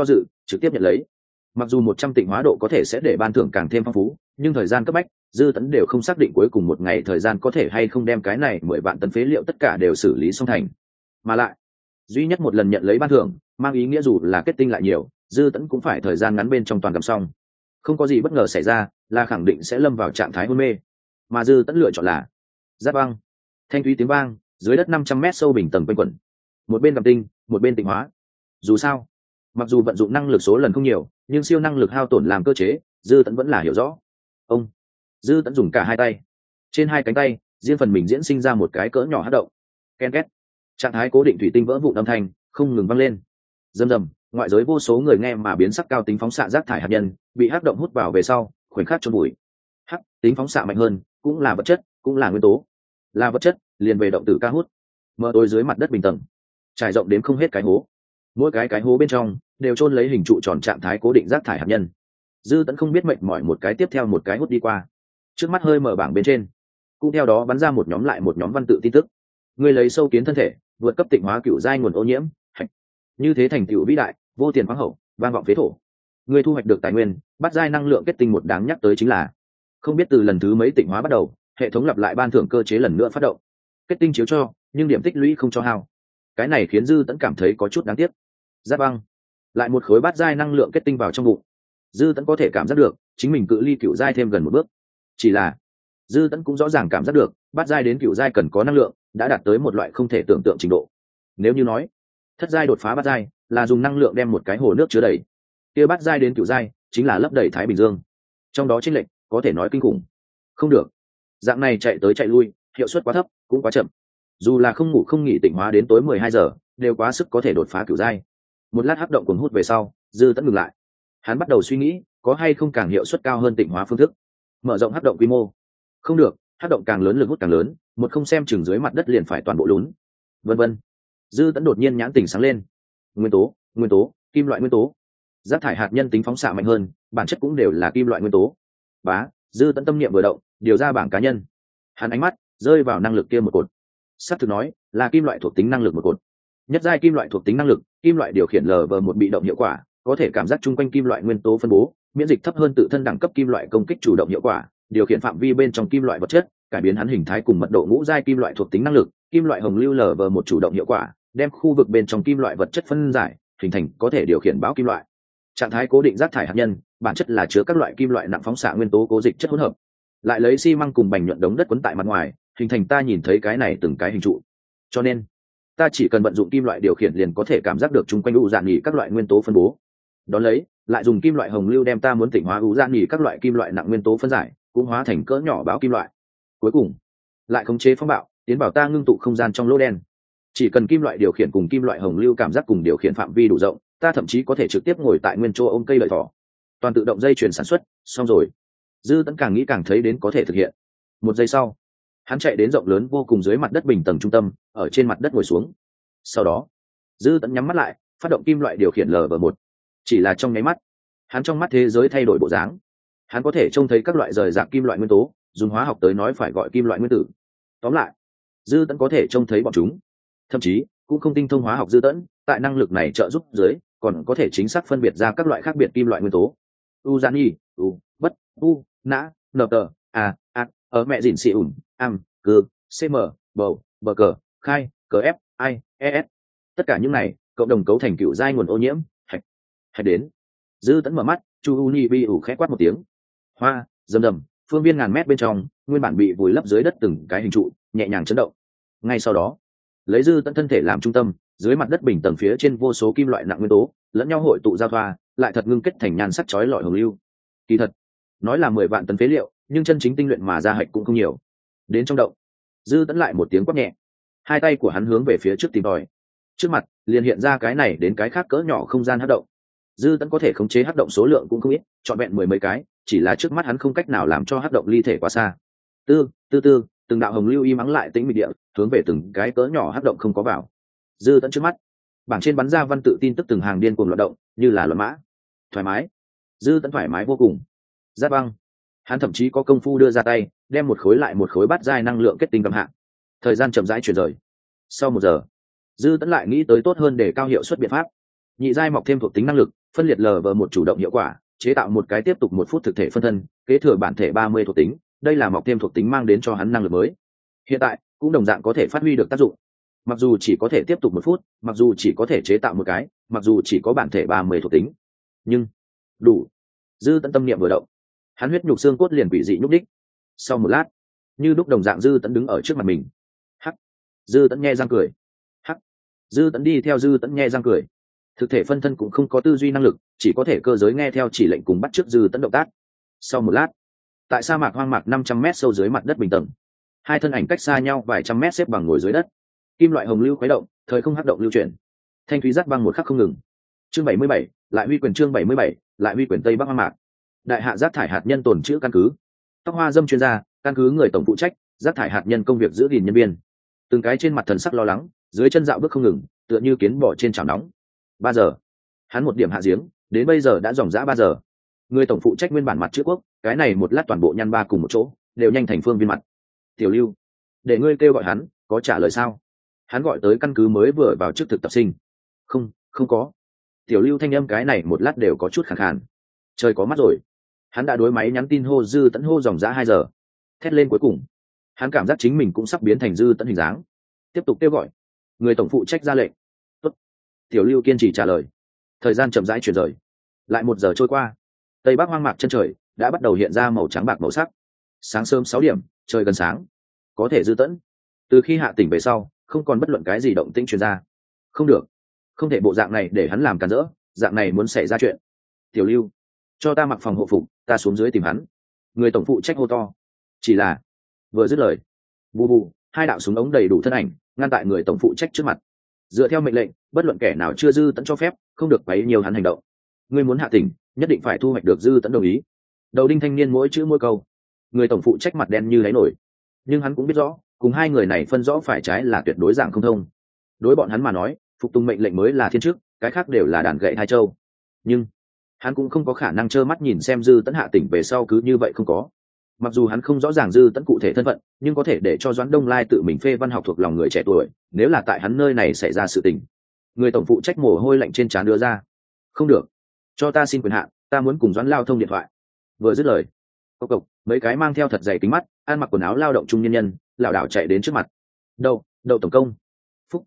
trực tiếp nhận lấy. Mặc dù 100 tịnh hóa độ có thể sẽ để ban thưởng càng thêm phong phú, nhưng thời gian cấp bách, Dư Tấn đều không xác định cuối cùng một ngày thời gian có thể hay không đem cái này 10 vạn tấn phế liệu tất cả đều xử lý xong thành. Mà lại, duy nhất một lần nhận lấy ban thưởng, mang ý nghĩa dù là kết tinh lại nhiều, Dư Tấn cũng phải thời gian ngắn bên trong toàn cầm xong. Không có gì bất ngờ xảy ra, là khẳng định sẽ lâm vào trạng thái hôn mê. Mà Dư Tấn lựa chọn là giáp băng. Thanh thúy tiếng vang, dưới đất 500 mét sâu bình tầng quanh quẩn. Một bên cầm tinh, một bên tịnh hóa. Dù sao, mặc dù vận dụng năng lực số lần không nhiều, nhưng siêu năng lực hao tổn làm cơ chế, Dư Tấn vẫn là hiểu rõ. Ông Dư Tấn dùng cả hai tay, trên hai cánh tay riêng phần mình diễn sinh ra một cái cỡ nhỏ hất động. Ken két, trạng thái cố định thủy tinh vỡ vụn âm thanh không ngừng vang lên. Rầm rầm, ngoại giới vô số người nghe mà biến sắc cao tính phóng xạ rác thải hạt nhân bị hắc động hút vào về sau, khoảnh khắc chôn bụi. Hắc tính phóng xạ mạnh hơn, cũng là vật chất, cũng là nguyên tố. Là vật chất, liền về động tử ca hút. Mờ tối dưới mặt đất bình tầng, trải rộng đến không hết cái hố. Mỗi cái hố bên trong đều chôn lấy hình trụ tròn trạng thái cố định rác thải hạt nhân. Dư Tấn không biết mệt mỏi một cái tiếp theo một cái hút đi qua. Trước mắt hơi mở bảng bên trên, cũng theo đó bắn ra một nhóm lại một nhóm văn tự tin tức. Người lấy sâu kiến thân thể, vượt cấp tịnh hóa cựu giai nguồn ô nhiễm, hạch. Như thế thành tựu vĩ đại, vô tiền khoáng hậu, vang vọng phế thổ. Người thu hoạch được tài nguyên, bắt giai năng lượng kết tinh một đáng nhắc tới chính là, không biết từ lần thứ mấy tịnh hóa bắt đầu, hệ thống lặp lại ban thưởng cơ chế lần nữa phát động. Kết tinh chiếu cho, nhưng điểm tích lũy không cho hao. Cái này khiến Dư Tấn cảm thấy có chút đáng tiếc. Giáp băng, lại một khối bát giai năng lượng kết tinh vào trong bụng. Dư Tấn có thể cảm giác được chính mình cự ly cựu giai thêm gần một bước. Chỉ là Dư Tấn cũng rõ ràng cảm giác được bát giai đến cựu giai cần có năng lượng đã đạt tới một loại không thể tưởng tượng trình độ. Nếu như nói thất giai đột phá bát giai là dùng năng lượng đem một cái hồ nước chứa đầy, kia bát giai đến cựu giai chính là lấp đầy Thái Bình Dương. Trong đó chênh lệch có thể nói kinh khủng. Không được, dạng này chạy tới chạy lui, hiệu suất quá thấp, cũng quá chậm. Dù là không ngủ không nghỉ tịnh hóa đến tối 12 giờ, đều quá sức có thể đột phá cửu giai. Một lát hấp động cuồng hút về sau, Dư Tấn ngừng lại. Hắn bắt đầu suy nghĩ, có hay không càng hiệu suất cao hơn tịnh hóa phương thức, mở rộng hấp động quy mô. Không được, hấp động càng lớn lực hút càng lớn, một không xem chừng dưới mặt đất liền phải toàn bộ lún. Vân vân. Dư Tấn đột nhiên nhãn tỉnh sáng lên. Nguyên tố, kim loại nguyên tố. Rác thải hạt nhân tính phóng xạ mạnh hơn, bản chất cũng đều là kim loại nguyên tố. Bá, Dư Tấn tâm niệm vừa động, điều ra bảng cá nhân. Hắn ánh mắt rơi vào năng lực kia một cột. Sắp thực nói, là kim loại thuộc tính năng lực một cột. Nhất giai kim loại thuộc tính năng lực, kim loại điều khiển LV1 bị động hiệu quả, có thể cảm giác chung quanh kim loại nguyên tố phân bố, miễn dịch thấp hơn tự thân đẳng cấp kim loại công kích chủ động hiệu quả, điều khiển phạm vi bên trong kim loại vật chất, cải biến hắn hình thái cùng mật độ ngũ giai kim loại thuộc tính năng lực, kim loại hồng lưu LV1 chủ động hiệu quả, đem khu vực bên trong kim loại vật chất phân giải, hình thành có thể điều khiển bão kim loại. Trạng thái cố định rác thải hạt nhân, bản chất là chứa các loại kim loại nặng phóng xạ nguyên tố cố dịch chất hỗn hợp, lại lấy xi măng cùng bành nhuận đống đất quấn tại mặt ngoài, hình thành ta nhìn thấy cái này từng cái hình trụ. Cho nên ta chỉ cần vận dụng kim loại điều khiển liền có thể cảm giác được chung quanh u dạn nghỉ các loại nguyên tố phân bố. Đón lấy lại dùng kim loại hồng lưu đem ta muốn tịnh hóa u dạn nghỉ các loại kim loại nặng nguyên tố phân giải, cũng hóa thành cỡ nhỏ báo kim loại. Cuối cùng lại khống chế phong bạo, tiến vào ta ngưng tụ không gian trong lỗ đen. Chỉ cần kim loại điều khiển cùng kim loại hồng lưu cảm giác cùng điều khiển phạm vi đủ rộng, ta thậm chí có thể trực tiếp ngồi tại nguyên chỗ ôm cây lợi thỏ. Toàn tự động dây chuyển sản xuất, xong rồi. Dư Tấn càng nghĩ càng thấy đến có thể thực hiện. Một giây sau, hắn chạy đến rộng lớn vô cùng dưới mặt đất bình tầng trung tâm, ở trên mặt đất ngồi xuống. Sau đó Dư Tấn nhắm mắt lại, phát động kim loại điều khiển LV1. Chỉ là trong nháy mắt, hắn trong mắt thế giới thay đổi bộ dáng. Hắn có thể trông thấy các loại rời rạc kim loại nguyên tố, dùng hóa học tới nói phải gọi kim loại nguyên tử. Tóm lại, Dư Tấn có thể trông thấy bọn chúng. Thậm chí cũng không tinh thông hóa học Dư Tấn, tại năng lực này trợ giúp dưới, còn có thể chính xác phân biệt ra các loại khác biệt kim loại nguyên tố. Uzani, bất, nã, nờ ở mẹ dỉn xì ủn, cư, cm, bầu, bờ cờ, khai, cờ f, i, es. Tất cả những này cộng đồng cấu thành cựu giai nguồn ô nhiễm, hạch đến. Dư Tấn mở mắt, Chu Uni bi ủ khẽ quát một tiếng. Hoa, rầm rầm, phương viên ngàn mét bên trong, nguyên bản bị vùi lấp dưới đất từng cái hình trụ, nhẹ nhàng chấn động. Ngay sau đó, lấy Dư Tấn thân thể làm trung tâm, dưới mặt đất bình tầng phía trên vô số kim loại nặng nguyên tố, lẫn nhau hội tụ giao thoa, lại thật ngưng kết thành nhan sắc chói lọi hồng lưu. Kỳ thật, nói là 10 vạn tấn phế liệu, nhưng chân chính tinh luyện mà ra hạch cũng không nhiều. Đến trong động, Dư Tấn lại một tiếng quát nhẹ, hai tay của hắn hướng về phía trước tìm tòi. Trước mặt liền hiện ra cái này đến cái khác cỡ nhỏ không gian hấp động. Dư Tấn có thể khống chế hấp động số lượng cũng không ít, trọn vẹn 10 mấy cái, chỉ là trước mắt hắn không cách nào làm cho hấp động ly thể quá xa. Từng đạo hồng lưu im ắng lại tĩnh mịch địa, hướng về từng cái cỡ nhỏ hấp động không có vào. Dư Tấn trước mắt, bảng trên bắn ra văn tự tin tức từng hàng điên cuồng loạn động, như là loạn mã. Thoải mái. Dư Tấn thoải mái vô cùng. Giáp băng. Hắn thậm chí có công phu đưa ra tay, đem một khối lại một khối bát giai năng lượng kết tinh cầm hạ. Thời gian chậm rãi chuyển rời. Sau 1 giờ, Dư Tấn lại nghĩ tới tốt hơn để cao hiệu suất biện pháp. nhị giai mọc thêm thuộc tính năng lực, phân liệt LV1 chủ động hiệu quả, chế tạo một cái tiếp tục 1 phút thực thể phân thân, kế thừa bản thể 30 thuộc tính, đây là mọc thêm thuộc tính mang đến cho hắn năng lực mới. Hiện tại cũng đồng dạng có thể phát huy được tác dụng. Mặc dù chỉ có thể tiếp tục 1 phút, mặc dù chỉ có thể chế tạo một cái, mặc dù chỉ có bản thể 30 thuộc tính, nhưng đủ. Dư Tẫn tâm niệm vừa động, hắn huyết nhục xương cốt liền quỷ dị nhúc đích. Sau một lát, như lúc đồng dạng Dư Tẫn đứng ở trước mặt mình. Hắc. Dư Tẫn nhe răng cười. Hắc. Dư Tẫn đi theo Dư Tẫn nhe răng cười. Thực thể phân thân cũng không có tư duy năng lực, chỉ có thể cơ giới nghe theo chỉ lệnh cùng bắt chước Dư Tẫn động tác. Sau một lát, tại sa mạc hoang mạc 500 m sâu dưới mặt đất bình tầng, hai thân ảnh cách xa nhau vài trăm mét xếp bằng ngồi dưới đất. Kim loại hồng lưu khuấy động, thời không hắc động lưu chuyển. Thanh thúy rát băng một khắc không ngừng. Chương 77, lại huy quyền chương 77, lại huy quyền Tây Bắc hoang mạc. Đại hạ rác thải hạt nhân tồn trữ căn cứ. Tóc hoa dâm chuyên gia, căn cứ người tổng phụ trách, rác thải hạt nhân công việc giữ gìn nhân viên. Từng cái trên mặt thần sắc lo lắng, dưới chân dạo bước không ngừng, tựa như kiến bò trên chảo nóng. 3 giờ. Hắn một điểm hạ giếng, đến bây giờ đã dòng dã 3 giờ. Người tổng phụ trách nguyên bản mặt chữ quốc, cái này một lát toàn bộ nhăn ba cùng một chỗ, đều nhanh thành phương viên mặt. Tiểu Lưu, để ngươi kêu gọi hắn, có trả lời sao? Hắn gọi tới căn cứ mới vừa vào trước thực tập sinh. Không có. Tiểu Lưu thanh âm cái này một lát đều có chút khàn khàn. Trời có mắt rồi. Hắn đã đối máy nhắn tin hô Dư Tẫn hô dòng dã 2 giờ. Thét lên cuối cùng, hắn cảm giác chính mình cũng sắp biến thành Dư Tẫn hình dáng. Tiếp tục kêu gọi. Người tổng phụ trách ra lệnh. Tốt. Tiểu Lưu kiên trì trả lời. Thời gian chậm rãi chuyển rời. Lại 1 giờ trôi qua. Tây Bắc hoang mạc chân trời đã bắt đầu hiện ra màu trắng bạc màu sắc. Sáng sớm 6 điểm, trời gần sáng. Có thể Dư Tẫn từ khi hạ tỉnh về sau không còn bất luận cái gì động tĩnh truyền ra. Không được, không thể bộ dạng này để hắn làm cản rỡ, dạng này muốn xảy ra chuyện. Tiểu Lưu, cho ta mặc phòng hộ phục, ta xuống dưới tìm hắn. Người tổng phụ trách hô to. Chỉ là vừa dứt lời, bù bù, 2 đạo súng ống đầy đủ thân ảnh ngăn tại người tổng phụ trách trước mặt. Dựa theo mệnh lệnh, bất luận kẻ nào chưa Dư Tẫn cho phép không được quấy nhiều hắn hành động. Ngươi muốn hạ tỉnh, nhất định phải thu hoạch được Dư Tẫn đồng ý. Đầu đinh thanh niên mỗi chữ mỗi câu. Người tổng phụ trách mặt đen như đáy nổi, nhưng hắn cũng biết rõ cùng hai người này phân rõ phải trái là tuyệt đối dạng không thông. Đối bọn hắn mà nói, phục tùng mệnh lệnh mới là thiên chức, cái khác đều là đàn gậy hai châu. Nhưng hắn cũng không có khả năng trơ mắt nhìn xem Dư Tẫn hạ tỉnh về sau cứ như vậy không có. Mặc dù hắn không rõ ràng Dư Tẫn cụ thể thân phận, nhưng có thể để cho Doãn Đông Lai tự mình phê văn học thuộc lòng người trẻ tuổi, nếu là tại hắn nơi này xảy ra sự tình. Người tổng phụ trách mồ hôi lạnh trên trán đưa ra. Không được, cho ta xin quyền hạn, ta muốn cùng Doãn Lao thông điện thoại. Vừa dứt lời, cộc cộc, mấy cái mang theo thật dày kính mắt, ăn mặc quần áo lao động trung nhân nhân lảo đảo chạy đến trước mặt. Đậu tổng công. Phúc,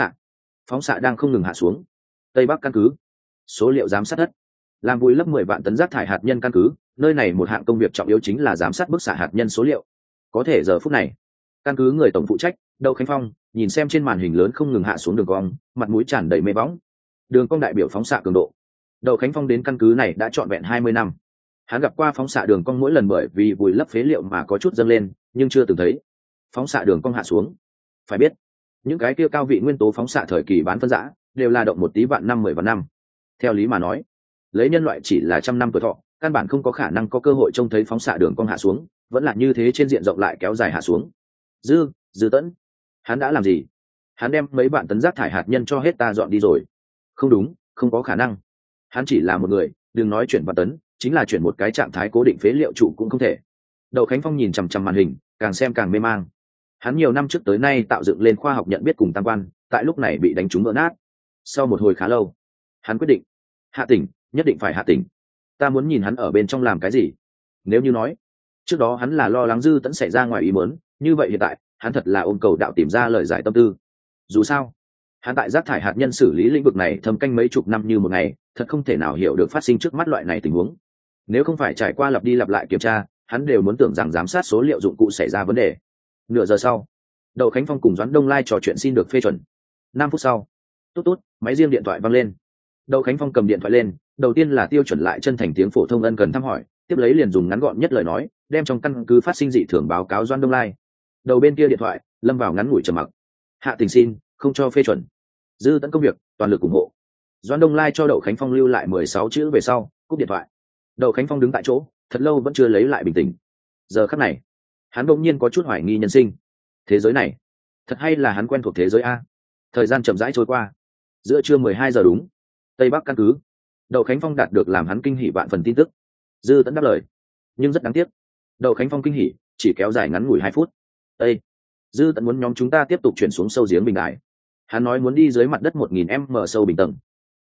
phóng xạ đang không ngừng hạ xuống. Tây Bắc căn cứ, số liệu giám sát đất, làm vùi lấp 10 vạn tấn rác thải hạt nhân căn cứ, nơi này một hạng công việc trọng yếu chính là giám sát bức xạ hạt nhân số liệu. Có thể giờ phút này, căn cứ người tổng phụ trách Đậu Khánh Phong nhìn xem trên màn hình lớn không ngừng hạ xuống đường cong, mặt mũi tràn đầy mê bóng. Đường cong đại biểu phóng xạ cường độ. Đậu Khánh Phong đến căn cứ này đã trọn vẹn 20 năm. Hắn gặp qua phóng xạ đường cong mỗi lần bởi vì vùi lấp phế liệu mà có chút dâng lên, nhưng chưa từng thấy phóng xạ đường cong hạ xuống. Phải biết, những cái kia cao vị nguyên tố phóng xạ thời kỳ bán phân rã đều là động một tí vạn năm 10 vạn năm. Theo lý mà nói, lấy nhân loại chỉ là 100 năm tuổi thọ, căn bản không có khả năng có cơ hội trông thấy phóng xạ đường cong hạ xuống, vẫn là như thế trên diện rộng lại kéo dài hạ xuống. Dư Tẫn, hắn đã làm gì? Hắn đem mấy vạn tấn rác thải hạt nhân cho hết ta dọn đi rồi. Không đúng, không có khả năng. Hắn chỉ là một người, đừng nói chuyển vạn tấn, chính là chuyển một cái trạng thái cố định phế liệu trụ cũng không thể. Đậu Khánh Phong nhìn chằm chằm màn hình, càng xem càng mê mang. Hắn nhiều năm trước tới nay tạo dựng lên khoa học nhận biết cùng tam quan, tại lúc này bị đánh trúng vỡ nát. Sau một hồi khá lâu, hắn quyết định hạ tỉnh, nhất định phải hạ tỉnh. Ta muốn nhìn hắn ở bên trong làm cái gì. Nếu như nói trước đó hắn là lo lắng Dư Tẫn xảy ra ngoài ý muốn, như vậy hiện tại hắn thật là ôm cầu đạo tìm ra lời giải tâm tư. Dù sao, hắn tại rác thải hạt nhân xử lý lĩnh vực này thâm canh mấy chục năm như một ngày, thật không thể nào hiểu được phát sinh trước mắt loại này tình huống. Nếu không phải trải qua lặp đi lặp lại kiểm tra, hắn đều muốn tưởng rằng giám sát số liệu dụng cụ xảy ra vấn đề. Nửa giờ sau, Đậu Khánh Phong cùng Doãn Đông Lai trò chuyện xin được phê chuẩn. 5 phút sau, tút tút, máy riêng điện thoại vang lên. Đậu Khánh Phong cầm điện thoại lên, đầu tiên là tiêu chuẩn lại chân thành tiếng phổ thông ân cần thăm hỏi, tiếp lấy liền dùng ngắn gọn nhất lời nói, đem trong căn cứ phát sinh dị thường báo cáo Doãn Đông Lai. Đầu bên kia điện thoại lâm vào ngắn ngủi trầm mặc. Hạ tình xin, không cho phê chuẩn. Dư Tẫn công việc, toàn lực ủng hộ. Doãn Đông Lai cho Đậu Khánh Phong lưu lại 16 chữ về sau, cúp điện thoại. Đậu Khánh Phong đứng tại chỗ, thật lâu vẫn chưa lấy lại bình tĩnh. Giờ khắc này, hắn đột nhiên có chút hoài nghi nhân sinh. Thế giới này, thật hay là hắn quen thuộc thế giới a? Thời gian chậm rãi trôi qua. Giữa trưa 12 giờ đúng, Tây Bắc căn cứ. Đậu Khánh Phong đạt được làm hắn kinh hỉ vạn phần tin tức. Dư Tẫn đáp lời, nhưng rất đáng tiếc. Đậu Khánh Phong kinh hỉ chỉ kéo dài ngắn ngủi 2 phút. Ê, Dư Tẫn muốn nhóm chúng ta tiếp tục chuyển xuống sâu giếng bình đại. Hắn nói muốn đi dưới mặt đất 1000 m sâu bình tầng.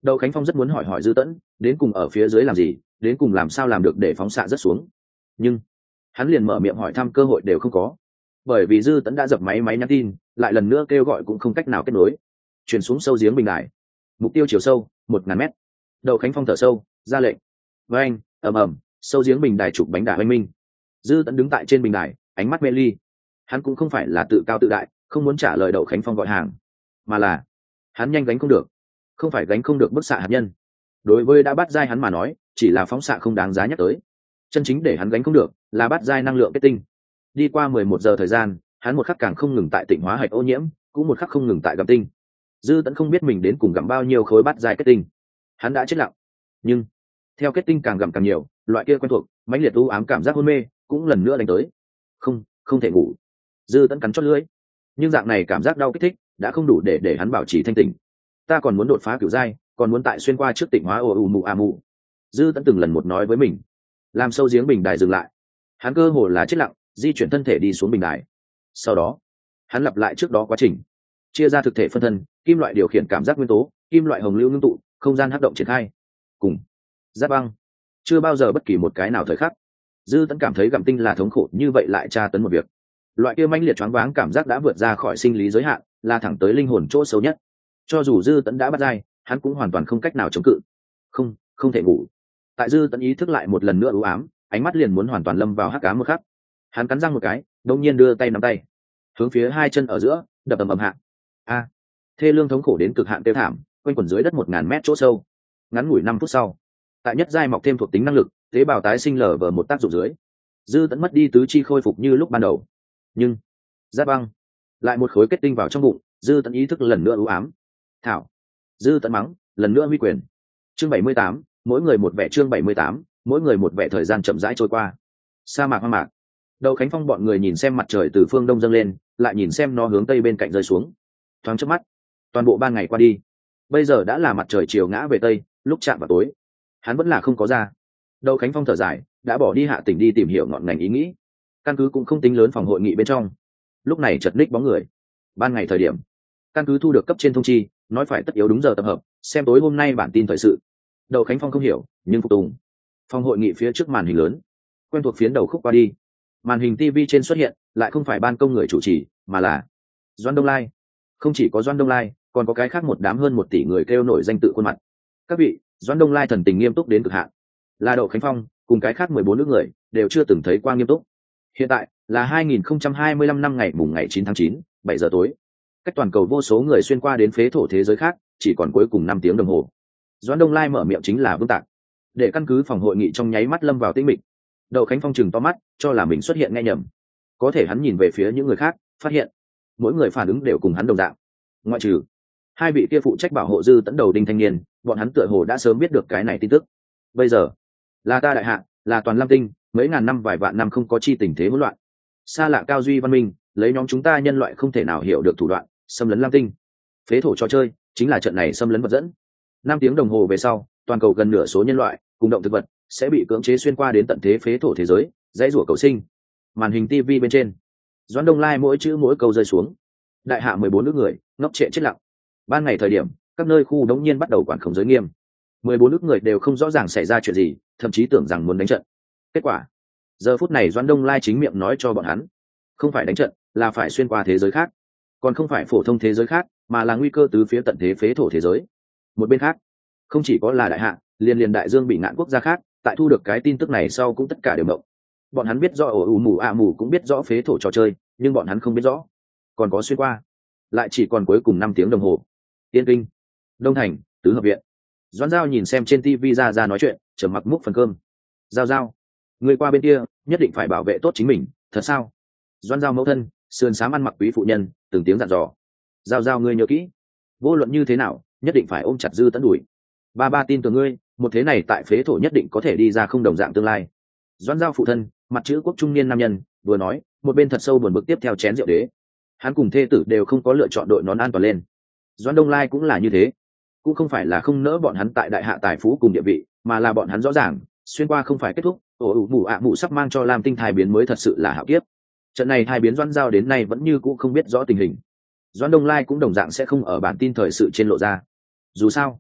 Đậu Khánh Phong rất muốn hỏi hỏi Dư Tẫn đến cùng ở phía dưới làm gì, đến cùng làm sao làm được để phóng xạ rất xuống, nhưng hắn liền mở miệng hỏi thăm cơ hội đều không có, bởi vì Dư Tẫn đã dập máy nhắn tin, lại lần nữa kêu gọi cũng không cách nào kết nối. Chuyển xuống sâu giếng bình đài, mục tiêu chiều sâu 1000 mét. Đậu Khánh Phong thở sâu ra lệnh. Với anh ầm ầm, sâu giếng bình đài trục bánh đà oanh minh. Dư Tẫn đứng tại trên bình đài, ánh mắt mê ly. Hắn cũng không phải là tự cao tự đại, không muốn trả lời Đậu Khánh Phong gọi hàng, mà là hắn nhanh gánh không được, không phải gánh không được bức xạ hạt nhân. Đối với đã bắt giai hắn mà nói, chỉ là phóng xạ không đáng giá nhắc tới. Chân chính để hắn gánh không được là bắt giai năng lượng kết tinh. Đi qua 11 giờ thời gian, hắn một khắc càng không ngừng tại tịnh hóa hạch ô nhiễm, cũng một khắc không ngừng tại gặm tinh. Dư Tẫn không biết mình đến cùng gặm bao nhiêu khối bắt giai kết tinh. Hắn đã chết lặng, nhưng theo kết tinh càng gặm càng nhiều, loại kia quen thuộc mãnh liệt u ám cảm giác hôn mê cũng lần nữa đánh tới. Không thể ngủ. Dư Tẫn cắn chót lưỡi, nhưng dạng này cảm giác đau kích thích đã không đủ để hắn bảo trì thanh tỉnh. Ta còn muốn đột phá cửu giai, còn muốn tại xuyên qua trước tịnh hóa ồ mù a mù. Dư Tẫn từng lần một nói với mình. Làm sâu giếng bình đài dừng lại, hắn cơ hồ là chết lặng, di chuyển thân thể đi xuống bình đài. Sau đó hắn lặp lại trước đó quá trình, chia ra thực thể phân thân, kim loại điều khiển cảm giác nguyên tố, kim loại hồng lưu ngưng tụ, không gian hấp động triển khai, cùng giáp băng. Chưa bao giờ bất kỳ một cái nào thời khắc Dư Tẫn cảm thấy gặm tinh là thống khổ như vậy lại tra tấn một việc. Loại kia mãnh liệt choáng váng cảm giác đã vượt ra khỏi sinh lý giới hạn, là thẳng tới linh hồn chỗ sâu nhất. Cho dù Dư Tẫn đã bắt dai, hắn cũng hoàn toàn không cách nào chống cự. Không thể ngủ. Tại Dư Tẫn ý thức lại một lần nữa u ám, ánh mắt liền muốn hoàn toàn lâm vào hắc ám một khắc. Hắn cắn răng một cái, đột nhiên đưa tay nắm tay, hướng phía hai chân ở giữa đập ầm ầm hạ. A! Thê lương thống khổ đến cực hạn tiêu thảm, quanh quẩn dưới đất 1000 mét chỗ sâu. Ngắn ngủi 5 phút sau, tại nhất giai mọc thêm thuộc tính năng lực, tế bào tái sinh lở vờ một tác dụng dưới, Dư Tẫn mất đi tứ chi khôi phục như lúc ban đầu. Nhưng giáp băng lại một khối kết tinh vào trong bụng, Dư Tẫn ý thức lần nữa u ám. Thảo! Dư Tẫn mắng, lần nữa huy quyền. Chương 78, mỗi người một vẻ. Chương 78, mỗi người một vẻ. Thời gian chậm rãi trôi qua. Sa mạc hoang mạc. Đậu Khánh Phong bọn người nhìn xem mặt trời từ phương đông dâng lên, lại nhìn xem nó hướng tây bên cạnh rơi xuống. Thoáng chớp mắt, toàn bộ 3 ngày qua đi. Bây giờ đã là mặt trời chiều ngã về tây, lúc chạm vào tối. Hắn vẫn là không có ra. Đậu Khánh Phong thở dài, đã bỏ đi hạ tỉnh đi tìm hiểu ngọn ngành ý nghĩ. Căn cứ cũng không tính lớn phòng hội nghị bên trong. Lúc này chợt ních bóng người. Ban ngày thời điểm, căn cứ thu được cấp trên thông chi, nói phải tất yếu đúng giờ tập hợp, xem tối hôm nay bản tin thời sự. Đậu Khánh Phong không hiểu, nhưng phục tùng. Phòng hội nghị phía trước màn hình lớn, quen thuộc phiến đầu khúc qua đi. Màn hình TV trên xuất hiện, lại không phải ban công người chủ trì, mà là Doãn Đông Lai. Không chỉ có Doãn Đông Lai, còn có cái khác một đám hơn 1 tỷ người kêu nổi danh tự khuôn mặt. Các vị, Doãn Đông Lai thần tình nghiêm túc đến cực hạn. Là Đậu Khánh Phong cùng cái khác 14 nước người đều chưa từng thấy qua nghiêm túc. Hiện tại là 2025 năm ngày mùng ngày 9 tháng 9, 7 giờ tối. Cách toàn cầu vô số người xuyên qua đến phế thổ thế giới khác, chỉ còn cuối cùng 5 tiếng đồng hồ. Doãn Đông Lai mở miệng chính là vương tạc, để căn cứ phòng hội nghị trong nháy mắt lâm vào tĩnh mịch. Đậu Khánh Phong chừng to mắt, cho là mình xuất hiện nghe nhầm. Có thể hắn nhìn về phía những người khác, phát hiện mỗi người phản ứng đều cùng hắn đồng dạng, ngoại trừ 2 vị kia phụ trách bảo hộ Dư Tẫn đầu đinh thanh niên, bọn hắn tựa hồ đã sớm biết được cái này tin tức. Bây giờ là ta đại hạ, là toàn Lam Tinh, mấy ngàn năm vài vạn năm không có chi tình thế hỗn loạn, xa lạ cao duy văn minh, lấy nhóm chúng ta nhân loại không thể nào hiểu được thủ đoạn xâm lấn Lam Tinh. Phế thổ trò chơi chính là trận này xâm lấn vật dẫn. 5 tiếng đồng hồ về sau, toàn cầu gần nửa số nhân loại cùng động thực vật sẽ bị cưỡng chế xuyên qua đến tận thế phế thổ thế giới, dãy rủa cầu sinh. Màn hình TV bên trên, Doãn Đông Lai mỗi chữ mỗi câu rơi xuống. Đại hạ 14 nước người ngốc trệ chết lặng. Ban ngày thời điểm, các nơi khu đống nhiên bắt đầu quản khống giới nghiêm. 14 nước người đều không rõ ràng xảy ra chuyện gì, thậm chí tưởng rằng muốn đánh trận. Kết quả, giờ phút này Doãn Đông Lai chính miệng nói cho bọn hắn, không phải đánh trận, là phải xuyên qua thế giới khác, còn không phải phổ thông thế giới khác, mà là nguy cơ từ phía tận thế phế thổ thế giới. Một bên khác, không chỉ có là đại hạ, liền đại dương bị ngạn quốc gia khác, tại thu được cái tin tức này sau cũng tất cả đều động. Bọn hắn biết rõ ổ mù ạ mù cũng biết rõ phế thổ trò chơi, nhưng bọn hắn không biết rõ còn có xuyên qua. Lại chỉ còn cuối cùng 5 tiếng đồng hồ. Tiên Kinh, Đông Thành, Tứ Hợp viện. Doãn Giao nhìn xem trên TV ra nói chuyện, trầm mặc múc phần cơm. Giao, người qua bên kia nhất định phải bảo vệ tốt chính mình, thật sao? Doãn Giao mẫu thân, sườn xám ăn mặc quý phụ nhân, từng tiếng dặn dò. Giao ngươi nhớ kỹ, vô luận như thế nào, nhất định phải ôm chặt Dư Tẫn đuổi. Ba tin tưởng ngươi, một thế này tại phế thổ nhất định có thể đi ra không đồng dạng tương lai. Doãn Giao phụ thân, mặt chữ quốc trung niên nam nhân, vừa nói, một bên thật sâu buồn bực tiếp theo chén rượu đế. Hắn cùng thê tử đều không có lựa chọn đội nón an toàn lên. Doãn Đông Lai cũng là như thế, cũng không phải là không nỡ bọn hắn tại đại hạ tài phú cùng địa vị, mà là bọn hắn rõ ràng, xuyên qua không phải kết thúc, mụ sắp mang cho Lam Tinh thai biến mới thật sự là hạo kiếp. Trận này thai biến Doãn Giao đến nay vẫn như cũ không biết rõ tình hình. Doãn Đông Lai cũng đồng dạng sẽ không ở bản tin thời sự trên lộ ra. Dù sao,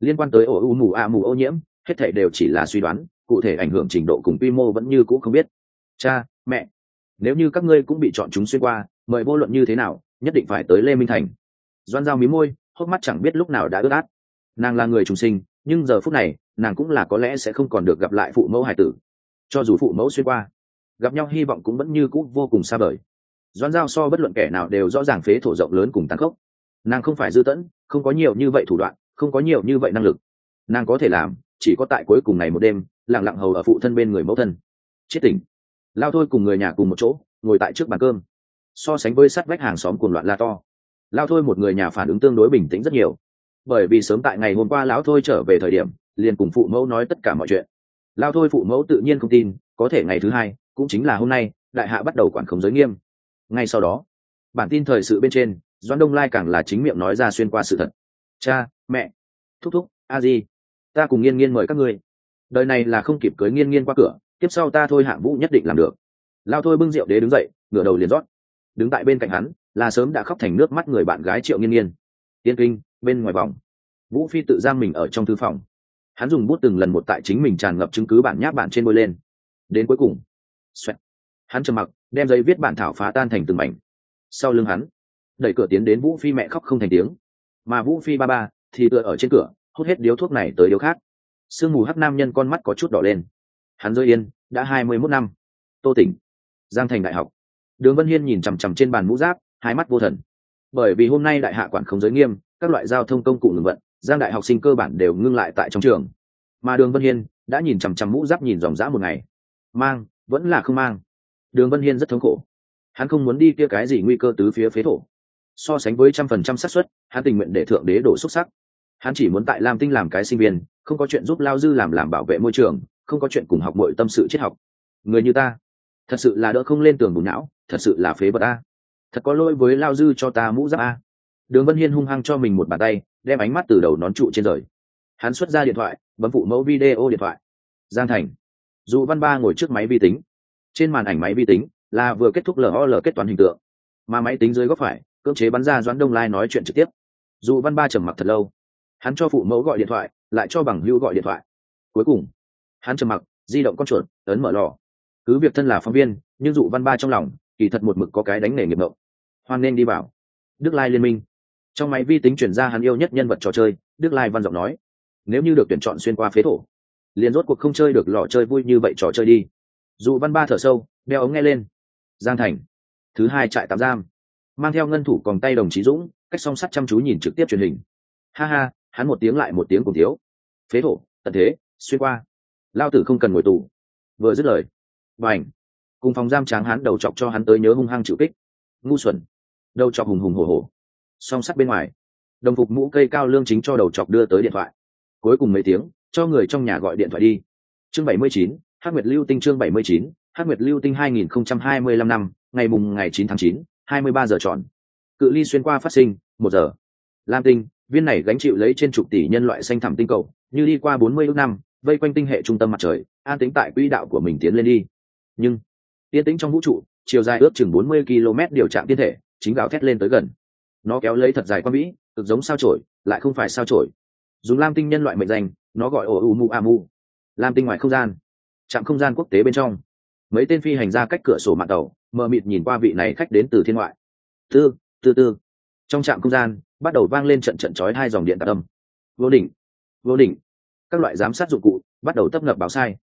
Liên quan tới ổ u mù a mù ô nhiễm, hết thảy đều chỉ là suy đoán, cụ thể ảnh hưởng trình độ cùng quy mô vẫn như cũ không biết. Cha mẹ, nếu như các ngươi cũng bị chọn chúng xuyên qua, mời vô luận như thế nào nhất định phải tới Lê Minh Thành. Doan Giao mí môi, hốc mắt chẳng biết lúc nào đã ướt át. Nàng là người trùng sinh, nhưng giờ phút này nàng cũng là có lẽ sẽ không còn được gặp lại phụ mẫu hải tử. Cho dù phụ mẫu xuyên qua, gặp nhau hy vọng cũng vẫn như cũ vô cùng xa vời. Doan Giao so bất luận kẻ nào đều rõ ràng phế thổ rộng lớn cùng tàn khốc. Nàng không phải dư tẫn, không có nhiều như vậy thủ đoạn, không có nhiều như vậy năng lực. Nàng có thể làm chỉ có tại cuối cùng này một đêm lặng lặng hầu ở phụ thân bên người mẫu thân. Chết tỉnh. Lao Thôi cùng người nhà cùng một chỗ ngồi tại trước bàn cơm, so sánh với sát vách hàng xóm cuồng loạn la to, Lao Thôi một người nhà phản ứng tương đối bình tĩnh rất nhiều, bởi vì sớm tại ngày hôm qua lão Thôi trở về thời điểm liền cùng phụ mẫu nói tất cả mọi chuyện. Lao Thôi phụ mẫu tự nhiên không tin, có thể ngày thứ hai cũng chính là hôm nay đại hạ bắt đầu quản khống giới nghiêm. Ngay sau đó bản tin thời sự bên trên Doãn Đông Lai càng là chính miệng nói ra xuyên qua sự thật. Cha mẹ, thúc thúc, a di, ta cùng Nghiên Nghiên mời các ngươi. Đời này là không kịp cưới Nghiên Nghiên qua cửa, tiếp sau ta Thôi Hạng Vũ nhất định làm được. Lao Thôi bưng rượu đế đứng dậy, ngửa đầu liền rót. Đứng tại bên cạnh hắn là sớm đã khóc thành nước mắt người bạn gái Triệu Nghiên Nghiên. Tiên kinh bên ngoài vòng, Vũ Phi tự giam mình ở trong thư phòng. Hắn dùng bút từng lần một tại chính mình tràn ngập chứng cứ bản nháp bản trên bôi lên. Đến cuối cùng, xoẹt, hắn trầm mặc, đem giấy viết bản thảo phá tan thành từng mảnh. Sau lưng hắn, đẩy cửa tiến đến Vũ Phi mẹ khóc không thành tiếng, mà Vũ Phi ba ba thì tựa ở trên cửa, hút hết điếu thuốc này tới điếu khác. Sương mù hắc nam nhân con mắt có chút đỏ lên. Hắn rơi yên đã 21 năm. Tô Tỉnh, Giang Thành Đại học. Đường Vân Hiên nhìn chằm chằm trên bàn mũ giáp, hai mắt vô thần. Bởi vì hôm nay đại hạ quản không giới nghiêm, các loại giao thông công cụ ngừng vận, Giang đại học sinh cơ bản đều ngưng lại tại trong trường. Mà Đường Vân Hiên đã nhìn chằm chằm mũ giáp nhìn dòng dã một ngày. Mang vẫn là không mang. Đường Vân Hiên rất thống khổ. Hắn không muốn đi kia cái gì nguy cơ tứ phía phế thổ. So sánh với 100% xác suất, hắn tình nguyện để thượng đế đổ xúc sắc. Hắn chỉ muốn tại Lam Tinh làm cái sinh viên, không có chuyện giúp Lao Dư làm bảo vệ môi trường, không có chuyện cùng học bội tâm sự triết học. Người như ta, thật sự là đỡ không lên tường bùn não, thật sự là phế vật a. Thật có lỗi với Lao Dư cho ta mũ giáp a. Đường Vân Hiên hung hăng cho mình một bàn tay, đem ánh mắt từ đầu nón trụ trên rời. Hắn xuất ra điện thoại, bấm phụ mẫu video điện thoại. Giang Thành. Dụ Văn Ba ngồi trước máy vi tính. Trên màn ảnh máy vi tính là vừa kết thúc LOL kết toán hình tượng, mà máy tính dưới góc phải cưỡng chế bắn ra Doãn Đông Lai nói chuyện trực tiếp. Dụ Văn Ba trầm mặc thật lâu, hắn cho phụ mẫu gọi điện thoại, lại cho bằng hữu gọi điện thoại. Cuối cùng hắn trầm mặc, di động con chuột ấn mở lò. Cứ việc thân là phóng viên, nhưng Dụ Văn Ba trong lòng kỳ thật một mực có cái đánh nghề nghiệp ngộng. Hoan nên đi vào Đức Lai Liên minh. Trong máy vi tính chuyển ra hắn yêu nhất nhân vật trò chơi, Đức Lai văn giọng nói: nếu như được tuyển chọn xuyên qua phế thổ, liền rốt cuộc không chơi được lò chơi vui như vậy trò chơi đi. Dụ Văn Ba thở sâu, đeo ống nghe lên. Giang Thành thứ 2 trại tạm giam, mang theo ngân thủ còng tay đồng chí Dũng, cách song sắt chăm chú nhìn trực tiếp truyền hình. Ha ha, hắn một tiếng lại một tiếng cùng thiếu. Phế thổ, tận thế, xuyên qua. Lao tử không cần ngồi tù. Vừa dứt lời, bành, cùng phòng giam tráng hắn đầu chọc cho hắn tới nhớ hung hăng chịu kích. Ngu xuẩn. Đầu chọc hùng hùng hổ hổ. Song sắt bên ngoài, đồng phục mũ cây cao lương chính cho đầu chọc đưa tới điện thoại. Cuối cùng mấy tiếng, cho người trong nhà gọi điện thoại đi. Chương 79, Hắc Nguyệt Lưu Tinh. Chương 79, Hắc Nguyệt Lưu Tinh 2025 năm, ngày mùng ngày 9 tháng 9, 23 giờ tròn. Cự ly xuyên qua phát sinh, 1 giờ. Lam Tinh, viên này gánh chịu lấy trên chục tỷ nhân loại xanh thẳm tinh cầu, như đi qua 40 ước năm, vây quanh tinh hệ trung tâm mặt trời, an tĩnh tại quỹ đạo của mình tiến lên đi. Nhưng, yên tĩnh trong vũ trụ, chiều dài ước chừng 40 km điều trạng tiên thể, chính gào thét lên tới gần. Nó kéo lấy thật dài quan vĩ, cực giống sao chổi, lại không phải sao chổi. Dùng Lam Tinh nhân loại mệnh danh, nó gọi Oumuamua. Lam Tinh ngoài không gian, trạm không gian quốc tế bên trong, mấy tên phi hành gia cách cửa sổ mạn tàu mờ mịt nhìn qua vị này khách đến từ thiên ngoại. Tư tư, trong trạm không gian bắt đầu vang lên trận trận chói hai dòng điện tạc âm. Vô đỉnh, các loại giám sát dụng cụ bắt đầu tấp nập báo sai.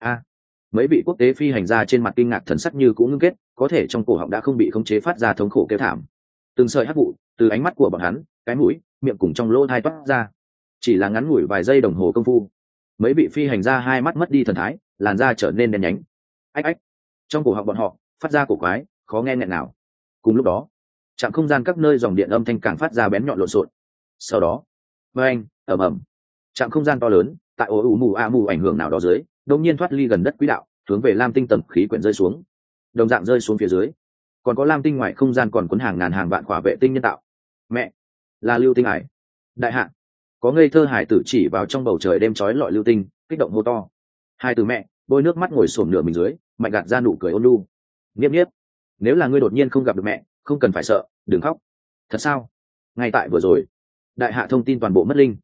Mấy vị quốc tế phi hành gia trên mặt kinh ngạc thần sắc như cũng ngưng kết, có thể trong cổ họng đã không bị khống chế phát ra thống khổ kêu thảm. Từng sợi hắc vụ từ ánh mắt của bọn hắn, cái mũi, miệng cùng trong lỗ tai toát ra. Chỉ là ngắn ngủi vài giây đồng hồ công phu, mấy vị phi hành gia hai mắt mất đi thần thái, làn da trở nên đen nhánh. Ách, trong cổ họng bọn họ phát ra cổ quái, khó nghe nghẹn nào. Cùng lúc đó, trạm không gian các nơi dòng điện âm thanh càng phát ra bén nhọn lộn xộn. Sau đó, ầm ầm, trạm không gian to lớn tại Oumuamua ảnh hưởng nào đó dưới, đột nhiên thoát ly gần đất quỹ đạo, hướng về Lam Tinh tầng khí quyển rơi xuống. Đồng dạng rơi xuống phía dưới, còn có Lam Tinh ngoài không gian còn cuốn hàng ngàn hàng vạn khỏa vệ tinh nhân tạo. Mẹ, là lưu tinh ải. Đại hạ, có ngây thơ hải tử chỉ vào trong bầu trời đêm chói lọi lưu tinh, kích động hô to. Hai từ mẹ bôi nước mắt ngồi xổm nửa mình dưới, mạnh gạt ra nụ cười ôn nhu. Nghiếp, nếu là ngươi đột nhiên không gặp được mẹ, không cần phải sợ, đừng khóc. Thật sao? Ngay tại vừa rồi, đại hạ thông tin toàn bộ mất linh.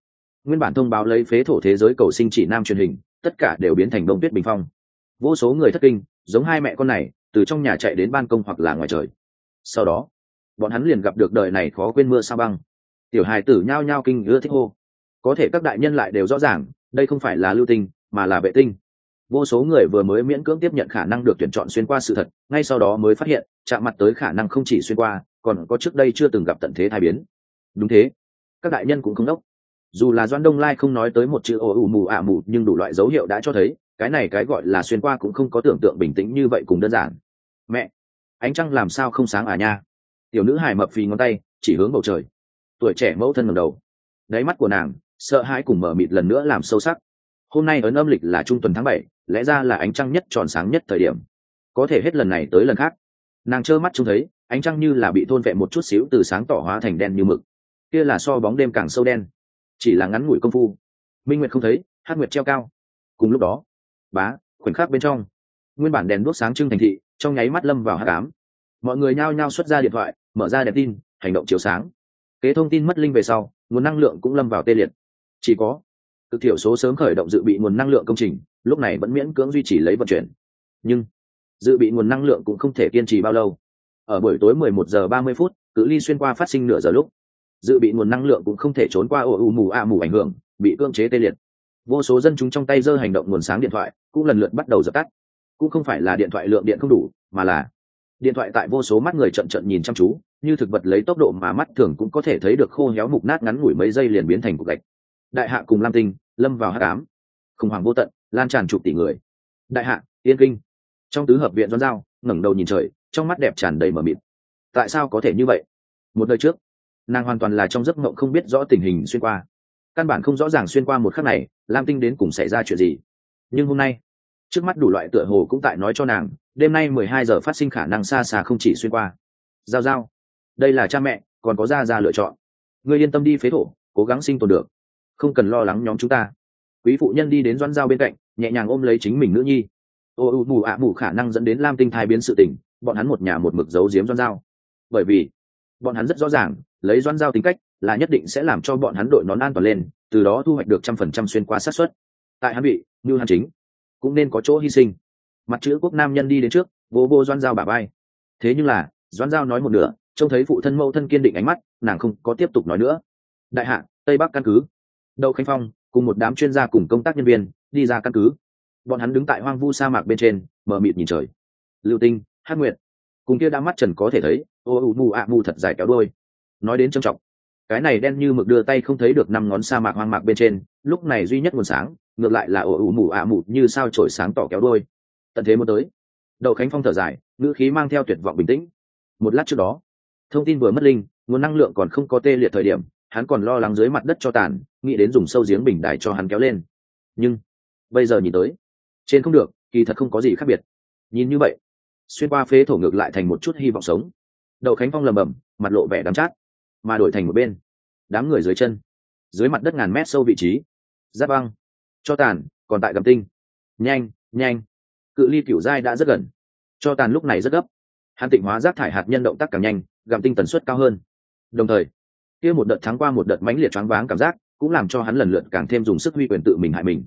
Nguyên bản thông báo lấy phế thổ thế giới cầu sinh chỉ nam truyền hình tất cả đều biến thành đông tuyết bình phong. Vô số người thất kinh, giống hai mẹ con này từ trong nhà chạy đến ban công hoặc là ngoài trời. Sau đó bọn hắn liền gặp được đời này khó quên mưa sao băng. Tiểu hài tử nhao nhao kinh ưa thích hô. Có thể các đại nhân lại đều rõ ràng đây không phải là lưu tinh mà là vệ tinh. Vô số người vừa mới miễn cưỡng tiếp nhận khả năng được tuyển chọn xuyên qua sự thật, ngay sau đó mới phát hiện chạm mặt tới khả năng không chỉ xuyên qua còn có trước đây chưa từng gặp tận thế tai biến. Đúng thế, các đại nhân cũng không đốc. Dù là Doãn Đông Lai không nói tới một chữ ồ ù mù ạ mù, nhưng đủ loại dấu hiệu đã cho thấy cái này cái gọi là xuyên qua cũng không có tưởng tượng bình tĩnh như vậy cùng đơn giản. Mẹ, ánh trăng làm sao không sáng à nha. Tiểu nữ hài mập phì ngón tay chỉ hướng bầu trời. Tuổi trẻ mẫu thân ngẩng đầu, đáy mắt của nàng sợ hãi cùng mở mịt lần nữa làm sâu sắc. Hôm nay ấn âm lịch là trung tuần tháng 7, lẽ ra là ánh trăng nhất tròn sáng nhất thời điểm. Có thể hết lần này tới lần khác, nàng trơ mắt trông thấy ánh trăng như là bị thôn vệ một chút xíu từ sáng tỏ hóa thành đen như mực. Kia là so bóng đêm càng sâu đen. Chỉ là ngắn ngủi công phu, minh nguyệt không thấy, hắc nguyệt treo cao. Cùng lúc đó, khoảnh khắc bên trong, nguyên bản đèn đuốc sáng trưng thành thị trong nháy mắt lâm vào hắc ám. Mọi người nhao nhao xuất ra điện thoại, mở ra đèn tin, hành động chiếu sáng. Kế thông tin mất linh về sau, nguồn năng lượng cũng lâm vào tê liệt. Chỉ có cực thiểu số sớm khởi động dự bị nguồn năng lượng công trình, lúc này vẫn miễn cưỡng duy trì lấy vận chuyển. Nhưng dự bị nguồn năng lượng cũng không thể kiên trì bao lâu. Ở buổi tối 11 giờ 30 phút, cự ly xuyên qua phát sinh nửa giờ lúc, dự bị nguồn năng lượng cũng không thể trốn qua ồ ù mù ạ mù ảnh hưởng, bị cưỡng chế tê liệt. Vô số dân chúng trong tay giơ hành động nguồn sáng điện thoại cũng lần lượt bắt đầu dập tắt. Cũng không phải là điện thoại lượng điện không đủ, mà là điện thoại tại vô số mắt người trận trận nhìn chăm chú, như thực vật lấy tốc độ mà mắt thường cũng có thể thấy được khô héo mục nát, ngắn ngủi mấy giây liền biến thành cục gạch. Đại hạ cùng Lam Tinh lâm vào hắc ám, khủng hoảng vô tận lan tràn chục tỷ người. Đại hạ, Yên Kinh, trong tứ hợp viện Doãn Dao ngẩng đầu nhìn trời, trong mắt đẹp tràn đầy mờ mịt. Tại sao có thể như vậy? Một đời trước, nàng hoàn toàn là trong giấc mộng, không biết rõ tình hình xuyên qua, căn bản không rõ ràng xuyên qua một khắc này Lam Tinh đến cùng xảy ra chuyện gì. Nhưng hôm nay, trước mắt đủ loại tựa hồ cũng tại nói cho nàng, đêm nay 12 giờ phát sinh khả năng xa xa không chỉ xuyên qua. Giao Giao, đây là cha mẹ, còn có Gia Gia lựa chọn. Ngươi yên tâm đi phế thổ, cố gắng sinh tồn được, không cần lo lắng nhóm chúng ta. Quý phụ nhân đi đến Doãn Giao bên cạnh, nhẹ nhàng ôm lấy chính mình nữ nhi. Ô u mù ạ mù khả năng dẫn đến Lam Tinh thai biến sự tình, bọn hắn một nhà một mực giấu giếm Doãn Giao, bởi vì bọn hắn rất rõ ràng lấy Doãn Giao tính cách là nhất định sẽ làm cho bọn hắn đội nón an toàn lên, từ đó thu hoạch được 100% xuyên qua xác suất. Tại hắn bị như hắn chính cũng nên có chỗ hy sinh. Mặt chữ quốc nam nhân đi đến trước, vô vô Doãn Giao bả vai. Thế nhưng là Doãn Giao nói một nửa, trông thấy phụ thân mẫu thân kiên định ánh mắt, nàng không có tiếp tục nói nữa. Đại hạ, Tây Bắc căn cứ, Đậu Khánh Phong cùng một đám chuyên gia cùng công tác nhân viên đi ra căn cứ. Bọn hắn đứng tại hoang vu sa mạc bên trên, mờ mịt nhìn trời. Lưu Tinh, Hắc Nguyệt, cùng kia đã mắt trần có thể thấy, ô u mù ạ mù thật dài kéo đôi. Nói đến trầm trọng, cái này đen như mực đưa tay không thấy được 5 ngón sa mạc hoang mạc bên trên, lúc này duy nhất nguồn sáng, ngược lại là ô u mù ạ mù như sao chổi sáng tỏ kéo đôi. Tận thế muốn tới. Đậu Khánh Phong thở dài, ngữ khí mang theo tuyệt vọng bình tĩnh. Một lát trước đó, thông tin vừa mất linh, nguồn năng lượng còn không có tê liệt thời điểm, hắn còn lo lắng dưới mặt đất cho tàn, nghĩ đến dùng sâu giếng bình đài cho hắn kéo lên. Nhưng bây giờ nhìn tới, trên không được, kỳ thật không có gì khác biệt. Nhìn như vậy, xuyên qua phế thổ ngược lại thành một chút hy vọng sống. Đậu Khánh Phong lầm bầm, mặt lộ vẻ đắng chát, mà đổi thành một bên, đám người dưới chân, dưới mặt đất ngàn mét sâu vị trí, giáp băng, cho tàn còn tại gầm tinh. Nhanh, nhanh, cự ly cửu giai đã rất gần, cho tàn lúc này rất gấp. Hắn tịnh hóa rác thải hạt nhân động tác càng nhanh, gầm tinh tần suất cao hơn. Đồng thời, kia một đợt thắng qua một đợt mãnh liệt choáng váng cảm giác cũng làm cho hắn lần lượt càng thêm dùng sức huy quyền tự mình hại mình.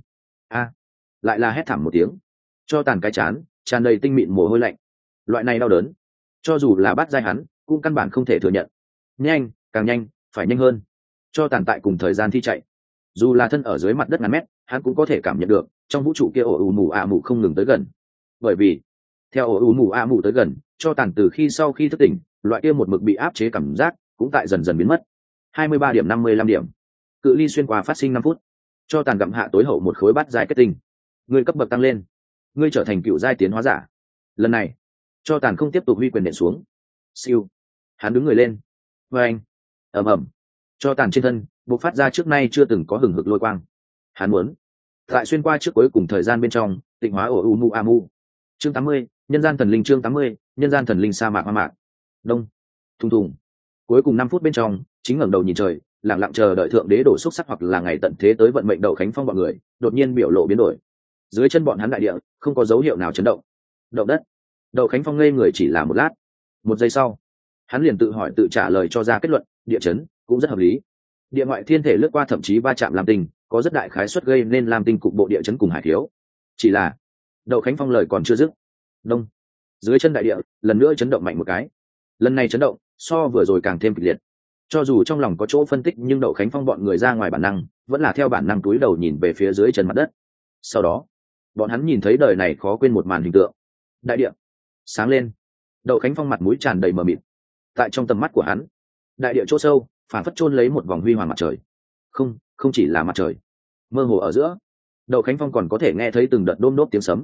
Lại là hét thảm một tiếng, cho tàn cái chán tràn đầy tinh mịn mồ hôi lạnh. Loại này đau đớn, cho dù là bắt giai hắn cũng căn bản không thể thừa nhận. Nhanh, càng nhanh, phải nhanh hơn. Cho tàn tại cùng thời gian thi chạy, dù là thân ở dưới mặt đất ngàn mét, hắn cũng có thể cảm nhận được trong vũ trụ kia ồ ù mù ạ mù không ngừng tới gần. Bởi vì theo ồ ù mù ạ mù tới gần, cho tàn từ khi sau khi thức tỉnh, loại kia một mực bị áp chế cảm giác cũng tại dần dần biến mất. 23 điểm 55 điểm, cự ly xuyên qua phát sinh 5 phút, cho tàn gặm hạ tối hậu một khối bát giai kết tinh. Ngươi cấp bậc tăng lên, ngươi trở thành cựu giai tiến hóa giả. Lần này cho tàn không tiếp tục huy quyền nện xuống. Siêu, hắn đứng người lên. Và anh ầm ầm, cho tàn trên thân bộc phát ra trước nay chưa từng có hừng hực lôi quang. Hắn muốn tại xuyên qua trước cuối cùng thời gian bên trong tịnh hóa ổ umu amu. Chương 80, nhân gian thần linh. Chương 80, nhân gian thần linh. Sa mạc hoa mạc đông thùng thùng. Cuối cùng 5 phút bên trong, chính ngẩng đầu nhìn trời, lặng lặng chờ đợi thượng đế đổ xúc sắc hoặc là ngày tận thế tới vận mệnh Đậu Khánh Phong bọn người, đột nhiên biểu lộ biến đổi. Dưới chân bọn hắn đại địa không có dấu hiệu nào chấn động. Động đất. Đậu Khánh Phong ngây người chỉ là một lát. Một giây sau, hắn liền tự hỏi tự trả lời cho ra kết luận, địa chấn cũng rất hợp lý. Địa ngoại thiên thể lướt qua thậm chí va chạm lam tinh, có rất đại khái suất gây nên lam tinh cục bộ địa chấn cùng hải khiếu. Chỉ là Đậu Khánh Phong lời còn chưa dứt, đông, dưới chân đại địa lần nữa chấn động mạnh một cái. Lần này chấn động so vừa rồi càng thêm kịch liệt. Cho dù trong lòng có chỗ phân tích, nhưng Đậu Khánh Phong bọn người ra ngoài bản năng vẫn là theo bản năng túi đầu nhìn về phía dưới chân mặt đất. Sau đó bọn hắn nhìn thấy đời này khó quên một màn hình tượng. Đại địa sáng lên. Đậu Khánh Phong mặt mũi tràn đầy mờ mịt. Tại trong tầm mắt của hắn, đại địa chỗ sâu phản phất chôn lấy một vòng huy hoàng mặt trời. Không chỉ là mặt trời, mơ hồ ở giữa Đậu Khánh Phong còn có thể nghe thấy từng đợt đôm đốp tiếng sấm.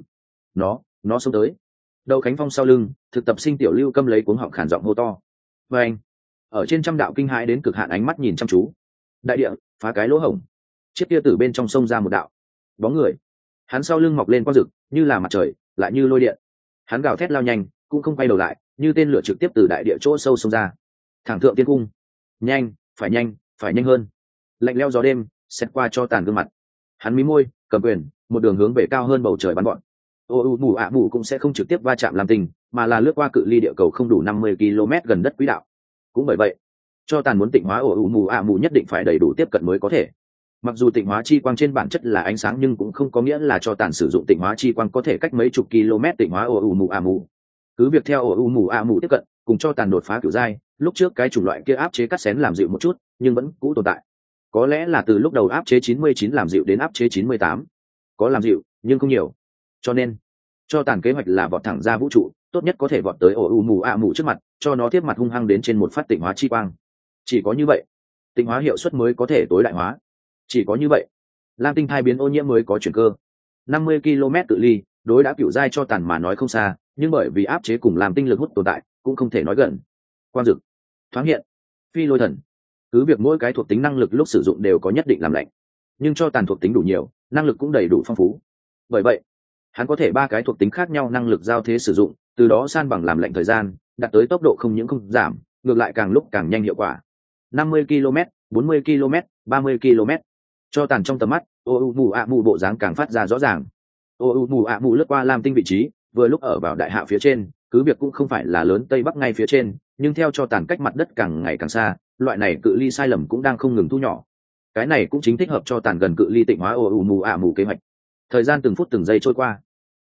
Nó xông tới. Đậu Khánh Phong sau lưng thực tập sinh Tiểu Lưu câm lấy cuống họng khản giọng hô to. Và anh ở trên trăm đạo kinh hãi đến cực hạn ánh mắt nhìn chăm chú, đại địa phá cái lỗ hổng, chiếc kia từ bên trong sông ra một đạo bóng người. Hắn sau lưng mọc lên quang rực, như là mặt trời lại như lôi điện. Hắn gào thét lao nhanh, cũng không quay đầu lại, như tên lửa trực tiếp từ đại địa chỗ sâu xông ra, thẳng thượng tiên cung. Nhanh, phải nhanh hơn. Lạnh leo gió đêm xét qua cho tàn gương mặt. Hắn mí môi, cầm quyền, một đường hướng về cao hơn bầu trời bắn bọn. Mù ạ mù cũng sẽ không trực tiếp va chạm làm tình, mà là lướt qua cự ly địa cầu không đủ 50 km gần đất quỹ đạo. Cũng bởi vậy, cho tàn muốn tịnh hóa mù ạ mù nhất định phải đầy đủ tiếp cận mới có thể. Mặc dù tịnh hóa chi quang trên bản chất là ánh sáng, nhưng cũng không có nghĩa là cho tàn sử dụng tịnh hóa chi quang có thể cách mấy chục km tịnh hóa mù ạ mù. Cứ việc theo mù ạ mù tiếp cận, cùng cho tàn đột phá kiểu giai, lúc trước cái chủng loại kia áp chế cắt xén làm dịu một chút, nhưng vẫn cũ tồn tại. Có lẽ là từ lúc đầu áp chế 99 làm dịu đến áp chế 98. Có làm dịu, nhưng không nhiều. Cho nên, cho tàn kế hoạch là vọt thẳng ra vũ trụ, tốt nhất có thể vọt tới mù ạ mù trước mặt, cho nó tiếp mặt hung hăng đến trên một phát tịnh hóa chi quang. Chỉ có như vậy, tịnh hóa hiệu suất mới có thể tối đại hóa. Chỉ có như vậy, lam tinh thai biến ô nhiễm mới có chuyển cơ. 50 km cự ly, đối đã cựu giai cho tàn mà nói không xa, nhưng bởi vì áp chế cùng làm tinh lực hút tồn tại, cũng không thể nói gần. Quang dực, thoáng hiện, phi lôi thần. Cứ việc mỗi cái thuộc tính năng lực lúc sử dụng đều có nhất định làm lạnh, nhưng cho tàn thuộc tính đủ nhiều, năng lực cũng đầy đủ phong phú. Bởi vậy, hắn có thể ba cái thuộc tính khác nhau năng lực giao thế sử dụng, từ đó san bằng làm lạnh thời gian, đạt tới tốc độ không những không giảm, ngược lại càng lúc càng nhanh hiệu quả. 50 km, 40 km, 30 km. Cho tàn trong tầm mắt, mù ạ mù bộ dáng càng phát ra rõ ràng. Mù ạ mù lướt qua lam tinh vị trí, vừa lúc ở vào đại hạ phía trên, cứ việc cũng không phải là lớn tây bắc ngay phía trên, nhưng theo cho tàn cách mặt đất càng ngày càng xa, loại này cự ly sai lầm cũng đang không ngừng thu nhỏ. Cái này cũng chính thích hợp cho tàn gần cự ly tịnh hóa mù ạ mù kế hoạch. Thời gian từng phút từng giây trôi qua,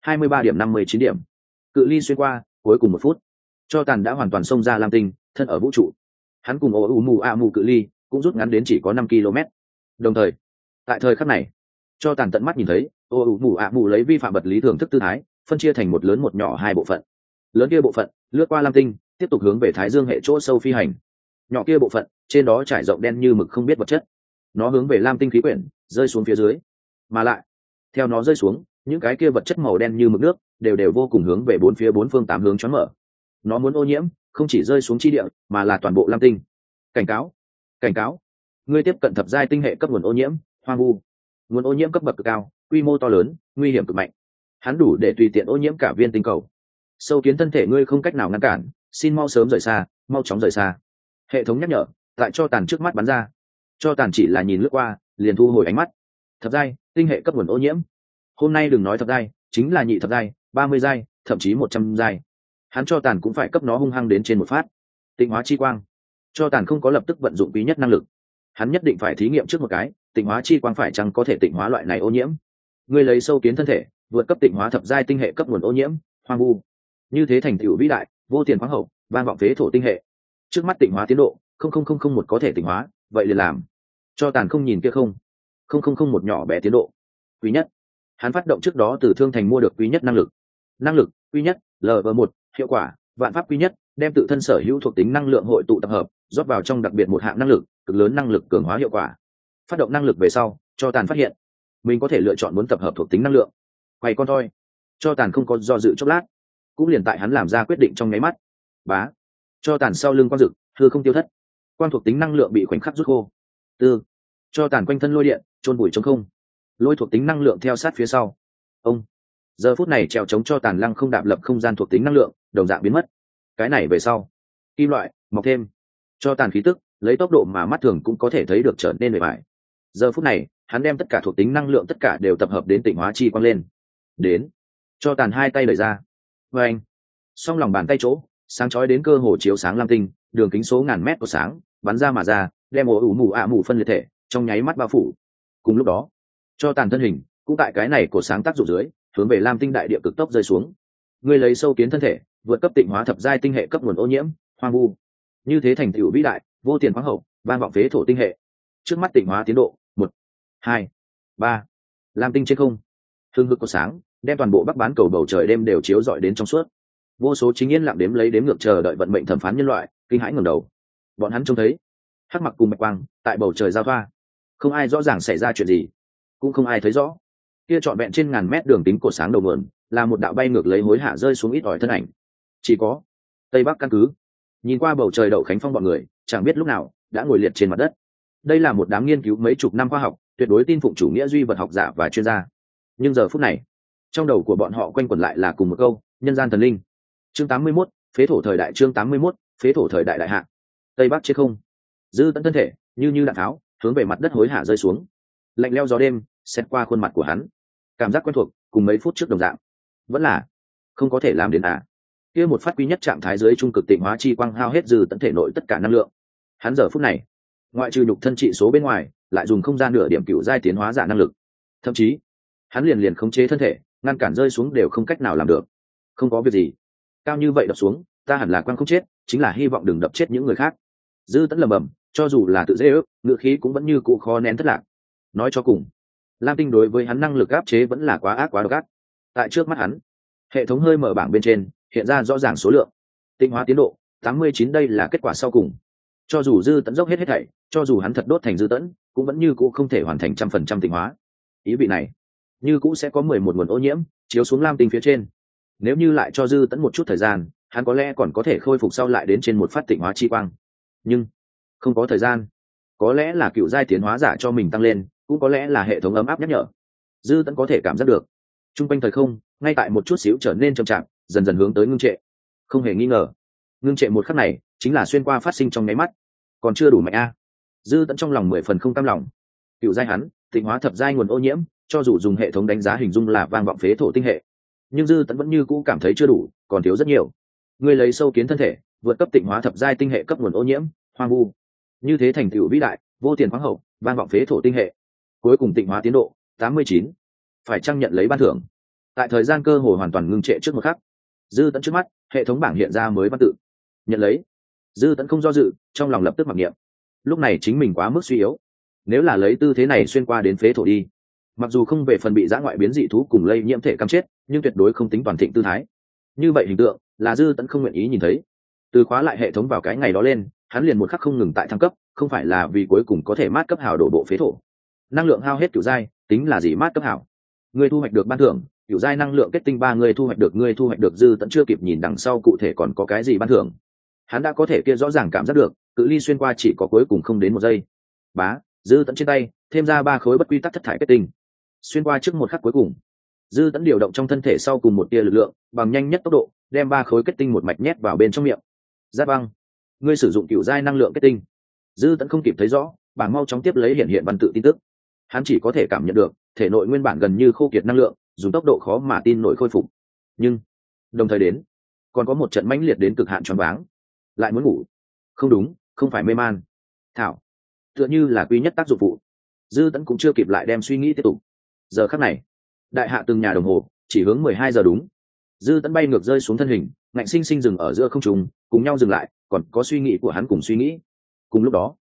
23:59 điểm, cự ly xuyên qua cuối cùng 1 phút, cho tàn đã hoàn toàn xông ra lam tinh, thân ở vũ trụ. Hắn cùng mù ạ mù cự ly cũng rút ngắn đến chỉ có 5 km. Đồng thời, tại thời khắc này, cho tàn tận mắt nhìn thấy mù ạ mù lấy vi phạm vật lý thường thức tư thái, phân chia thành một lớn một nhỏ hai bộ phận. Lớn kia bộ phận lướt qua lam tinh, tiếp tục hướng về thái dương hệ chỗ sâu phi hành. Nhỏ kia bộ phận trên đó trải rộng đen như mực không biết vật chất, nó hướng về lam tinh khí quyển rơi xuống phía dưới. Mà lại theo nó rơi xuống, những cái kia vật chất màu đen như mực nước đều vô cùng hướng về bốn phương tám hướng choáng mở. Nó muốn ô nhiễm không chỉ rơi xuống chi địa, mà là toàn bộ lam tinh. Cảnh cáo, ngươi tiếp cận thập giai tinh hệ cấp nguồn ô nhiễm hoang vu. Nguồn ô nhiễm cấp bậc cực cao, quy mô to lớn, nguy hiểm cực mạnh, hắn đủ để tùy tiện ô nhiễm cả viên tinh cầu. Sâu kiến thân thể ngươi không cách nào ngăn cản, xin mau sớm rời xa, mau chóng rời xa. Hệ thống nhắc nhở tại cho tàn trước mắt bắn ra. Cho tàn chỉ là nhìn lướt qua, liền thu hồi ánh mắt. Thập giai tinh hệ cấp nguồn ô nhiễm. Hôm nay đừng nói thập giai, chính là nhị thập giai, 30 giai, thậm chí 100 giai, hắn cho tàn cũng phải cấp nó hung hăng đến trên một phát. Tịnh hóa chi quang. Cho tàn không có lập tức vận dụng quý nhất năng lực, hắn nhất định phải thí nghiệm trước một cái, tịnh hóa chi quang phải chăng có thể tịnh hóa loại này ô nhiễm. Ngươi lấy sâu kiến thân thể vượt cấp tịnh hóa thập giai tinh hệ cấp nguồn ô nhiễm hoang vu, như thế thành tựu vĩ đại, vô tiền khoáng hậu, vang vọng phế thổ tinh hệ. Trước mắt tịnh hóa tiến độ không một có thể tịnh hóa, vậy liền làm. Cho tàn không nhìn kia không một nhỏ bé tiến độ. Quý nhất, hắn phát động trước đó từ thương thành mua được quý nhất năng lực quý nhất LV1, hiệu quả vạn pháp quý nhất, đem tự thân sở hữu thuộc tính năng lượng hội tụ tập hợp, rót vào trong đặc biệt một hạng năng lực, cực lớn năng lực cường hóa hiệu quả. Phát động năng lực về sau, cho tàn phát hiện mình có thể lựa chọn muốn tập hợp thuộc tính năng lượng. Quay con thôi. Cho tàn không có do dự chốc lát, cũng liền tại hắn làm ra quyết định trong nháy mắt. Bá, cho tàn sau lưng quang rực hư không tiêu thất, quang thuộc tính năng lượng bị khoảnh khắc rút khô. Tư, cho tàn quanh thân lôi điện chôn bụi trong không, lôi thuộc tính năng lượng theo sát phía sau. Ông, giờ phút này trèo chống cho tàn lăng không đạp lập không gian thuộc tính năng lượng đồng dạng biến mất. Cái này về sau, kim loại mọc thêm, cho tàn khí tức lấy tốc độ mà mắt thường cũng có thể thấy được trở nên bề bại. Giờ phút này, hắn đem tất cả thuộc tính năng lượng tất cả đều tập hợp đến tịnh hóa chi quang lên. Đến, cho tàn hai tay đẩy ra. Và anh, song lòng bàn tay chỗ sáng chói đến cơ hồ chiếu sáng lam tinh, đường kính số ngàn mét của sáng, bắn ra mà ra, đem ổ ủ mù ạ mù phân liệt thể trong nháy mắt bao phủ. Cùng lúc đó, cho tàn thân hình cũng tại cái này cột sáng tác dụng dưới hướng về lam tinh đại địa cực tốc rơi xuống. Ngươi lấy sâu kiến thân thể vượt cấp tịnh hóa thập giai tinh hệ cấp nguồn ô nhiễm hoang vu, như thế thành tựu vĩ đại vô tiền khoáng hậu vang vọng phế thổ tinh hệ. Trước mắt tịnh hóa tiến độ 1, 2, 3. Lam tinh trên không hương hực có sáng đem toàn bộ bắc bán cầu bầu trời đêm đều chiếu rọi đến trong suốt. Vô số chính yên lặng đếm lấy đếm ngược chờ đợi vận mệnh thẩm phán nhân loại kinh hãi ngẩng đầu. Bọn hắn trông thấy hắc mặc cùng bạch quang tại bầu trời giao thoa, không ai rõ ràng xảy ra chuyện gì, cũng không ai thấy rõ kia trọn vẹn trên ngàn mét đường tính cột sáng đầu nguồn là một đạo bay ngược lấy hối hạ rơi xuống ít ỏi thân ảnh. Chỉ có tây bắc căn cứ nhìn qua bầu trời đậu khánh phong bọn người chẳng biết lúc nào đã ngồi liệt trên mặt đất. Đây là một đám nghiên cứu mấy chục năm khoa học tuyệt đối tin phụng chủ nghĩa duy vật học giả và chuyên gia, nhưng giờ phút này trong đầu của bọn họ quanh quẩn lại là cùng một câu: nhân gian thần linh. Chương 81, phế thổ thời đại. Chương 81, phế thổ thời đại đại hạ. Tây bắc trên không dư tận thân thể như đạn tháo hướng về mặt đất hối hả rơi xuống. Lạnh leo gió đêm xẹt qua khuôn mặt của hắn, cảm giác quen thuộc cùng mấy phút trước đồng dạng. Vẫn là không có thể làm đến à? Kia một phát quy nhất trạng thái dưới trung cực tịnh hóa chi quang hao hết dư tận thể nội tất cả năng lượng. Hắn giờ phút này ngoại trừ nhục thân trị số bên ngoài lại dùng không gian nửa điểm cựu giai tiến hóa giả năng lực, thậm chí hắn liền khống chế thân thể ngăn cản rơi xuống đều không cách nào làm được. Không có việc gì, cao như vậy đập xuống ta hẳn là quang không chết, chính là hy vọng đừng đập chết những người khác. Dư tẫn lầm bầm, cho dù là tự dễ ước ngựa khí cũng vẫn như cụ khó nén thất lạc. Nói cho cùng lam tinh đối với hắn năng lực áp chế vẫn là quá ác quá độc ác. Tại trước mắt hắn hệ thống hơi mở bảng bên trên hiện ra rõ ràng số lượng tịnh hóa tiến độ 89. Đây là kết quả sau cùng. Cho dù dư tẫn dốc hết thảy, cho dù hắn thật đốt thành dư tẫn cũng vẫn như cũ không thể hoàn thành 100% tịnh hóa. Ý vị này như cũ sẽ có 11 nguồn ô nhiễm chiếu xuống lam tinh phía trên. Nếu như lại cho dư tẫn một chút thời gian, hắn có lẽ còn có thể khôi phục sau lại đến trên một phát tịnh hóa chi quang. Nhưng không có thời gian, có lẽ là cựu giai tiến hóa giả cho mình tăng lên, cũng có lẽ là hệ thống ấm áp nhắc nhở. Dư tẫn có thể cảm giác được trung quanh thời không ngay tại một chút xíu trở nên chậm chạp, dần dần hướng tới ngưng trệ. Không hề nghi ngờ, ngưng trệ một khắc này chính là xuyên qua phát sinh trong nháy mắt. Còn chưa đủ mạnh a. Dư tẫn trong lòng 10 phần không cam lòng. Cựu giai hắn tịnh hóa thập giai nguồn ô nhiễm, cho dù dùng hệ thống đánh giá hình dung là vang vọng phế thổ tinh hệ, nhưng dư tẫn vẫn như cũ cảm thấy chưa đủ, còn thiếu rất nhiều. Ngươi lấy sâu kiến thân thể vượt cấp tịnh hóa thập giai tinh hệ cấp nguồn ô nhiễm hoang vu, như thế thành tựu vĩ đại vô tiền khoáng hậu vang vọng phế thổ tinh hệ. Cuối cùng tịnh hóa tiến độ 89. Phải chăng nhận lấy ban thưởng? Tại thời gian cơ hội hoàn toàn ngưng trệ trước một khắc, dư tẫn trước mắt hệ thống bảng hiện ra mới văn tự: nhận lấy. Dư tẫn không do dự, trong lòng lập tức mặc niệm. Lúc này chính mình quá mức suy yếu, nếu là lấy tư thế này xuyên qua đến phế thổ đi, mặc dù không về phần bị dã ngoại biến dị thú cùng lây nhiễm thể căm chết, nhưng tuyệt đối không tính toàn thịnh tư thái. Như vậy hình tượng là dư tẫn không nguyện ý nhìn thấy. Từ khóa lại hệ thống vào cái ngày đó lên, hắn liền một khắc không ngừng tại thăng cấp, không phải là vì cuối cùng có thể mát cấp hào đổ bộ phế thổ. Năng lượng hao hết cửu giai, tính là gì mát cấp hảo? Ngươi thu hoạch được ban thưởng cửu giai năng lượng kết tinh 3, ngươi thu hoạch được dư tẫn chưa kịp nhìn đằng sau cụ thể còn có cái gì ban thưởng. Hắn đã có thể kia rõ ràng cảm giác được, cự ly xuyên qua chỉ có cuối cùng không đến 1 giây. Bá, dư tẫn trên tay thêm ra 3 khối bất quy tắc thất thải kết tinh. Xuyên qua trước một khắc cuối cùng, dư tẫn điều động trong thân thể sau cùng một tia lực lượng, bằng nhanh nhất tốc độ đem 3 khối kết tinh một mạch nhét vào bên trong miệng. Giáp băng, ngươi sử dụng cửu giai năng lượng kết tinh. Dư tẫn không kịp thấy rõ, bảng mau chóng tiếp lấy hiện văn tự tin tức. Hắn chỉ có thể cảm nhận được thể nội nguyên bản gần như khô kiệt năng lượng dùng tốc độ khó mà tin nổi khôi phục, nhưng đồng thời đến còn có một trận mãnh liệt đến cực hạn choáng váng. Lại muốn ngủ? Không đúng, không phải mê man. Thảo, tựa như là quy nhất tác dụng phụ. Dư tẫn cũng chưa kịp lại đem suy nghĩ tiếp tục. Giờ khắc này đại hạ từng nhà đồng hồ chỉ hướng 12 giờ đúng. Dư tẫn bay ngược rơi xuống thân hình, ngạnh sinh sinh dừng ở giữa không trung, cùng nhau dừng lại, còn có suy nghĩ của hắn cùng suy nghĩ. Cùng lúc đó,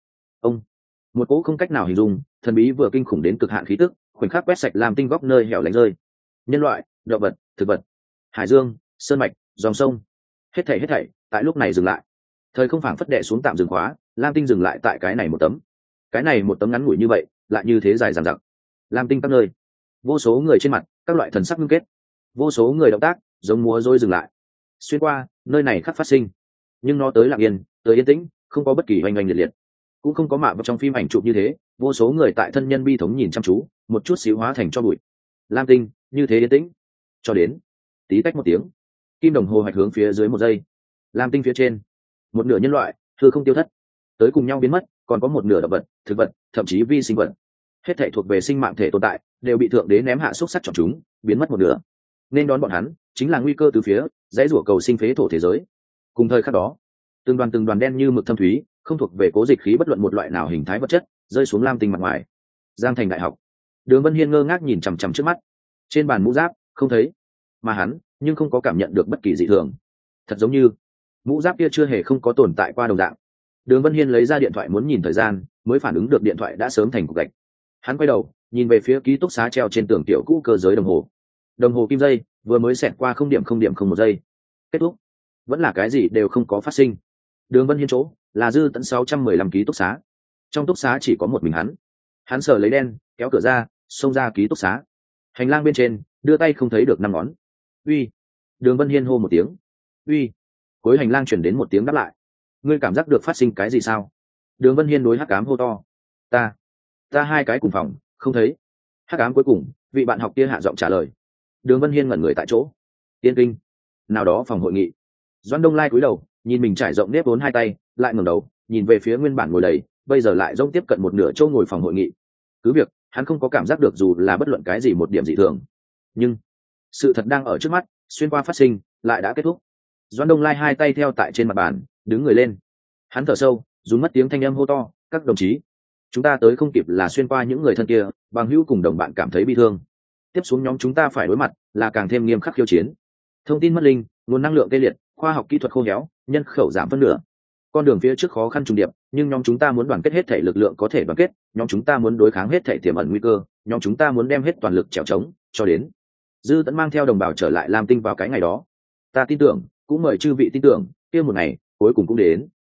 một cỗ không cách nào hình dung, thần bí vừa kinh khủng đến cực hạn khí tức khoảnh khắc quét sạch làm tinh góc nơi hẻo lánh rơi. Nhân loại, động vật, thực vật, hải dương, sơn mạch, dòng sông, hết thảy tại lúc này dừng lại. Thời không phảng phất đệ xuống tạm dừng khóa, lam tinh dừng lại tại cái này một tấm ngắn ngủi như vậy lại như thế dài dằng dặc. Lam tinh các nơi, vô số người trên mặt các loại thần sắc ngưng kết, vô số người động tác giống múa rối dừng lại. Xuyên qua nơi này khắc phát sinh, nhưng nó tới lặng yên, tới yên tĩnh, không có bất kỳ oanh oanh liệt liệt, cũng không có mạ vào trong phim ảnh chụp như thế vô số người tại thân nhân bi thống nhìn chăm chú, một chút xíu hóa thành cho bụi. Lam tinh như thế yên tĩnh cho đến tí tách một tiếng, kim đồng hồ hạch hướng phía dưới 1 giây. Lam tinh phía trên một nửa nhân loại hư không tiêu thất, tới cùng nhau biến mất, còn có một nửa động vật, thực vật, thậm chí vi sinh vật, hết thảy thuộc về sinh mạng thể tồn tại đều bị thượng đế ném hạ xúc sắc chọn chúng, biến mất một nửa. Nên đón bọn hắn chính là nguy cơ từ phía dãy rủa cầu sinh phế thổ thế giới. Cùng thời khắc đó, từng đoàn đen như mực thâm thúy không thuộc về cố dịch khí bất luận một loại nào hình thái vật chất rơi xuống lam tinh mặt ngoài. Giang thành đại học. Đường Vân Hiên ngơ ngác nhìn chằm chằm trước mắt, trên bàn mũ giáp không thấy, mà hắn nhưng không có cảm nhận được bất kỳ dị thường, thật giống như mũ giáp kia chưa hề không có tồn tại qua đồng dạng. Đường Vân Hiên lấy ra điện thoại muốn nhìn thời gian, mới phản ứng được điện thoại đã sớm thành cục gạch. Hắn quay đầu nhìn về phía ký túc xá treo trên tường tiểu cũ cơ giới đồng hồ kim dây vừa mới xẹt qua 0.0.1 giây. Kết thúc. Vẫn là cái gì đều không có phát sinh. Đường Vân Hiên chỗ là Dư Tẫn 615 ký túc xá. Trong túc xá chỉ có một mình hắn sờ lấy đen kéo cửa ra, xông ra ký túc xá. Hành lang bên trên đưa tay không thấy được 5 ngón. Uy. Đường Vân Hiên hô một tiếng. Uy. Cuối hành lang chuyển đến một tiếng đáp lại. Ngươi cảm giác được phát sinh cái gì sao? Đường Vân Hiên đối hắc ám hô to. Ta hai cái cùng phòng không thấy. Hắc ám cuối cùng vị bạn học kia hạ giọng trả lời. Đường Vân Hiên ngẩn người tại chỗ. Tiên kinh nào đó phòng hội nghị. Doãn Đông Lai cúi đầu nhìn mình trải rộng nếp vốn hai tay, lại ngẩng đầu nhìn về phía nguyên bản ngồi đầy, bây giờ lại rỗng tiếp cận một nửa chỗ ngồi phòng hội nghị. Cứ việc hắn không có cảm giác được dù là bất luận cái gì một điểm dị thường, nhưng sự thật đang ở trước mắt, xuyên qua phát sinh lại đã kết thúc. Doãn Đông Lai hai tay theo tại trên mặt bàn, đứng người lên. Hắn thở sâu, dùng mất tiếng thanh âm hô to, các đồng chí, chúng ta tới không kịp là xuyên qua những người thân kia, bằng hữu cùng đồng bạn cảm thấy bi thương. Tiếp xuống nhóm chúng ta phải đối mặt là càng thêm nghiêm khắc khiêu chiến. Thông tin mất linh, nguồn năng lượng tê liệt, khoa học kỹ thuật khô héo, nhân khẩu giảm phân nửa. Con đường phía trước khó khăn trùng điệp, nhưng nhóm chúng ta muốn đoàn kết hết thể lực lượng có thể đoàn kết, nhóm chúng ta muốn đối kháng hết thể tiềm ẩn nguy cơ, nhóm chúng ta muốn đem hết toàn lực trèo trống cho đến Dư Tẫn mang theo đồng bào trở lại Lam Tinh vào cái ngày đó. Ta tin tưởng, cũng mời chư vị tin tưởng, kia một ngày cuối cùng cũng đến.